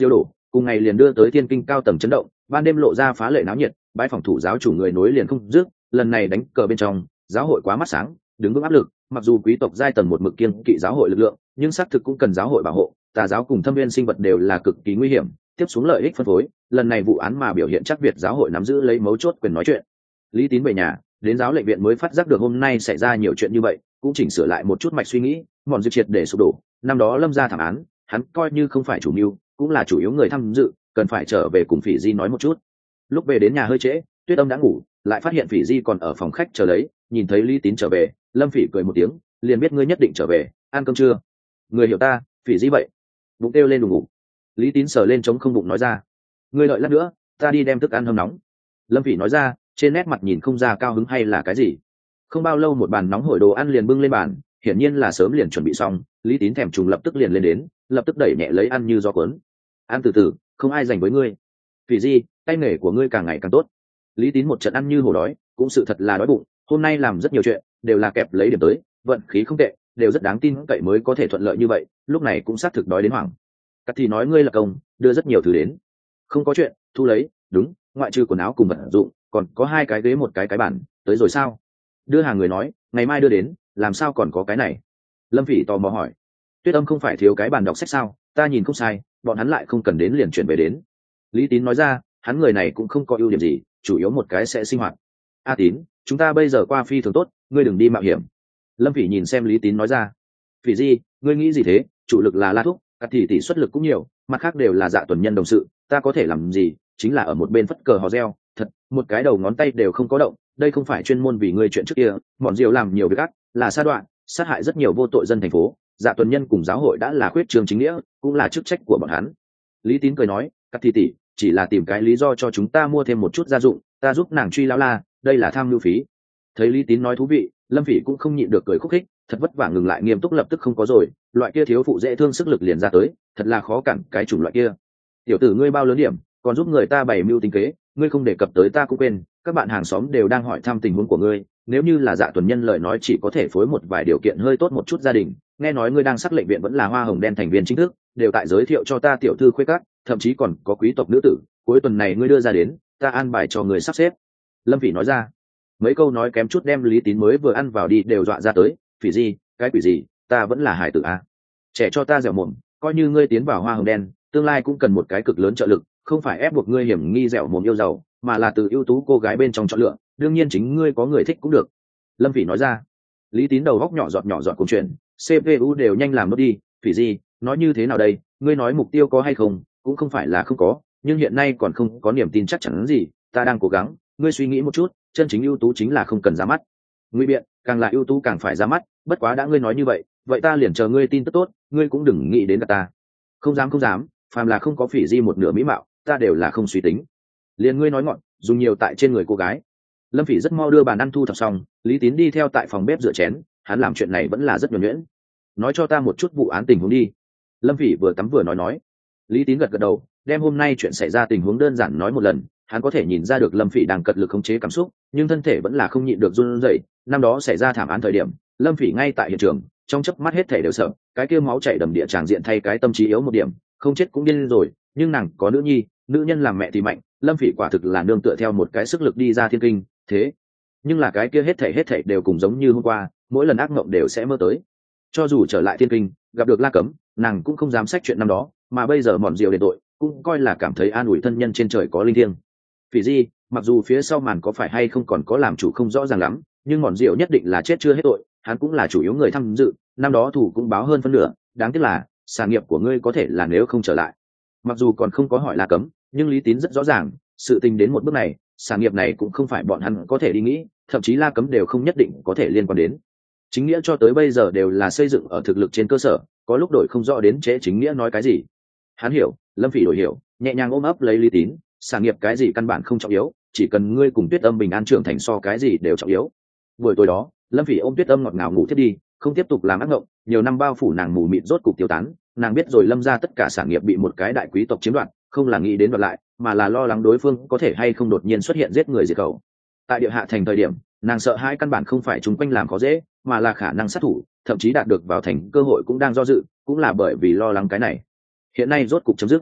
cùng ngày liền đưa tới thiên kinh cao tầng chấn động, ban đêm lộ ra phá lệ náo nhiệt, bãi phòng thủ giáo chủ người nối liền không dứt. Lần này đánh cờ bên trong, giáo hội quá mắt sáng, đứng vững áp lực, mặc dù quý tộc giai tầng một mực kiêng kỵ giáo hội lực lượng, nhưng xác thực cũng cần giáo hội bảo hộ. Tà giáo cùng thâm viên sinh vật đều là cực kỳ nguy hiểm, tiếp xuống lợi ích phân phối, lần này vụ án mà biểu hiện chắc Việt giáo hội nắm giữ lấy mấu chốt quyền nói chuyện. Lý Tín về nhà, đến giáo lệnh viện mới phát giác được hôm nay xảy ra nhiều chuyện như vậy, cũng chỉnh sửa lại một chút mạch suy nghĩ, mòn dư triệt để sụp đổ. Năm đó lâm ra thảm án, hắn coi như không phải chủ mưu, cũng là chủ yếu người tham dự, cần phải trở về cùng Phỉ Di nói một chút. Lúc về đến nhà hơi trễ, Tuyết Âm đã ngủ, lại phát hiện Phỉ Di còn ở phòng khách chờ lấy, nhìn thấy Lý Tín trở về, Lâm Phỉ cười một tiếng, liền biết ngươi nhất định trở về, ăn cơm chưa? Người hiểu ta, Phỉ Di vậy. Bụng kêu lên đùng ngủ. Lý Tín sờ lên trống không bụng nói ra, ngươi đợi lát nữa, ta đi đem thức ăn hâm nóng. Lâm Phỉ nói ra, trên nét mặt nhìn không ra cao hứng hay là cái gì. Không bao lâu một bàn nóng hổi đồ ăn liền bưng lên bàn, hiển nhiên là sớm liền chuẩn bị xong. Lý Tín thèm trùng lập tức liền lên đến, lập tức đẩy nhẹ lấy ăn như gió cuốn. Ăn từ từ, không ai dành với ngươi. Phỉ Di, tay nghề của ngươi càng ngày càng tốt. Lý Tín một trận ăn như hổ đói, cũng sự thật là đói bụng, hôm nay làm rất nhiều chuyện, đều là kẹp lấy điểm tới, vận khí không tệ, đều rất đáng tin cậy mới có thể thuận lợi như vậy, lúc này cũng xác thực đói đến hoảng. Cắt thì nói ngươi là công, đưa rất nhiều thứ đến. Không có chuyện, thu lấy, đúng, ngoại trừ quần áo cùng vật dụng, còn có 2 cái ghế một cái bàn, tới rồi sao? Đưa hàng người nói, ngày mai đưa đến, làm sao còn có cái này? Lâm Phỉ tò mò hỏi. Tuyết Âm không phải thiếu cái bàn đọc sách sao, ta nhìn không sai, bọn hắn lại không cần đến liền chuyển về đến. Lý Tín nói ra, hắn người này cũng không có ưu điểm gì, chủ yếu một cái sẽ sinh hoạt. A Tín, chúng ta bây giờ qua phi thường tốt, ngươi đừng đi mạo hiểm. Lâm Phỉ nhìn xem Lý Tín nói ra. Phỉ Di, ngươi nghĩ gì thế? Chủ lực là La Thúc, các tỷ suất lực cũng nhiều, mặt khác đều là Dạ Tuần Nhân đồng sự, ta có thể làm gì? Chính là ở một bên phất cờ hò reo, thật, một cái đầu ngón tay đều không có động. Đây không phải chuyên môn vì ngươi chuyện trước kia, bọn Diều làm nhiều việc ác, là sa đoạn, sát hại rất nhiều vô tội dân thành phố. Dạ Tuần Nhân cùng giáo hội đã là khuyết trường chính nghĩa, cũng là chức trách của bọn hắn. Lý Tín cười nói, các tỷ chỉ là tìm cái lý do cho chúng ta mua thêm một chút gia dụng, ta giúp nàng truy lão la, đây là tham mưu phí. Thấy Lý Tín nói thú vị, Lâm Phỉ cũng không nhịn được cười khúc khích, thật vất vả ngừng lại nghiêm túc lập tức không có rồi, loại kia thiếu phụ dễ thương sức lực liền ra tới, thật là khó cản cái chủng loại kia. Tiểu tử ngươi bao lớn điểm, còn giúp người ta bày mưu tính kế, ngươi không đề cập tới ta cũng quên, các bạn hàng xóm đều đang hỏi thăm tình huống của ngươi, nếu như là Dạ Tuần Nhân lời nói chỉ có thể phối một vài điều kiện hơi tốt một chút gia đình, nghe nói ngươi đang sắc lệnh viện vẫn là hoa hồng đen thành viên chính thức, đều tại giới thiệu cho ta tiểu thư khuê các, thậm chí còn có quý tộc nữ tử, cuối tuần này ngươi đưa ra đến, ta an bài cho người sắp xếp. Lâm Phỉ nói ra. Mấy câu nói kém chút đem Lý Tín mới vừa ăn vào đi đều dọa ra tới. Phỉ Di, cái quỷ gì, ta vẫn là hải tử à? Trẻ cho ta dẻo mồm, coi như ngươi tiến vào hoa hồng đen, tương lai cũng cần một cái cực lớn trợ lực, không phải ép buộc ngươi hiểm nghi dẻo mồm yêu giàu, mà là từ ưu tú cô gái bên trong chọn lựa, đương nhiên chính ngươi có người thích cũng được. Lâm Phỉ nói ra. Lý Tín đầu góc nhỏ giọt cùng chuyện, CPU đều nhanh làm mất đi. Phỉ Di, nói như thế nào đây, ngươi nói mục tiêu có hay không, cũng không phải là không có, nhưng hiện nay còn không có niềm tin chắc chắn gì, ta đang cố gắng, ngươi suy nghĩ một chút, chân chính ưu tú chính là không cần ra mắt. Ngụy biện, càng là ưu tú càng phải ra mắt, bất quá đã ngươi nói như vậy, vậy ta liền chờ ngươi tin tức tốt, ngươi cũng đừng nghĩ đến cả ta. Không dám, phàm là không có Phỉ Di một nửa mỹ mạo, ta đều là không suy tính. Liền ngươi nói ngọn, dùng nhiều tại trên người cô gái. Lâm Phỉ rất mau đưa bàn ăn thu thập xong, Lý Tín đi theo tại phòng bếp rửa chén, hắn làm chuyện này vẫn là rất nhuần nhuyễn. Nói cho ta một chút vụ án tình huống đi. Lâm Phỉ vừa tắm vừa nói. Lý Tín gật đầu, đem hôm nay chuyện xảy ra tình huống đơn giản nói một lần. Hắn có thể nhìn ra được Lâm Phỉ đang cật lực khống chế cảm xúc, nhưng thân thể vẫn là không nhịn được run rẩy. Năm đó xảy ra thảm án thời điểm, Lâm Phỉ ngay tại hiện trường, trong chớp mắt hết thể đều sợ, cái kia máu chảy đầm địa tràng diện thay cái tâm trí yếu một điểm, không chết cũng điên rồi. Nhưng nàng có nữ nhi, nữ nhân làm mẹ thì mạnh, Lâm Phỉ quả thực là nương tựa theo một cái sức lực đi ra thiên kinh, thế nhưng là cái kia hết thảy đều cùng giống như hôm qua, mỗi lần ác mộng đều sẽ mơ tới. Cho dù trở lại thiên kinh, gặp được La Cấm, nàng cũng không dám sách chuyện năm đó, mà bây giờ mòn diều đền tội, cũng coi là cảm thấy an ủi thân nhân trên trời có linh thiêng. Phỉ Di, mặc dù phía sau màn có phải hay không còn có làm chủ không rõ ràng lắm, nhưng mòn diều nhất định là chết chưa hết tội, hắn cũng là chủ yếu người tham dự, năm đó thủ cũng báo hơn phân nửa, đáng tiếc là sản nghiệp của ngươi có thể là nếu không trở lại. Mặc dù còn không có hỏi La Cấm, nhưng Lý Tín rất rõ ràng, sự tình đến một bước này, sản nghiệp này cũng không phải bọn hắn có thể đi nghĩ, thậm chí La Cấm đều không nhất định có thể liên quan đến. Chính nghĩa cho tới bây giờ đều là xây dựng ở thực lực trên cơ sở, có lúc đổi không rõ đến trễ chính nghĩa nói cái gì. Hắn hiểu, Lâm Phỉ đổi hiểu, nhẹ nhàng ôm ấp lấy Lý Tín, sản nghiệp cái gì căn bản không trọng yếu, chỉ cần ngươi cùng Tuyết Âm bình an trưởng thành so cái gì đều trọng yếu. Buổi tối đó, Lâm Phỉ ôm Tuyết Âm ngọt ngào ngủ thiết đi, không tiếp tục làm ác mộng, nhiều năm bao phủ nàng mù mịt rốt cục tiêu tán, nàng biết rồi Lâm gia tất cả sản nghiệp bị một cái đại quý tộc chiếm đoạt, không là nghĩ đến đoạt lại, mà là lo lắng đối phương có thể hay không đột nhiên xuất hiện giết người diệt khẩu. Tại địa hạ thành thời điểm, nàng sợ hai căn bản không phải chúng quanh làm khó dễ, mà là khả năng sát thủ, thậm chí đạt được vào thành cơ hội cũng đang do dự, cũng là bởi vì lo lắng cái này. Hiện nay rốt cục chấm dứt.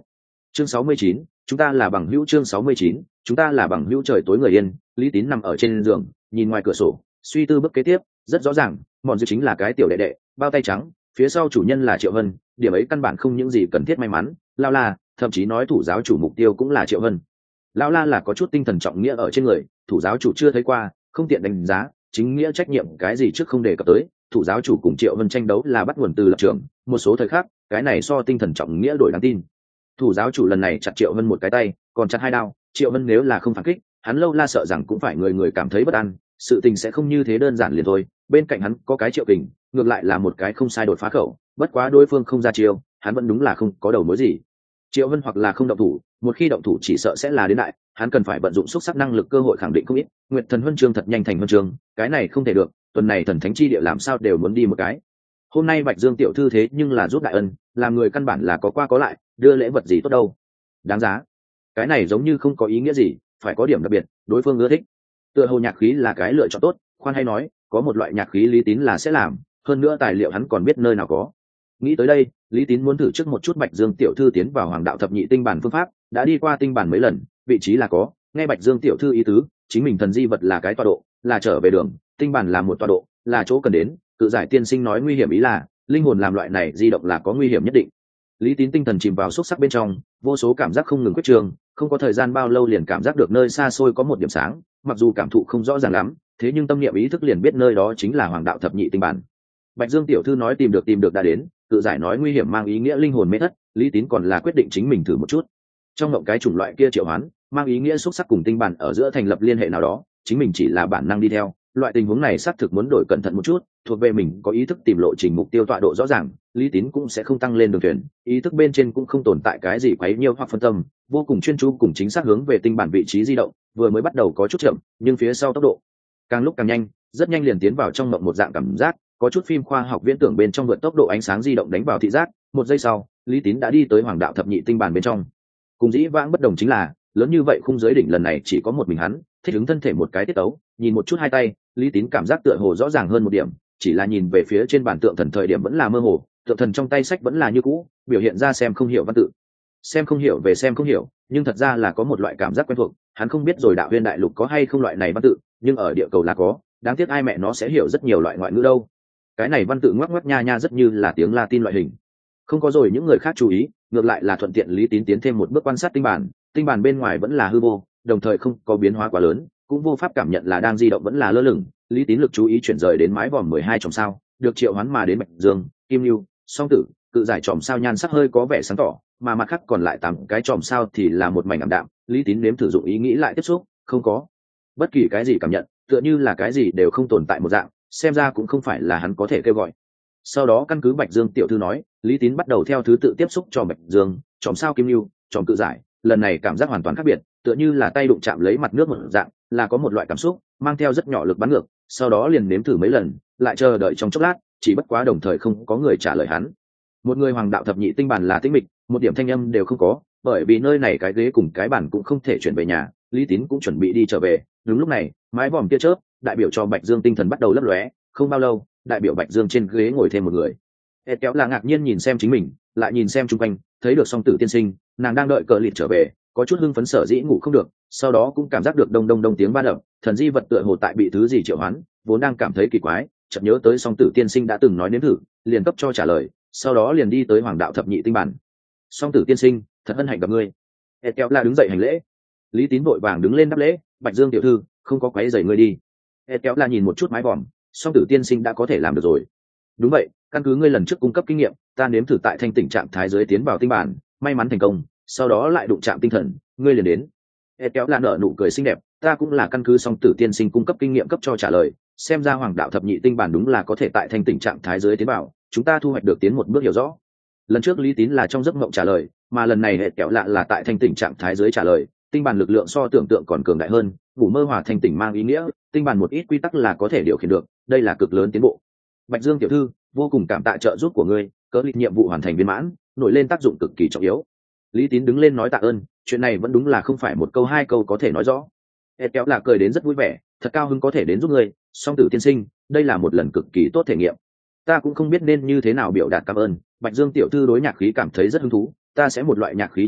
Chương 69, chúng ta là bằng hữu. Chương 69, chúng ta là bằng hữu. Trời tối người yên, Lý Tín nằm ở trên giường, nhìn ngoài cửa sổ, suy tư bước kế tiếp. Rất rõ ràng, mòn dư chính là cái tiểu đệ đệ, bao tay trắng, phía sau chủ nhân là Triệu Vân, điểm ấy căn bản không những gì cần thiết may mắn. Lao La, thậm chí nói thủ giáo chủ mục tiêu cũng là Triệu Vân. Lao La là có chút tinh thần trọng nghĩa ở trên người, thủ giáo chủ chưa thấy qua, không tiện đánh giá, chính nghĩa trách nhiệm cái gì trước không đề cập tới. Thủ giáo chủ cùng Triệu Vân tranh đấu là bắt nguồn từ lập trường, một số thời khắc, cái này so tinh thần trọng nghĩa đổi đáng tin. Thủ giáo chủ lần này chặt Triệu Vân một cái tay, còn chặt hai đao. Triệu Vân nếu là không phản kích, hắn Lâu La sợ rằng cũng phải người người cảm thấy bất an, sự tình sẽ không như thế đơn giản liền thôi. Bên cạnh hắn có cái Triệu Kình, ngược lại là một cái không sai đột phá khẩu, bất quá đối phương không ra chiêu, hắn vẫn đúng là không có đầu mối gì. Triệu Vân hoặc là không động thủ, một khi động thủ chỉ sợ sẽ là đến đại, hắn cần phải vận dụng xúc sắc năng lực cơ hội khẳng định không ít. Nguyệt Thần Huân Chương thật nhanh thành huân chương, cái này không thể được, tuần này thần thánh chi địa làm sao đều muốn đi một cái. Hôm nay Bạch Dương tiểu thư thế nhưng là giúp đại ân, làm người căn bản là có qua có lại, đưa lễ vật gì tốt đâu. Đáng giá. Cái này giống như không có ý nghĩa gì, phải có điểm đặc biệt, đối phương ưa thích. Tựa hồ nhạc khí là cái lựa chọn tốt, khoan hay nói, có một loại nhạc khí Lý Tín là sẽ làm, hơn nữa tài liệu hắn còn biết nơi nào có. Nghĩ tới đây, Lý Tín muốn thử trước một chút Bạch Dương tiểu thư tiến vào Hoàng đạo thập nhị tinh bản phương pháp, đã đi qua tinh bản mấy lần, vị trí là có, nghe Bạch Dương tiểu thư ý tứ, chính mình thần di vật là cái tọa độ, là trở về đường, tinh bản là một tọa độ, là chỗ cần đến. Cự giải tiên sinh nói nguy hiểm ý là, linh hồn làm loại này di động là có nguy hiểm nhất định. Lý Tín tinh thần chìm vào xúc sắc bên trong, vô số cảm giác không ngừng quyết trường, không có thời gian bao lâu liền cảm giác được nơi xa xôi có một điểm sáng, mặc dù cảm thụ không rõ ràng lắm, thế nhưng tâm niệm ý thức liền biết nơi đó chính là Hoàng đạo thập nhị tinh bản. Bạch Dương tiểu thư nói tìm được đã đến, tự giải nói nguy hiểm mang ý nghĩa linh hồn mê thất, Lý Tín còn là quyết định chính mình thử một chút. Trong ngộng cái chủng loại kia triệu hoán, mang ý nghĩa xúc sắc cùng tinh bản ở giữa thành lập liên hệ nào đó, chính mình chỉ là bản năng đi theo. Loại tình huống này xác thực muốn đổi cẩn thận một chút, thuộc về mình có ý thức tìm lộ trình mục tiêu tọa độ rõ ràng, Lý Tín cũng sẽ không tăng lên đường thuyền, ý thức bên trên cũng không tồn tại cái gì quấy nhiễu hoặc phân tâm, vô cùng chuyên chú cùng chính xác hướng về tinh bản vị trí di động, vừa mới bắt đầu có chút chậm, nhưng phía sau tốc độ càng lúc càng nhanh, rất nhanh liền tiến vào trong mộng một dạng cảm giác, có chút phim khoa học viễn tưởng bên trong vượt tốc độ ánh sáng di động đánh vào thị giác, một giây sau, Lý Tín đã đi tới Hoàng đạo thập nhị tinh bản bên trong. Cùng dĩ vãng bất đồng chính là, lớn như vậy khung giới đỉnh lần này chỉ có một mình hắn, thích ứng thân thể một cái tiết tấu, nhìn một chút hai tay, Lý Tín cảm giác tựa hồ rõ ràng hơn một điểm, chỉ là nhìn về phía trên bản tượng thần thời điểm vẫn là mơ hồ, tượng thần trong tay sách vẫn là như cũ, biểu hiện ra xem không hiểu văn tự. Xem không hiểu về xem không hiểu, nhưng thật ra là có một loại cảm giác quen thuộc, hắn không biết rồi đạo huyên đại lục có hay không loại này văn tự, nhưng ở địa cầu là có, đáng tiếc ai mẹ nó sẽ hiểu rất nhiều loại ngoại ngữ đâu. Cái này văn tự ngoắc ngoắc nha nha rất như là tiếng Latin loại hình. Không có rồi những người khác chú ý, ngược lại là thuận tiện Lý Tín tiến thêm một bước quan sát tinh bản bên ngoài vẫn là hư vô, đồng thời không có biến hóa quá lớn, cũng vô pháp cảm nhận là đang di động vẫn là lơ lửng. Lý Tín lực chú ý chuyển rời đến mái vòm 12 chòm sao, được triệu hoán mà đến Bạch Dương, Kim Lưu, Song Tử, cự giải chòm sao nhan sắc hơi có vẻ sáng tỏ, mà mặt khác còn lại 8 cái chòm sao thì là một mảnh ảm đạm. Lý Tín nếm thử dụng ý nghĩ lại tiếp xúc, không có bất kỳ cái gì cảm nhận, tựa như là cái gì đều không tồn tại một dạng, xem ra cũng không phải là hắn có thể kêu gọi. Sau đó căn cứ Bạch Dương tiểu thư nói, Lý Tín bắt đầu theo thứ tự tiếp xúc cho Bạch Dương, chòm sao Kim Lưu, chòm cự giải, lần này cảm giác hoàn toàn khác biệt, tựa như là tay đụng chạm lấy mặt nước một dạng, là có một loại cảm xúc mang theo rất nhỏ lực bắn ngược. Sau đó liền nếm thử mấy lần, lại chờ đợi trong chốc lát, chỉ bất quá đồng thời không có người trả lời hắn. Một người Hoàng đạo thập nhị tinh bản là tĩnh mịch, một điểm thanh âm đều không có, bởi vì nơi này cái ghế cùng cái bàn cũng không thể chuyển về nhà. Lý Tín cũng chuẩn bị đi trở về, đúng lúc này mái vòm tia chớp đại biểu cho Bạch Dương tinh thần bắt đầu lấp lóe, không bao lâu đại biểu Bạch Dương trên ghế ngồi thêm một người. Ed kéo là ngạc nhiên nhìn xem chính mình, lại nhìn xem chung quanh, thấy được Song Tử tiên sinh, nàng đang đợi cờ lịt trở về, có chút hưng phấn sở dĩ ngủ không được, sau đó cũng cảm giác được đông đông đông tiếng ba đập, thần di vật tựa hồ tại bị thứ gì triệu hoán, vốn đang cảm thấy kỳ quái, chợt nhớ tới Song Tử tiên sinh đã từng nói nếm thử, liền cấp cho trả lời, sau đó liền đi tới Hoàng đạo thập nhị tinh bản. Song Tử tiên sinh, thật hân hạnh gặp ngươi. Ed kéo là đứng dậy hành lễ. Lý Tín vội vàng đứng lên đáp lễ, Bạch Dương tiểu thư, không có quấy rầy ngươi đi. Ed kéo là nhìn một chút mái vòm, Song Tử tiên sinh đã có thể làm được rồi. Đúng vậy, căn cứ ngươi lần trước cung cấp kinh nghiệm, ta nếm thử tại thanh tỉnh trạng thái dưới tiến vào tinh bản, may mắn thành công, sau đó lại đụng chạm tinh thần, ngươi liền đến. Ed kéo là nở nụ cười xinh đẹp, ta cũng là căn cứ Song Tử tiên sinh cung cấp kinh nghiệm cấp cho trả lời, xem ra Hoàng đạo thập nhị tinh bản đúng là có thể tại thanh tỉnh trạng thái dưới tiến vào, chúng ta thu hoạch được tiến một bước hiểu rõ. Lần trước Lý Tín là trong giấc mộng trả lời, mà lần này Ed kéo là tại thanh tỉnh trạng thái dưới trả lời, tinh bản lực lượng so tưởng tượng còn cường đại hơn, ngủ mơ hòa thanh tỉnh mang ý nghĩa, tinh bản một ít quy tắc là có thể điều khiển được, đây là cực lớn tiến bộ. Bạch Dương tiểu thư, vô cùng cảm tạ trợ giúp của ngươi, cỡ lịch nhiệm vụ hoàn thành viên mãn, nổi lên tác dụng cực kỳ trọng yếu. Lý Tín đứng lên nói tạ ơn, chuyện này vẫn đúng là không phải một câu hai câu có thể nói rõ. Ed kéo là cười đến rất vui vẻ, thật cao hứng có thể đến giúp ngươi, Song Tử tiên sinh, đây là một lần cực kỳ tốt thể nghiệm. Ta cũng không biết nên như thế nào biểu đạt cảm ơn. Bạch Dương tiểu thư đối nhạc khí cảm thấy rất hứng thú, ta sẽ một loại nhạc khí chế tạo,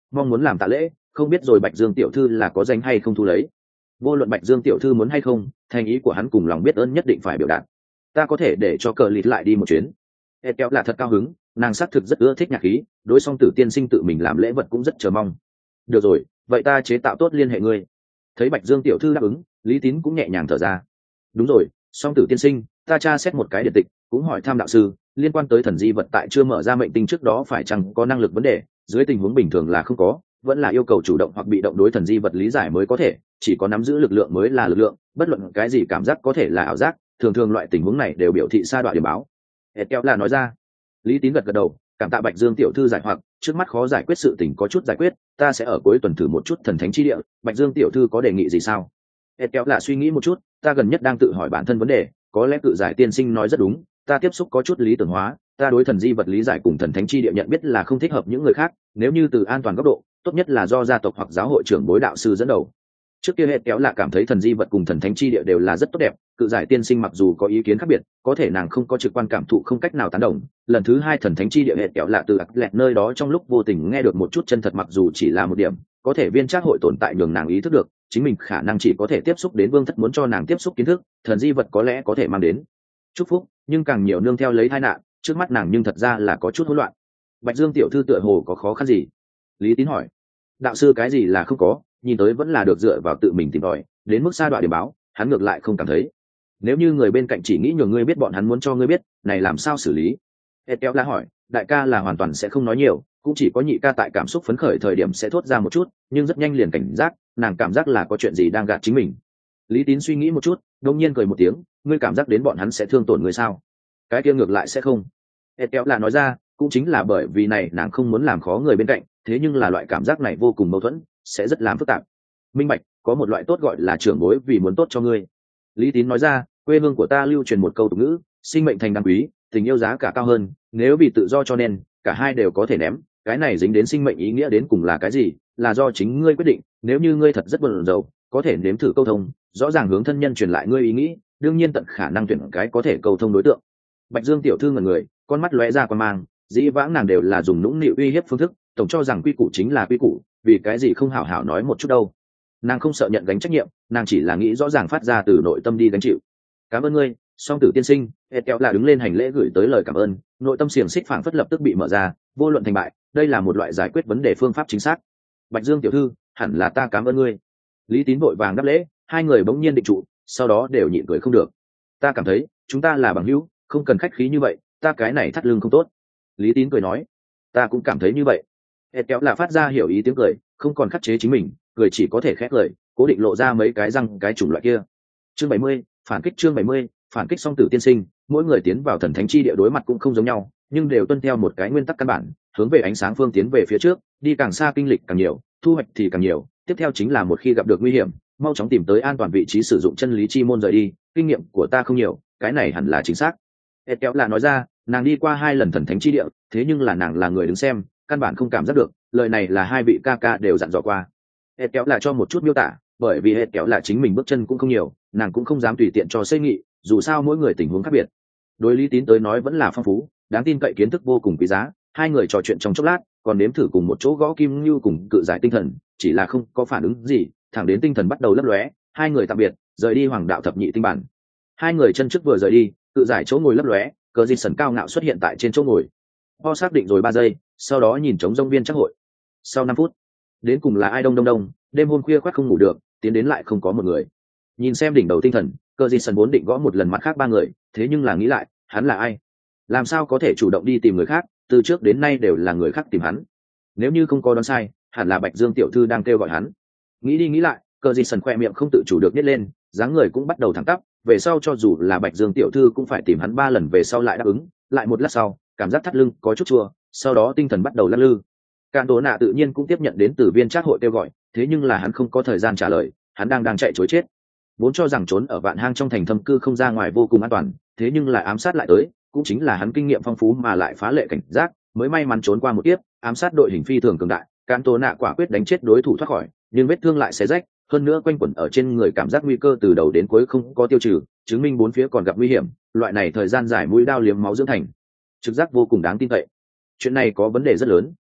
mong muốn làm tạ lễ, không biết rồi Bạch Dương tiểu thư là có danh hay không thu lấy. Vô luận Bạch Dương tiểu thư muốn hay không, thành ý của hắn cùng lòng biết ơn nhất định phải biểu đạt. Ta có thể để cho cờ lịt lại đi một chuyến. Ed kéo là thật cao hứng, nàng xác thực rất ưa thích nhạc khí, đối song tử tiên sinh tự mình làm lễ vật cũng rất chờ mong. Được rồi, vậy ta chế tạo tốt liên hệ ngươi. Thấy Bạch Dương tiểu thư đáp ứng, Lý Tín cũng nhẹ nhàng thở ra. Đúng rồi, song tử tiên sinh, ta tra xét một cái điện tịch, cũng hỏi thăm đạo sư liên quan tới thần di vật tại chưa mở ra mệnh tinh trước đó phải chăng có năng lực vấn đề, dưới tình huống bình thường là không có, vẫn là yêu cầu chủ động hoặc bị động đối thần di vật lý giải mới có thể, chỉ có nắm giữ lực lượng mới là lực lượng, bất luận cái gì cảm giác có thể là ảo giác, thường thường loại tình huống này đều biểu thị sa đoạn điểm báo. Ed kéo là nói ra. Lý Tín gật gật đầu, cảm tạ Bạch Dương tiểu thư giải hoặc, trước mắt khó giải quyết sự tình có chút giải quyết, ta sẽ ở cuối tuần thử một chút thần thánh chi địa, Bạch Dương tiểu thư có đề nghị gì sao? Ed kéo là suy nghĩ một chút, ta gần nhất đang tự hỏi bản thân vấn đề, có lẽ tự giải tiên sinh nói rất đúng, ta tiếp xúc có chút lý tưởng hóa, ta đối thần di vật lý giải cùng thần thánh chi địa nhận biết là không thích hợp những người khác, nếu như từ an toàn góc độ, tốt nhất là do gia tộc hoặc giáo hội trưởng bối đạo sư dẫn đầu. Trước kia Ed kéo là cảm thấy thần di vật cùng thần thánh chi địa đều là rất tốt đẹp, cự giải tiên sinh mặc dù có ý kiến khác biệt, có thể nàng không có trực quan cảm thụ không cách nào tán đồng. Lần thứ hai thần thánh chi địa Ed kéo là từ lẹt nơi đó trong lúc vô tình nghe được một chút chân thật, mặc dù chỉ là một điểm, có thể viên trác hội tồn tại nhường nàng ý thức được chính mình khả năng chỉ có thể tiếp xúc đến vương thất muốn cho nàng tiếp xúc kiến thức, thần di vật có lẽ có thể mang đến chúc phúc, nhưng càng nhiều nương theo lấy tai nạn, trước mắt nàng nhưng thật ra là có chút hỗn loạn. Bạch Dương tiểu thư tựa hồ có khó khăn gì? Lý Tín hỏi. Đạo sư cái gì là không có, nhìn tới vẫn là được dựa vào tự mình tìm tòi, đến mức sa đoạn điểm báo, hắn ngược lại không cảm thấy. Nếu như người bên cạnh chỉ nghĩ nhường ngươi biết bọn hắn muốn cho ngươi biết, này làm sao xử lý? Etel la hỏi, đại ca là hoàn toàn sẽ không nói nhiều, cũng chỉ có nhị ca tại cảm xúc phấn khởi thời điểm sẽ thốt ra một chút, nhưng rất nhanh liền cảnh giác, nàng cảm giác là có chuyện gì đang gạt chính mình. Lý Tín suy nghĩ một chút, đông nhiên cười một tiếng, ngươi cảm giác đến bọn hắn sẽ thương tổn ngươi sao? Cái kia ngược lại sẽ không. Etel la nói ra, cũng chính là bởi vì này nàng không muốn làm khó người bên cạnh, thế nhưng là loại cảm giác này vô cùng mâu thuẫn, sẽ rất làm phức tạp. Minh bạch, có một loại tốt gọi là trưởng bối vì muốn tốt cho ngươi. Lý Tín nói ra, quê hương của ta lưu truyền một câu tục ngữ, sinh mệnh thành đáng quý, tình yêu giá cả cao hơn, nếu vì tự do cho nên cả hai đều có thể ném, cái này dính đến sinh mệnh ý nghĩa đến cùng là cái gì, là do chính ngươi quyết định. Nếu như ngươi thật rất bận rộn, có thể nếm thử câu thông, rõ ràng hướng thân nhân truyền lại ngươi ý nghĩ, đương nhiên tận khả năng tuyển cái có thể câu thông đối tượng. Bạch Dương tiểu thư ngẩn người, con mắt lóe ra quan mang, dĩ vãng nàng đều là dùng nũng nịu uy hiếp phương thức, tổng cho rằng quy củ chính là quy củ, vì cái gì không hảo hảo nói một chút đâu. Nàng không sợ nhận gánh trách nhiệm, nàng chỉ là nghĩ rõ ràng phát ra từ nội tâm đi gánh chịu. Cảm ơn ngươi, song tử tiên sinh. Etel là đứng lên hành lễ gửi tới lời cảm ơn, nội tâm xiềng xích phảng phất lập tức bị mở ra, vô luận thành bại, đây là một loại giải quyết vấn đề phương pháp chính xác. Bạch Dương tiểu thư, hẳn là ta cảm ơn ngươi. Lý Tín vội vàng đáp lễ, hai người bỗng nhiên định trụ, sau đó đều nhịn cười không được. Ta cảm thấy chúng ta là bằng hữu, không cần khách khí như vậy, ta cái này thắt lưng không tốt. Lý Tín cười nói, ta cũng cảm thấy như vậy. Etel là phát ra hiểu ý tiếng cười, không còn khắc chế chính mình, cười chỉ có thể khép lời, cố định lộ ra mấy cái răng cái chủng loại kia. Chương 70, phản kích. Chương 70, phản kích. Song tử tiên sinh, mỗi người tiến vào thần thánh chi địa đối mặt cũng không giống nhau, nhưng đều tuân theo một cái nguyên tắc căn bản, hướng về ánh sáng phương tiến về phía trước, đi càng xa kinh lịch càng nhiều, thu hoạch thì càng nhiều. Tiếp theo chính là một khi gặp được nguy hiểm, mau chóng tìm tới an toàn vị trí sử dụng chân lý chi môn rời đi. Kinh nghiệm của ta không nhiều, cái này hẳn là chính xác. Etel là nói ra, nàng đi qua 2 lần thần thánh chi địa, thế nhưng là nàng là người đứng xem, căn bản không cảm giác được. Lời này là hai vị ca ca đều dặn dò qua. Etel là cho một chút miêu tả, bởi vì Etel là chính mình bước chân cũng không nhiều, nàng cũng không dám tùy tiện cho xây nghị, dù sao mỗi người tình huống khác biệt. Đối Lý Tín tới nói vẫn là phong phú, đáng tin cậy, kiến thức vô cùng quý giá. Hai người trò chuyện trong chốc lát, còn nếm thử cùng một chỗ gõ kim như cùng cự giải tinh thần, chỉ là không có phản ứng gì, thẳng đến tinh thần bắt đầu lấp lóe, hai người tạm biệt, rời đi Hoàng đạo thập nhị tinh bản. Hai người chân trước vừa rời đi, cự giải chỗ ngồi lấp lóe, cờ di sần cao ngạo xuất hiện tại trên chỗ ngồi. Ho xác định rồi 3 giây, sau đó nhìn trống rông viên chắc hội. Sau 5 phút, đến cùng là ai đông, đêm hôm khuya khoắt không ngủ được, tiến đến lại không có một người. Nhìn xem đỉnh đầu tinh thần, cờ di sần vốn định gõ một lần mặt khác 3 người, thế nhưng là nghĩ lại, hắn là ai? Làm sao có thể chủ động đi tìm người khác, từ trước đến nay đều là người khác tìm hắn. Nếu như không có đoán sai, hẳn là Bạch Dương tiểu thư đang kêu gọi hắn. Nghĩ đi nghĩ lại, cờ di sần khoe miệng không tự chủ được nhếch lên, dáng người cũng bắt đầu thẳng tắp, về sau cho dù là Bạch Dương tiểu thư cũng phải tìm hắn 3 lần về sau lại đáp ứng. Lại một lát sau, cảm giác thắt lưng có chút chua, sau đó tinh thần bắt đầu lắc lư. Càn Tố Nạ tự nhiên cũng tiếp nhận đến từ viên trác hội kêu gọi, thế nhưng là hắn không có thời gian trả lời, hắn đang chạy trối chết. Vốn cho rằng trốn ở vạn hang trong thành thâm cư không ra ngoài vô cùng an toàn, thế nhưng là ám sát lại tới, cũng chính là hắn kinh nghiệm phong phú mà lại phá lệ cảnh giác, mới may mắn trốn qua một kiếp. Ám sát đội hình phi thường cường đại, Càn Tố Nạ quả quyết đánh chết đối thủ thoát khỏi, nhưng vết thương lại xé rách, hơn nữa quanh quẩn ở trên người cảm giác nguy cơ từ đầu đến cuối không có tiêu trừ, chứng minh bốn phía còn gặp nguy hiểm. Loại này thời gian dài mũi đao liếm máu dưỡng thành, trực giác vô cùng đáng tin cậy. Chuyện này có vấn đề rất lớn,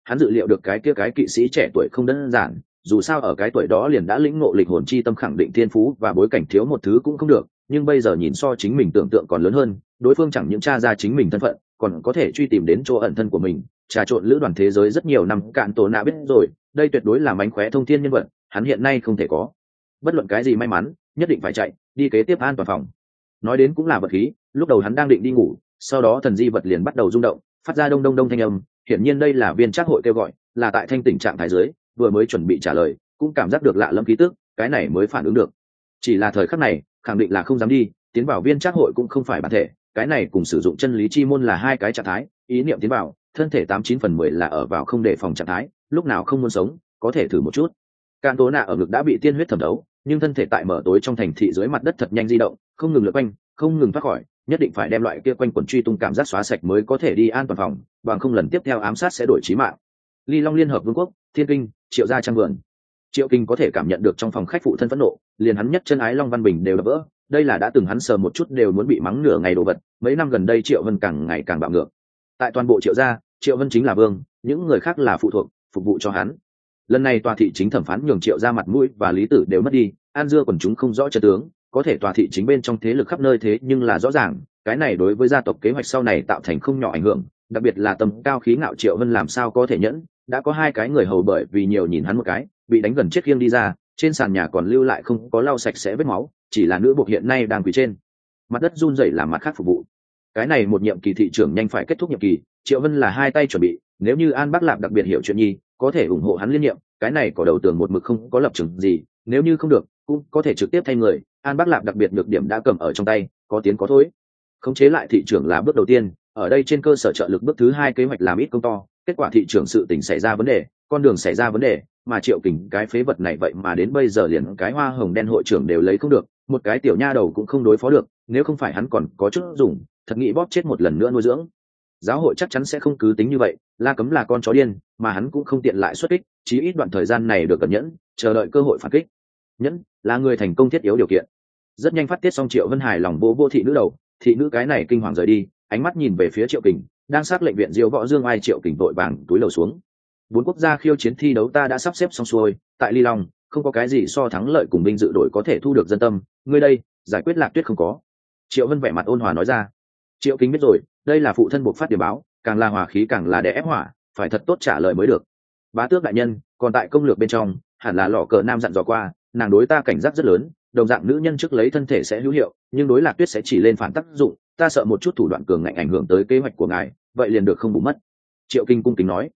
hắn dự liệu được cái kia cái kỵ sĩ trẻ tuổi không đơn giản, dù sao ở cái tuổi đó liền đã lĩnh ngộ lịch hồn chi tâm, khẳng định thiên phú và bối cảnh thiếu một thứ cũng không được, nhưng bây giờ nhìn so chính mình tưởng tượng còn lớn hơn, đối phương chẳng những tra ra chính mình thân phận, còn có thể truy tìm đến chỗ ẩn thân của mình, trà trộn lữ đoàn thế giới rất nhiều năm, Cạn Tổ Nạ biết rồi, đây tuyệt đối là mánh khóe thông thiên nhân vật, hắn hiện nay không thể có bất luận cái gì may mắn, nhất định phải chạy đi kế tiếp an toàn phòng. Nói đến cũng là vật khí, lúc đầu hắn đang định đi ngủ, sau đó thần di vật liền bắt đầu rung động, phát ra đông đông đông thanh âm, hiển nhiên đây là viên trác hội kêu gọi, là tại thanh tỉnh trạng thái dưới, vừa mới chuẩn bị trả lời, cũng cảm giác được lạ lẫm khí tức, cái này mới phản ứng được. Chỉ là thời khắc này, khẳng định là không dám đi, tiến vào viên trác hội cũng không phải bản thể, cái này cùng sử dụng chân lý chi môn là hai cái trạng thái, ý niệm tiến vào, thân thể 89/10 là ở vào không đề phòng trạng thái, lúc nào không muốn sống, có thể thử một chút. Cạn Tố Nạ ở ngực đã bị tiên huyết thẩm thấu, nhưng thân thể tại mở tối trong thành thị dưới mặt đất thật nhanh di động, không ngừng lượn quanh, không ngừng thoát khỏi, nhất định phải đem loại kia quanh quẩn truy tung cảm giác xóa sạch mới có thể đi an toàn phòng, bằng không lần tiếp theo ám sát sẽ đổi chí mạng. Ly Long Liên Hợp Vương quốc, Thiên Kinh, Triệu gia trang vườn. Triệu Kinh có thể cảm nhận được trong phòng khách phụ thân phẫn nộ, liền hắn nhất chân ái Long Văn Bình đều đập vỡ, đây là đã từng hắn sờ một chút đều muốn bị mắng nửa ngày đồ vật, mấy năm gần đây Triệu Vân càng ngày càng bạo ngược. Tại toàn bộ Triệu gia, Triệu Vân chính là vương, những người khác là phụ thuộc, phục vụ cho hắn. Lần này tòa thị chính thẩm phán nhường Triệu gia mặt mũi và lý tử đều mất đi, an dưa quần chúng không rõ chân tướng, có thể tòa thị chính bên trong thế lực khắp nơi thế nhưng là rõ ràng, cái này đối với gia tộc kế hoạch sau này tạo thành không nhỏ ảnh hưởng, đặc biệt là tầm cao khí ngạo Triệu Vân làm sao có thể nhẫn, đã có hai cái người hầu bởi vì nhiều nhìn hắn một cái, bị đánh gần chết khiêng đi ra, trên sàn nhà còn lưu lại không có lau sạch sẽ vết máu, chỉ là nữ buộc hiện nay đang quỳ trên mặt đất run rẩy làm mặt khác phục vụ. Cái này một nhiệm kỳ thị trưởng nhanh phải kết thúc nhiệm kỳ, Triệu Vân là hai tay chuẩn bị, nếu như An Bắc Lạp đặc biệt hiểu chuyện nhi, có thể ủng hộ hắn liên nhiệm, cái này có đầu tường một mực không có lập trường gì, nếu như không được, cũng có thể trực tiếp thay người. An Bắc Lạp đặc biệt nhược điểm đã cầm ở trong tay, có tiến có thối. Khống chế lại thị trưởng là bước đầu tiên, ở đây trên cơ sở trợ lực bước thứ hai kế hoạch làm ít công to, kết quả thị trưởng sự tình xảy ra vấn đề, con đường xảy ra vấn đề, mà Triệu Kình cái phế vật này vậy mà đến bây giờ liền cái hoa hồng đen hội trưởng đều lấy không được, một cái tiểu nha đầu cũng không đối phó được, nếu không phải hắn còn có chút dùng, thật nghĩ bóp chết một lần nữa nuôi dưỡng. Giáo hội chắc chắn sẽ không cứ tính như vậy, La Cấm là con chó điên, mà hắn cũng không tiện lại xuất kích, chí ít đoạn thời gian này được cẩn nhẫn, chờ đợi cơ hội phản kích. Nhẫn là người thành công thiết yếu điều kiện. Rất nhanh phát tiết xong, Triệu Vân hài lòng vô thị nữ đầu, thị nữ cái này kinh hoàng rời đi, ánh mắt nhìn về phía Triệu Kình, đang sát lệnh viện diêu võ dương ai. Triệu Kình vội vàng túi lầu xuống. 4 quốc gia khiêu chiến thi đấu ta đã sắp xếp xong xuôi, tại Ly Long không có cái gì so thắng lợi cùng binh dự đội có thể thu được dân tâm, ngươi đây giải quyết Lạc Tuyết không có. Triệu Vân vẻ mặt ôn hòa nói ra. Triệu Kính biết rồi, đây là phụ thân buộc phát điểm báo, càng là hòa khí càng là đè ép hỏa, phải thật tốt trả lời mới được. Bá tước đại nhân, còn tại công lược bên trong, hẳn là Lọ Cờ Nam dặn dò qua, nàng đối ta cảnh giác rất lớn, đồng dạng nữ nhân trước lấy thân thể sẽ hữu hiệu, nhưng đối Lạc Tuyết sẽ chỉ lên phản tác dụng, ta sợ một chút thủ đoạn cường ngạnh ảnh hưởng tới kế hoạch của ngài, vậy liền được không bù mất. Triệu Kinh cung kính nói.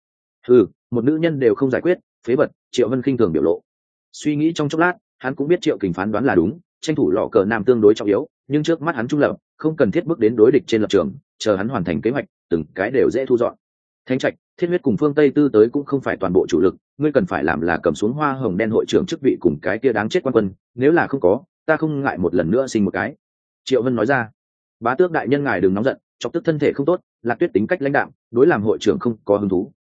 Một nữ nhân đều không giải quyết, phế vật. Triệu Vân khinh thường biểu lộ. Suy nghĩ trong chốc lát, hắn cũng biết Triệu Kình phán đoán là đúng, tranh thủ Lọ Cờ Nam tương đối trọng yếu, nhưng trước mắt hắn trung lập, không cần thiết bước đến đối địch trên lập trường, chờ hắn hoàn thành kế hoạch, từng cái đều dễ thu dọn. Thánh Trạch, Thiết Huyết cùng Phương Tây Tư tới cũng không phải toàn bộ chủ lực, ngươi cần phải làm là cầm xuống Hoa Hồng Đen hội trưởng chức vị cùng cái kia đáng chết quan quân, nếu là không có, ta không ngại một lần nữa sinh một cái. Triệu Vân nói ra. Bá tước đại nhân ngài đừng nóng giận, chọc tức thân thể không tốt, Lạc Tuyết tính cách lãnh đạm, đối làm hội trưởng không có hứng thú,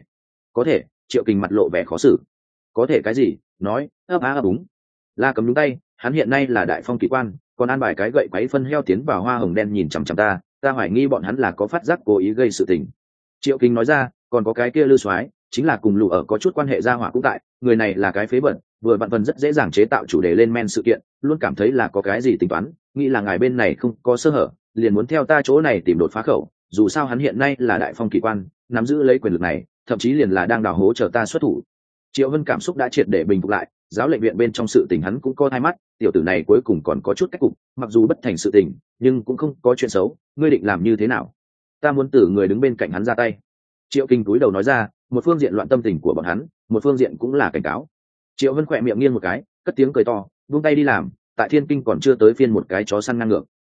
có thể. Triệu Kình mặt lộ vẻ khó xử. Có thể cái gì? Nói, ấp á ấp úng. La Cấm đúng tay, hắn hiện nay là đại phong kỳ quan, còn an bài cái gậy quấy phân heo tiến vào Hoa Hồng Đen nhìn chằm chằm ta hoài nghi bọn hắn là có phát giác cố ý gây sự tình. Triệu Kình nói ra, còn có cái kia Lư Soái, chính là cùng Lù ở có chút quan hệ gia hỏa cũng tại, người này là cái phế bẩn, vừa vặn phần rất dễ dàng chế tạo chủ đề lên men sự kiện, luôn cảm thấy là có cái gì tính toán, nghĩ là ngài bên này không có sơ hở, liền muốn theo ta chỗ này tìm đột phá khẩu, dù sao hắn hiện nay là đại phong kỳ quan, nắm giữ lấy quyền lực này, thậm chí liền là đang đào hố chờ ta xuất thủ. Triệu Vân cảm xúc đã triệt để bình phục lại, giáo lệnh viện bên trong sự tình hắn cũng có hai mắt, tiểu tử này cuối cùng còn có chút cách cục, mặc dù bất thành sự tình, nhưng cũng không có chuyện xấu, ngươi định làm như thế nào? Ta muốn từ người đứng bên cạnh hắn ra tay. Triệu Kinh cúi đầu nói ra, một phương diện loạn tâm tình của bọn hắn, một phương diện cũng là cảnh cáo. Triệu Vân khỏe miệng nghiêng một cái, cất tiếng cười to, buông tay đi làm, tại Thiên Kinh còn chưa tới phiên một cái chó săn ngang ngược.